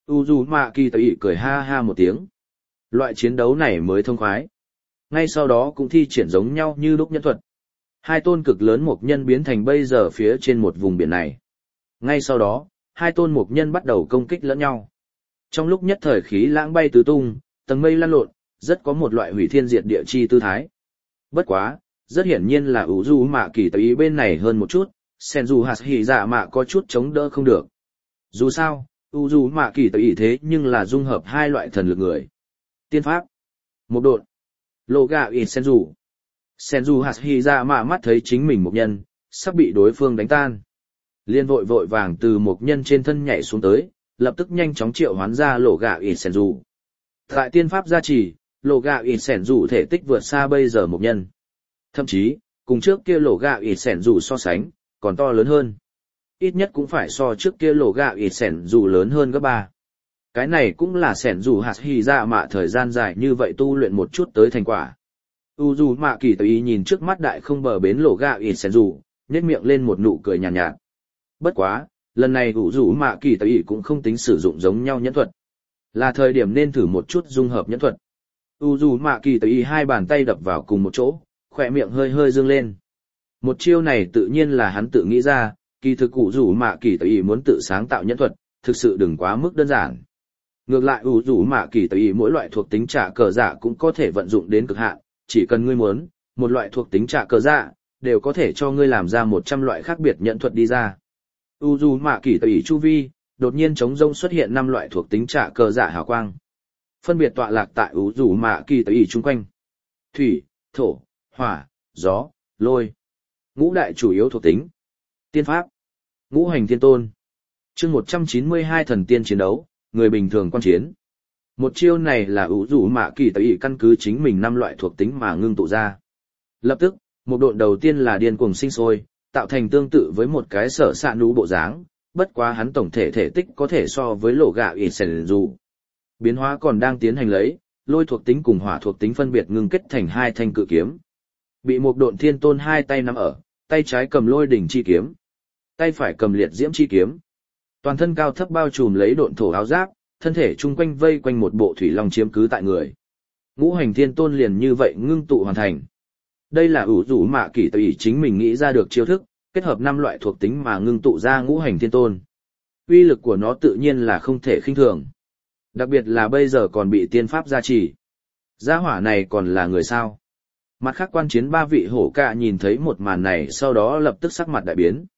Uzumaki Tây cười ha ha một tiếng. Loại chiến đấu này mới thông khoái. Ngay sau đó cũng thi triển giống nhau như lúc nhân thuật. Hai tôn cực lớn một nhân biến thành bây giờ phía trên một vùng biển này. Ngay sau đó, hai tôn một nhân bắt đầu công kích lẫn nhau. Trong lúc nhất thời khí lãng bay tứ tung, tầng mây lăn lộn, rất có một loại hủy thiên diệt địa chi tư thái. Bất quá, rất hiển nhiên là Uzumaki Tây bên này hơn một chút, Senju hạt hỉ dạ mạ có chút chống đỡ không được. Dù sao, Uzumaki Tây thế nhưng là dung hợp hai loại thần lực người. Tiên pháp. Một độn. Loga in Senju. Senju hạt hỉ dạ mạ mắt thấy chính mình một nhân, sắp bị đối phương đánh tan. Liên vội vội vàng từ một nhân trên thân nhảy xuống tới, lập tức nhanh chóng triệu hoán ra Loga in Senju. Tại tiên pháp gia trì, Loga in Senju thể tích vượt xa bây giờ một nhân. Thậm chí, cùng trước kia Loga in Senju so sánh, còn to lớn hơn. Ít nhất cũng phải so trước kia Loga in Senju lớn hơn gấp 3. Cái này cũng là Senju hạt hỉ dạ mạ thời gian dài như vậy tu luyện một chút tới thành quả. Uzumaki Tây nhìn trước mắt đại không bờ bến Loga in Senju, nhếch miệng lên một nụ cười nhàn nhạt. Bất quá, lần này Uzumaki Tây cũng không tính sử dụng giống nhau nhẫn thuật. Là thời điểm nên thử một chút dung hợp nhẫn thuật. Uzumaki Tây hai bàn tay đập vào cùng một chỗ, khỏe miệng hơi hơi dương lên. Một chiêu này tự nhiên là hắn tự nghĩ ra, kỳ thực Uzumaki Tây muốn tự sáng tạo nhẫn thuật, thực sự đừng quá mức đơn giản. Ngược lại Uzumaki Tây mỗi loại thuộc tính trả cờ dạ cũng có thể vận dụng đến cực hạn, chỉ cần ngươi muốn, một loại thuộc tính trả cờ dạ, đều có thể cho ngươi làm ra 100 loại khác biệt nhẫn thuật đi ra. Uzumaki Tây chu vi, đột nhiên trống rông xuất hiện 5 loại thuộc tính trả cờ dạ hào quang. Phân biệt tọa lạc tại Uzumaki Tây chung quanh. Thủy, thổ, hỏa, gió, lôi. Ngũ đại chủ yếu thuộc tính. Tiên pháp. Ngũ hành thiên tôn. Chương 192 thần tiên chiến đấu, người bình thường quan chiến. Một chiêu này là Uzumaki Tây căn cứ chính mình 5 loại thuộc tính mà ngưng tụ ra. Lập tức, một độn đầu tiên là điên cuồng sinh sôi, tạo thành tương tự với một cái sở sạ nú bộ dáng, bất quá hắn tổng thể thể tích có thể so với lỗ gạo Senju. Biến hóa còn đang tiến hành lấy, lôi thuộc tính cùng hỏa thuộc tính phân biệt ngưng kết thành hai thanh cự kiếm. Bị một độn thiên tôn hai tay nắm ở, tay trái cầm lôi đỉnh chi kiếm, tay phải cầm liệt diễm chi kiếm. Toàn thân cao thấp bao trùm lấy độn thổ áo giáp, thân thể chung quanh vây quanh một bộ thủy long chiếm cứ tại người. Ngũ hành thiên tôn liền như vậy ngưng tụ hoàn thành. Đây là Uzumaki Tây chính mình nghĩ ra được chiêu thức, kết hợp 5 loại thuộc tính mà ngưng tụ ra ngũ hành thiên tôn. Uy lực của nó tự nhiên là không thể khinh thường. Đặc biệt là bây giờ còn bị tiên pháp gia trì. Gia hỏa này còn là người sao? Mặt khác quan chiến 3 vị hổ cạ nhìn thấy một màn này sau đó lập tức sắc mặt đại biến.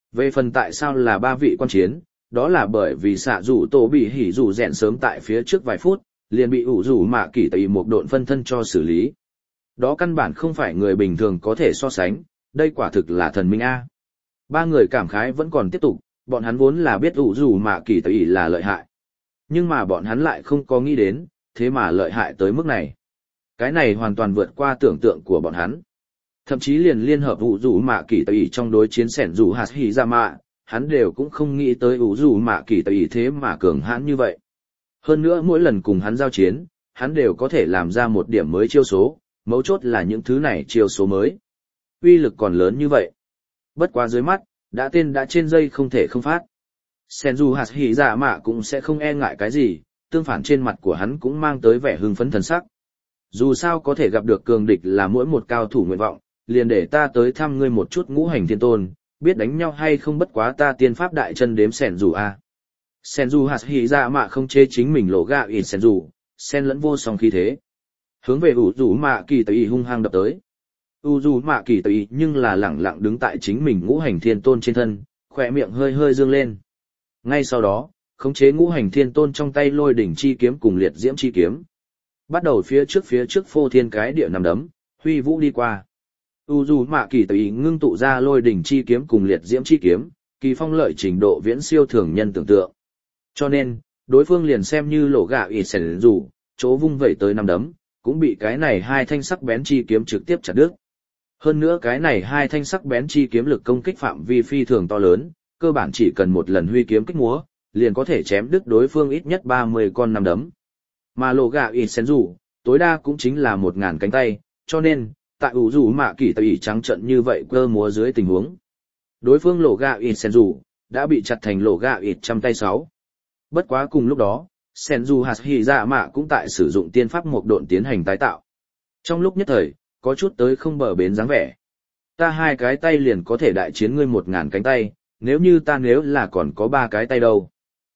Về phần tại sao là 3 vị quan chiến, đó là bởi vì xạ rủ tổ bị hỉ rủ rèn sớm tại phía trước vài phút, liền bị ủ rủ mạ kỳ tẩy một độn phân thân cho xử lý. Đó căn bản không phải người bình thường có thể so sánh, đây quả thực là thần minh A. 3 người cảm khái vẫn còn tiếp tục, bọn hắn vốn là biết ủ rủ mạ kỳ tẩy là lợi hại. Nhưng mà bọn hắn lại không có nghĩ đến, thế mà lợi hại tới mức này. Cái này hoàn toàn vượt qua tưởng tượng của bọn hắn. Thậm chí liền liên hợp ủ rủ mạ kỳ tẩy trong đối chiến sẻn rủ hạt hỉ ra mạ, hắn đều cũng không nghĩ tới ủ rủ mạ kỳ tẩy thế mà cường hãn như vậy. Hơn nữa mỗi lần cùng hắn giao chiến, hắn đều có thể làm ra một điểm mới chiêu số, mấu chốt là những thứ này chiêu số mới. Uy lực còn lớn như vậy. Bất quá dưới mắt, đã tên đã trên dây không thể không phát. Senju hạt hỉ dạ mạ cũng sẽ không e ngại cái gì, tương phản trên mặt của hắn cũng mang tới vẻ hưng phấn thần sắc. Dù sao có thể gặp được cường địch là mỗi một cao thủ nguyện vọng, liền để ta tới thăm ngươi một chút ngũ hành thiên tôn, biết đánh nhau hay không bất quá ta tiên pháp đại chân đếm Senju a. Senju hạt hỉ dạ mạ không chế chính mình lộ gạ in Senju, sen lẫn vô song khí thế. Hướng về ủ rủ mạ kỳ tây hung hăng đập tới. U rủ mạ kỳ tây nhưng là lẳng lặng đứng tại chính mình ngũ hành thiên tôn trên thân, khỏe miệng hơi hơi dương lên. Ngay sau đó, khống chế ngũ hành thiên tôn trong tay lôi đỉnh chi kiếm cùng liệt diễm chi kiếm. Bắt đầu phía trước phô thiên cái địa nằm đấm, huy vũ đi qua. U dù mạ kỳ tùy ngưng tụ ra lôi đỉnh chi kiếm cùng liệt diễm chi kiếm, kỳ phong lợi trình độ viễn siêu thường nhân tưởng tượng. Cho nên, đối phương liền xem như lộ gạ ịt sẻn rủ, chỗ vung vẩy tới nằm đấm, cũng bị cái này 2 thanh sắc bén chi kiếm trực tiếp chặt đứt. Hơn nữa cái này 2 thanh sắc bén chi kiếm lực công kích phạm vi phi thường to lớn, cơ bản chỉ cần một lần huy kiếm kích múa, liền có thể chém đứt đối phương ít nhất 30 con nằm đấm. Mà lộ gạ ịt sẻn rủ, tối đa cũng chính là 1000 cánh tay, cho nên, tại ủ rủ mạ kỳ tây trắng trận như vậy cơ múa dưới tình huống. Đối phương lộ gạ ịt sẻn rủ, đã bị chặt thành lộ gạ ịt trăm tay 6. Bất quá cùng lúc đó, Senju hạt hỉ dạ mạ cũng tại sử dụng tiên pháp một độn tiến hành tái tạo. Trong lúc nhất thời, có chút tới không bờ bến dáng vẻ. Ta 2 cái tay liền có thể đại chiến ngươi 1000 cánh tay, nếu như ta nếu là còn có 3 cái tay đâu.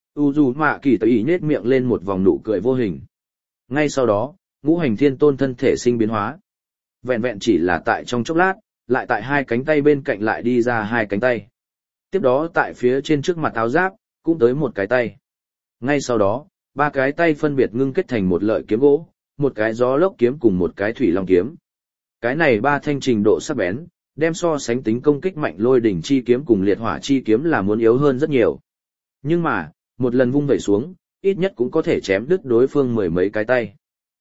Dù mạ kỳ tây nhếch miệng lên một vòng nụ cười vô hình. Ngay sau đó, ngũ hành thiên tôn thân thể sinh biến hóa. Vẹn vẹn chỉ là tại trong chốc lát, lại tại 2 cánh tay bên cạnh lại đi ra 2 cánh tay. Tiếp đó tại phía trên trước mặt áo giáp, cũng tới 1 cái tay. Ngay sau đó, 3 cái tay phân biệt ngưng kết thành một lợi kiếm gỗ, một cái gió lốc kiếm cùng một cái thủy long kiếm. Cái này 3 thanh trình độ sắc bén, đem so sánh tính công kích mạnh lôi đỉnh chi kiếm cùng liệt hỏa chi kiếm là muốn yếu hơn rất nhiều. Nhưng mà, một lần vung vẩy xuống, ít nhất cũng có thể chém đứt đối phương 10 mấy cái tay.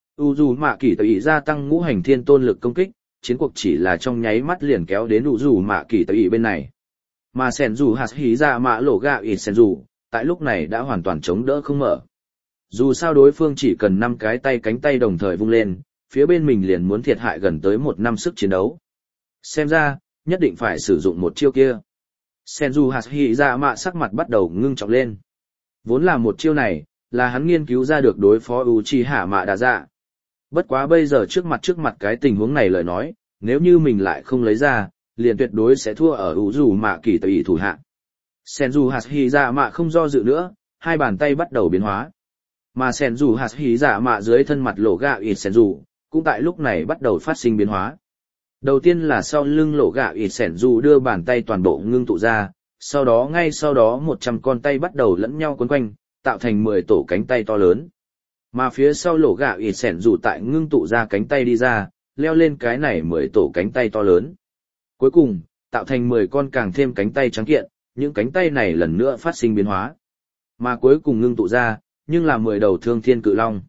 Dù mạ kỳ tây gia tăng ngũ hành thiên tôn lực công kích, chiến cuộc chỉ là trong nháy mắt liền kéo đến dù mạ kỳ tây bên này. Mà Senju hạt hỉ dạ mạ lộ gạ ịt Senju, tại lúc này đã hoàn toàn chống đỡ không mở. Dù sao đối phương chỉ cần 5 cái tay cánh tay đồng thời vung lên, phía bên mình liền muốn thiệt hại gần tới 1 năm sức chiến đấu. Xem ra, nhất định phải sử dụng một chiêu kia. Senju hạt hỉ dạ mạ sắc mặt bắt đầu ngưng trọng lên. Vốn là một chiêu này, là hắn nghiên cứu ra được đối phó Uchiha Mạ Đa Dạ. Bất quá bây giờ trước mặt cái tình huống này lời nói, nếu như mình lại không lấy ra, liền tuyệt đối sẽ thua ở Uzu Mạ Kỳ Tây thủ hạ. Senju hạt hỉ dạ mạ không do dự nữa, 2 bàn tay bắt đầu biến hóa. Mà Senju hạt hỉ dạ mạ dưới thân mặt lộ gạ ịt Senju, cũng tại lúc này bắt đầu phát sinh biến hóa. Đầu tiên là sau lưng lộ gạ ịt Senju đưa bàn tay toàn bộ ngưng tụ ra, ngay sau đó 100 con tay bắt đầu lẫn nhau quấn quanh, tạo thành 10 tổ cánh tay to lớn. Mà phía sau lộ gạ ịt Senju tại ngưng tụ ra cánh tay đi ra, leo lên cái này 10 tổ cánh tay to lớn. Cuối cùng, tạo thành 10 con càng thêm cánh tay trắng kiện, những cánh tay này lần nữa phát sinh biến hóa. Mà cuối cùng ngưng tụ ra, nhưng là 10 đầu thương thiên cự long.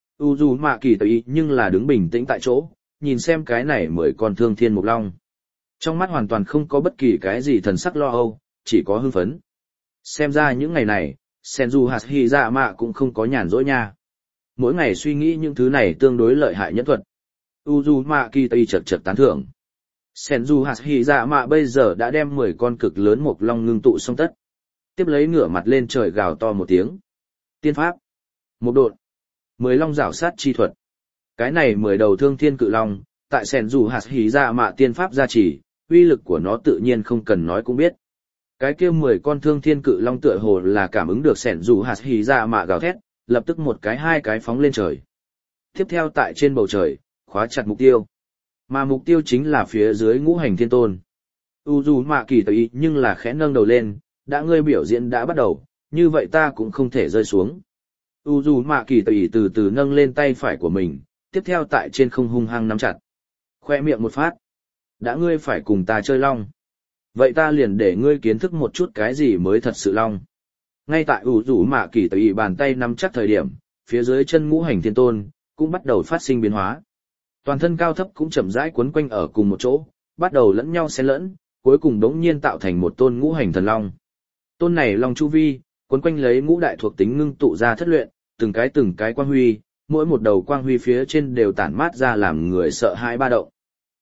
Dù mạ kỳ tây nhưng là đứng bình tĩnh tại chỗ, nhìn xem cái này 10 con thương thiên mục long. Trong mắt hoàn toàn không có bất kỳ cái gì thần sắc lo âu, chỉ có hưng phấn. Xem ra những ngày này, Senju hạt hỉ dạ mạ cũng không có nhàn rỗi nha. Mỗi ngày suy nghĩ những thứ này tương đối lợi hại nhẫn thuật. Uzumaki Tây chật tán thưởng. Senju hạt hỉ dạ mạ bây giờ đã đem 10 con cực lớn mộc long ngưng tụ xong tất. Tiếp lấy ngửa mặt lên trời gào to một tiếng. Tiên pháp. Một độn. 10 long rảo sát chi thuật. Cái này 10 đầu thương thiên cự long, tại Senju hạt hỉ dạ mạ tiên pháp gia trì, uy lực của nó tự nhiên không cần nói cũng biết. Cái kia 10 con thương thiên cự long tựa hồ là cảm ứng được Senju hạt hỉ dạ mạ gào thét, lập tức 1 cái 2 cái phóng lên trời. Tiếp theo tại trên bầu trời, khóa chặt mục tiêu. Mà mục tiêu chính là phía dưới ngũ hành thiên tôn. Uzumaki nhưng là khẽ nâng đầu lên, đã ngươi biểu diễn đã bắt đầu, như vậy ta cũng không thể rơi xuống. Uzumaki từ từ nâng lên tay phải của mình, tiếp theo tại trên không hung hăng nắm chặt. Khoe miệng một phát. Đã ngươi phải cùng ta chơi long. Vậy ta liền để ngươi kiến thức một chút cái gì mới thật sự long. Ngay tại Uzumaki bàn tay nắm chắc thời điểm, phía dưới chân ngũ hành thiên tôn, cũng bắt đầu phát sinh biến hóa. Toàn thân cao thấp cũng chậm rãi quấn quanh ở cùng một chỗ, bắt đầu lẫn nhau xen lẫn, cuối cùng đống nhiên tạo thành một tôn ngũ hành thần long. Tôn này long chu vi, quấn quanh lấy ngũ đại thuộc tính ngưng tụ ra thất luyện, từng cái quang huy, mỗi một đầu quang huy phía trên đều tản mát ra làm người sợ hãi ba động.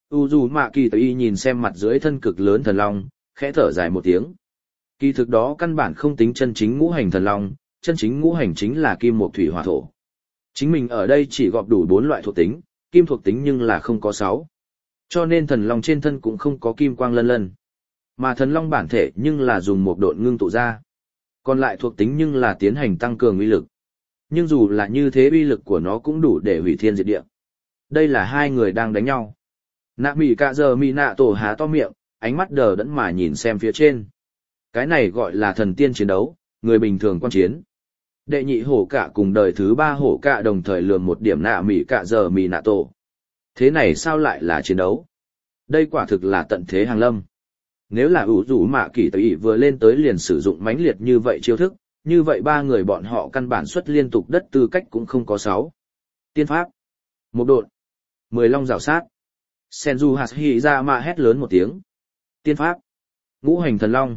Uzumaki nhìn xem mặt dưới thân cực lớn thần long, khẽ thở dài một tiếng. Kỳ thực đó căn bản không tính chân chính ngũ hành thần long, chân chính ngũ hành chính là kim mộc thủy hỏa thổ. Chính mình ở đây chỉ gọp đủ 4 loại thuộc tính, kim thuộc tính nhưng là không có 6. Cho nên thần long trên thân cũng không có kim quang lân lân. Mà thần long bản thể nhưng là dùng một độn ngưng tụ ra. Còn lại thuộc tính nhưng là tiến hành tăng cường uy lực. Nhưng dù là như thế uy lực của nó cũng đủ để hủy thiên diệt địa. Đây là hai người đang đánh nhau. Nạ mỉ cả giờ mỉ nạ tổ há to miệng, ánh mắt đờ đẫn mà nhìn xem phía trên. Cái này gọi là thần tiên chiến đấu, người bình thường quan chiến. Đệ nhị hổ cạ cùng đời thứ 3 hổ cạ đồng thời lườm một điểm nạ mỉ cả giờ mỉ nạ tổ. Thế này sao lại là chiến đấu? Đây quả thực là tận thế hàng lâm. Nếu là Uzumaki vừa lên tới liền sử dụng mãnh liệt như vậy chiêu thức, như vậy 3 người bọn họ căn bản xuất liên tục đất tư cách cũng không có 6. Tiên pháp. Một độn. 10 long rào sát. Senju Hashirama hét lớn một tiếng. Tiên pháp. Ngũ hành thần long.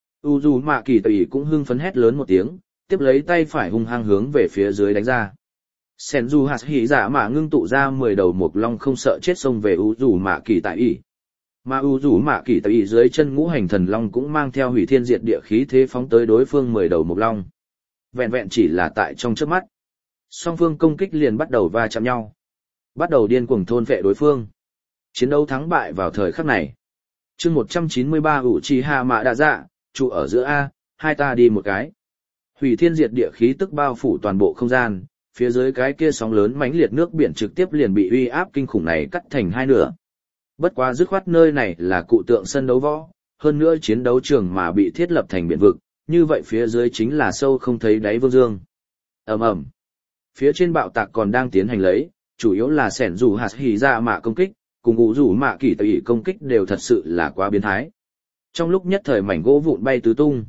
Uzumaki cũng hưng phấn hét lớn một tiếng, tiếp lấy tay phải hung hăng hướng về phía dưới đánh ra. Senju Hashirama ngưng tụ ra 10 đầu mộc long không sợ chết xông về Uzumaki. Mà Uzumaki dưới chân ngũ hành thần long cũng mang theo hủy thiên diệt địa khí thế phóng tới đối phương 10 đầu mộc long. Vẹn vẹn chỉ là tại trong chớp mắt. Song phương công kích liền bắt đầu va chạm nhau. Bắt đầu điên cuồng thôn vệ đối phương. Chiến đấu thắng bại vào thời khắc này. Chương 193 Uchiha Mạ Đa Dạ, trụ ở giữa A, hai ta đi một cái. Hủy thiên diệt địa khí tức bao phủ toàn bộ không gian, phía dưới cái kia sóng lớn mãnh liệt nước biển trực tiếp liền bị uy áp kinh khủng này cắt thành hai nửa. Bất quá dứt khoát nơi này là cụ tượng sân đấu võ, hơn nữa chiến đấu trường mà bị thiết lập thành biển vực, như vậy phía dưới chính là sâu không thấy đáy vương dương. Ầm ầm. Phía trên bạo tạc còn đang tiến hành lấy, chủ yếu là sẻn rủ hạt hỉ ra mạ công kích, cùng ngũ rủ mạ kỳ tẩy công kích đều thật sự là quá biến thái. Trong lúc nhất thời mảnh gỗ vụn bay tứ tung.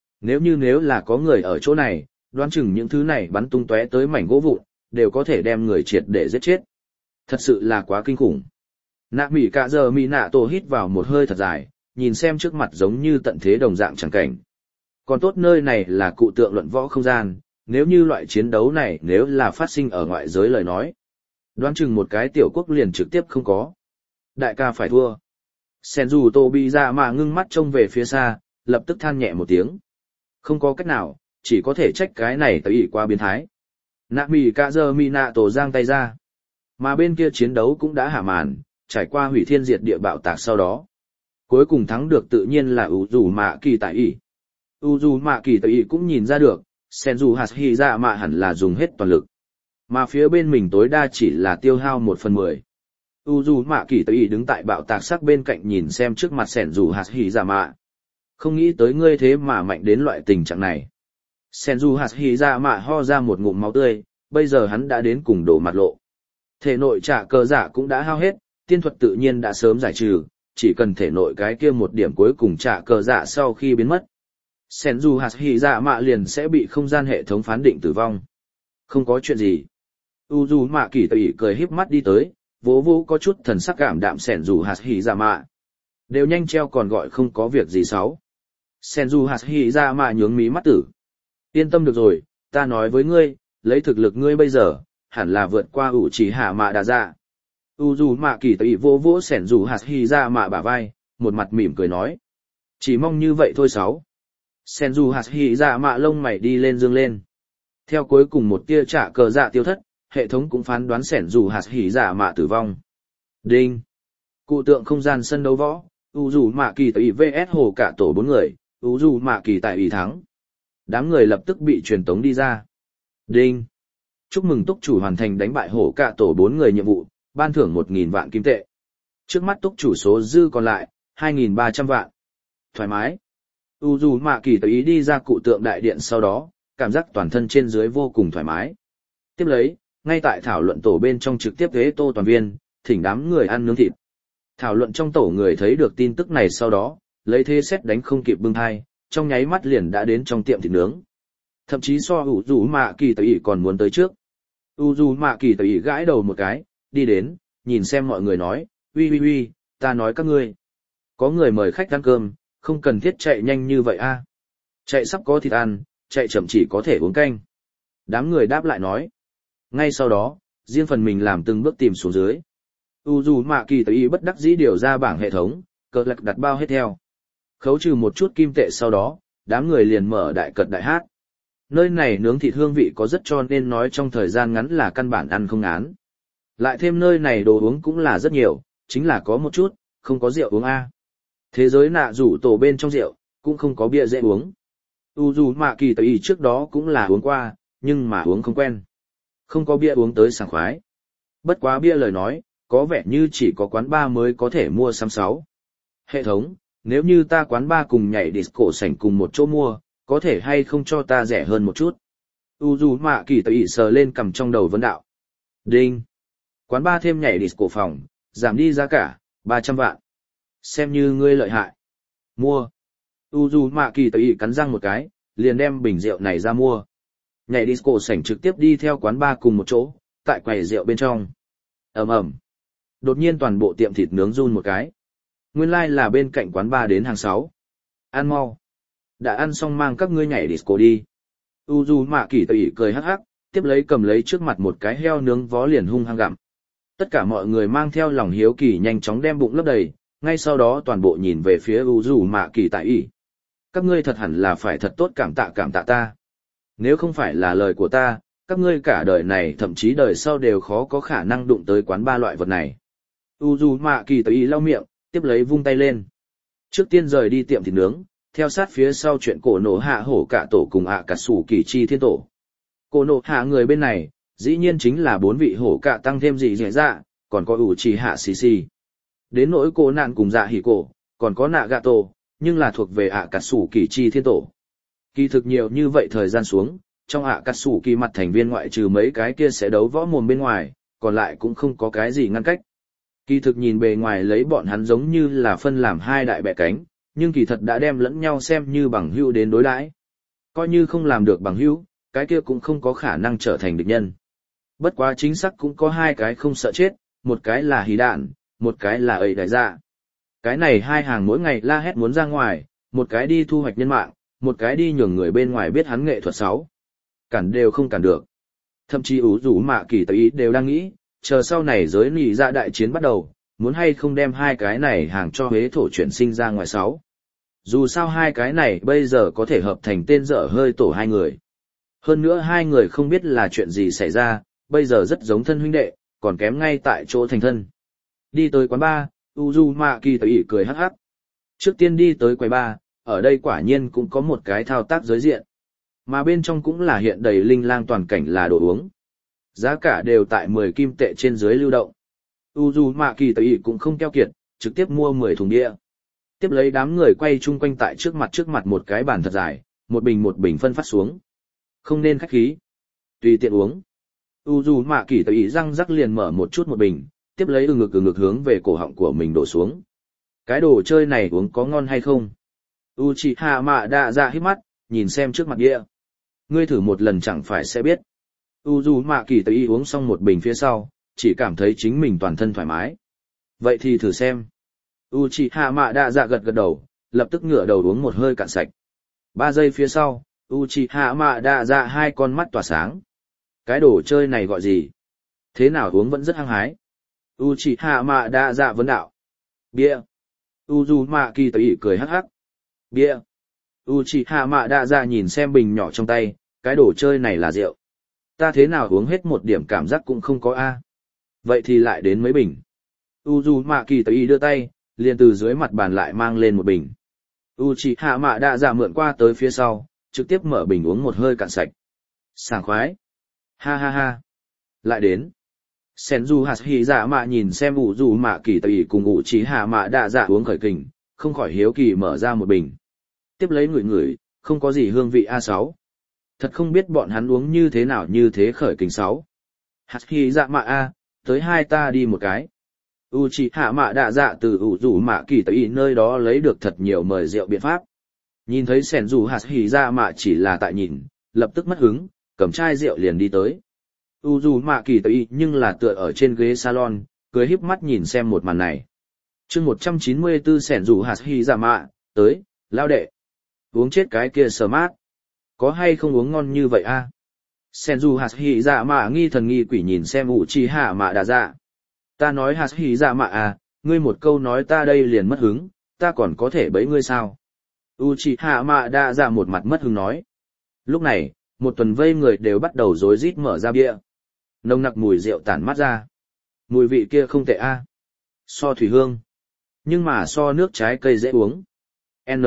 Nếu là có người ở chỗ này, đoán chừng những thứ này bắn tung tóe tới mảnh gỗ vụn, đều có thể đem người triệt để giết chết. Thật sự là quá kinh khủng. Nạ mỉ cả giờ mỉ nạ tổ hít vào một hơi thật dài, nhìn xem trước mặt giống như tận thế đồng dạng chẳng cảnh. Còn tốt nơi này là cụ tượng luận võ không gian, nếu như loại chiến đấu này nếu là phát sinh ở ngoại giới lời nói. Đoán chừng một cái tiểu quốc liền trực tiếp không có. Đại ca phải thua. Senju Tobizama ngưng mắt trông về phía xa, lập tức than nhẹ một tiếng. Không có cách nào, chỉ có thể trách cái này tới quá biến thái. Nạ mỉ cả giờ mỉ nạ tổ giang tay ra. Mà bên kia chiến đấu cũng đã hạ màn, trải qua hủy thiên diệt địa bạo tạc sau đó. Cuối cùng thắng được tự nhiên là Uzumaki. Uzumaki cũng nhìn ra được, Senju Hashirama hẳn là dùng hết toàn lực. Mà phía bên mình tối đa chỉ là tiêu hao 1/10. Uzumaki đứng tại bạo tạc sắc bên cạnh nhìn xem trước mặt Senju Hashirama. Không nghĩ tới ngươi thế mà mạnh đến loại tình trạng này. Senju Hashirama ho ra một ngụm máu tươi, bây giờ hắn đã đến cùng đổ mặt lộ. Thể nội trả cờ giả cũng đã hao hết, tiên thuật tự nhiên đã sớm giải trừ, chỉ cần thể nội cái kia một điểm cuối cùng trả cờ dạ sau khi biến mất. Senju Hashirama liền sẽ bị không gian hệ thống phán định tử vong. Không có chuyện gì. Uzumaki cười híp mắt đi tới, vỗ vỗ có chút thần sắc cảm đạm Senju Hashirama. Đều nhanh treo còn gọi không có việc gì xấu. Senju Hashirama nhướng mí mắt tử. Yên tâm được rồi, ta nói với ngươi, lấy thực lực ngươi bây giờ, hẳn là vượt qua Uchiha Mạ Đa Dạ. Uzumaki vỗ vỗ Senju Hashirama bả vai, một mặt mỉm cười nói. Chỉ mong như vậy thôi sáu. Senju Hashirama lông mày đi lên dương lên. Theo cuối cùng một tia trả cờ dạ tiêu thất, hệ thống cũng phán đoán Senju Hashirama tử vong. Đinh. Cụ tượng không gian sân đấu võ, Uzumaki vs hồ cả tổ 4 người, Uzumaki thắng. Đám người lập tức bị truyền tống đi ra. Đinh. Chúc mừng túc chủ hoàn thành đánh bại hổ cả tổ 4 người nhiệm vụ, ban thưởng 1.000 vạn kim tệ. Trước mắt túc chủ số dư còn lại, 2.300 vạn. Thoải mái. Uzumaki tùy ý đi ra cụ tượng đại điện sau đó, cảm giác toàn thân trên dưới vô cùng thoải mái. Tiếp lấy, ngay tại thảo luận tổ bên trong trực tiếp ghế tô toàn viên, thỉnh đám người ăn nướng thịt. Thảo luận trong tổ người thấy được tin tức này sau đó, lấy thế xét đánh không kịp bưng hai, trong nháy mắt liền đã đến trong tiệm thịt nướng. Thậm chí so Uzumaki tùy còn muốn tới trước. Uzumaki tùy gãi đầu một cái, đi đến, nhìn xem mọi người nói, uy, ta nói các ngươi. Có người mời khách ăn cơm, không cần thiết chạy nhanh như vậy a. Chạy sắp có thịt ăn, chạy chậm chỉ có thể uống canh. Đám người đáp lại nói. Ngay sau đó, riêng phần mình làm từng bước tìm xuống dưới. Uzumaki tùy bất đắc dĩ điều ra bảng hệ thống, cờ lạc đặt bao hết theo. Khấu trừ một chút kim tệ sau đó, đám người liền mở đại cật đại hát. Nơi này nướng thịt hương vị có rất cho nên nói trong thời gian ngắn là căn bản ăn không ngán. Lại thêm nơi này đồ uống cũng là rất nhiều, chính là có một chút, không có rượu uống a. Thế giới nạ rủ tổ bên trong rượu, cũng không có bia dễ uống. Uzumaki tùy trước đó cũng là uống qua, nhưng mà uống không quen. Không có bia uống tới sảng khoái. Bất quá bia lời nói, có vẻ như chỉ có quán bar mới có thể mua xăm sáu. Hệ thống, nếu như ta quán bar cùng nhảy disco sảnh cùng một chỗ mua, có thể hay không cho ta rẻ hơn một chút? Uzumaki tùy sờ lên cầm trong đầu vấn đạo. Đinh. Quán bar thêm nhảy disco phòng, giảm đi giá cả, 300 vạn. Xem như ngươi lợi hại. Mua. Uzumaki tùy cắn răng một cái, liền đem bình rượu này ra mua. Nhảy disco sảnh trực tiếp đi theo quán bar cùng một chỗ, tại quầy rượu bên trong. Ầm. Đột nhiên toàn bộ tiệm thịt nướng run một cái. Nguyên lai là bên cạnh quán bar đến hàng 6. Ăn mau. Đã ăn xong mang các ngươi nhảy disco đi. Uzumaki tùy cười hắc hắc, tiếp lấy cầm lấy trước mặt một cái heo nướng vó liền hung hăng gặm. Tất cả mọi người mang theo lòng hiếu kỳ nhanh chóng đem bụng lấp đầy, ngay sau đó toàn bộ nhìn về phía Uzumaki tùy. Các ngươi thật hẳn là phải thật tốt cảm tạ ta. Nếu không phải là lời của ta, các ngươi cả đời này thậm chí đời sau đều khó có khả năng đụng tới quán ba loại vật này. Uzumaki tùy lau miệng, tiếp lấy vung tay lên. Trước tiên rời đi tiệm thịt nướng, theo sát phía sau chuyện cổ nổ hạ hổ cả tổ cùng ạ cả sủ kỳ chi thiên tổ. Cổ nổ hạ người bên này, dĩ nhiên chính là 4 vị hổ cả tăng thêm gì dễ dạ, còn có ủ trì hạ xì xì. Đến nỗi cổ nạn cùng dạ hỉ cổ, còn có nạ gạ tổ, nhưng là thuộc về ạ cả sủ kỳ chi thiên tổ. Kỳ thực nhiều như vậy thời gian xuống, trong ạ cả sủ kỳ mặt thành viên ngoại trừ mấy cái kia sẽ đấu võ mồm bên ngoài, còn lại cũng không có cái gì ngăn cách. Kỳ thực nhìn bề ngoài lấy bọn hắn giống như là phân làm hai đại bè cánh, nhưng kỳ thật đã đem lẫn nhau xem như bằng hữu đến đối đãi. Coi như không làm được bằng hữu, cái kia cũng không có khả năng trở thành địch nhân. Bất quá chính xác cũng có hai cái không sợ chết, một cái là hí đạn, một cái là ấy đại dạ. Cái này hai hàng mỗi ngày la hét muốn ra ngoài, một cái đi thu hoạch nhân mạng, một cái đi nhường người bên ngoài biết hắn nghệ thuật sáu. Cản đều không cản được. Thậm chí Uzumaki tùy đều đang nghĩ, chờ sau này giới nỉ dạ đại chiến bắt đầu, muốn hay không đem hai cái này hàng cho Huế thổ chuyển sinh ra ngoài sáu. Dù sao hai cái này bây giờ có thể hợp thành tên dở hơi tổ hai người. Hơn nữa hai người không biết là chuyện gì xảy ra, bây giờ rất giống thân huynh đệ, còn kém ngay tại chỗ thành thân. Đi tới quán bar, Uzumaki tùy cười hắc hắc. Trước tiên đi tới quầy bar, ở đây quả nhiên cũng có một cái thao tác giới diện. Mà bên trong cũng là hiện đầy linh lang toàn cảnh là đồ uống. Giá cả đều tại 10 kim tệ trên dưới lưu động. Uzumaki tùy cũng không keo kiệt, trực tiếp mua 10 thùng bia. Tiếp lấy đám người quay chung quanh tại trước mặt một cái bàn thật dài, một bình phân phát xuống. Không nên khách khí. Tùy tiện uống. Uzumaki tùy răng rắc liền mở một chút một bình, tiếp lấy ngực hướng về cổ họng của mình đổ xuống. Cái đồ chơi này uống có ngon hay không? Uchiha Madara ra hít mắt, nhìn xem trước mặt bia. Ngươi thử một lần chẳng phải sẽ biết. Uzumaki tùy uống xong một bình phía sau, chỉ cảm thấy chính mình toàn thân thoải mái. Vậy thì thử xem. Uchiha Madara gật đầu, lập tức ngửa đầu uống một hơi cạn sạch. 3 giây phía sau, Uchiha Madara hai con mắt tỏa sáng. Cái đồ chơi này gọi gì? Thế nào uống vẫn rất hăng hái. Uchiha Madara vấn đạo. Bia. Uzumaki tùy cười hắc hắc. Bia. Uchiha Madara nhìn xem bình nhỏ trong tay, cái đồ chơi này là rượu. Ta thế nào uống hết một điểm cảm giác cũng không có a. Vậy thì lại đến mấy bình. Uzumaki tùy đưa tay, liền từ dưới mặt bàn lại mang lên một bình. Uchiha Madara mượn qua tới phía sau, trực tiếp mở bình uống một hơi cạn sạch. Sảng khoái. Ha ha ha. Lại đến. Senju Hashihama nhìn xem Uzumaki tùy cùng Uchiha Madara uống khởi kình, không khỏi hiếu kỳ mở ra một bình. Tiếp lấy ngửi ngửi, không có gì hương vị A6. Thật không biết bọn hắn uống như thế nào như thế khởi kình 6. Hashizama A, tới hai ta đi một cái. Uchiha Mạ Đạ Dạ từ Uzumaki tới nơi đó lấy được thật nhiều mời rượu biện pháp. Nhìn thấy Senju Hashizama chỉ là tại nhìn, lập tức mất hứng, cầm chai rượu liền đi tới. Uzumaki tới nhưng là tựa ở trên ghế salon, cười híp mắt nhìn xem một màn này. Chương 194 Senju Hashizama, tới, lao đệ. Uống chết cái kia sờ mát. Có hay không uống ngon như vậy a? Senju Hashizama nghi thần nghi quỷ nhìn xem Uchiha Mạ Đạ Dạ. Ta nói Hashizama à, ngươi một câu nói ta đây liền mất hứng, ta còn có thể bẫy ngươi sao? Uchiha Mạ Đạ Dạ một mặt mất hứng nói. Lúc này, một tuần vây người đều bắt đầu rối rít mở ra bia. Nồng nặc mùi rượu tản mát ra. Mùi vị kia không tệ a. So thủy hương. Nhưng mà so nước trái cây dễ uống. N.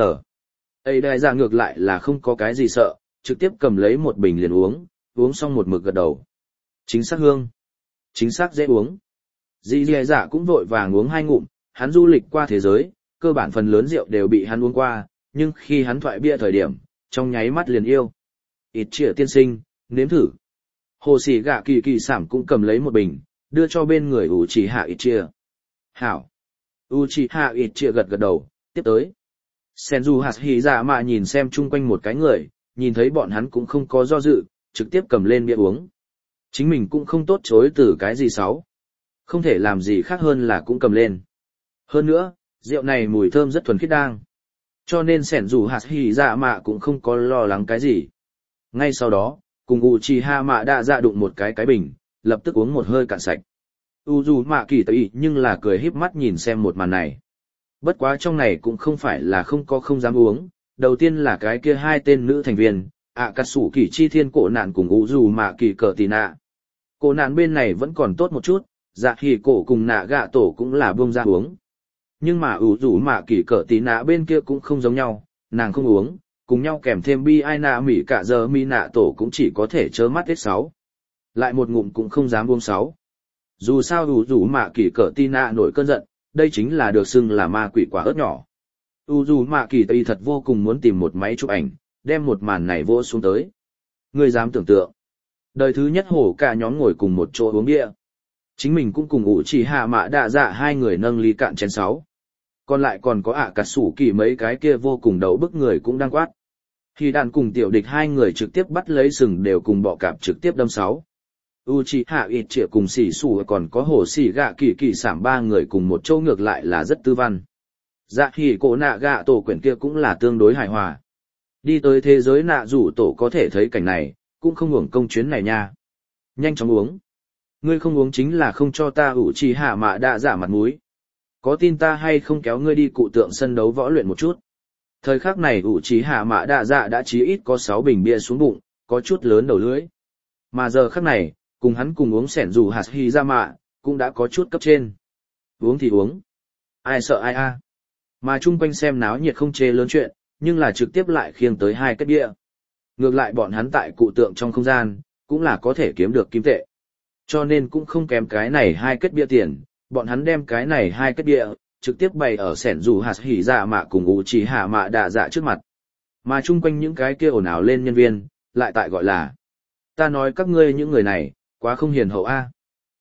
Ây đại dạ ngược lại là không có cái gì sợ, trực tiếp cầm lấy một bình liền uống, uống xong một mực gật đầu. Chính xác hương. Chính xác dễ uống. Dì dì dạ cũng vội vàng uống hai ngụm, hắn du lịch qua thế giới, cơ bản phần lớn rượu đều bị hắn uống qua, nhưng khi hắn thoại bia thời điểm, trong nháy mắt liền yêu. Ít trịa tiên sinh, nếm thử. Hồ Sĩ Gạ Kỳ Kỳ Sảm cũng cầm lấy một bình, đưa cho bên người Uchiha ít trịa. Hảo. Uchiha ít trịa gật gật đầu, tiếp tới. Senju Hashizama nhìn xem chung quanh một cái người, nhìn thấy bọn hắn cũng không có do dự, trực tiếp cầm lên bia uống. Chính mình cũng không tốt chối từ cái gì xấu. Không thể làm gì khác hơn là cũng cầm lên. Hơn nữa, rượu này mùi thơm rất thuần khiết đang. Cho nên Senju Hashizama cũng không có lo lắng cái gì. Ngay sau đó, cùng Uchiha Mạ Đạ Dạ đụng một cái bình, lập tức uống một hơi cạn sạch. Uzumaki tới nhưng là cười híp mắt nhìn xem một màn này. Bất quá trong này cũng không phải là không dám uống, đầu tiên là cái kia hai tên nữ thành viên, Akatsuki Chi Thiên Cổ Nạn cùng Uzumaki Cờ Tì Nạ. Cổ Nạn bên này vẫn còn tốt một chút, Dạ Hỉ Cổ cùng Nạ Gạ Tổ cũng là buông ra uống. Nhưng mà Uzumaki Cờ Tì Nạ bên kia cũng không giống nhau, nàng không uống, cùng nhau kèm thêm Bi Ai Nạ Mỉ Cả Giờ Mi Nạ Tổ cũng chỉ có thể trơ mắt hết 6. Lại một ngụm cũng không dám uống 6. Dù sao Uzumaki Cờ Tì Nạ nổi cơn giận, đây chính là được xưng là ma quỷ quả ớt nhỏ. Uzumaki Tây thật vô cùng muốn tìm một máy chụp ảnh, đem một màn này vỗ xuống tới. Ngươi dám tưởng tượng. Đời thứ nhất hổ cả nhóm ngồi cùng một chỗ uống bia. Chính mình cũng cùng Uchiha Mạ Đạ Dạ hai người nâng ly cạn chén 6. Còn lại còn có Akatsuki mấy cái kia vô cùng đầu bức người cũng đang quát. Khi đàn cùng tiểu địch hai người trực tiếp bắt lấy sừng đều cùng bọ cạp trực tiếp đâm 6. Uchiha ít trịa cùng xỉ xù còn có Hồ Sĩ Gạ Kỳ Kỳ Sảm ba người cùng một chỗ ngược lại là rất tư văn. Dạ Hỉ Cổ Nạ Gạ Tổ quyển kia cũng là tương đối hài hòa. Đi tới thế giới nạ rủ tổ có thể thấy cảnh này, cũng không uổng công chuyến này nha. Nhanh chóng uống. Ngươi không uống chính là không cho ta Uchiha Mạ Đạ Dạ mặt mũi. Có tin ta hay không kéo ngươi đi cụ tượng sân đấu võ luyện một chút. Thời khắc này Uchiha Mạ Đạ Dạ đã chí ít có 6 bình bia xuống bụng, có chút lớn đầu lưỡi. Mà giờ khắc này, cùng hắn cùng uống Senju Hashizama, cũng đã có chút cấp trên. Uống thì uống. Ai sợ ai a. Mà chung quanh xem náo nhiệt không chê lớn chuyện, nhưng là trực tiếp lại khiêng tới 2 kết bia. Ngược lại bọn hắn tại cụ tượng trong không gian, cũng là có thể kiếm được kim tệ. Cho nên cũng không kém cái này 2 kết bia tiền, bọn hắn đem cái này 2 kết bia, trực tiếp bày ở Senju Hashizama cùng Uchiha Mạ Đạ Dạ trước mặt. Mà chung quanh những cái kia ồn ào lên nhân viên, lại tại gọi là. Ta nói các ngươi những người này, quá không hiền hậu a.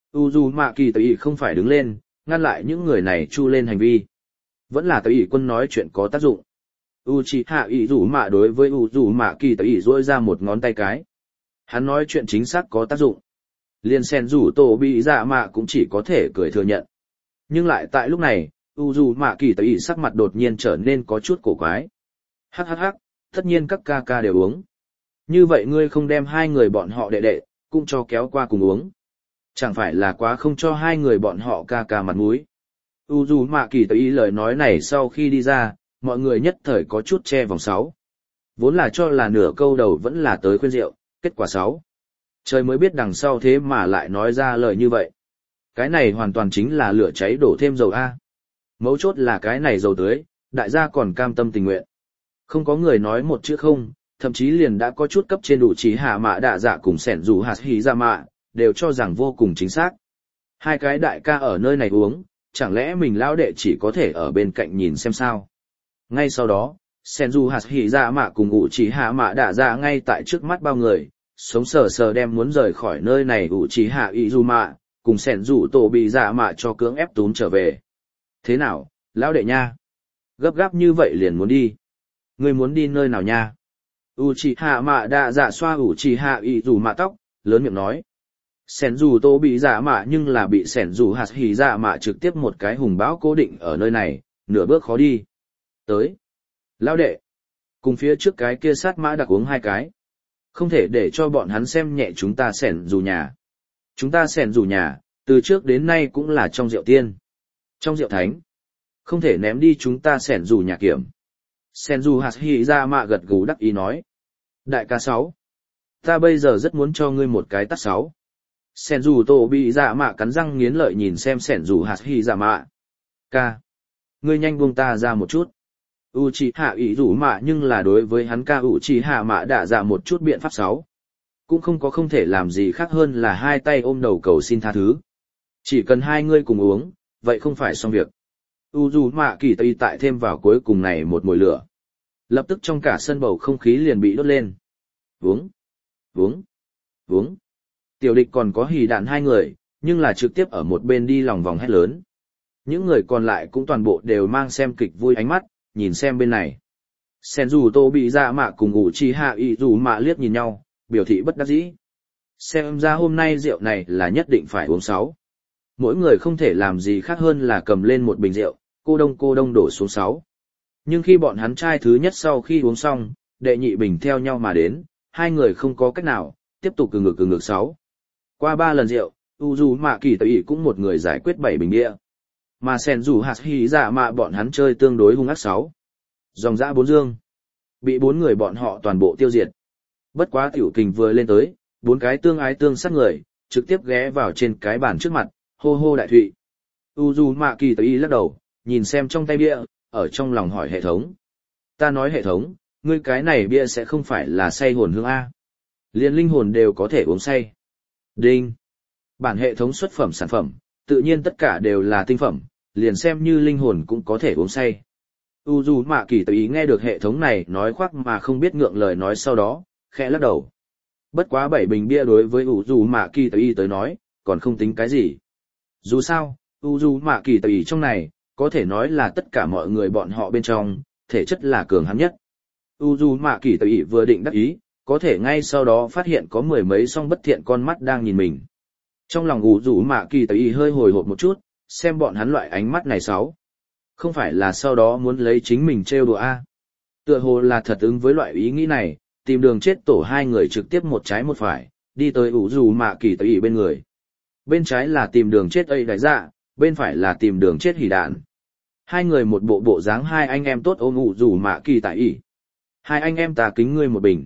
Uzumaki Tây không phải đứng lên, ngăn lại những người này chu lên hành vi. Vẫn là Tây quân nói chuyện có tác dụng. Uchiha Izuma đối với Uzumaki Tây duỗi ra một ngón tay cái. Hắn nói chuyện chính xác có tác dụng. Liên Senju Tobi Dạ Mạ cũng chỉ có thể cười thừa nhận. Nhưng lại tại lúc này, Uzumaki Tây sắc mặt đột nhiên trở nên có chút cổ quái. Hắc hắc hắc, tất nhiên các ca ca đều uống. Như vậy ngươi không đem hai người bọn họ đệ đệ, cũng cho kéo qua cùng uống. Chẳng phải là quá không cho hai người bọn họ ca ca mặt mũi. Uzumaki Tây lời nói này sau khi đi ra, mọi người nhất thời có chút che vòng 6. Vốn là cho là nửa câu đầu vẫn là tới khuyên rượu, kết quả 6. Trời mới biết đằng sau thế mà lại nói ra lời như vậy. Cái này hoàn toàn chính là lửa cháy đổ thêm dầu A. Mấu chốt là cái này dầu tưới, đại gia còn cam tâm tình nguyện. Không có người nói một chữ không, thậm chí liền đã có chút cấp trên đủ trí hạ mạ đạ dạ cùng Senju Hashizama, đều cho rằng vô cùng chính xác. Hai cái đại ca ở nơi này uống, chẳng lẽ mình lão đệ chỉ có thể ở bên cạnh nhìn xem sao. Ngay sau đó, Senju hạt hỉ dạ mạ cùng ủ chỉ hạ mạ đạ dạ ngay tại trước mắt bao người, sống sờ sờ đem muốn rời khỏi nơi này ủ chỉ hạ ý dù mạ, cùng Senju tổ bị dạ mạ cho cưỡng ép tún trở về. Thế nào, lão đệ nha? Gấp gáp như vậy liền muốn đi. Ngươi muốn đi nơi nào nha? Uchiha mạ đạ dạ xoa Uchiha ý dù mạ tóc, lớn miệng nói. Senju tô bị dạ mạ nhưng là bị Senju hạt hỉ dạ mạ trực tiếp một cái hùng bão cố định ở nơi này, nửa bước khó đi. Tới. Lão đệ. Cùng phía trước cái kia sát mã đặc uống hai cái. Không thể để cho bọn hắn xem nhẹ chúng ta Senju nhà. Chúng ta Senju nhà, từ trước đến nay cũng là trong rượu tiên. Trong rượu thánh. Không thể ném đi chúng ta Senju nhà kiểm. Senju hạt hỉ dạ mạ gật gù đắc ý nói. Đại ca 6. Ta bây giờ rất muốn cho ngươi một cái tát 6. Senju tổ bị dạ mạ cắn răng nghiến lợi nhìn xem Senju hạt hỉ dạ mạ. Ca. Ngươi nhanh buông ta ra một chút. Uchiha ý rủ mạ nhưng là đối với hắn ca Uchiha mạ đã dạ một chút biện pháp 6. Cũng không có không thể làm gì khác hơn là hai tay ôm đầu cầu xin tha thứ. Chỉ cần hai ngươi cùng uống, vậy không phải xong việc. Uzumaki kỳ tây tại thêm vào cuối cùng này một mồi lửa. Lập tức trong cả sân bầu không khí liền bị đốt lên. Uống, uống, uống. Tiểu địch còn có hỉ đạn hai người, nhưng là trực tiếp ở một bên đi lòng vòng hét lớn. Những người còn lại cũng toàn bộ đều mang xem kịch vui ánh mắt, nhìn xem bên này. Senju tô bị dạ mạ cùng Uchiha Izumạ liếc nhìn nhau, biểu thị bất đắc dĩ. Xem ra hôm nay rượu này là nhất định phải uống 6. Mỗi người không thể làm gì khác hơn là cầm lên một bình rượu, cô đông đổ xuống 6. Nhưng khi bọn hắn trai thứ nhất sau khi uống xong, đệ nhị bình theo nhau mà đến, hai người không có cách nào, tiếp tục cừ ngực 6. Qua 3 lần rượu, Uzumaki Tây cũng một người giải quyết 7 bình bia. Mà Senju hạt hỉ dạ mạ bọn hắn chơi tương đối hung ác 6. Dòng dã 4 dương. Bị 4 người bọn họ toàn bộ tiêu diệt. Bất quá tiểu kình vừa lên tới, 4 cái tương ái tương sát người, trực tiếp ghé vào trên cái bàn trước mặt, hô hô đại thụy. Uzumaki Tây lắc đầu, nhìn xem trong tay bia, ở trong lòng hỏi hệ thống. Ta nói hệ thống, ngươi cái này bia sẽ không phải là say hồn hương A. Liên linh hồn đều có thể uống say. Đinh. Bản hệ thống xuất phẩm sản phẩm, tự nhiên tất cả đều là tinh phẩm, liền xem như linh hồn cũng có thể uống say. Uzumaki Tây nghe được hệ thống này nói khoác mà không biết ngượng lời nói sau đó, khẽ lắc đầu. Bất quá 7 bình bia đối với Uzumaki Tây tới nói, còn không tính cái gì. Dù sao, Uzumaki Tây trong này, có thể nói là tất cả mọi người bọn họ bên trong, thể chất là cường hãn nhất. Uzumaki Tây vừa định đắc ý, có thể ngay sau đó phát hiện có mười mấy song bất thiện con mắt đang nhìn mình. Trong lòng Uzumaki Tây hơi hồi hộp một chút, xem bọn hắn loại ánh mắt này 6. Không phải là sau đó muốn lấy chính mình trêu đùa A. Tựa hồ là thật ứng với loại ý nghĩ này, tìm đường chết tổ hai người trực tiếp một trái một phải, đi tới Uzumaki Tây bên người. Bên trái là tìm đường chết ấy đại dạ, bên phải là tìm đường chết hỉ đạn. Hai người một bộ bộ dáng hai anh em tốt ôm Uzumaki Tây. Hai anh em ta kính ngươi một bình.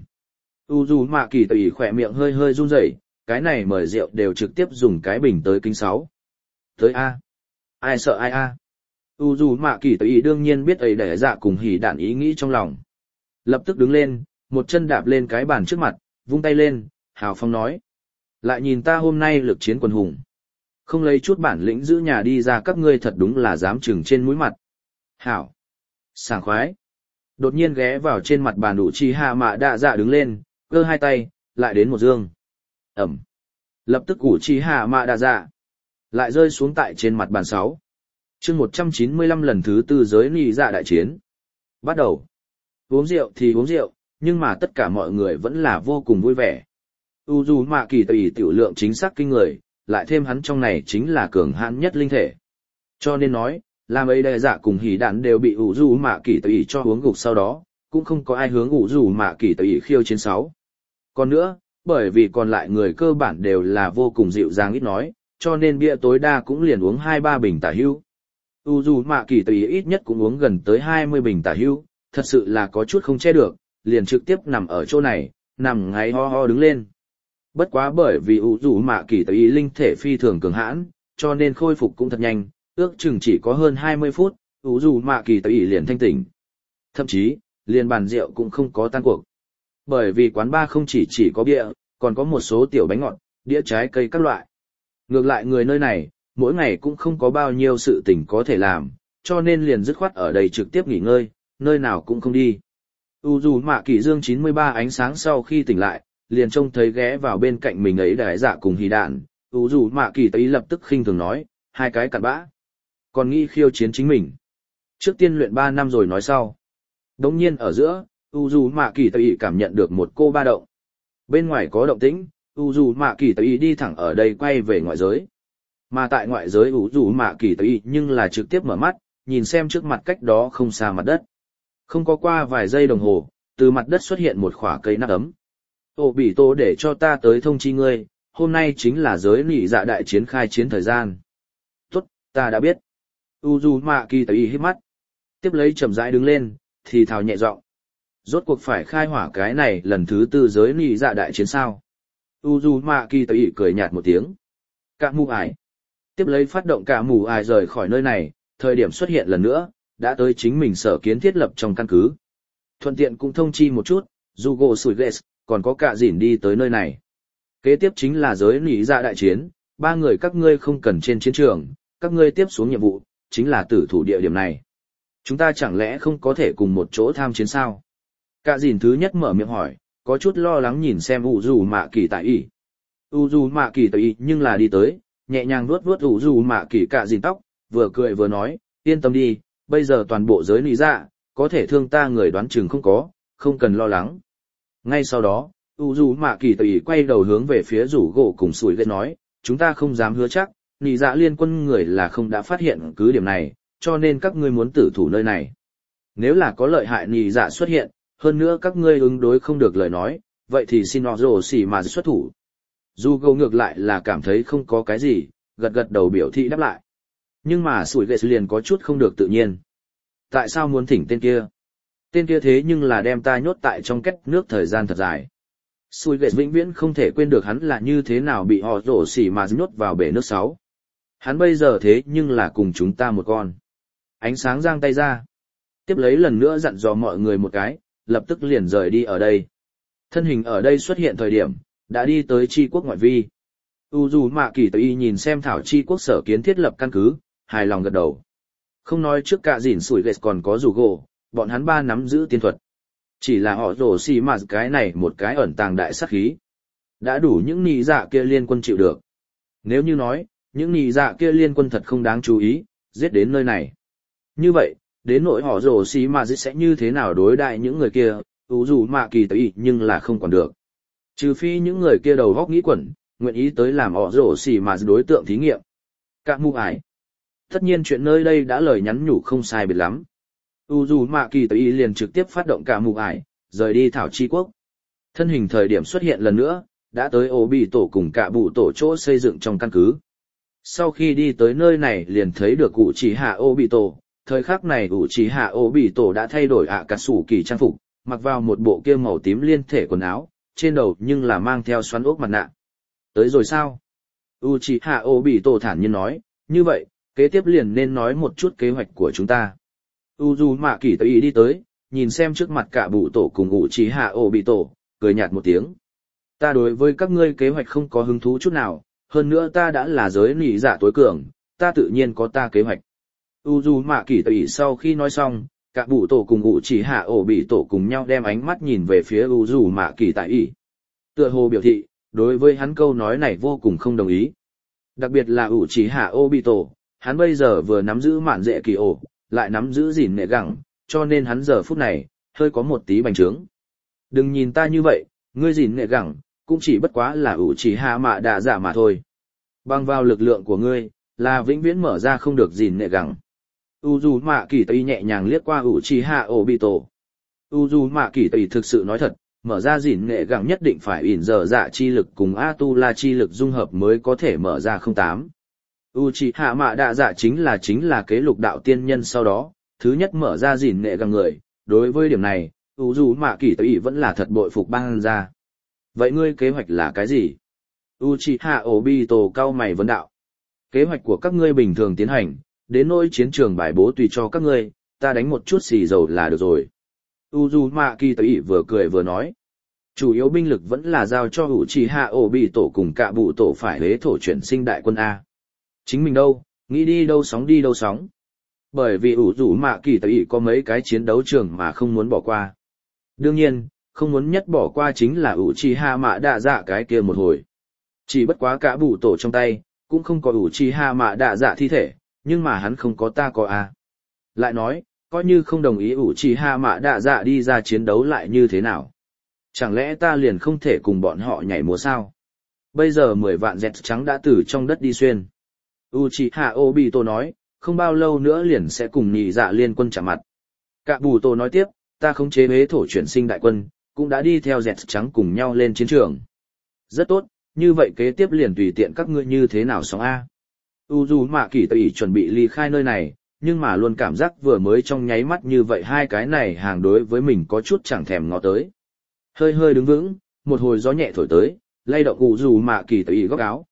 Uzumaki Tây khỏe miệng hơi hơi run rẩy, cái này mời rượu đều trực tiếp dùng cái bình tới kính 6. Tới A. Ai sợ ai A. Uzumaki Tây đương nhiên biết ấy để dạ cùng hỉ đạn ý nghĩ trong lòng. Lập tức đứng lên, một chân đạp lên cái bàn trước mặt, vung tay lên, hào phong nói. Lại nhìn ta hôm nay lực chiến quần hùng. Không lấy chút bản lĩnh giữ nhà đi ra các ngươi thật đúng là dám chừng trên mũi mặt. Hảo. Sảng khoái. Đột nhiên ghé vào trên mặt bàn Uchiha mạ đạ dạ đứng lên, cơ hai tay, lại đến một dương. Ẩm. Lập tức Uchiha mạ đạ dạ. Lại rơi xuống tại trên mặt bàn 6. chương 195 lần thứ 4 giới nị dạ đại chiến. Bắt đầu. Uống rượu thì uống rượu, nhưng mà tất cả mọi người vẫn là vô cùng vui vẻ. Uzumaki Tây tiểu lượng chính xác kinh người, lại thêm hắn trong này chính là cường hãn nhất linh thể. Cho nên nói, làm ấy đại dạ cùng hỉ đạn đều bị Uzumaki Tây cho uống gục sau đó, cũng không có ai hướng Uzumaki Tây khiêu chiến 6. Còn nữa, bởi vì còn lại người cơ bản đều là vô cùng dịu dàng ít nói, cho nên bia tối đa cũng liền uống 2-3 bình tả hữu. Uzumaki Tây ít nhất cũng uống gần tới 20 bình tả hữu, thật sự là có chút không che được, liền trực tiếp nằm ở chỗ này, nằm ngáy ho ho đứng lên. Bất quá bởi vì Uzumaki Tây linh thể phi thường cường hãn, cho nên khôi phục cũng thật nhanh, ước chừng chỉ có hơn 20 phút, Uzumaki Tây liền thanh tỉnh. Thậm chí, liền bàn rượu cũng không có tan cuộc. Bởi vì quán bar không chỉ có bia, còn có một số tiểu bánh ngọt, đĩa trái cây các loại. Ngược lại người nơi này, mỗi ngày cũng không có bao nhiêu sự tình có thể làm, cho nên liền dứt khoát ở đây trực tiếp nghỉ ngơi, nơi nào cũng không đi. Uzumaki Dương 93 ánh sáng sau khi tỉnh lại, liền trông thấy ghé vào bên cạnh mình ấy đại dạ cùng hỉ đạn, Uzumaki tới lập tức khinh thường nói, hai cái cặn bã. Còn nghĩ khiêu chiến chính mình. Trước tiên luyện 3 năm rồi nói sau. Đống nhiên ở giữa, Uzumaki tới cảm nhận được một cô ba động. Bên ngoài có động tĩnh, Uzumaki tới đi thẳng ở đây quay về ngoại giới. Mà tại ngoại giới Uzumaki tới nhưng là trực tiếp mở mắt, nhìn xem trước mặt cách đó không xa mặt đất. Không có qua vài giây đồng hồ, từ mặt đất xuất hiện một khỏa cây nắp ấm. Ô bị tô để cho ta tới thông chi ngươi, hôm nay chính là giới nị dạ đại chiến khai chiến thời gian. Tốt, ta đã biết. Uzumaki tới hít mắt. Tiếp lấy chậm rãi đứng lên, thì thào nhẹ giọng. Rốt cuộc phải khai hỏa cái này lần thứ 4 giới nị dạ đại chiến sao. Uzumaki tới cười nhạt một tiếng. Cả mù ải. Tiếp lấy phát động cả mù ải rời khỏi nơi này, thời điểm xuất hiện lần nữa, đã tới chính mình sở kiến thiết lập trong căn cứ. Thuận tiện cũng thông chi một chút, Jugo Suiges, còn có cả dỉn đi tới nơi này. Kế tiếp chính là giới nỉ dạ đại chiến, 3 người các ngươi không cần trên chiến trường, các ngươi tiếp xuống nhiệm vụ, chính là tử thủ địa điểm này. Chúng ta chẳng lẽ không có thể cùng một chỗ tham chiến sao? Cả dỉn thứ nhất mở miệng hỏi, có chút lo lắng nhìn xem Uzumaki tại ý. Uzumaki tại ý nhưng là đi tới, nhẹ nhàng vuốt vuốt Uzumaki cả dỉn tóc, vừa cười vừa nói, yên tâm đi, bây giờ toàn bộ giới nỉ dạ, có thể thương ta người đoán chừng không có, không cần lo lắng. Ngay sau đó, Uzumaki tùy quay đầu hướng về phía rủ gỗ cùng sủi ghét nói, chúng ta không dám hứa chắc, nỉ dạ liên quân người là không đã phát hiện cứ điểm này, cho nên các ngươi muốn tử thủ nơi này. Nếu là có lợi hại nỉ dạ xuất hiện, hơn nữa các ngươi ứng đối không được lời nói, vậy thì xin họ rồ xỉ mà xuất thủ. Dù gỗ ngược lại là cảm thấy không có cái gì, gật gật đầu biểu thị đáp lại. Nhưng mà sủi ghét liền có chút không được tự nhiên. Tại sao muốn thỉnh tên kia? Tên kia thế nhưng là đem ta nhốt tại trong két nước thời gian thật dài. Sủi ghét vĩnh viễn không thể quên được hắn là như thế nào bị họ rổ xỉ mà nhốt vào bể nước 6. Hắn bây giờ thế nhưng là cùng chúng ta một con. Ánh sáng giang tay ra. Tiếp lấy lần nữa dặn dò mọi người một cái, lập tức liền rời đi ở đây. Thân hình ở đây xuất hiện thời điểm, đã đi tới tri quốc ngoại vi. Uzumaki tới nhìn xem thảo tri quốc sở kiến thiết lập căn cứ, hài lòng gật đầu. Không nói trước cả dỉn sủi ghét còn có rủ gỗ, bọn hắn 3 nắm giữ tiên thuật. Chỉ là họ rổ xì mà cái này một cái ẩn tàng đại sát khí. Đã đủ những nị dạ kia liên quân chịu được. Nếu như nói, những nị dạ kia liên quân thật không đáng chú ý, giết đến nơi này. Như vậy, đến nỗi họ rổ xì mà sẽ như thế nào đối đại những người kia, Uzumaki tới nhưng là không còn được. Trừ phi những người kia đầu góc nghĩ quẩn, nguyện ý tới làm họ rổ xì mà đối tượng thí nghiệm. Cả mù ải. Tất nhiên chuyện nơi đây đã lời nhắn nhủ không sai biệt lắm. Uzumaki tới liền trực tiếp phát động cả mù ải, rời đi thảo chi quốc. Thân hình thời điểm xuất hiện lần nữa, đã tới ổ bị tổ cùng cả bụ tổ chỗ xây dựng trong căn cứ. Sau khi đi tới nơi này liền thấy được ủ chỉ hạ ổ bị tổ, thời khắc này ủ chỉ hạ ổ bị tổ đã thay đổi cà sủ kỳ trang phục, mặc vào một bộ kia màu tím liên thể quần áo, trên đầu nhưng là mang theo xoắn ốc mặt nạ. Tới rồi sao? Uchiha Obito thản nhiên nói, như vậy, kế tiếp liền nên nói một chút kế hoạch của chúng ta. Uzumaki tới ý đi tới, nhìn xem trước mặt cả bụ tổ cùng Uchiha Obito, cười nhạt một tiếng. Ta đối với các ngươi kế hoạch không có hứng thú chút nào, hơn nữa ta đã là giới nỉ dạ tối cường, ta tự nhiên có ta kế hoạch. Uzumaki tới ý sau khi nói xong, cả bụ tổ cùng Uchiha Obito cùng nhau đem ánh mắt nhìn về phía Uzumaki tại ý. Tựa hồ biểu thị, đối với hắn câu nói này vô cùng không đồng ý. Đặc biệt là Uchiha Obito, hắn bây giờ vừa nắm giữ mạn dễ kỳ ổ, lại nắm giữ gìn nệ gẳng, cho nên hắn giờ phút này, hơi có một tí bành trướng. Đừng nhìn ta như vậy, ngươi gìn nệ gẳng, cũng chỉ bất quá là Uchiha mạ đạ giả mà thôi. Bằng vào lực lượng của ngươi, là vĩnh viễn mở ra không được gìn nệ gẳng. Uzumaki Tây nhẹ nhàng liếc qua Uchiha Obito. Uzumaki Tây thực sự nói thật, mở ra gìn nghệ gẳng nhất định phải ỉn giờ dạ chi lực cùng Atula chi lực dung hợp mới có thể mở ra 08. Uchiha mạ đạ dạ chính là kế lục đạo tiên nhân sau đó, thứ nhất mở ra gìn nghệ gẳng người, đối với điểm này, Uzumaki Tây vẫn là thật bội phục băng ra. Vậy ngươi kế hoạch là cái gì? Uchiha Obito cau mày vấn đạo. Kế hoạch của các ngươi bình thường tiến hành, đến nỗi chiến trường bài bố tùy cho các ngươi, ta đánh một chút xì dầu là được rồi. Uzumaki Tây vừa cười vừa nói. Chủ yếu binh lực vẫn là giao cho Uchiha Obito cùng cả bụ tổ phải huế thổ chuyển sinh đại quân A. Chính mình đâu, nghĩ đi đâu sóng đi đâu sóng. Bởi vì ủ rủ mạ kỳ tẩy ý có mấy cái chiến đấu trường mà không muốn bỏ qua. Đương nhiên, không muốn nhất bỏ qua chính là ủ trì hạ mạ đạ dạ cái kia một hồi. Chỉ bất quá cả bụ tổ trong tay, cũng không có ủ trì hạ mạ đạ dạ thi thể, nhưng mà hắn không có ta có a. Lại nói, coi như không đồng ý ủ trì hạ mạ đạ dạ đi ra chiến đấu lại như thế nào. Chẳng lẽ ta liền không thể cùng bọn họ nhảy múa sao? Bây giờ 10 vạn dẹt trắng đã từ trong đất đi xuyên. Uchiha Obito nói, không bao lâu nữa liền sẽ cùng nhị dạ liên quân chạm mặt. Cả bù tổ nói tiếp, ta khống chế hế thổ chuyển sinh đại quân, cũng đã đi theo dẹt trắng cùng nhau lên chiến trường. Rất tốt, như vậy kế tiếp liền tùy tiện các ngươi như thế nào sống A. Uzumaki tùy chuẩn bị ly khai nơi này, nhưng mà luôn cảm giác vừa mới trong nháy mắt như vậy hai cái này hàng đối với mình có chút chẳng thèm ngó tới. Hơi hơi đứng vững, một hồi gió nhẹ thổi tới, lay động Uzumaki tùy góc áo.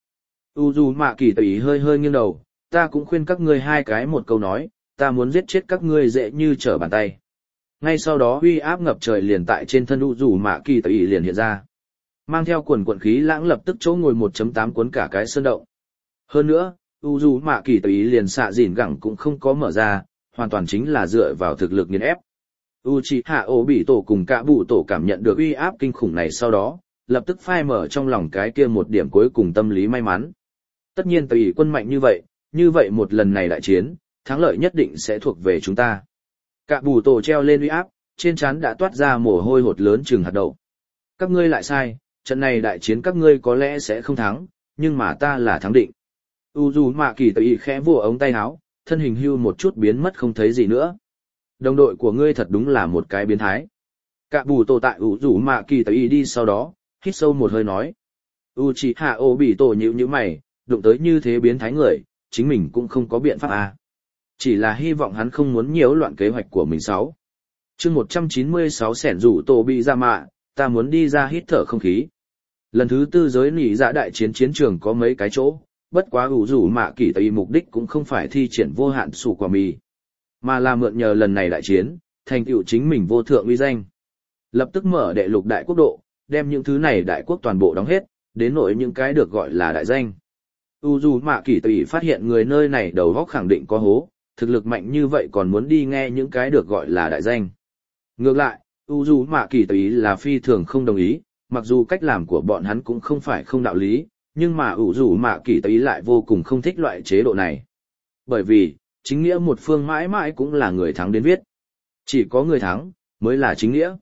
Uzumaki tùy hơi hơi nghiêng đầu, ta cũng khuyên các ngươi hai cái một câu nói, ta muốn giết chết các ngươi dễ như trở bàn tay. Ngay sau đó uy áp ngập trời liền tại trên thân Uzumaki tùy liền hiện ra. Mang theo quần quận khí lãng lập tức chỗ ngồi 1.8 cuốn cả cái sơn động. Hơn nữa, Uzumaki tùy liền xạ dỉn gẳng cũng không có mở ra, hoàn toàn chính là dựa vào thực lực nghiền ép. Uchiha Obito cùng cả bụ tổ cảm nhận được uy áp kinh khủng này sau đó, lập tức phai mở trong lòng cái kia một điểm cuối cùng tâm lý may mắn. Tất nhiên tùy quân mạnh như vậy một lần này đại chiến, thắng lợi nhất định sẽ thuộc về chúng ta. Cả bù tổ treo lên uy áp, trên trán đã toát ra mồ hôi hột lớn chừng hạt đậu. Các ngươi lại sai, trận này đại chiến các ngươi có lẽ sẽ không thắng, nhưng mà ta là thắng định. Uzumaki tùy khẽ vùa ống tay áo, thân hình hưu một chút biến mất không thấy gì nữa. Đồng đội của ngươi thật đúng là một cái biến thái. Cả bù tổ tại Uzumaki tùy đi sau đó, hít sâu một hơi nói. Uchiha Obito nhíu mày, đụng tới như thế biến thái người, chính mình cũng không có biện pháp à. Chỉ là hy vọng hắn không muốn nhiễu loạn kế hoạch của mình. Chương 196 sẻn rủ tổ bị ra mạ, ta muốn đi ra hít thở không khí. Lần thứ tư giới nỉ dạ đại chiến chiến trường có mấy cái chỗ, bất quá ủ rủ mạ kỳ tây mục đích cũng không phải thi triển vô hạn sủ quả mì, mà là mượn nhờ lần này đại chiến, thành tựu chính mình vô thượng uy danh. Lập tức mở đệ lục đại quốc độ, đem những thứ này đại quốc toàn bộ đóng hết, đến nỗi những cái được gọi là đại danh. Uzumaki tùy phát hiện người nơi này đầu óc khẳng định có hố, thực lực mạnh như vậy còn muốn đi nghe những cái được gọi là đại danh. Ngược lại, Uzumaki tùy là phi thường không đồng ý, mặc dù cách làm của bọn hắn cũng không phải không đạo lý, nhưng mà Uzumaki tùy lại vô cùng không thích loại chế độ này. Bởi vì, chính nghĩa một phương mãi mãi cũng là người thắng đến viết. Chỉ có người thắng, mới là chính nghĩa.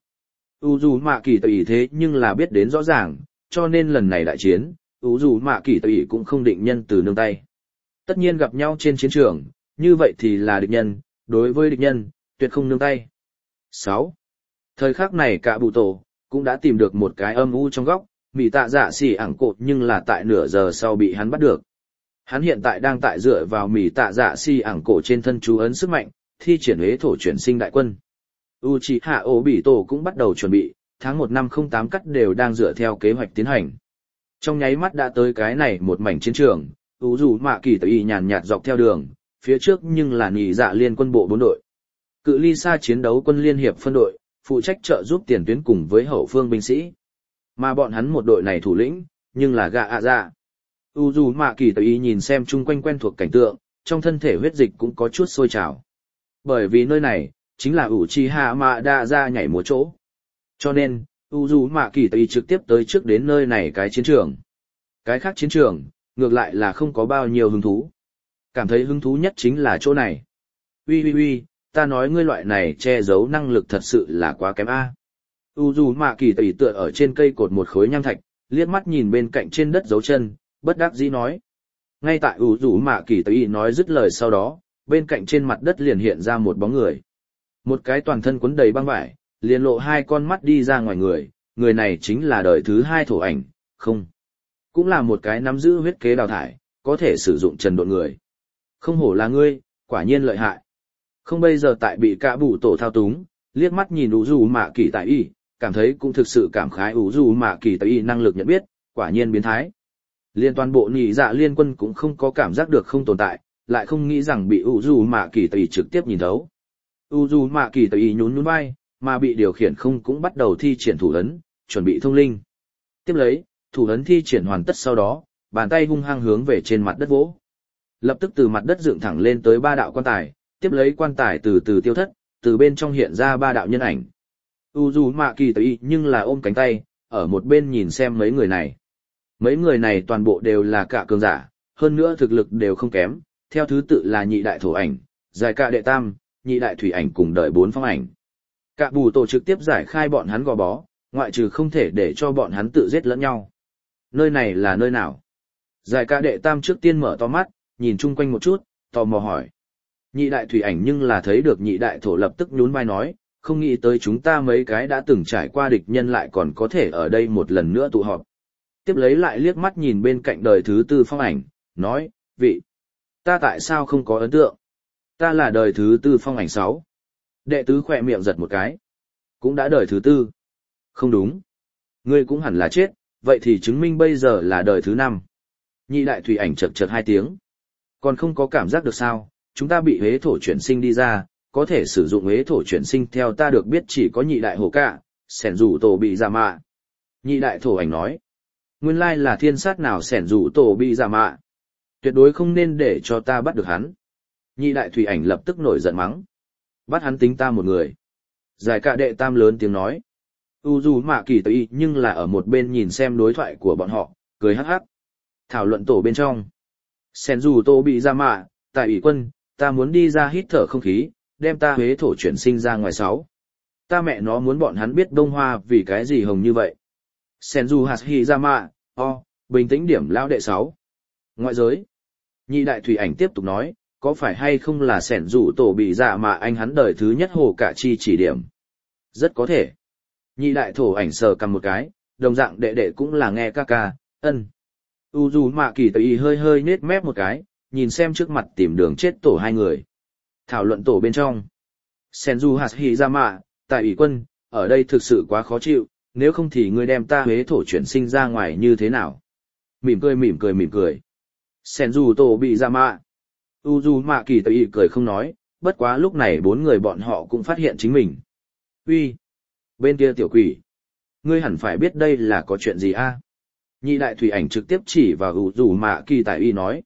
Uzumaki tùy thế nhưng là biết đến rõ ràng, cho nên lần này đại chiến, Uzumaki tùy cũng không định nhân từ nương tay. Tất nhiên gặp nhau trên chiến trường, như vậy thì là địch nhân, đối với địch nhân, tuyệt không nương tay. 6. Thời khắc này cả bụ tổ, cũng đã tìm được một cái âm u trong góc, mỉ tạ dạ xỉ ảng cột nhưng là tại nửa giờ sau bị hắn bắt được. Hắn hiện tại đang tại dựa vào mỉ tạ dạ xỉ ảng cổ trên thân chú ấn sức mạnh, thi triển huế thổ chuyển sinh đại quân. Uchiha Obito cũng bắt đầu chuẩn bị, tháng 1 năm 08 cắt đều đang dựa theo kế hoạch tiến hành. Trong nháy mắt đã tới cái này một mảnh chiến trường, Uzumaki tùy nhàn nhạt dọc theo đường, phía trước nhưng là nhị dạ liên quân bộ 4 đội. Cự ly xa chiến đấu quân liên hiệp phân đội, phụ trách trợ giúp tiền tuyến cùng với hậu phương binh sĩ. Mà bọn hắn một đội này thủ lĩnh, nhưng là gạ ạ dạ. Uzumaki tùy nhìn xem chung quanh quen thuộc cảnh tượng, trong thân thể huyết dịch cũng có chút sôi trào. Bởi vì nơi này, chính là Uchiha Mada ra nhảy múa chỗ. Cho nên, Uzumaki tùy trực tiếp tới trước đến nơi này cái chiến trường. Cái khác chiến trường, ngược lại là không có bao nhiêu hứng thú. Cảm thấy hứng thú nhất chính là chỗ này. Uy, ta nói ngươi loại này che giấu năng lực thật sự là quá kém a. Uzumaki tùy tựa ở trên cây cột một khối nham thạch, liếc mắt nhìn bên cạnh trên đất dấu chân, bất đắc dĩ nói. Ngay tại Uzumaki tùy nói dứt lời sau đó, bên cạnh trên mặt đất liền hiện ra một bóng người. Một cái toàn thân quấn đầy băng vải, liền lộ hai con mắt đi ra ngoài người này chính là đời thứ 2 thổ ảnh, không. Cũng là một cái nắm giữ huyết kế đào thải, có thể sử dụng trần độn người. Không hổ là ngươi, quả nhiên lợi hại. Không bây giờ tại bị cả bụ tổ thao túng, liếc mắt nhìn Uzumaki tại y, cảm thấy cũng thực sự cảm khái Uzumaki tại y năng lực nhận biết, quả nhiên biến thái. Liên toàn bộ nhị dạ liên quân cũng không có cảm giác được không tồn tại, lại không nghĩ rằng bị Uzumaki tại y trực tiếp nhìn thấu. Uzumaki tại y nhún vai, mà bị điều khiển không cũng bắt đầu thi triển thủ ấn, chuẩn bị thông linh. Tiếp lấy, thủ ấn thi triển hoàn tất sau đó, bàn tay hung hăng hướng về trên mặt đất vỗ. Lập tức từ mặt đất dựng thẳng lên tới 3 đạo quan tài, tiếp lấy quan tài từ từ tiêu thất, từ bên trong hiện ra ba đạo nhân ảnh. Uzumaki nhưng là ôm cánh tay, ở một bên nhìn xem mấy người này. Mấy người này toàn bộ đều là cả cường giả, hơn nữa thực lực đều không kém, theo thứ tự là nhị đại thổ ảnh, giải cả đệ tam, nhị đại thủy ảnh cùng đợi 4 phong ảnh. Cả bù tổ trực tiếp giải khai bọn hắn gò bó, ngoại trừ không thể để cho bọn hắn tự giết lẫn nhau. Nơi này là nơi nào? Giải cả đệ tam trước tiên mở to mắt, nhìn chung quanh một chút, tò mò hỏi. Nhị đại thủy ảnh nhưng là thấy được nhị đại thổ lập tức nhún vai nói, không nghĩ tới chúng ta mấy cái đã từng trải qua địch nhân lại còn có thể ở đây một lần nữa tụ họp. Tiếp lấy lại liếc mắt nhìn bên cạnh đời thứ tư phong ảnh, nói, vị, ta tại sao không có ấn tượng? Ta là đời thứ tư phong ảnh 6. Đệ tứ khỏe miệng giật một cái. Cũng đã đời thứ tư. Không đúng. Ngươi cũng hẳn là chết, vậy thì chứng minh bây giờ là đời thứ 5. Nhị đại thủy ảnh chật chật 2 tiếng. Còn không có cảm giác được sao, chúng ta bị huế thổ chuyển sinh đi ra, có thể sử dụng huế thổ chuyển sinh theo ta được biết chỉ có nhị đại hồ cả, sẻn rủ tổ bị giả mạ. Nhị đại thổ ảnh nói. Nguyên lai là thiên sát nào sẻn rủ tổ bị giả mạ. Tuyệt đối không nên để cho ta bắt được hắn. Nhị đại thủy ảnh lập tức nổi giận mắng. Bắt hắn tính ta một người. Giải cả đệ tam lớn tiếng nói. Uzumaki nhưng là ở một bên nhìn xem đối thoại của bọn họ, cười hắc hắc. Thảo luận tổ bên trong. Sẻn rủ tổ bị giả mạ, tại ủy quân, ta muốn đi ra hít thở không khí, đem ta huế thổ chuyển sinh ra ngoài 6. Ta mẹ nó muốn bọn hắn biết bông hoa vì cái gì hồng như vậy. Senju Hashirama, bình tĩnh điểm lão đệ 6. Ngoại giới. Nhị đại thủy ảnh tiếp tục nói, có phải hay không là Senju tổ bị dạ mà anh hắn đời thứ nhất hồ cả chi chỉ điểm. Rất có thể. Nhị đại thổ ảnh sờ cầm một cái, đồng dạng đệ đệ cũng là nghe ca ca, ân. Uzumaki hơi hơi nết mép một cái, nhìn xem trước mặt tìm đường chết tổ 2 người. Thảo luận tổ bên trong. Senju Hashirama, tại ủy quân, ở đây thực sự quá khó chịu, nếu không thì ngươi đem ta huế thổ chuyển sinh ra ngoài như thế nào? Mỉm cười. Senju tổ bị ra mạ. Uzumaki cười không nói, bất quá lúc này 4 người bọn họ cũng phát hiện chính mình. Uy, bên kia tiểu quỷ. Ngươi hẳn phải biết đây là có chuyện gì a? Nhị đại thủy ảnh trực tiếp chỉ vào Uzumaki nói.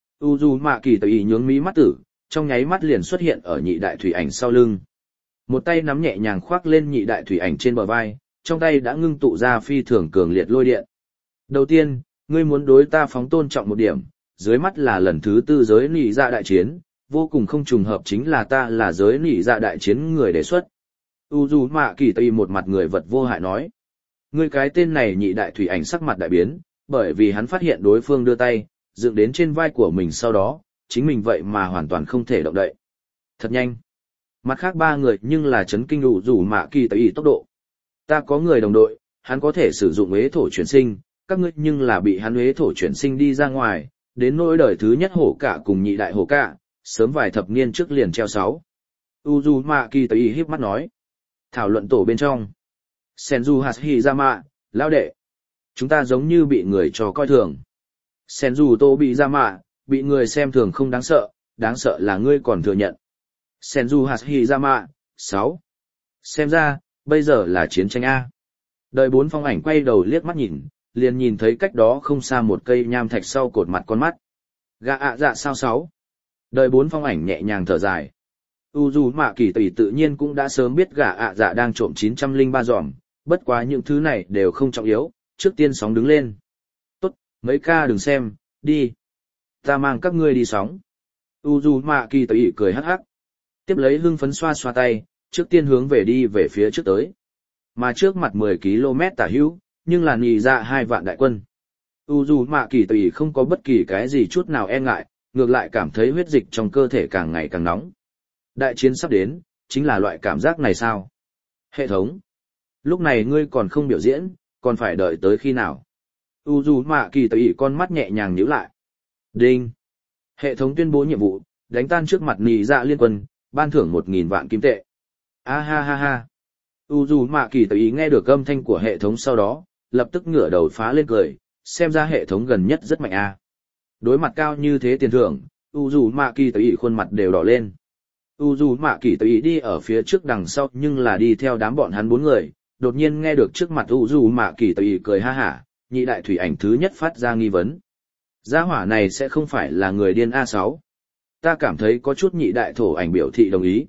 Uzumaki nhướng mí mắt tử, trong nháy mắt liền xuất hiện ở nhị đại thủy ảnh sau lưng. Một tay nắm nhẹ nhàng khoác lên nhị đại thủy ảnh trên bờ vai, trong tay đã ngưng tụ ra phi thường cường liệt lôi điện. Đầu tiên, ngươi muốn đối ta phóng tôn trọng một điểm, dưới mắt là lần thứ 4 giới nỉ dạ đại chiến, vô cùng không trùng hợp chính là ta là giới nỉ dạ đại chiến người đề xuất. Uzumaki một mặt người vật vô hại nói. Ngươi cái tên này nhị đại thủy ảnh sắc mặt đại biến, bởi vì hắn phát hiện đối phương đưa tay, dựng đến trên vai của mình sau đó, chính mình vậy mà hoàn toàn không thể động đậy. Thật nhanh. Mặt khác 3 người nhưng là chấn kinh Uzumaki tốc độ. Ta có người đồng đội, hắn có thể sử dụng huế thổ chuyển sinh, các ngươi nhưng là bị hắn huế thổ chuyển sinh đi ra ngoài, đến nỗi đời thứ nhất hổ cả cùng nhị đại hổ cả, sớm vài thập niên trước liền treo 6. Uzumaki híp mắt nói. Thảo luận tổ bên trong. Senju Hashirama, lão đệ. Chúng ta giống như bị người cho coi thường. Senju Tô bị ra mạ, bị người xem thường không đáng sợ là ngươi còn thừa nhận. Senju Hashirama, 6. Xem ra, bây giờ là chiến tranh A. Đời 4 phong ảnh quay đầu liếc mắt nhìn, liền nhìn thấy cách đó không xa một cây nham thạch sau cột mặt con mắt. Gà ạ dạ sao 6. Đời 4 phong ảnh nhẹ nhàng thở dài. Uzumaki tự nhiên cũng đã sớm biết gà ạ dạ đang trộm 903 giòm, bất quá những thứ này đều không trọng yếu, trước tiên sóng đứng lên. Tốt, mấy ca đừng xem, đi. Ta mang các ngươi đi sóng. Uzumaki cười hắc hắc. Tiếp lấy hưng phấn xoa xoa tay, trước tiên hướng về đi về phía trước tới. Mà trước mặt 10 km tả hữu, nhưng là nhì ra 2 vạn đại quân. Uzumaki không có bất kỳ cái gì chút nào e ngại, ngược lại cảm thấy huyết dịch trong cơ thể càng ngày càng nóng. Đại chiến sắp đến, chính là loại cảm giác này sao? Hệ thống. Lúc này ngươi còn không biểu diễn, còn phải đợi tới khi nào? Uzumaki con mắt nhẹ nhàng nhíu lại. Đinh. Hệ thống tuyên bố nhiệm vụ, đánh tan trước mặt nhì dạ liên quân, ban thưởng 1.000 vạn kim tệ. A ha ha ha. Uzumaki nghe được âm thanh của hệ thống sau đó, lập tức ngửa đầu phá lên cười, xem ra hệ thống gần nhất rất mạnh a. Đối mặt cao như thế tiền thưởng, Uzumaki khuôn mặt đều đỏ lên. Uzumaki đi ở phía trước đằng sau nhưng là đi theo đám bọn hắn 4 người, đột nhiên nghe được trước mặt Uzumaki cười ha hả, nhị đại thủy ảnh thứ nhất phát ra nghi vấn. Gia hỏa này sẽ không phải là người điên A6. ta cảm thấy có chút nhị đại thổ ảnh biểu thị đồng ý.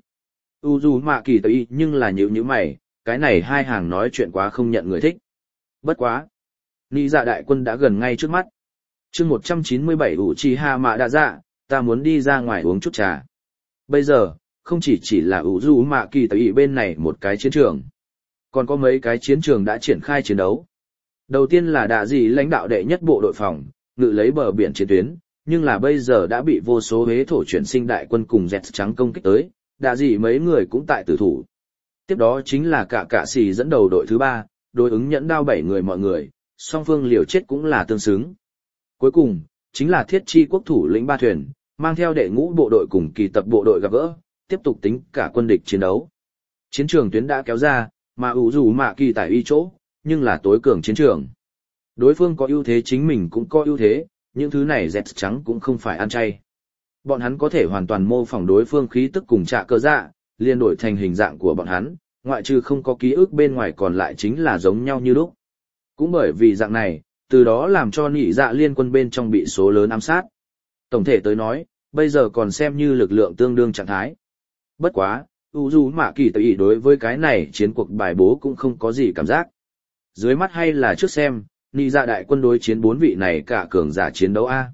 Uzumaki tới nhưng là nhíu mày, cái này hai hàng nói chuyện quá không nhận người thích. Bất quá. Nị dạ đại quân đã gần ngay trước mắt. chương 197 Uchiha Mạ Đa Dạ, ta muốn đi ra ngoài uống chút trà. Bây giờ, không chỉ là Uzumaki tới bên này một cái chiến trường. Còn có mấy cái chiến trường đã triển khai chiến đấu. Đầu tiên là đạ dị lãnh đạo đệ nhất bộ đội phòng, ngự lấy bờ biển chiến tuyến, nhưng là bây giờ đã bị vô số hế thổ chuyển sinh đại quân cùng dẹt trắng công kích tới, đạ dị mấy người cũng tại tử thủ. Tiếp đó chính là cả xì dẫn đầu đội thứ 3, đối ứng nhẫn đao 7 người mọi người, song phương liều chết cũng là tương xứng. Cuối cùng, chính là thiết chi quốc thủ lĩnh 3 thuyền, mang theo đệ ngũ bộ đội cùng kỳ tập bộ đội gặp gỡ, tiếp tục tính cả quân địch chiến đấu. Chiến trường tuyến đã kéo ra, mà Uzumaki tại uy chỗ, nhưng là tối cường chiến trường. Đối phương có ưu thế chính mình cũng có ưu thế, những thứ này dẹt trắng cũng không phải ăn chay. Bọn hắn có thể hoàn toàn mô phỏng đối phương khí tức cùng trạ cơ dạ, liên đổi thành hình dạng của bọn hắn, ngoại trừ không có ký ức bên ngoài còn lại chính là giống nhau như lúc. Cũng bởi vì dạng này, từ đó làm cho nhị dạ liên quân bên trong bị số lớn ám sát. Tổng thể tới nói, bây giờ còn xem như lực lượng tương đương trạng thái. Bất quá, Uzumaki tự ý đối với cái này chiến cuộc bài bố cũng không có gì cảm giác. Dưới mắt hay là trước xem, nhị dạ đại quân đối chiến 4 vị này cả cường giả chiến đấu A.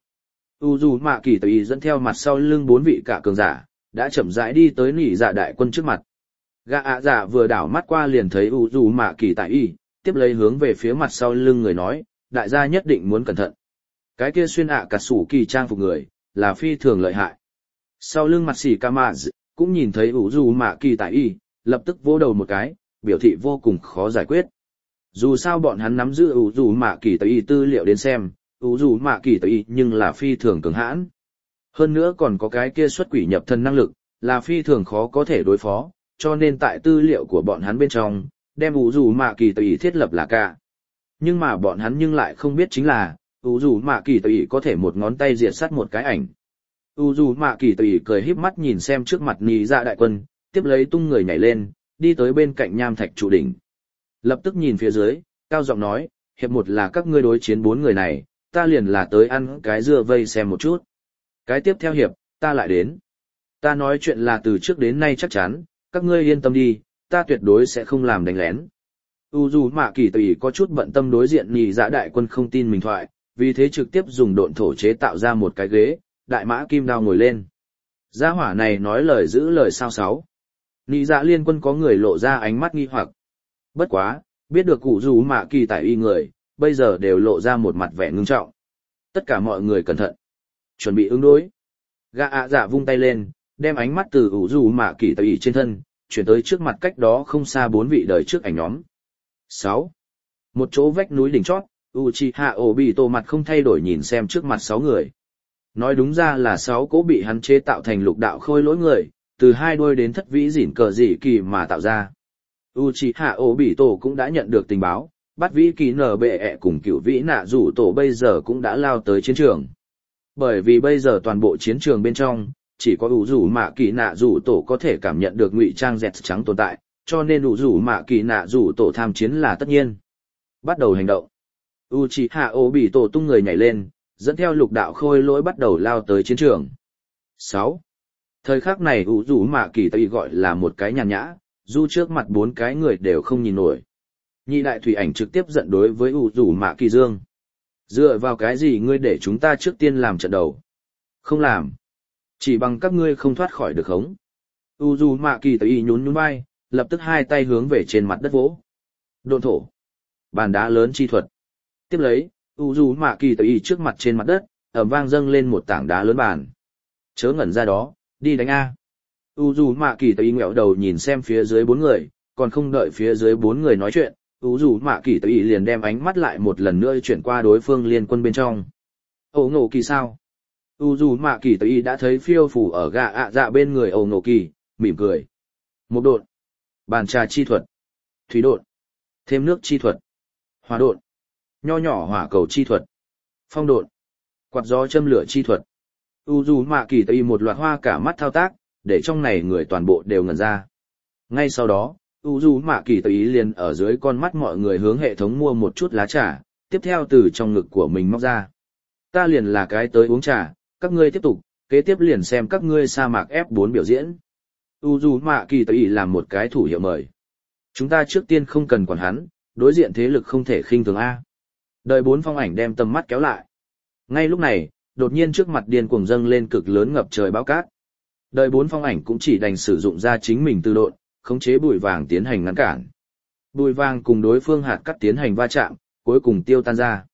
Uzumaki tự ý dẫn theo mặt sau lưng 4 vị cả cường giả, đã chậm rãi đi tới nhị dạ đại quân trước mặt. Gã ạ dạ vừa đảo mắt qua liền thấy Uzumaki tại y, tiếp lấy hướng về phía mặt sau lưng người nói, đại gia nhất định muốn cẩn thận. Cái kia xuyên cả sủ kỳ trang phục người, là phi thường lợi hại. Sau lưng mặt xỉ Kamaz, cũng nhìn thấy Uzumaki tại y, lập tức vỗ đầu một cái, biểu thị vô cùng khó giải quyết. Dù sao bọn hắn nắm giữ Uzumaki tại y tư liệu đến xem, Uzumaki tại y nhưng là phi thường cường hãn. Hơn nữa còn có cái kia xuất quỷ nhập thần năng lực, là phi thường khó có thể đối phó, cho nên tại tư liệu của bọn hắn bên trong, đem Uzumaki tại y thiết lập là cả. Nhưng mà bọn hắn nhưng lại không biết chính là, Uzumaki tại y có thể một ngón tay diệt sát một cái ảnh. Uzumaki tại y cười híp mắt nhìn xem trước mặt nhị dạ đại quân, tiếp lấy tung người nhảy lên, đi tới bên cạnh nham thạch trụ đỉnh. Lập tức nhìn phía dưới, cao giọng nói, hiệp 1 là các ngươi đối chiến 4 người này, ta liền là tới ăn cái dưa vây xem một chút. Cái tiếp theo hiệp, ta lại đến. Ta nói chuyện là từ trước đến nay chắc chắn, các ngươi yên tâm đi, ta tuyệt đối sẽ không làm đánh lén. Uzumaki tại y có chút bận tâm đối diện nhị dạ đại quân không tin mình thoại, vì thế trực tiếp dùng độn thổ chế tạo ra một cái ghế, đại mã kim đao ngồi lên. Gia hỏa này nói lời giữ lời sao sáu. Nhị dạ liên quân có người lộ ra ánh mắt nghi hoặc. Bất quá, biết được Uzumaki tại y người, bây giờ đều lộ ra một mặt vẻ ngưng trọng. Tất cả mọi người cẩn thận. Chuẩn bị ứng đối. Gã ạ dạ vung tay lên, đem ánh mắt từ Uzumaki tại y trên thân, chuyển tới trước mặt cách đó không xa 4 vị đời trước ảnh nhóm. 6. Một chỗ vách núi đỉnh chót, Uchiha Obito mặt không thay đổi nhìn xem trước mặt 6 người. Nói đúng ra là 6 cỗ bị hắn chế tạo thành lục đạo khôi lỗi người, từ 2 đuôi đến thất vĩ dỉn cờ dị kỳ mà tạo ra. Uchiha Obito cũng đã nhận được tình báo, bắt vĩ kỳ nở bệ ẹ cùng cửu vĩ nạ rủ tổ bây giờ cũng đã lao tới chiến trường. Bởi vì bây giờ toàn bộ chiến trường bên trong, chỉ có Uzumaki nạ rủ tổ có thể cảm nhận được ngụy trang dẹt trắng tồn tại, cho nên Uzumaki nạ rủ tổ tham chiến là tất nhiên. Bắt đầu hành động. Uchiha Obito tung người nhảy lên, dẫn theo lục đạo khôi lỗi bắt đầu lao tới chiến trường. 6. Thời khắc này Uzumaki tại gọi là một cái nhàn nhã, dù trước mặt 4 cái người đều không nhìn nổi. Nhị đại thủy ảnh trực tiếp giận đối với Uzumaki Dương. Dựa vào cái gì ngươi để chúng ta trước tiên làm trận đầu? Không làm. Chỉ bằng các ngươi không thoát khỏi được hống. Uzumaki tại nhún vai, lập tức 2 tay hướng về trên mặt đất vỗ. Độn thổ. Bàn đá lớn chi thuật. Tiếp lấy, Uzumaki tại trước mặt trên mặt đất, ầm vang dâng lên một tảng đá lớn bàn. Chớ ngẩn ra đó, đi đánh A. Uzumaki tại ngẹo đầu nhìn xem phía dưới 4 người, còn không đợi phía dưới 4 người nói chuyện, Uzumaki tại liền đem ánh mắt lại một lần nữa chuyển qua đối phương liên quân bên trong. Ổ ngộ kỳ sao? Uzumaki tại đã thấy phiêu phủ ở gã ạ dạ bên người ổ ngộ kỳ, mỉm cười. Một độn. Bàn trà chi thuật. Thủy độn. Thêm nước chi thuật. Hỏa độn. Nho nhỏ hỏa cầu chi thuật. Phong độn. Quạt gió châm lửa chi thuật. Uzumaki tại một loạt hoa cả mắt thao tác, để trong này người toàn bộ đều ngẩn ra. Ngay sau đó, Uzumaki tại liền ở dưới con mắt mọi người hướng hệ thống mua một chút lá trà, tiếp theo từ trong ngực của mình móc ra. Ta liền là cái tới uống trà, các ngươi tiếp tục, kế tiếp liền xem các ngươi sa mạc F4 biểu diễn. Uzumaki Tây làm một cái thủ hiệu mời. Chúng ta trước tiên không cần quản hắn, đối diện thế lực không thể khinh thường A. Đời 4 phong ảnh đem tầm mắt kéo lại. Ngay lúc này, đột nhiên trước mặt điên cuồng dâng lên cực lớn ngập trời bão cát. Đời 4 phong ảnh cũng chỉ đành sử dụng ra chính mình tự độn, khống chế bụi vàng tiến hành ngăn cản. Bụi vàng cùng đối phương hạt cắt tiến hành va chạm, cuối cùng tiêu tan ra.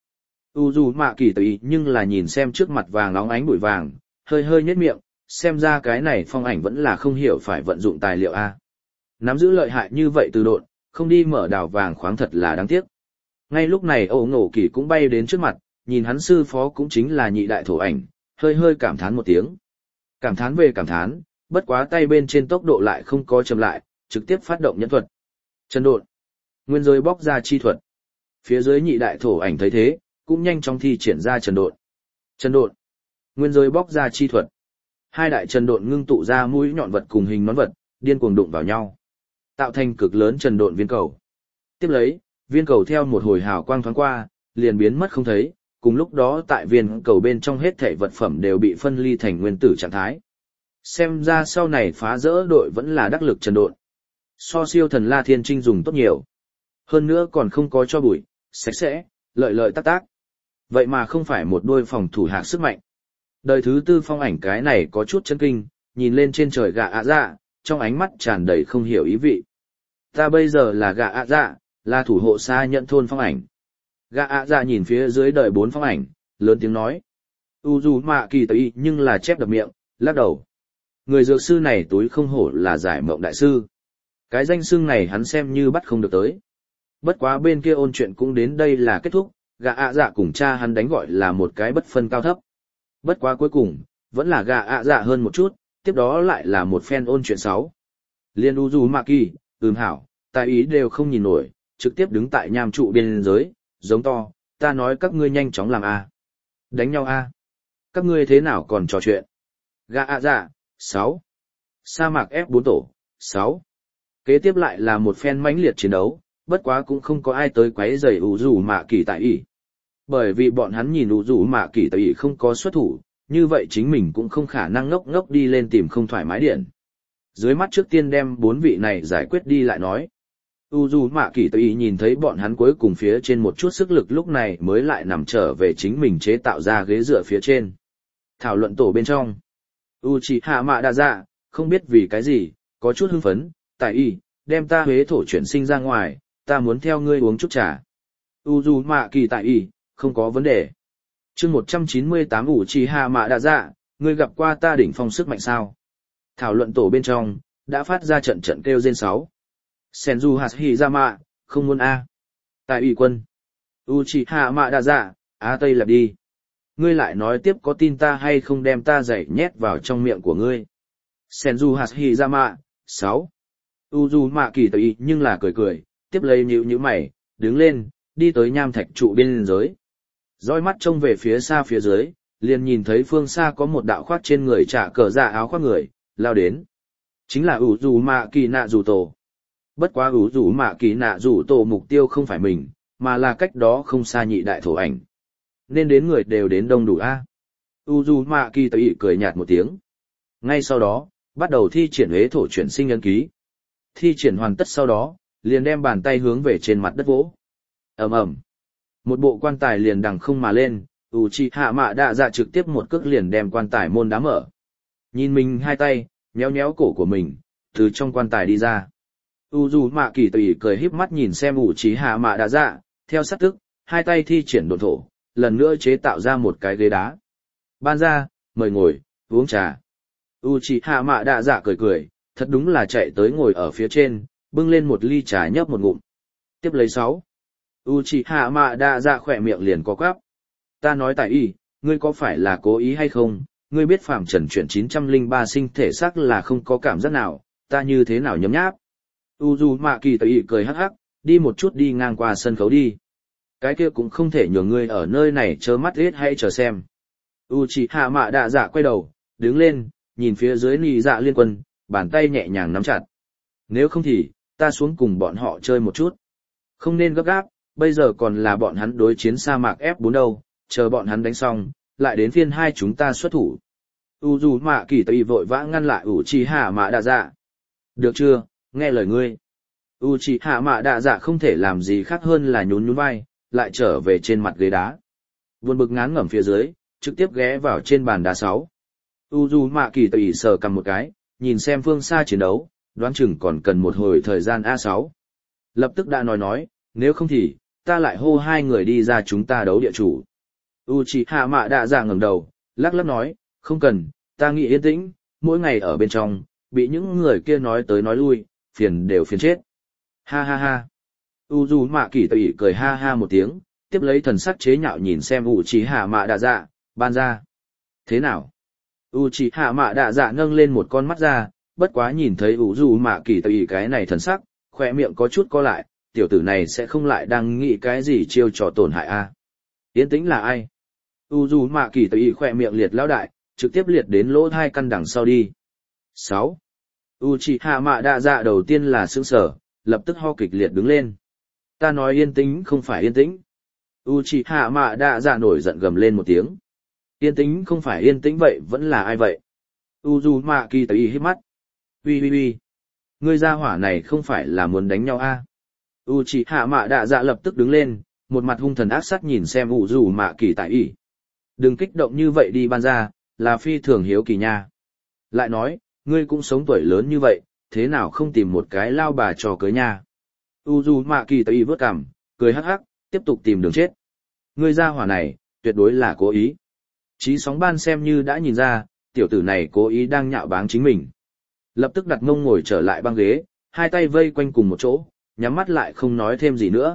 Uzumaki Tây nhưng là nhìn xem trước mặt vàng nóng ánh bụi vàng, hơi hơi nhếch miệng, xem ra cái này phong ảnh vẫn là không hiểu phải vận dụng tài liệu A. Nắm giữ lợi hại như vậy từ độn, không đi mở đào vàng khoáng thật là đáng tiếc. Ngay lúc này Âu Ngộ Kỳ cũng bay đến trước mặt, nhìn hắn sư phó cũng chính là nhị đại thổ ảnh, hơi hơi cảm thán một tiếng. Cảm thán về cảm thán, bất quá tay bên trên tốc độ lại không có chậm lại, trực tiếp phát động nhẫn thuật. Chân độn, nguyên giới bóc ra chi thuật. Phía dưới nhị đại thổ ảnh thấy thế, cũng nhanh chóng thi triển ra trần độn. Trần độn, nguyên giới bóc ra chi thuật. Hai đại trần độn ngưng tụ ra mũi nhọn vật cùng hình nón vật, điên cuồng đụng vào nhau, tạo thành cực lớn trần độn viên cầu. Tiếp lấy, viên cầu theo một hồi hào quang thoáng qua, liền biến mất không thấy, cùng lúc đó tại viên cầu bên trong hết thảy vật phẩm đều bị phân ly thành nguyên tử trạng thái. Xem ra sau này phá rỡ đội vẫn là đắc lực trần độn. So siêu thần La Thiên Trinh dùng tốt nhiều. Hơn nữa còn không có cho bụi, sạch sẽ, lợi lợi tác tác. Vậy mà không phải một đôi phòng thủ hạc sức mạnh. Đời thứ 4 phong ảnh cái này có chút chấn kinh, nhìn lên trên trời gạ ạ dạ, trong ánh mắt tràn đầy không hiểu ý vị. Ta bây giờ là gạ ạ dạ, là thủ hộ xa nhận thôn phong ảnh. Gạ ạ dạ nhìn phía dưới đời 4 phong ảnh, lớn tiếng nói. Uzumaki Tây nhưng là chép đập miệng, lắc đầu. Người dược sư này túi không hổ là giải mộng đại sư. Cái danh xưng này hắn xem như bắt không được tới. Bất quá bên kia ôn chuyện cũng đến đây là kết thúc, gạ ạ dạ cùng cha hắn đánh gọi là một cái bất phân cao thấp. Bất quá cuối cùng, vẫn là gạ ạ dạ hơn một chút, tiếp đó lại là một phen ôn chuyện 6. Liên Uzumaki, hảo, tài ý đều không nhìn nổi, trực tiếp đứng tại nham trụ biên giới, giống to, ta nói các ngươi nhanh chóng làm A. Đánh nhau A. Các ngươi thế nào còn trò chuyện. Gạ ạ dạ, 6. Sa mạc F4 tổ, 6. Kế tiếp lại là một phen mãnh liệt chiến đấu, bất quá cũng không có ai tới quấy rầy Uzumaki tại ý. Bởi vì bọn hắn nhìn Uzumaki tại ý không có xuất thủ, như vậy chính mình cũng không khả năng ngốc ngốc đi lên tìm không thoải mái điện. Dưới mắt trước tiên đem 4 vị này giải quyết đi lại nói. Uzumaki tại ý nhìn thấy bọn hắn cuối cùng phía trên một chút sức lực lúc này mới lại nằm trở về chính mình chế tạo ra ghế dựa phía trên. Thảo luận tổ bên trong. Uchiha Madara, không biết vì cái gì, có chút hưng phấn, tại ý, đem ta huế thổ chuyển sinh ra ngoài, ta muốn theo ngươi uống chút trà. Uzumaki tại ý, không có vấn đề. Chương 198 Uchiha Madara, ngươi gặp qua ta đỉnh phong sức mạnh sao? Thảo luận tổ bên trong, đã phát ra trận trận kêu rên 6. Senju Hashirama, không muốn A. Tại ủy quân. Uchiha Madara, Tây Lạp đi. Ngươi lại nói tiếp có tin ta hay không đem ta giày nhét vào trong miệng của ngươi. Senju Hashirama, 6. Uzumaki Tây nhưng là cười cười, tiếp lấy nhíu mày, đứng lên, đi tới nham thạch trụ biên giới. Dõi mắt trông về phía xa phía dưới, liền nhìn thấy phương xa có một đạo khoác trên người trả cờ dạ áo khoác người, lao đến. Chính là Uzumaki Naruto. Bất quá Uzumaki Naruto mục tiêu không phải mình, mà là cách đó không xa nhị đại thổ ảnh. Nên đến người đều đến đông đủ a. Uzumaki Tây cười nhạt một tiếng. Ngay sau đó, bắt đầu thi triển huế thổ chuyển sinh ấn ký. Thi triển hoàn tất sau đó, liền đem bàn tay hướng về trên mặt đất vỗ. Ầm ầm. Một bộ quan tài liền đằng không mà lên, Uchiha Madara trực tiếp một cước liền đem quan tài môn đá mở. Nhìn mình hai tay, nhéo nhéo cổ của mình, từ trong quan tài đi ra. Uzumaki Tây cười híp mắt nhìn xem Uchiha Madara, theo sát tức, hai tay thi triển độn thổ, lần nữa chế tạo ra một cái ghế đá. Ban ra, mời ngồi, uống trà. Uchiha Madara cười cười, thật đúng là chạy tới ngồi ở phía trên, bưng lên một ly trà nhấp một ngụm. Tiếp lấy 6. Uchiha Madara khỏe miệng liền có quắp. Ta nói tại ý, ngươi có phải là cố ý hay không? Ngươi biết phàm trần chuyển 903 sinh thể xác là không có cảm giác nào, ta như thế nào nhấm nháp. Uzumaki Tây cười hắc hắc, đi một chút đi ngang qua sân khấu đi. Cái kia cũng không thể nhường ngươi ở nơi này trơ mắt hết hay chờ xem. Uchiha Madara quay đầu, đứng lên, nhìn phía dưới nì dạ liên quân, bàn tay nhẹ nhàng nắm chặt. Nếu không thì, ta xuống cùng bọn họ chơi một chút. Không nên gấp gáp, bây giờ còn là bọn hắn đối chiến sa mạc F4 đâu, chờ bọn hắn đánh xong, lại đến phiên hai chúng ta xuất thủ. Uzumaki Tây vội vã ngăn lại Uchiha Mạ Đạ Dạ. Được chưa, nghe lời ngươi. Uchiha Mạ Đạ Dạ không thể làm gì khác hơn là nhún nhún vai, lại trở về trên mặt ghế đá. Buồn bực ngán ngẩm phía dưới, trực tiếp ghé vào trên bàn đá 6. Uzumaki Tây sờ cầm một cái, nhìn xem phương xa chiến đấu, đoán chừng còn cần một hồi thời gian A6. Lập tức đã nói, nếu không thì, ta lại hô hai người đi ra chúng ta đấu địa chủ. Uchiha Mạ Đạ Dạ ngẩng đầu, lắc lắc nói, không cần, ta nghĩ yên tĩnh, mỗi ngày ở bên trong, bị những người kia nói tới nói lui, phiền đều phiền chết. Ha ha ha. Uzumaki Tây cười ha ha một tiếng, tiếp lấy thần sắc chế nhạo nhìn xem Uchiha Mạ Đạ Dạ, ban ra. Thế nào? Uchiha Mạ Đạ Dạ nâng lên một con mắt ra, bất quá nhìn thấy Uzumaki Tây cái này thần sắc, khỏe miệng có chút co lại, tiểu tử này sẽ không lại đang nghĩ cái gì chiêu trò tổn hại a. Yên tĩnh là ai? Uzumaki Tây khỏe miệng liệt lão đại, trực tiếp liệt đến lỗ hai căn đằng sau đi. 6. Uchiha Mạ Đạ Dạ đầu tiên là sững sờ, lập tức ho kịch liệt đứng lên. Ta nói yên tĩnh không phải yên tĩnh. Uchiha Mạ Đạ Dạ nổi giận gầm lên một tiếng. Yên tĩnh không phải yên tĩnh vậy vẫn là ai vậy? Uzumaki Tây hít mắt. Ui. Ngươi gia hỏa này không phải là muốn đánh nhau a? Uchiha Mạ Đạ Dạ lập tức đứng lên, một mặt hung thần ác sát nhìn xem Uzumaki Tây. Đừng kích động như vậy đi ban ra, là phi thường hiếu kỳ nha. Lại nói, ngươi cũng sống tuổi lớn như vậy, thế nào không tìm một cái lao bà trò cưới nha. Uzumaki Tây vớt cằm, cười hắc hắc, tiếp tục tìm đường chết. Ngươi gia hỏa này, tuyệt đối là cố ý. Chí sóng ban xem như đã nhìn ra, tiểu tử này cố ý đang nhạo báng chính mình. Lập tức đặt mông ngồi trở lại băng ghế, hai tay vây quanh cùng một chỗ, nhắm mắt lại không nói thêm gì nữa.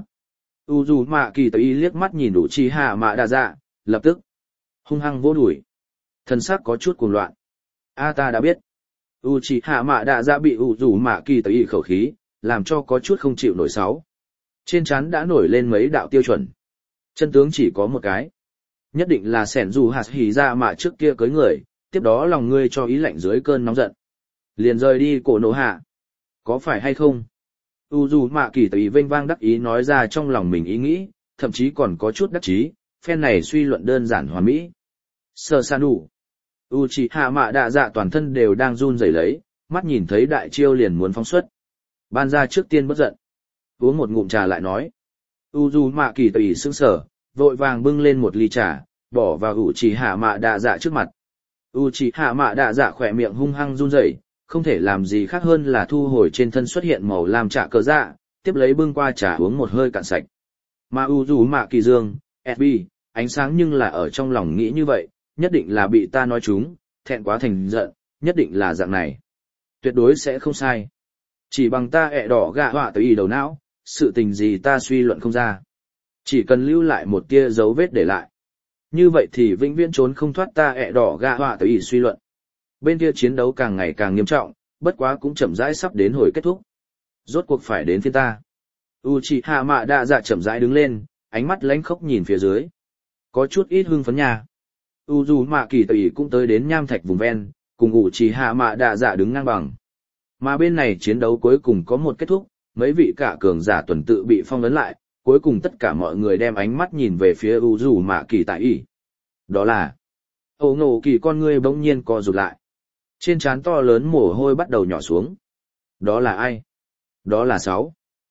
Uzumaki Tây liếc mắt nhìn Uchiha Mạ Đạ Dạ, lập tức hung hăng vỗ đùi. Thần sắc có chút cuồng loạn. Ta đã biết. Uchiha Mạ Đạ Dạ bị Uzumaki Tây khẩu khí, làm cho có chút không chịu nổi 6. Trên trán đã nổi lên mấy đạo tiêu chuẩn. Chân tướng chỉ có một cái. Nhất định là Senju Hashirama trước kia cưới người, tiếp đó lòng ngươi cho ý lạnh dưới cơn nóng giận. Liền rời đi cổ nổ hạ. Có phải hay không? Uzumaki Tây vênh vang đắc ý nói ra trong lòng mình ý nghĩ, thậm chí còn có chút đắc chí, phen này suy luận đơn giản hoàn mỹ. Sơ san đủ. Uchiha Mạ Đạ Dạ toàn thân đều đang run rẩy lấy, mắt nhìn thấy đại chiêu liền muốn phóng xuất. Ban ra trước tiên bất giận. Uống một ngụm trà lại nói. Uzumaki Tây sững sờ, vội vàng bưng lên một ly trà, bỏ vào Uchiha Mạ Đạ Dạ trước mặt. Uchiha Mạ Đạ Dạ khỏe miệng hung hăng run rẩy, không thể làm gì khác hơn là thu hồi trên thân xuất hiện màu lam trà cờ dạ, tiếp lấy bưng qua trà uống một hơi cạn sạch. Mà Uzumaki Dương, SB, ánh sáng nhưng là ở trong lòng nghĩ như vậy, nhất định là bị ta nói trúng, thẹn quá thành giận, nhất định là dạng này. Tuyệt đối sẽ không sai. Chỉ bằng ta đỏ gạ họa tới đầu não, sự tình gì ta suy luận không ra. Chỉ cần lưu lại một tia dấu vết để lại. Như vậy thì vĩnh viễn trốn không thoát ta đỏ gạ họa tới suy luận. Bên kia chiến đấu càng ngày càng nghiêm trọng, bất quá cũng chậm rãi sắp đến hồi kết thúc. Rốt cuộc phải đến phiên ta. Uchiha Mạ Đạ Dạ chậm rãi đứng lên, ánh mắt lánh khốc nhìn phía dưới. Có chút ít hưng phấn nha. Uzumaki Tây cũng tới đến nham thạch vùng ven, cùng Uchiha Mạ Đạ Dạ đứng ngang bằng. Mà bên này chiến đấu cuối cùng có một kết thúc, mấy vị cả cường giả tuần tự bị phong ấn lại, cuối cùng tất cả mọi người đem ánh mắt nhìn về phía Uzumaki Tây. Đó là Ổ Ngộ Kỳ con ngươi bỗng nhiên co rụt lại. Trên trán to lớn mồ hôi bắt đầu nhỏ xuống. Đó là ai? Đó là 6.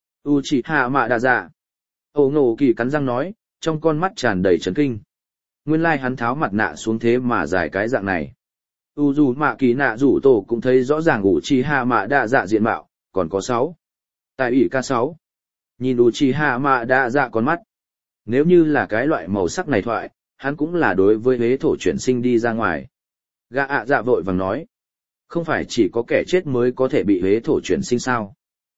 Uchiha Mạ Đạ Dạ. Ổ Ngộ Kỳ cắn răng nói, trong con mắt tràn đầy chấn kinh. Nguyên lai hắn tháo mặt nạ xuống thế mà dài cái dạng này. Uzumaki nạ rủ tổ cũng thấy rõ ràng Uchiha Mạ Đạ Dạ diện mạo, còn có 6. Tại ủy K6. Nhìn Uchiha Mạ Đạ Dạ con mắt. Nếu như là cái loại màu sắc này thoại, hắn cũng là đối với hế thổ chuyển sinh đi ra ngoài. Gã dạ vội vàng nói. Không phải chỉ có kẻ chết mới có thể bị hế thổ chuyển sinh sao.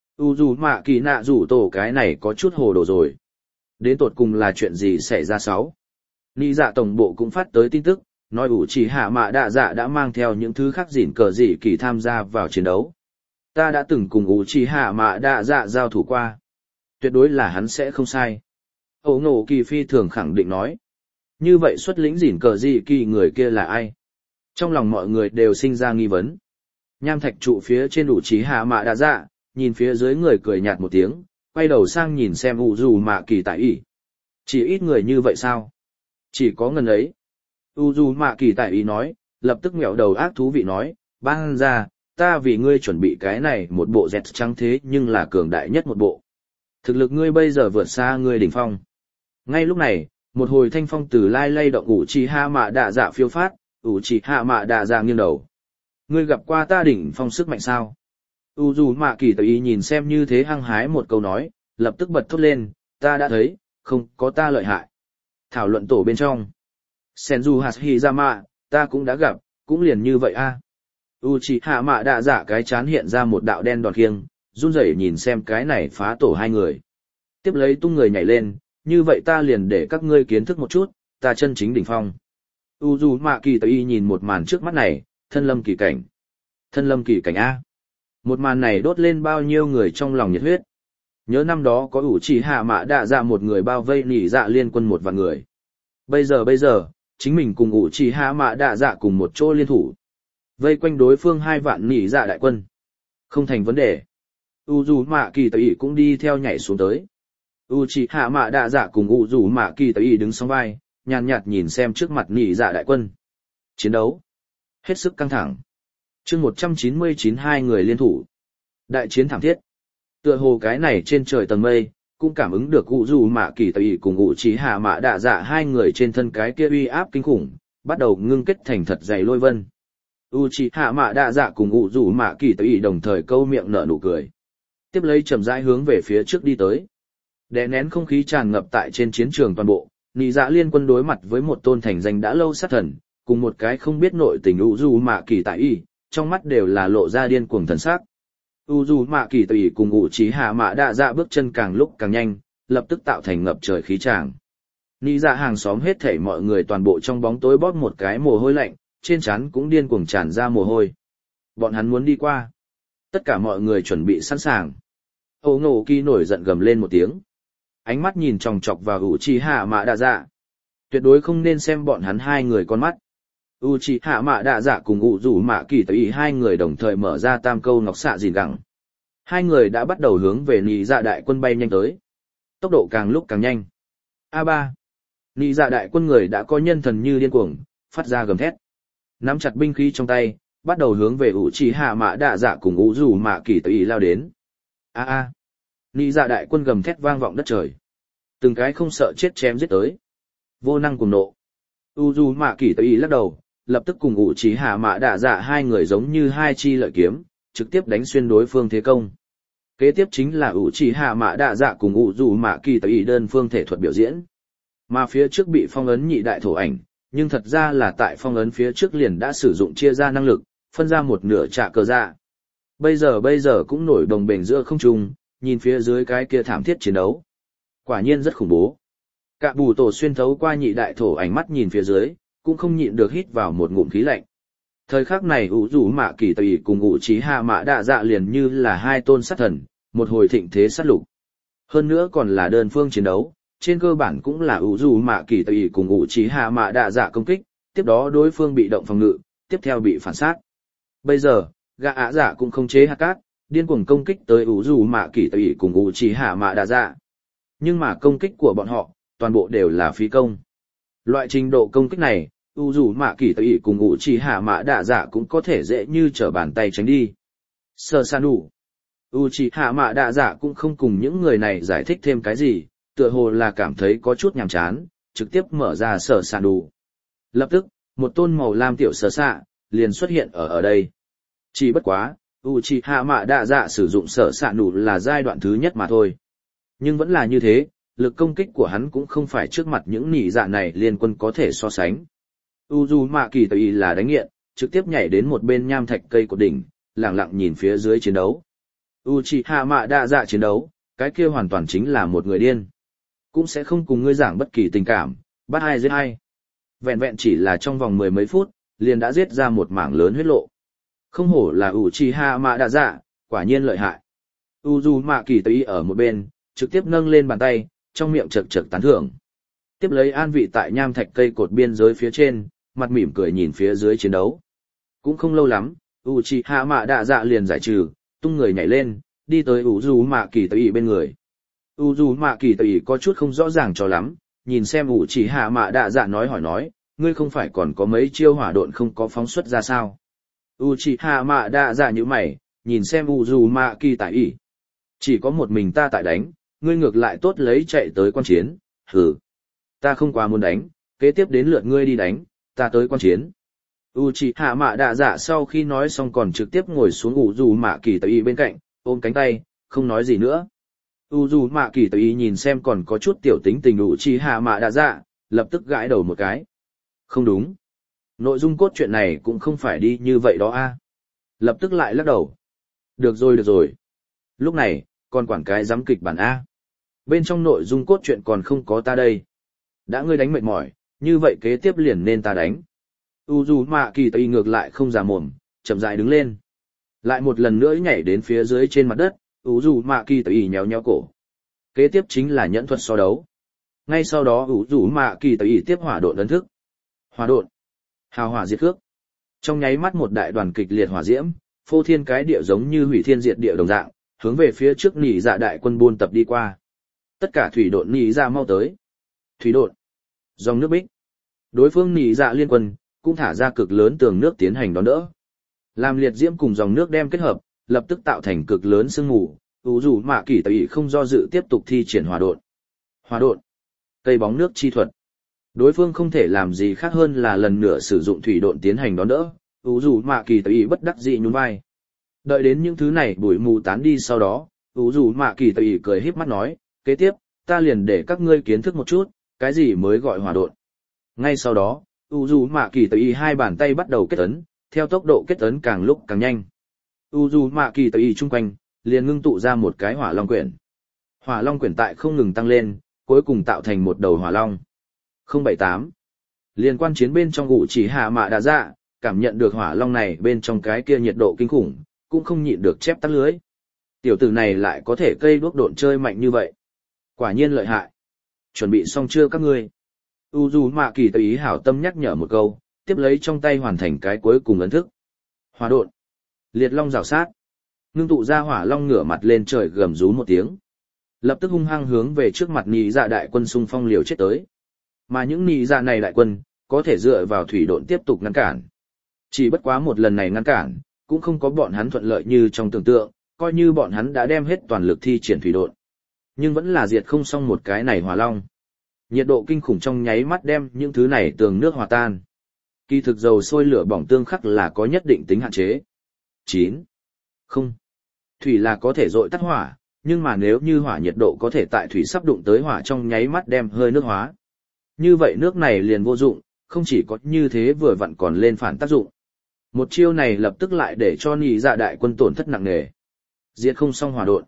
Uzumaki nạ rủ tổ cái này có chút hồ đồ rồi. Đến tột cùng là chuyện gì xảy ra 6. Nị dạ tổng bộ cũng phát tới tin tức, nói Uchiha Mạ Đạ Dạ đã mang theo những thứ khác dỉn cờ dị kỳ tham gia vào chiến đấu. Ta đã từng cùng Uchiha Mạ Đạ Dạ giao thủ qua. Tuyệt đối là hắn sẽ không sai. Ổ Ngộ Kỳ phi thường khẳng định nói. Như vậy xuất lĩnh dỉn cờ dị kỳ người kia là ai? Trong lòng mọi người đều sinh ra nghi vấn. Nham thạch trụ phía trên Uchiha Mạ Đạ Dạ, nhìn phía dưới người cười nhạt một tiếng, quay đầu sang nhìn xem Uzumaki Tây. Chỉ ít người như vậy sao? Chỉ có ngần ấy. Uzumaki Tây nói, lập tức nghẹo đầu ác thú vị nói, bang ra, ta vì ngươi chuẩn bị cái này một bộ dẹt trắng thế nhưng là cường đại nhất một bộ. Thực lực ngươi bây giờ vượt xa ngươi đỉnh phong. Ngay lúc này, một hồi thanh phong từ lai lay động Uchiha Mạ Đạ Dạ phiêu phát, Uchiha Mạ Đạ Dạ nghiêng đầu. Ngươi gặp qua ta đỉnh phong sức mạnh sao? Uzumaki tự ý nhìn xem như thế hăng hái một câu nói, lập tức bật thốt lên, ta đã thấy, không có ta lợi hại. Thảo luận tổ bên trong. Senju Hashirama, ta cũng đã gặp, cũng liền như vậy a. Uchiha Mạ Đạ Dạ cái chán hiện ra một đạo đen đòn khiêng, run rẩy nhìn xem cái này phá tổ hai người. Tiếp lấy tung người nhảy lên, như vậy ta liền để các ngươi kiến thức một chút, ta chân chính đỉnh phong. Uzumaki tự ý nhìn một màn trước mắt này, thân lâm kỳ cảnh. Thân lâm kỳ cảnh a. Một màn này đốt lên bao nhiêu người trong lòng nhiệt huyết. Nhớ năm đó có Uchiha Mạ Đạ Dạ một người bao vây nỉ dạ liên quân một vạn người. Bây giờ, chính mình cùng Uchiha Mạ Đạ Dạ cùng một chỗ liên thủ. Vây quanh đối phương 2 vạn nỉ dạ đại quân. Không thành vấn đề. Uzumaki tự ý cũng đi theo nhảy xuống tới. Uchiha Mạ Đạ Dạ cùng Uzumaki tự ý đứng song vai, nhàn nhạt nhìn xem trước mặt nỉ dạ đại quân. Chiến đấu. Hết sức căng thẳng. Chương 199 hai người liên thủ. Đại chiến thảm thiết. Tựa hồ cái này trên trời tầng mây, cũng cảm ứng được Uzumaki tự ý cùng Uchiha Mạ Đạ Dạ hai người trên thân cái kia uy áp kinh khủng, bắt đầu ngưng kết thành thật dày lôi vân. Uchiha Mạ Đạ Dạ cùng Uzumaki tự ý đồng thời câu miệng nở nụ cười. Tiếp lấy chậm rãi hướng về phía trước đi tới. Đè nén không khí tràn ngập tại trên chiến trường toàn bộ, nị dạ liên quân đối mặt với một tôn thành danh đã lâu sát thần, cùng một cái không biết nội tình Uzumaki tại y, trong mắt đều là lộ ra điên cuồng thần sắc. Uzumaki tại y cùng Uchiha Mạ Đạ Dạ bước chân càng lúc càng nhanh, lập tức tạo thành ngập trời khí tràng. Nị dạ hàng xóm hết thảy mọi người toàn bộ trong bóng tối bóp một cái mồ hôi lạnh, trên trán cũng điên cuồng tràn ra mồ hôi. Bọn hắn muốn đi qua. Tất cả mọi người chuẩn bị sẵn sàng. Âu Ngộ Kỳ nổi giận gầm lên một tiếng. Ánh mắt nhìn chòng chọc vào Uchiha Mạ Đạ Dạ. Tuyệt đối không nên xem bọn hắn hai người con mắt. Uchiha Mạ Đạ Dạ cùng Uzumaki tự ý hai người đồng thời mở ra tam câu ngọc xạ gìn gẳng. Hai người đã bắt đầu hướng về nị dạ đại quân bay nhanh tới. Tốc độ càng lúc càng nhanh. A3. Nị dạ đại quân người đã có nhân thần như điên cuồng, phát ra gầm thét. Nắm chặt binh khí trong tay, bắt đầu hướng về Uchiha Mạ Đạ Dạ cùng Uzumaki tự ý lao đến. A. Nị dạ đại quân gầm thét vang vọng đất trời. Từng cái không sợ chết chém giết tới. Vô năng cùng nộ. Uzumaki tự ý lắc đầu, lập tức cùng Uchiha Mạ Đạ Dạ hai người giống như hai chi lợi kiếm, trực tiếp đánh xuyên đối phương thế công. Kế tiếp chính là Uchiha Mạ Đạ Dạ cùng Uzumaki tự ý đơn phương thể thuật biểu diễn. Mà phía trước bị phong ấn nhị đại thổ ảnh, nhưng thật ra là tại phong ấn phía trước liền đã sử dụng chia ra năng lực, phân ra một nửa trả cờ dạ. Bây giờ cũng nổi đồng bền giữa không trung, nhìn phía dưới cái kia thảm thiết chiến đấu. Quả nhiên rất khủng bố. Cả bù tổ xuyên thấu qua nhị đại thổ ảnh mắt nhìn phía dưới, cũng không nhịn được hít vào một ngụm khí lạnh. Thời khắc này Uzumaki tự ý cùng Uchiha Mạ Đạ Dạ liền như là hai tôn sát thần, một hồi thịnh thế sát lục. Hơn nữa còn là đơn phương chiến đấu, trên cơ bản cũng là Uzumaki tự ý cùng Uchiha Mạ Đạ Dạ công kích, tiếp đó đối phương bị động phòng ngự, tiếp theo bị phản sát. Bây giờ, gã ạ dạ cũng không chế hạt cát, điên cuồng công kích tới Uzumaki tự ý cùng Uchiha Mạ Đạ Dạ. Nhưng mà công kích của bọn họ, toàn bộ đều là phí công. Loại trình độ công kích này, Uzumaki tự ý cùng Uchiha Mạ Đạ Dạ cũng có thể dễ như trở bàn tay tránh đi. Sơ san đủ. Uchiha Mạ Đạ Dạ cũng không cùng những người này giải thích thêm cái gì, tựa hồ là cảm thấy có chút nhàm chán, trực tiếp mở ra sở san đủ. Lập tức, một tôn màu lam tiểu sở xạ, liền xuất hiện ở đây. Chỉ bất quá, Uchiha Mạ Đạ Dạ sử dụng sở san đủ là giai đoạn thứ nhất mà thôi. Nhưng vẫn là như thế, lực công kích của hắn cũng không phải trước mặt những nỉ dạ này liên quân có thể so sánh. Uzumaki tự ý là đánh nghiện, trực tiếp nhảy đến một bên nham thạch cây cột đỉnh, lặng lặng nhìn phía dưới chiến đấu. Uchiha Mạ Đạ Dạ chiến đấu, cái kia hoàn toàn chính là một người điên. Cũng sẽ không cùng ngươi giảng bất kỳ tình cảm, bắt ai giết ai. Vẹn vẹn chỉ là trong vòng 10 mấy phút, liền đã giết ra một mảng lớn huyết lộ. Không hổ là Uchiha Mạ Đạ Dạ, quả nhiên lợi hại. Uzumaki tự ý ở một bên, trực tiếp nâng lên bàn tay, trong miệng chật chật tán thưởng. Tiếp lấy an vị tại nham thạch cây cột biên giới phía trên, mặt mỉm cười nhìn phía dưới chiến đấu. Cũng không lâu lắm, Uchiha Mạ Đạ Dạ liền giải trừ, tung người nhảy lên, đi tới Uzumaki tự ý bên người. Uzumaki tự ý có chút không rõ ràng cho lắm, nhìn xem Uchiha Mạ Đạ Dạ nói hỏi nói, ngươi không phải còn có mấy chiêu hỏa độn không có phóng xuất ra sao? Uchiha Mạ Đạ Dạ như mày, nhìn xem Uzumaki tại ỉ. Chỉ có một mình ta tại đánh, ngươi ngược lại tốt lấy chạy tới quan chiến, hừ. Ta không quá muốn đánh, kế tiếp đến lượt ngươi đi đánh, ta tới quan chiến. Uchiha Mạ Đạ Dạ sau khi nói xong còn trực tiếp ngồi xuống Uzumaki tại ỉ bên cạnh, ôm cánh tay, không nói gì nữa. Uzumaki tại ỉ nhìn xem còn có chút tiểu tính tình Uchiha Mạ Đạ Dạ, lập tức gãi đầu một cái. Không đúng. Nội dung cốt truyện này cũng không phải đi như vậy đó a. Lập tức lại lắc đầu. Được rồi được rồi. Lúc này, còn quản cái giám kịch bản A. Bên trong nội dung cốt truyện còn không có ta đây. Đã ngươi đánh mệt mỏi, như vậy kế tiếp liền nên ta đánh. Uzumaki Tây ngược lại không già mồm, chậm rãi đứng lên. Lại một lần nữa nhảy đến phía dưới trên mặt đất, Uzumaki Tây nhéo nhéo cổ. Kế tiếp chính là nhẫn thuật so đấu. Ngay sau đó Uzumaki Tây tiếp hỏa độn ấn thức. Hỏa độn. Hào hỏa diệt cước. Trong nháy mắt một đại đoàn kịch liệt hỏa diễm, phô thiên cái địa giống như hủy thiên diệt địa đồng dạng, hướng về phía trước nỉ dạ đại quân buôn tập đi qua. Tất cả thủy độn nỉ dạ mau tới. Thủy độn. Dòng nước bích. Đối phương nỉ dạ liên quân, cũng thả ra cực lớn tường nước tiến hành đón đỡ. Làm liệt diễm cùng dòng nước đem kết hợp, lập tức tạo thành cực lớn sương mù, Uzumaki Tây không do dự tiếp tục thi triển hỏa độn. Hỏa độn. Cây bóng nước chi thuật. Đối phương không thể làm gì khác hơn là lần nữa sử dụng thủy độn tiến hành đón đỡ, Uzumaki Tây bất đắc dĩ nhún vai. Đợi đến những thứ này bụi mù tán đi sau đó, Uzumaki Tây cười híp mắt nói, kế tiếp, ta liền để các ngươi kiến thức một chút, cái gì mới gọi hỏa độn. Ngay sau đó, Uzumaki Tây hai bàn tay bắt đầu kết ấn, theo tốc độ kết ấn càng lúc càng nhanh. Uzumaki Tây chung quanh, liền ngưng tụ ra một cái hỏa long quyển. Hỏa long quyển tại không ngừng tăng lên, cuối cùng tạo thành một đầu hỏa long. 078. Liên quan chiến bên trong Uchiha Mạ Đạ Dạ, cảm nhận được hỏa long này bên trong cái kia nhiệt độ kinh khủng, cũng không nhịn được chép tắt lưới. Tiểu tử này lại có thể cây đuốc độn chơi mạnh như vậy. Quả nhiên lợi hại. Chuẩn bị xong chưa các ngươi? Uzumaki Tây hảo tâm nhắc nhở một câu, tiếp lấy trong tay hoàn thành cái cuối cùng ấn thức. Hỏa độn. Liệt long rào sát. Ngưng tụ ra hỏa long ngửa mặt lên trời gầm rú một tiếng. Lập tức hung hăng hướng về trước mặt nị dạ đại quân xung phong liều chết tới. Mà những nị dạ này đại quân, có thể dựa vào thủy độn tiếp tục ngăn cản. Chỉ bất quá một lần này ngăn cản, cũng không có bọn hắn thuận lợi như trong tưởng tượng, coi như bọn hắn đã đem hết toàn lực thi triển thủy độn. Nhưng vẫn là diệt không xong một cái này hỏa long. Nhiệt độ kinh khủng trong nháy mắt đem những thứ này tường nước hòa tan. Kỳ thực dầu sôi lửa bỏng tương khắc là có nhất định tính hạn chế. 9. Không. Thủy là có thể dội tắt hỏa, nhưng mà nếu như hỏa nhiệt độ có thể tại thủy sắp đụng tới hỏa trong nháy mắt đem hơi nước hóa. Như vậy nước này liền vô dụng, không chỉ có như thế vừa vặn còn lên phản tác dụng. Một chiêu này lập tức lại để cho nị dạ đại quân tổn thất nặng nề. Diệt không xong hỏa độn.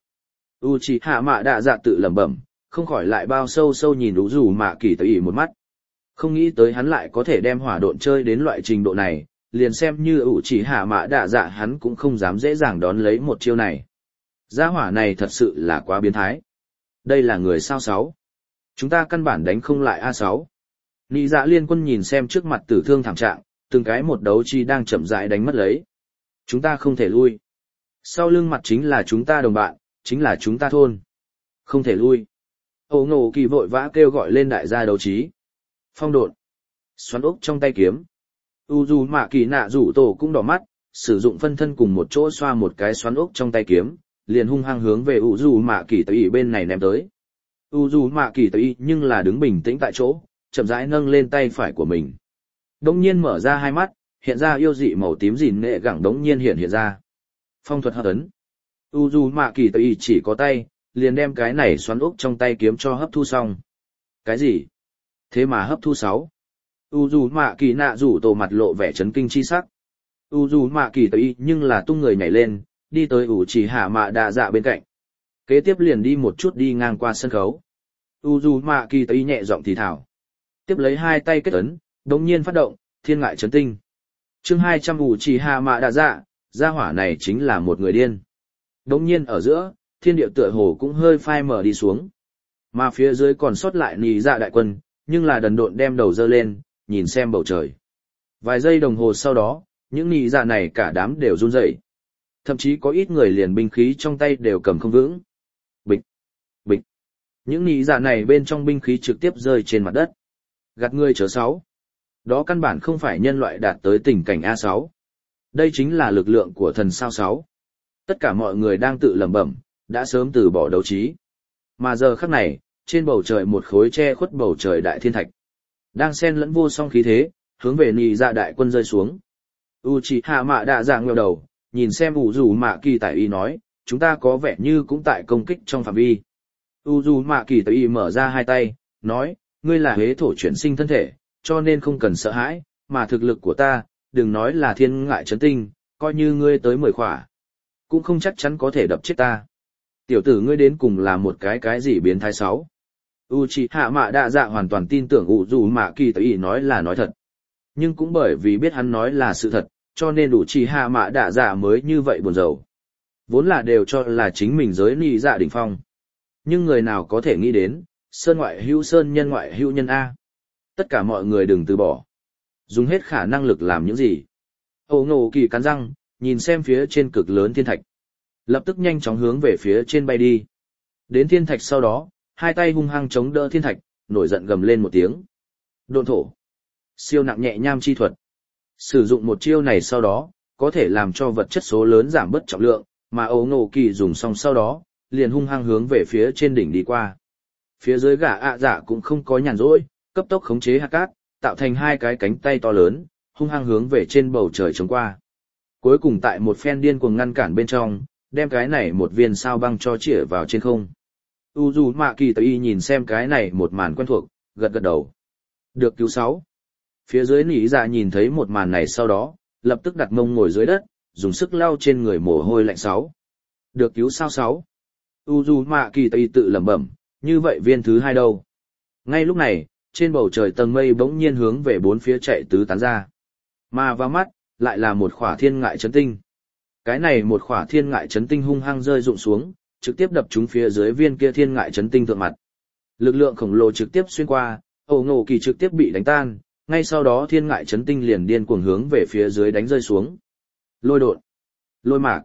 Uchiha Mạ Đạ Dạ tự lẩm bẩm, không khỏi lại bao sâu sâu nhìn Uzumaki Tây một mắt. Không nghĩ tới hắn lại có thể đem hỏa độn chơi đến loại trình độ này, liền xem như Uchiha Mạ Đạ Dạ hắn cũng không dám dễ dàng đón lấy một chiêu này. Gia hỏa này thật sự là quá biến thái. Đây là người sao sáu. Chúng ta căn bản đánh không lại A6. Nị dạ liên quân nhìn xem trước mặt tử thương thảm trạng, từng cái một đấu chi đang chậm rãi đánh mất lấy. Chúng ta không thể lui. Sau lưng mặt chính là chúng ta đồng bạn, chính là chúng ta thôn. Không thể lui. Ổ Ngộ Kỳ vội vã kêu gọi lên đại gia đấu trí. Phong độn. Xoắn ốc trong tay kiếm. Uzumaki nạ rủ tổ cũng đỏ mắt, sử dụng phân thân cùng một chỗ xoa một cái xoắn ốc trong tay kiếm, liền hung hăng hướng về Uzumaki Tây bên này ném tới. Uzumaki Tây nhưng là đứng bình tĩnh tại chỗ, chậm rãi nâng lên tay phải của mình. Đống nhiên mở ra hai mắt, hiện ra yêu dị màu tím gìn nghệ gẳng đống nhiên hiện ra. Phong thuật hấp ấn. Uzumaki Tây chỉ có tay, liền đem cái này xoắn ốc trong tay kiếm cho hấp thu xong. Cái gì? Thế mà hấp thu 6. Uzumaki nạ rủ tổ mặt lộ vẻ chấn kinh chi sắc. Uzumaki Tây nhưng là tung người nhảy lên, đi tới Uchiha Mạ Đạ Dạ bên cạnh. Kế tiếp liền đi một chút đi ngang qua sân khấu. Uzumaki Tây nhẹ giọng thì thào. Tiếp lấy hai tay kết ấn, đống nhiên phát động, thiên ngại chấn tinh. Chương 200 Uchiha Mạ Đạ Dạ, gia hỏa này chính là một người điên. Đống nhiên ở giữa, thiên địa tựa hồ cũng hơi phai mở đi xuống. Mà phía dưới còn sót lại nị dạ đại quân, nhưng là đần độn đem đầu dơ lên, nhìn xem bầu trời. Vài giây đồng hồ sau đó, những nị dạ này cả đám đều run rẩy. Thậm chí có ít người liền binh khí trong tay đều cầm không vững. Bịch, bịch. Những nị dạ này bên trong binh khí trực tiếp rơi trên mặt đất. Gạt ngươi chớ sáu. Đó căn bản không phải nhân loại đạt tới tình cảnh A6. Đây chính là lực lượng của thần sao 6. Tất cả mọi người đang tự lẩm bẩm, đã sớm từ bỏ đấu trí. Mà giờ khắc này, trên bầu trời một khối che khuất bầu trời đại thiên thạch. Đang xen lẫn vô song khí thế, hướng về nị dạ đại quân rơi xuống. Uchiha Mạ Đạ Dạ ngẩng đầu, nhìn xem Uzumaki Tại Y nói, chúng ta có vẻ như cũng tại công kích trong phạm vi. Uzumaki Tại Y mở ra hai tay, nói, ngươi là huế thổ chuyển sinh thân thể, cho nên không cần sợ hãi, mà thực lực của ta, đừng nói là thiên ngại chấn tinh, coi như ngươi tới 10 khỏa, cũng không chắc chắn có thể đập chết ta. Tiểu tử ngươi đến cùng là một cái gì biến thái 6. Uchiha Mạ Đạ Dạ hoàn toàn tin tưởng Uzumaki Tại Y nói là nói thật. Nhưng cũng bởi vì biết hắn nói là sự thật, cho nên Uchiha Mạ Đạ Dạ mới như vậy buồn rầu. Vốn là đều cho là chính mình giới nị dạ đỉnh phong. Nhưng người nào có thể nghĩ đến, sơn ngoại hữu sơn nhân ngoại hữu nhân A. Tất cả mọi người đừng từ bỏ. Dùng hết khả năng lực làm những gì. Ổ Ngộ Kỳ cắn răng, nhìn xem phía trên cực lớn thiên thạch. Lập tức nhanh chóng hướng về phía trên bay đi. Đến thiên thạch sau đó, hai tay hung hăng chống đỡ thiên thạch, nổi giận gầm lên một tiếng. Độn thổ. Siêu nặng nhẹ nham chi thuật. Sử dụng một chiêu này sau đó, có thể làm cho vật chất số lớn giảm bớt trọng lượng, mà Ổ Ngộ Kỳ dùng xong sau đó, liền hung hăng hướng về phía trên đỉnh đi qua. Phía dưới gã ạ dạ cũng không có nhàn rỗi, cấp tốc khống chế hạt cát, tạo thành hai cái cánh tay to lớn, hung hăng hướng về trên bầu trời chống qua. Cuối cùng tại một phen điên cuồng ngăn cản bên trong, đem cái này một viên sao băng cho chĩa vào trên không. Uzumaki Tại Y nhìn xem cái này một màn quen thuộc, gật gật đầu. Được cứu 6. Phía dưới nỉ dạ nhìn thấy một màn này sau đó, lập tức đặt mông ngồi dưới đất, dùng sức lau trên người mồ hôi lạnh 6. Được cứu sao 6. Uzumaki Tại Y tự lẩm bẩm, như vậy viên thứ hai đâu? Ngay lúc này, trên bầu trời tầng mây bỗng nhiên hướng về bốn phía chạy tứ tán ra. Mà vào mắt, lại là một khỏa thiên ngại chấn tinh. Cái này một khỏa thiên ngại chấn tinh hung hăng rơi rụng xuống, trực tiếp đập trúng phía dưới viên kia thiên ngại chấn tinh thượng mặt. Lực lượng khổng lồ trực tiếp xuyên qua, Ổ Ngộ Kỳ trực tiếp bị đánh tan, ngay sau đó thiên ngại chấn tinh liền điên cuồng hướng về phía dưới đánh rơi xuống. Lôi độn, lôi mạc.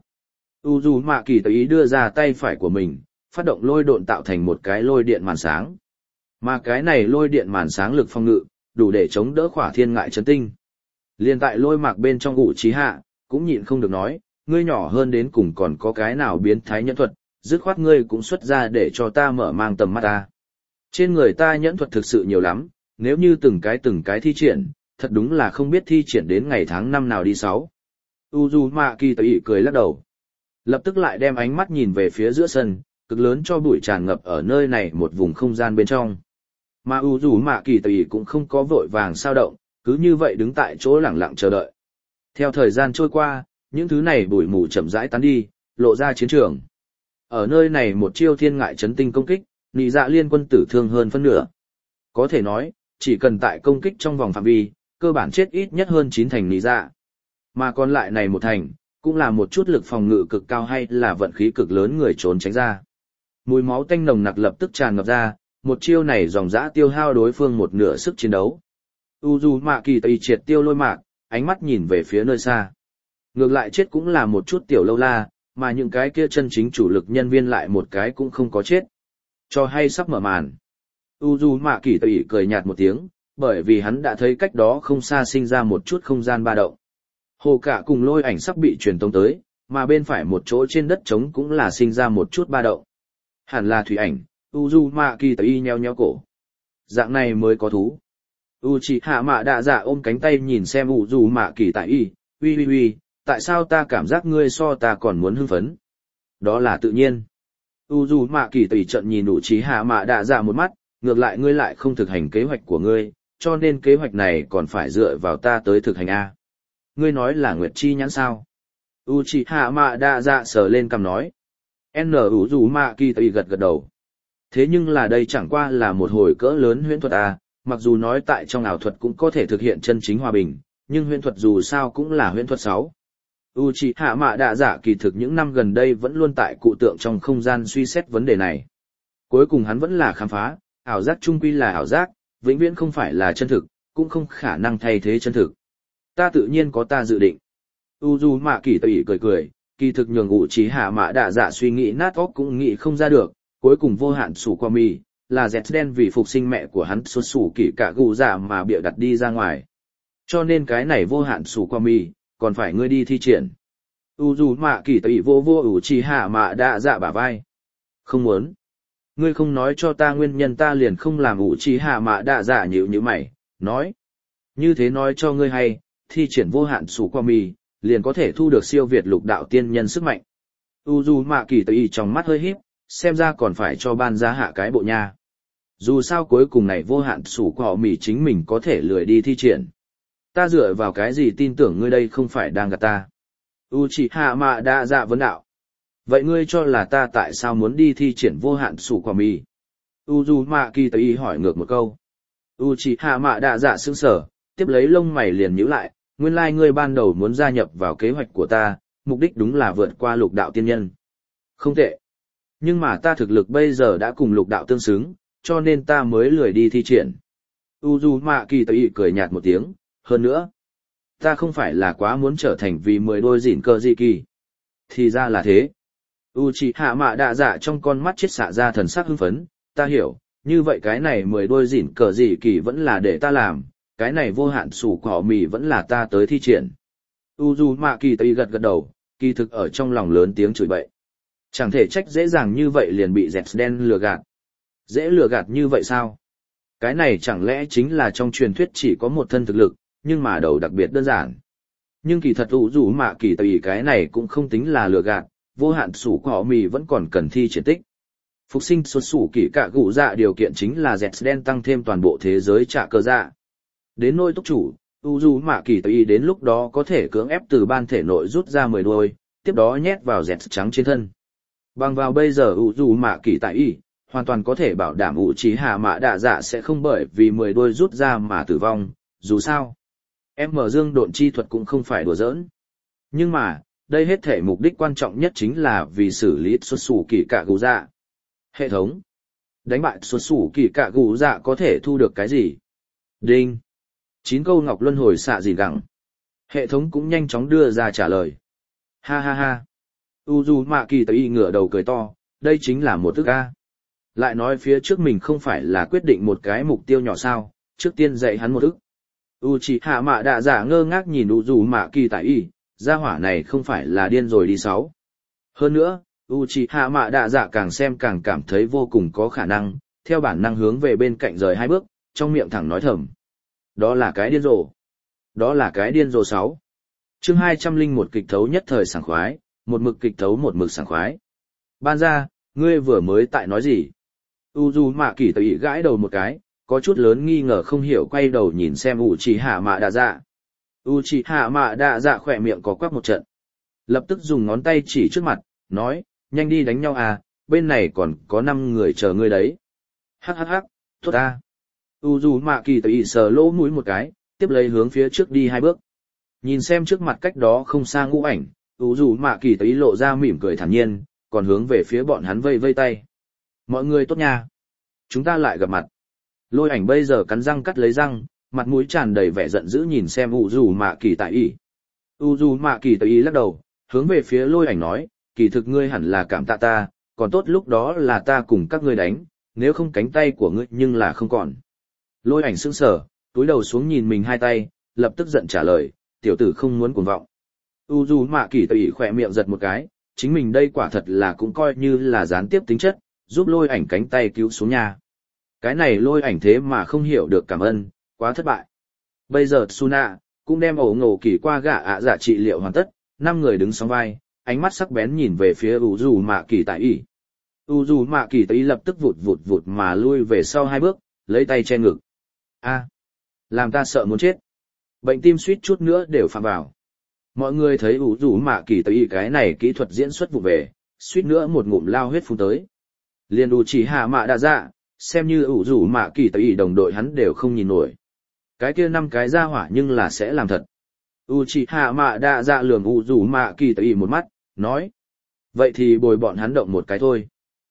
Uzumaki Tại Y đưa ra tay phải của mình, phát động lôi độn tạo thành một cái lôi điện màn sáng. Mà cái này lôi điện màn sáng lực phòng ngự, đủ để chống đỡ khỏa thiên ngại chấn tinh. Liên tại lôi mạc bên trong Uchiha, cũng nhịn không được nói, ngươi nhỏ hơn đến cùng còn có cái nào biến thái nhẫn thuật, dứt khoát ngươi cũng xuất ra để cho ta mở mang tầm mắt ta. Trên người ta nhẫn thuật thực sự nhiều lắm, nếu như từng cái thi triển, thật đúng là không biết thi triển đến ngày tháng năm nào đi 6. Uzumaki Tại Y cười lắc đầu. Lập tức lại đem ánh mắt nhìn về phía giữa sân, cực lớn cho bụi tràn ngập ở nơi này một vùng không gian bên trong. Mà Uzumaki Tại Y cũng không có vội vàng sao động, cứ như vậy đứng tại chỗ lặng lặng chờ đợi. Theo thời gian trôi qua, những thứ này bụi mù chậm rãi tán đi, lộ ra chiến trường. Ở nơi này một chiêu thiên ngại chấn tinh công kích, nị dạ liên quân tử thương hơn phân nửa. Có thể nói, chỉ cần tại công kích trong vòng phạm vi, cơ bản chết ít nhất hơn 9 thành nị dạ. Mà còn lại này một thành, cũng là một chút lực phòng ngự cực cao hay là vận khí cực lớn người trốn tránh ra. Mùi máu tanh nồng nặc lập tức tràn ngập ra, một chiêu này dòng dã tiêu hao đối phương một nửa sức chiến đấu. Uzumaki Tại Y triệt tiêu lôi mạc, ánh mắt nhìn về phía nơi xa. Ngược lại chết cũng là một chút tiểu lâu la, mà những cái kia chân chính chủ lực nhân viên lại một cái cũng không có chết. Cho hay sắp mở màn. Uzumaki Tại Y cười nhạt một tiếng, bởi vì hắn đã thấy cách đó không xa sinh ra một chút không gian ba động. Hồ cả cùng lôi ảnh sắp bị truyền tống tới, mà bên phải một chỗ trên đất trống cũng là sinh ra một chút ba động. Hẳn là thủy ảnh, Uzumaki Tại Y nheo nheo cổ. Dạng này mới có thú. Uchiha Mạ Đạ Dạ ôm cánh tay nhìn xem Uzumaki Tại Y, uy, tại sao ta cảm giác ngươi so ta còn muốn hưng phấn? Đó là tự nhiên. Uzumaki Tại Y trợn nhìn Uchiha Mạ Đạ Dạ một mắt, ngược lại ngươi lại không thực hành kế hoạch của ngươi, cho nên kế hoạch này còn phải dựa vào ta tới thực hành A. Ngươi nói là Nguyệt Chi nhãn sao? Uchiha Mạ Đạ Dạ sờ lên cằm nói. Uzumaki Tại Y gật gật đầu. Thế nhưng là đây chẳng qua là một hồi cỡ lớn huyễn thuật A, mặc dù nói tại trong ảo thuật cũng có thể thực hiện chân chính hòa bình, nhưng huyễn thuật dù sao cũng là huyễn thuật 6. Uchiha Mạ Đạ Dạ kỳ thực những năm gần đây vẫn luôn tại cụ tượng trong không gian suy xét vấn đề này. Cuối cùng hắn vẫn là khám phá, ảo giác chung quy là ảo giác, vĩnh viễn không phải là chân thực, cũng không khả năng thay thế chân thực. Ta tự nhiên có ta dự định. Uzumaki Tại Y cười, kỳ thực nhường Uchiha Mạ Đạ Dạ suy nghĩ nát óc cũng nghĩ không ra được, cuối cùng vô hạn sủ qua mì, là dẹt đen vì phục sinh mẹ của hắn xuất sủ kỳ cả gù dạ mà bịa đặt đi ra ngoài. Cho nên cái này vô hạn sủ qua mì, còn phải ngươi đi thi triển. Uzumaki tẩy vô vô Uchiha Mạ Đạ Dạ bả vai. Không muốn. Ngươi không nói cho ta nguyên nhân ta liền không làm Uchiha Mạ Đạ Dạ nhíu nhíu mày, nói. Như thế nói cho ngươi hay, thi triển vô hạn sủ qua mì, liền có thể thu được siêu việt lục đạo tiên nhân sức mạnh. Uzumaki tẩy trong mắt hơi híp, xem ra còn phải cho ban giá hạ cái bộ nha. Dù sao cuối cùng này vô hạn sủ qua mì chính mình có thể lười đi thi triển. Ta dựa vào cái gì tin tưởng ngươi đây không phải đang gạt ta. Uchiha Mạ Đạ Dạ vấn đạo. Vậy ngươi cho là ta tại sao muốn đi thi triển vô hạn sủ quả mì? Uzumaki Tây hỏi ngược một câu. Uchiha Mạ Đạ Dạ sững sờ, tiếp lấy lông mày liền nhíu lại, nguyên lai ngươi ban đầu muốn gia nhập vào kế hoạch của ta, mục đích đúng là vượt qua lục đạo tiên nhân. Không tệ. Nhưng mà ta thực lực bây giờ đã cùng lục đạo tương xứng, cho nên ta mới lười đi thi triển. Uzumaki Tây cười nhạt một tiếng, hơn nữa. Ta không phải là quá muốn trở thành vì 10 đôi dỉn cờ dị kỳ. Thì ra là thế. Uchiha Mạ Đạ Dạ trong con mắt chiết xạ ra thần sắc hưng phấn, ta hiểu, như vậy cái này 10 đôi dỉn cờ dị kỳ vẫn là để ta làm, cái này vô hạn sủ cỏ mì vẫn là ta tới thi triển. Uzumaki Tây gật gật đầu, kỳ thực ở trong lòng lớn tiếng chửi bậy. Chẳng thể trách dễ dàng như vậy liền bị dẹt đen lừa gạt. Dễ lừa gạt như vậy sao? Cái này chẳng lẽ chính là trong truyền thuyết chỉ có một thân thực lực, nhưng mà đầu đặc biệt đơn giản. Nhưng kỳ thật Uzumaki Tây cái này cũng không tính là lừa gạt, vô hạn sủ cỏ mì vẫn còn cần thi triển tích. Phục sinh xuất sủ kỳ cả gụ dạ điều kiện chính là dẹt đen tăng thêm toàn bộ thế giới trả cơ dạ. Đến nôi túc chủ, Uzumaki Tây đến lúc đó có thể cưỡng ép từ ban thể nội rút ra 10 đôi, tiếp đó nhét vào dẹt trắng trên thân. Bằng vào bây giờ Uzumaki Tây, hoàn toàn có thể bảo đảm Uchiha Mạ Đạ Dạ sẽ không bởi vì 10 đôi rút ra mà tử vong, dù sao. Mở dương độn chi thuật cũng không phải đùa giỡn. Nhưng mà, đây hết thể mục đích quan trọng nhất chính là vì xử lý xuất xù kỳ cạ gù dạ. Hệ thống. Đánh bại xuất xù kỳ cạ gù dạ có thể thu được cái gì? Đinh. 9 câu ngọc luân hồi xạ gì gặng. Hệ thống cũng nhanh chóng đưa ra trả lời. Ha ha ha. Uzumaki Tây ngửa đầu cười to, đây chính là một thức A. Lại nói phía trước mình không phải là quyết định một cái mục tiêu nhỏ sao, trước tiên dạy hắn một thức. Uchiha Mạ Đạ Dạ ngơ ngác nhìn Uzumaki Tây, gia hỏa này không phải là điên rồi đi sáu. Hơn nữa, Uchiha Mạ Đạ Dạ càng xem càng cảm thấy vô cùng có khả năng, theo bản năng hướng về bên cạnh rời 2 bước, trong miệng thẳng nói thầm. Đó là cái điên rồ. Đó là cái điên rồ 6. Chương 201 kịch thấu nhất thời sảng khoái, một mực kịch thấu một mực sảng khoái. Ban ra, ngươi vừa mới tại nói gì? Uzumaki Tây gãi đầu một cái, có chút lớn nghi ngờ không hiểu quay đầu nhìn xem Uchiha Mạ Đạ Dạ. Uchiha Mạ Đạ Dạ khỏe miệng có quắc một trận. Lập tức dùng ngón tay chỉ trước mặt, nói, nhanh đi đánh nhau à, bên này còn có 5 người chờ ngươi đấy. Hắc hắc hắc, tốt ta. Uzumaki Tây sờ lỗ mũi một cái, tiếp lấy hướng phía trước đi 2 bước. Nhìn xem trước mặt cách đó không xa ngũ ảnh, Uzumaki Tây lộ ra mỉm cười thản nhiên, còn hướng về phía bọn hắn vây vây tay. Mọi người tốt nha. Chúng ta lại gặp mặt. Lôi ảnh bây giờ cắn răng cắt lấy răng, mặt mũi tràn đầy vẻ giận dữ nhìn xem Uzumaki Tây. Uzumaki Tây lắc đầu, hướng về phía lôi ảnh nói, kỳ thực ngươi hẳn là cảm tạ ta, còn tốt lúc đó là ta cùng các ngươi đánh, nếu không cánh tay của ngươi nhưng là không còn. Lôi ảnh sững sờ, túi đầu xuống nhìn mình 2 tay, lập tức giận trả lời, tiểu tử không muốn cuồng vọng. Uzumaki Tây khỏe miệng giật một cái, chính mình đây quả thật là cũng coi như là gián tiếp tính chất, giúp lôi ảnh cánh tay cứu xuống nhà. Cái này lôi ảnh thế mà không hiểu được cảm ơn, quá thất bại. Bây giờ Tsuna cũng đem ổ ngổ kỳ qua gã dạ trị liệu hoàn tất, 5 người đứng song vai, ánh mắt sắc bén nhìn về phía Uzumaki Tây. Uzumaki Tây lập tức vụt mà lui về sau 2 bước, lấy tay che ngực. A, làm ta sợ muốn chết. Bệnh tim suýt chút nữa đều phạm vào. Mọi người thấy Uzumaki Tây cái này kỹ thuật diễn xuất vụ về, suýt nữa một ngụm lao huyết phun tới. Liên Uchiha Mạ Đạ Dạ, xem như Uzumaki Tây đồng đội hắn đều không nhìn nổi. Cái kia 5 cái ra hỏa nhưng là sẽ làm thật. Uchiha Mạ Đạ Dạ lườm Uzumaki Tây một mắt, nói. Vậy thì bồi bọn hắn động một cái thôi.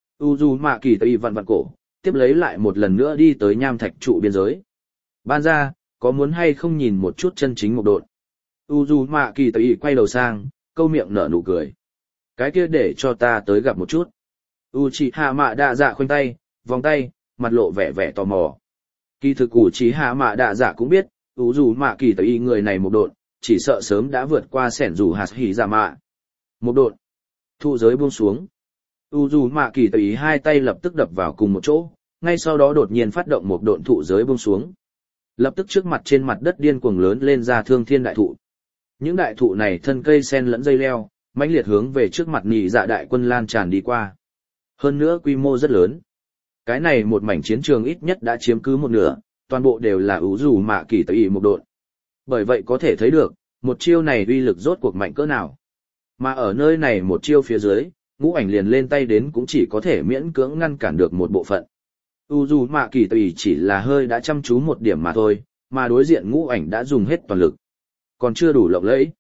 Uzumaki Tây vặn vặn cổ, tiếp lấy lại một lần nữa đi tới nham thạch trụ biên giới. Ban ra, có muốn hay không nhìn một chút chân chính một độn. Uzumaki Tây quay đầu sang, câu miệng nở nụ cười. Cái kia để cho ta tới gặp một chút. Uchiha Mạ Đạ Dạ khoanh tay, vòng tay, mặt lộ vẻ tò mò. Kỳ thực Uchiha Mạ Đạ Dạ cũng biết, ủ dù mạ kỳ tờ y người này một độn, chỉ sợ sớm đã vượt qua sẻn dù hạt hỉ dạ mạ. Một độn, thụ giới buông xuống. ủ dù mạ kỳ tờ y hai tay lập tức đập vào cùng một chỗ, ngay sau đó đột nhiên phát động một độn thụ giới buông xuống. Lập tức trước mặt trên mặt đất điên cuồng lớn lên ra thương thiên đại thụ. Những đại thụ này thân cây sen lẫn dây leo, mãnh liệt hướng về trước mặt nhị dạ đại quân lan tràn đi qua. Hơn nữa quy mô rất lớn. Cái này một mảnh chiến trường ít nhất đã chiếm cứ một nửa, toàn bộ đều là ủ dù mạ kỳ tờ y một độn. Bởi vậy có thể thấy được, một chiêu này uy lực rốt cuộc mạnh cỡ nào. Mà ở nơi này một chiêu phía dưới, ngũ ảnh liền lên tay đến cũng chỉ có thể miễn cưỡng ngăn cản được một bộ phận. Dù mạ kỳ tờ y chỉ là hơi đã chăm chú một điểm mà thôi, mà đối diện ngũ ảnh đã dùng hết toàn lực. Còn chưa đủ lộng lẫy.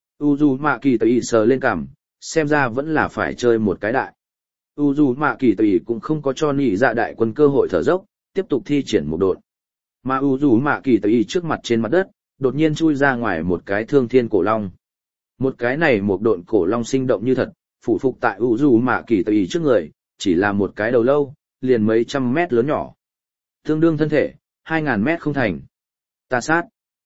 Dù mạ kỳ tờ y sờ lên cằm, xem ra vẫn là phải chơi một cái đại. Dù mạ kỳ tờ y cũng không có cho nhị dạ đại quân cơ hội thở dốc, tiếp tục thi triển một độn. Mà dù mạ kỳ tờ y trước mặt trên mặt đất, đột nhiên chui ra ngoài một cái thương thiên cổ long. Một cái này một độn cổ long sinh động như thật, phủ phục tại dù mạ kỳ tờ y trước người, chỉ là một cái đầu lâu, liền mấy trăm mét lớn nhỏ. Tương đương thân thể, 2.000 mét không thành. Ta sát.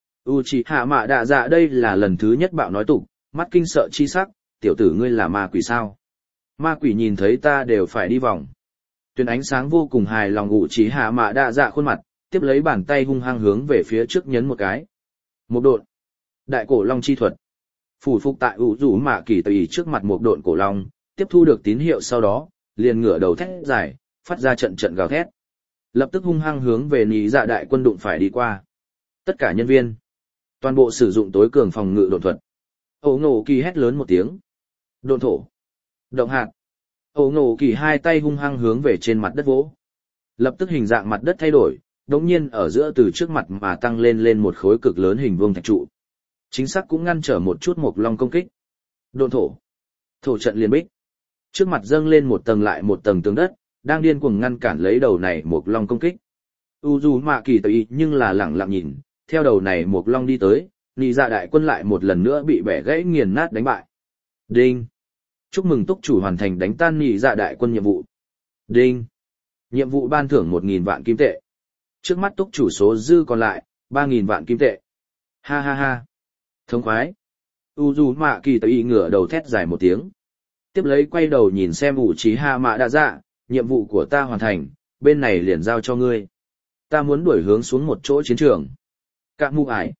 Uchiha Mạ Đạ Dạ đây là lần thứ nhất bạo nói tục, mắt kinh sợ chi sắc, tiểu tử ngươi là ma quỷ sao? Ma quỷ nhìn thấy ta đều phải đi vòng. Tuyền ánh sáng vô cùng hài lòng Uchiha Mạ Đạ Dạ khuôn mặt, tiếp lấy bàn tay hung hăng hướng về phía trước nhấn một cái. Một độn. Đại cổ long chi thuật. Phủ phục tại dù mạ kỳ tùy trước mặt một độn cổ long, tiếp thu được tín hiệu sau đó, liền ngửa đầu thét dài, phát ra trận trận gào thét. Lập tức hung hăng hướng về nhị dạ đại quân đụng phải đi qua. Tất cả nhân viên, toàn bộ sử dụng tối cường phòng ngự độn thuật. Ổ Ngộ Kỳ hét lớn một tiếng. Độn thổ. Động hạt. Ổ Ngộ Kỳ hai tay hung hăng hướng về trên mặt đất vỗ. Lập tức hình dạng mặt đất thay đổi, đống nhiên ở giữa từ trước mặt mà tăng lên một khối cực lớn hình vuông thạch trụ. Chính xác cũng ngăn trở một chút mộc long công kích. Độn thổ. Thổ trận liên bích. Trước mặt dâng lên một tầng lại một tầng tường đất, đang điên cuồng ngăn cản lấy đầu này mộc long công kích. Dù mạ kỳ tùy nhưng là lẳng lặng nhìn, theo đầu này mộc long đi tới, nhị dạ đại quân lại một lần nữa bị bẻ gãy nghiền nát đánh bại. Đinh. Chúc mừng túc chủ hoàn thành đánh tan nhị dạ đại quân nhiệm vụ. Đinh. Nhiệm vụ ban thưởng 1.000 vạn kim tệ. Trước mắt túc chủ số dư còn lại, 3.000 vạn kim tệ. Ha ha ha. Thống khoái. Dù mạ kỳ tùy ngửa đầu thét dài một tiếng. Tiếp lấy quay đầu nhìn xem Uchiha Mạ Đạ Dạ, nhiệm vụ của ta hoàn thành, bên này liền giao cho ngươi. Ta muốn đuổi hướng xuống một chỗ chiến trường. Cả mù ải.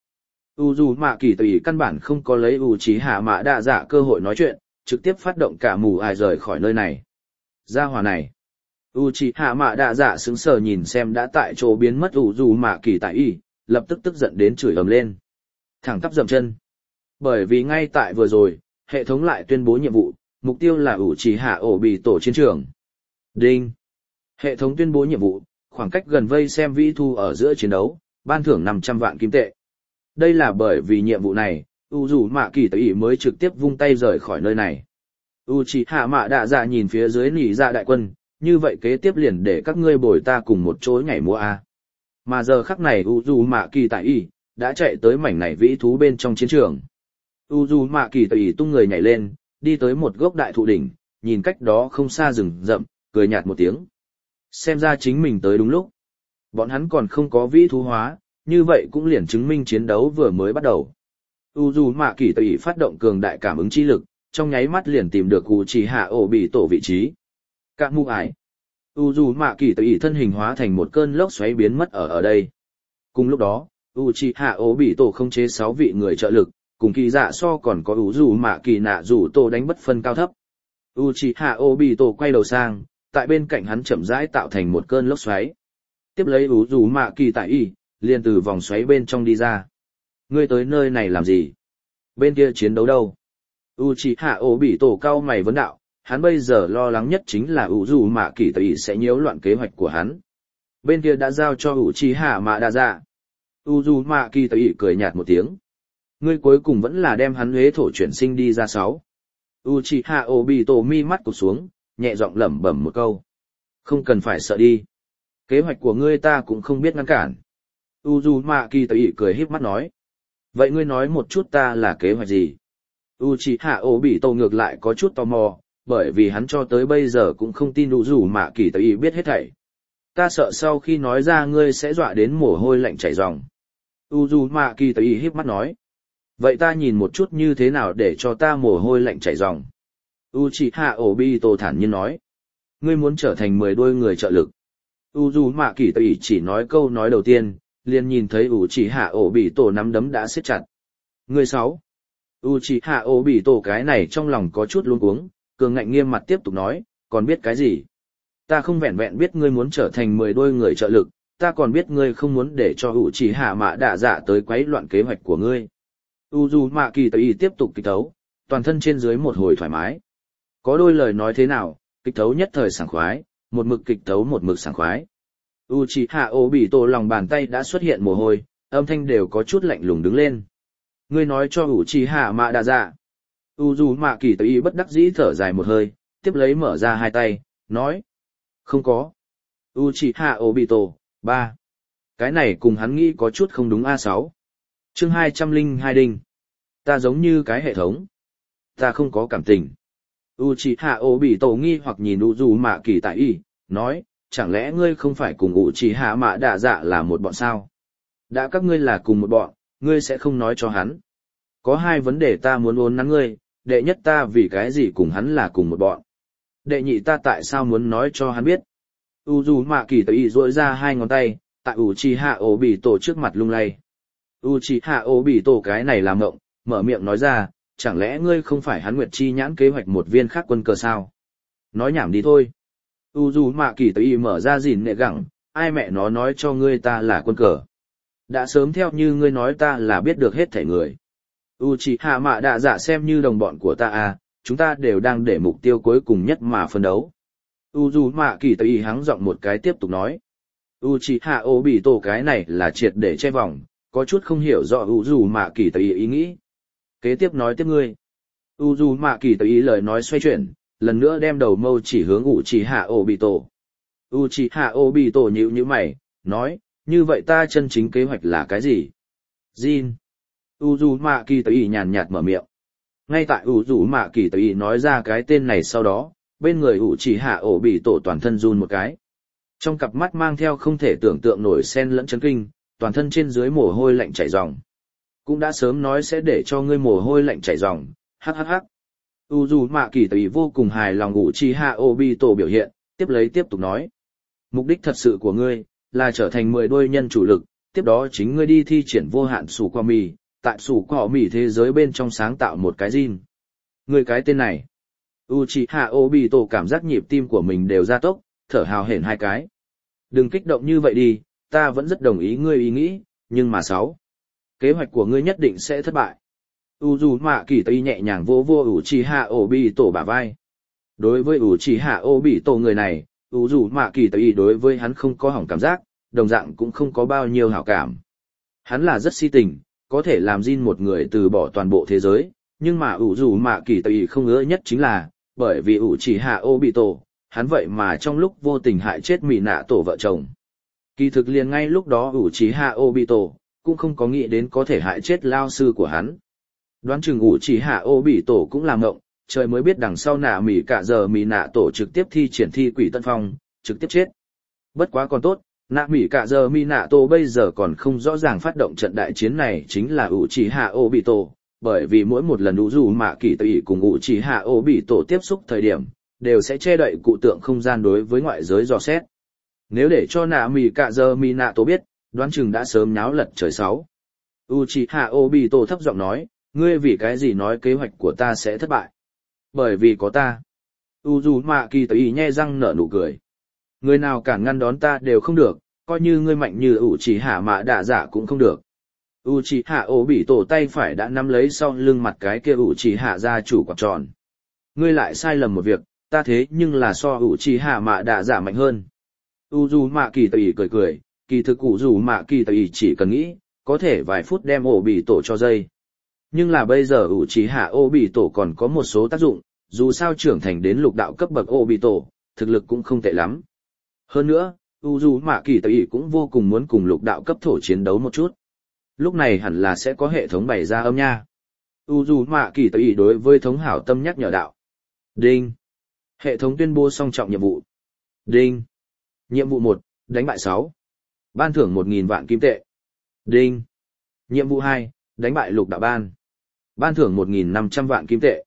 Dù mạ kỳ tùy căn bản không có lấy Uchiha Mạ Đạ Dạ cơ hội nói chuyện, trực tiếp phát động cả mù ải rời khỏi nơi này. Gia hỏa này. Uchiha Mạ Đạ Dạ sững sờ nhìn xem đã tại chỗ biến mất dù mạ kỳ tùy, lập tức tức giận đến chửi ầm lên. Thẳng tắp dậm chân. Bởi vì ngay tại vừa rồi, hệ thống lại tuyên bố nhiệm vụ, mục tiêu là Uchiha Obito chiến trường. Đinh. Hệ thống tuyên bố nhiệm vụ, khoảng cách gần vây xem vĩ thu ở giữa chiến đấu, ban thưởng 500 vạn kim tệ. Đây là bởi vì nhiệm vụ này, dù mạ kỳ tùy mới trực tiếp vung tay rời khỏi nơi này. Uchiha Mạ Đạ Dạ nhìn phía dưới nhị dạ đại quân, như vậy kế tiếp liền để các ngươi bồi ta cùng một chỗ nhảy múa a. Mà giờ khắc này dù mạ kỳ tùy đã chạy tới mảnh này vĩ thú bên trong chiến trường. Dù mạ kỳ tùy tung người nhảy lên, đi tới một gốc đại thụ đỉnh, nhìn cách đó không xa rừng rậm, cười nhạt một tiếng. Xem ra chính mình tới đúng lúc. Bọn hắn còn không có vĩ thú hóa, như vậy cũng liền chứng minh chiến đấu vừa mới bắt đầu. Dù mạ kỳ tùy phát động cường đại cảm ứng chi lực, trong nháy mắt liền tìm được Uchiha Obito vị trí. Cả mù ải. Dù mạ kỳ tùy thân hình hóa thành một cơn lốc xoáy biến mất ở đây. Cùng lúc đó, Uchiha Obito không chế 6 vị người trợ lực, cùng kỳ dạ so còn có dù mạ kỳ nạ rủ tô đánh bất phân cao thấp. Uchiha Obito quay đầu sang, tại bên cạnh hắn chậm rãi tạo thành một cơn lốc xoáy. Tiếp lấy dù mạ kỳ tại y, liền từ vòng xoáy bên trong đi ra. Ngươi tới nơi này làm gì? Bên kia chiến đấu đâu? Uchiha Obito cau mày vấn đạo, hắn bây giờ lo lắng nhất chính là dù mạ kỳ tại y sẽ nhiễu loạn kế hoạch của hắn. Bên kia đã giao cho Uchiha Mạ Đạ Dạ. Dù mạ kỳ tại y cười nhạt một tiếng. Ngươi cuối cùng vẫn là đem hắn huế thổ chuyển sinh đi ra 6. Uchiha Obito mi mắt cụp xuống, nhẹ giọng lẩm bẩm một câu. Không cần phải sợ đi. Kế hoạch của ngươi ta cũng không biết ngăn cản. Uzumaki tùy cười híp mắt nói. Vậy ngươi nói một chút ta là kế hoạch gì? Uchiha Obito ngược lại có chút tò mò, bởi vì hắn cho tới bây giờ cũng không tin Uzumaki tùy biết hết thảy. Ta sợ sau khi nói ra ngươi sẽ dọa đến mồ hôi lạnh chảy ròng. Uzumaki Tây híp mắt nói. Vậy ta nhìn một chút như thế nào để cho ta mồ hôi lạnh chảy ròng. Uchiha Obito thản nhiên nói. Ngươi muốn trở thành 10 đôi người trợ lực. Uzumaki Tây chỉ nói câu nói đầu tiên, liền nhìn thấy Uchiha Obito nắm đấm đã siết chặt. Người 6. Uchiha Obito cái này trong lòng có chút luống cuống, cường ngạnh nghiêm mặt tiếp tục nói, còn biết cái gì? Ta không vẹn vẹn biết ngươi muốn trở thành 10 đôi người trợ lực, ta còn biết ngươi không muốn để cho Uchiha Mạ Đạ Dạ tới quấy loạn kế hoạch của ngươi. Uzumaki Tây tiếp tục kịch tấu, toàn thân trên dưới một hồi thoải mái. Có đôi lời nói thế nào, kịch tấu nhất thời sảng khoái, một mực kịch tấu một mực sảng khoái. Uchiha Obito lòng bàn tay đã xuất hiện mồ hôi, âm thanh đều có chút lạnh lùng đứng lên. Ngươi nói cho Uchiha Mạ Đạ Dạ. Uzumaki Tây bất đắc dĩ thở dài một hơi, tiếp lấy mở ra hai tay, nói. Không có. Uchiha Obito, 3. Cái này cùng hắn nghĩ có chút không đúng A6. Chương 202 đinh. Ta giống như cái hệ thống. Ta không có cảm tình. Uchiha Obito nghi hoặc nhìn Uzumaki Tây, nói, chẳng lẽ ngươi không phải cùng Uchiha Mạ Đạ Dạ là một bọn sao? Đã các ngươi là cùng một bọn, ngươi sẽ không nói cho hắn. Có hai vấn đề ta muốn uốn nắn ngươi, đệ nhất ta vì cái gì cùng hắn là cùng một bọn. Đệ nhị ta tại sao muốn nói cho hắn biết. Uzumaki Tây duỗi ra hai ngón tay, tại Uchiha Obito trước mặt lung lay. Uchiha Obito cái này làm ngộng, mở miệng nói ra, chẳng lẽ ngươi không phải hắn Nguyệt Chi nhãn kế hoạch một viên khác quân cờ sao? Nói nhảm đi thôi. Uzumaki Tây mở ra gìn nệ gẳng, ai mẹ nó nói cho ngươi ta là quân cờ. Đã sớm theo như ngươi nói ta là biết được hết thảy người. Uchiha Mạ Đạ Dạ xem như đồng bọn của ta à, chúng ta đều đang để mục tiêu cuối cùng nhất mà phân đấu. Uzumaki Tây hắng giọng một cái tiếp tục nói. Uchiha Obito cái này là triệt để che vòng, có chút không hiểu rõ Uzumaki Tây ý nghĩ. Kế tiếp nói tiếp ngươi. Uzumaki Tây lời nói xoay chuyển, lần nữa đem đầu mâu chỉ hướng Uchiha Obito. Uchiha Obito nhíu mày, nói, như vậy ta chân chính kế hoạch là cái gì? Jin. Uzumaki Tây nhàn nhạt mở miệng. Ngay tại Uzumaki Tây nói ra cái tên này sau đó, bên người Uchiha Obito toàn thân run một cái. Trong cặp mắt mang theo không thể tưởng tượng nổi xen lẫn chấn kinh, toàn thân trên dưới mồ hôi lạnh chảy ròng. Cũng đã sớm nói sẽ để cho ngươi mồ hôi lạnh chảy ròng, hắc hắc hắc. Uzumaki Tây vô cùng hài lòng Uchiha Obito biểu hiện, tiếp lấy tiếp tục nói. Mục đích thật sự của ngươi, là trở thành 10 đôi nhân chủ lực, tiếp đó chính ngươi đi thi triển vô hạn sủ qua mì, tại sủ qua mì thế giới bên trong sáng tạo một cái Jin. Ngươi cái tên này. Uchiha Obito cảm giác nhịp tim của mình đều gia tốc, thở hào hển hai cái. Đừng kích động như vậy đi, ta vẫn rất đồng ý ngươi ý nghĩ, nhưng mà 6. Kế hoạch của ngươi nhất định sẽ thất bại. Uzumaki Tây nhẹ nhàng vỗ vô Uchiha Obito bả vai. Đối với Uchiha Obito người này, Uzumaki Tây đối với hắn không có hỏng cảm giác, đồng dạng cũng không có bao nhiêu hảo cảm. Hắn là rất si tình, có thể làm Jin một người từ bỏ toàn bộ thế giới, nhưng mà Uzumaki Tây không ngỡ nhất chính là, bởi vì Uchiha Obito, hắn vậy mà trong lúc vô tình hại chết Minato vợ chồng. Kỳ thực liền ngay lúc đó Uchiha Obito cũng không có nghĩ đến có thể hại chết lao sư của hắn. Đoán chừng Uchiha Obito cũng làm ngộng, trời mới biết đằng sau nạ mỉ cả giờ Minato trực tiếp thi triển thi quỷ tân phong, trực tiếp chết. Bất quá còn tốt, nạ mỉ cả giờ Minato bây giờ còn không rõ ràng phát động trận đại chiến này chính là Uchiha Obito, bởi vì mỗi một lần Uzumaki Tây cùng Uchiha Obito tiếp xúc thời điểm, đều sẽ che đậy cụ tượng không gian đối với ngoại giới dò xét. Nếu để cho nạ mỉ cả giờ Minato biết, đoán chừng đã sớm nháo lật trời 6. Uchiha Obito thấp giọng nói, ngươi vì cái gì nói kế hoạch của ta sẽ thất bại? Bởi vì có ta. Uzumaki Tây nhe răng nở nụ cười. Người nào cản ngăn đón ta đều không được, coi như ngươi mạnh như Uchiha Mạ Đạ Dạ cũng không được. Uchiha Obito tay phải đã nắm lấy sau lưng mặt cái kia Uchiha gia chủ quạt tròn. Ngươi lại sai lầm một việc, ta thế nhưng là so Uchiha Mạ Đạ Dạ mạnh hơn. Uzumaki Tây cười cười, kỳ thực Uzumaki Tây chỉ cần nghĩ, có thể vài phút đem Obito cho dây. Nhưng là bây giờ Uchiha Obito còn có một số tác dụng, dù sao trưởng thành đến lục đạo cấp bậc Obito, thực lực cũng không tệ lắm. Hơn nữa, Uzumaki Tây cũng vô cùng muốn cùng lục đạo cấp thổ chiến đấu một chút. Lúc này hẳn là sẽ có hệ thống bày ra âm nha. Uzumaki Tây đối với thống hảo tâm nhắc nhở đạo. Đinh. Hệ thống tuyên bố song trọng nhiệm vụ. Đinh. Nhiệm vụ 1, đánh bại 6. Ban thưởng 1.000 vạn kim tệ. Đinh. Nhiệm vụ 2, đánh bại lục đạo ban. Ban thưởng 1.500 vạn kim tệ.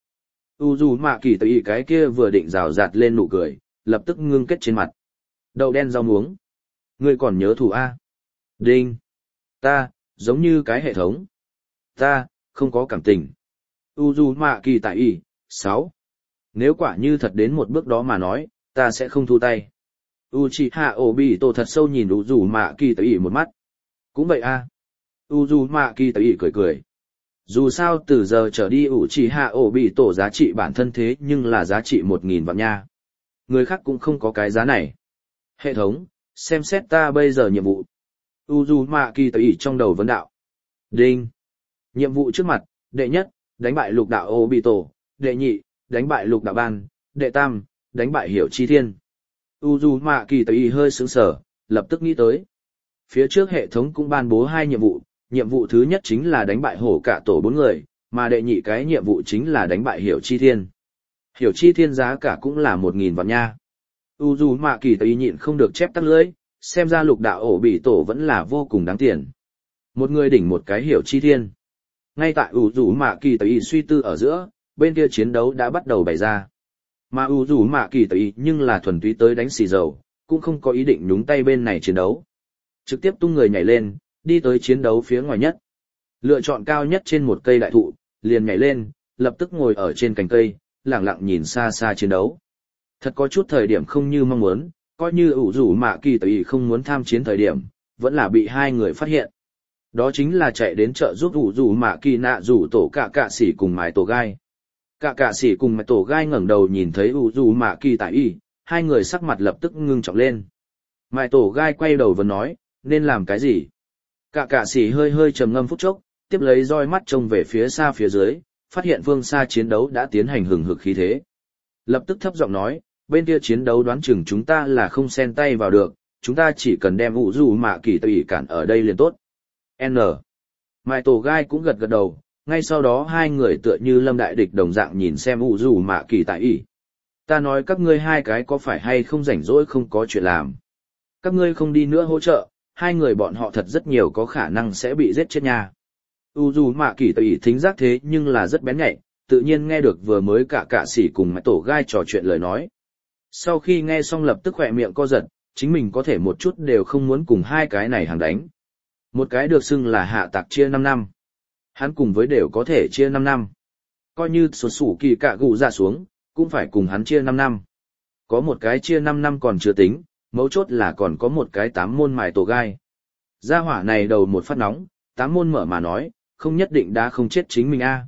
Uzumaki Tây cái kia vừa định rào rạt lên nụ cười, lập tức ngưng kết trên mặt. Đậu đen rau muống. Ngươi còn nhớ thù A. Đinh. Ta, giống như cái hệ thống. Ta, không có cảm tình. Uzumaki Tây 6. Nếu quả như thật đến một bước đó mà nói, ta sẽ không thu tay. Uchiha Obito thật sâu nhìn Uzumaki Tây một mắt. Cũng vậy A. Uzumaki Tây cười cười. Dù sao từ giờ trở đi Uchiha Obito giá trị bản thân thế nhưng là giá trị 1.000 vạn nha. Người khác cũng không có cái giá này. Hệ thống, xem xét ta bây giờ nhiệm vụ. Uzumaki Tây trong đầu vấn đạo. Đinh. Nhiệm vụ trước mặt, đệ nhất, đánh bại lục đạo Obito, đệ nhị, đánh bại lục đạo ban, đệ tam, đánh bại hiểu chi thiên. Uzumaki Tây hơi sững sờ, lập tức nghĩ tới. Phía trước hệ thống cũng ban bố 2 nhiệm vụ thứ nhất chính là đánh bại hổ cả tổ 4 người, mà đệ nhị cái nhiệm vụ chính là đánh bại hiểu chi thiên. Hiểu chi thiên giá cả cũng là 1.000 vạn nha. Uzumaki Tây nhịn không được chép tắt lưỡi, xem ra lục đạo ổ bị tổ vẫn là vô cùng đáng tiền. Một người đỉnh một cái hiểu chi thiên. Ngay tại Uzumaki Tây suy tư ở giữa, bên kia chiến đấu đã bắt đầu bày ra. Mà Uzumaki Tây nhưng là thuần túy tới đánh xì dầu, cũng không có ý định nhúng tay bên này chiến đấu. Trực tiếp tung người nhảy lên, đi tới chiến đấu phía ngoài nhất. Lựa chọn cao nhất trên một cây đại thụ, liền nhảy lên, lập tức ngồi ở trên cành cây, lặng lặng nhìn xa xa chiến đấu. Thật có chút thời điểm không như mong muốn, coi như Uzumaki Tây không muốn tham chiến thời điểm, vẫn là bị 2 người phát hiện. Đó chính là chạy đến trợ giúp Uzumaki nạ rủ tổ cả sĩ cùng mái tổ gai. Cả sĩ cùng mái tổ gai ngẩng đầu nhìn thấy Uzumaki Tây, 2 người sắc mặt lập tức ngưng trọng lên. Mái tổ gai quay đầu và nói, nên làm cái gì? Cả sĩ hơi trầm ngâm phút chốc, tiếp lấy roi mắt trông về phía xa phía dưới, phát hiện phương xa chiến đấu đã tiến hành hừng hực khí thế. Lập tức thấp giọng nói, bên kia chiến đấu đoán chừng chúng ta là không xen tay vào được, chúng ta chỉ cần đem Uzumaki Tây cản ở đây liền tốt. N. Mai tổ gai cũng gật đầu, ngay sau đó 2 người tựa như lâm đại địch đồng dạng nhìn xem Uzumaki Tây. Ta nói các ngươi 2 cái có phải hay không rảnh rỗi không có chuyện làm. Các ngươi không đi nữa hỗ trợ, 2 người bọn họ thật rất nhiều có khả năng sẽ bị giết chết nha. Uzumaki Tây thính giác thế nhưng là rất bén nhạy, tự nhiên nghe được vừa mới cả sĩ cùng mái tổ gai trò chuyện lời nói. Sau khi nghe xong lập tức khỏe miệng co giật, chính mình có thể một chút đều không muốn cùng 2 cái này hàng đánh. Một cái được xưng là hạ tạc chia 5 năm. Hắn cùng với đều có thể chia 5 năm. Coi như số sủ kỳ cạ gụ ra xuống, cũng phải cùng hắn chia 5 năm. Có một cái chia 5 năm còn chưa tính, mấu chốt là còn có một cái 8 môn mài tổ gai. Gia hỏa này đầu một phát nóng, 8 môn mở mà nói, không nhất định đã không chết chính mình a.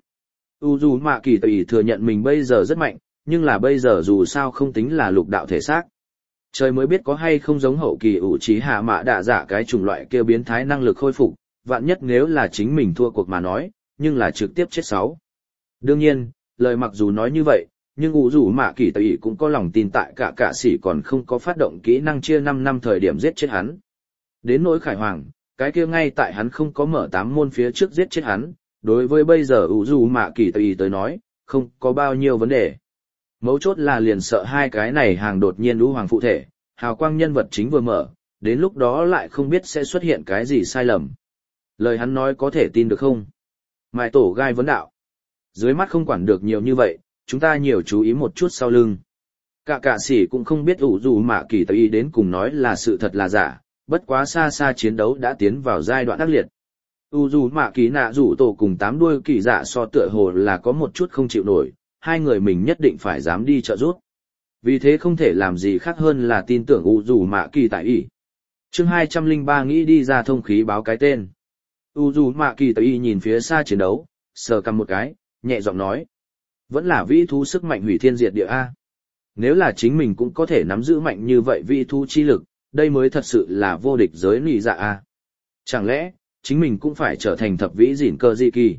Uzumaki Tây thừa nhận mình bây giờ rất mạnh, nhưng là bây giờ dù sao không tính là lục đạo thể xác. Trời mới biết có hay không giống hậu kỳ Uchiha Mạ Đạ Dạ cái chủng loại kia biến thái năng lực khôi phục, vạn nhất nếu là chính mình thua cuộc mà nói, nhưng là trực tiếp chết 6. Đương nhiên, lời mặc dù nói như vậy, nhưng Uzumaki Tây cũng có lòng tin tại cả sĩ còn không có phát động kỹ năng chia 5 năm thời điểm giết chết hắn. Đến nỗi Khải Hoàng, cái kia ngay tại hắn không có mở 8 môn phía trước giết chết hắn, đối với bây giờ Uzumaki Tây tới nói, không có bao nhiêu vấn đề. Mấu chốt là liền sợ 2 cái này hàng đột nhiên lũ hoàng phụ thể, hào quang nhân vật chính vừa mở, đến lúc đó lại không biết sẽ xuất hiện cái gì sai lầm. Lời hắn nói có thể tin được không? Mai tổ gai vấn đạo. Dưới mắt không quản được nhiều như vậy, chúng ta nhiều chú ý một chút sau lưng. Cả sĩ cũng không biết Uzumaki Tây đến cùng nói là sự thật là giả, bất quá xa xa chiến đấu đã tiến vào giai đoạn ác liệt. Uzumaki nạ rủ tổ cùng 8 đuôi kỳ dạ so tựa hồ là có một chút không chịu nổi, 2 người mình nhất định phải dám đi trợ giúp. Vì thế không thể làm gì khác hơn là tin tưởng Uzumaki Tây. Chương 203 nghĩ đi ra thông khí báo cái tên. Uzumaki Tây nhìn phía xa chiến đấu, sờ cằm một cái, nhẹ giọng nói. Vẫn là vĩ thú sức mạnh hủy thiên diệt địa A. Nếu là chính mình cũng có thể nắm giữ mạnh như vậy vĩ thú chi lực, đây mới thật sự là vô địch giới nị dạ A. Chẳng lẽ, chính mình cũng phải trở thành thập vĩ dỉn cơ dị kỳ?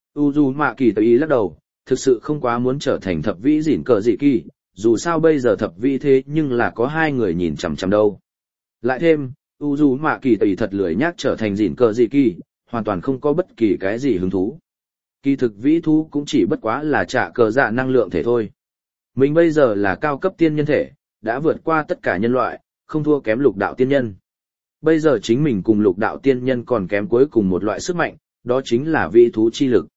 Uzumaki Tây lắc đầu, thực sự không quá muốn trở thành thập vĩ dỉn cơ dị kỳ, dù sao bây giờ thập vĩ thế nhưng là có 2 người nhìn chằm chằm đâu. Lại thêm, Uzumaki Tây thật lười nhác trở thành dỉn cơ dị kỳ, hoàn toàn không có bất kỳ cái gì hứng thú. Kỳ thực vĩ thú cũng chỉ bất quá là trả cờ dạ năng lượng thể thôi. Mình bây giờ là cao cấp tiên nhân thể, đã vượt qua tất cả nhân loại, không thua kém lục đạo tiên nhân. Bây giờ chính mình cùng lục đạo tiên nhân còn kém cuối cùng một loại sức mạnh, đó chính là vĩ thú chi lực.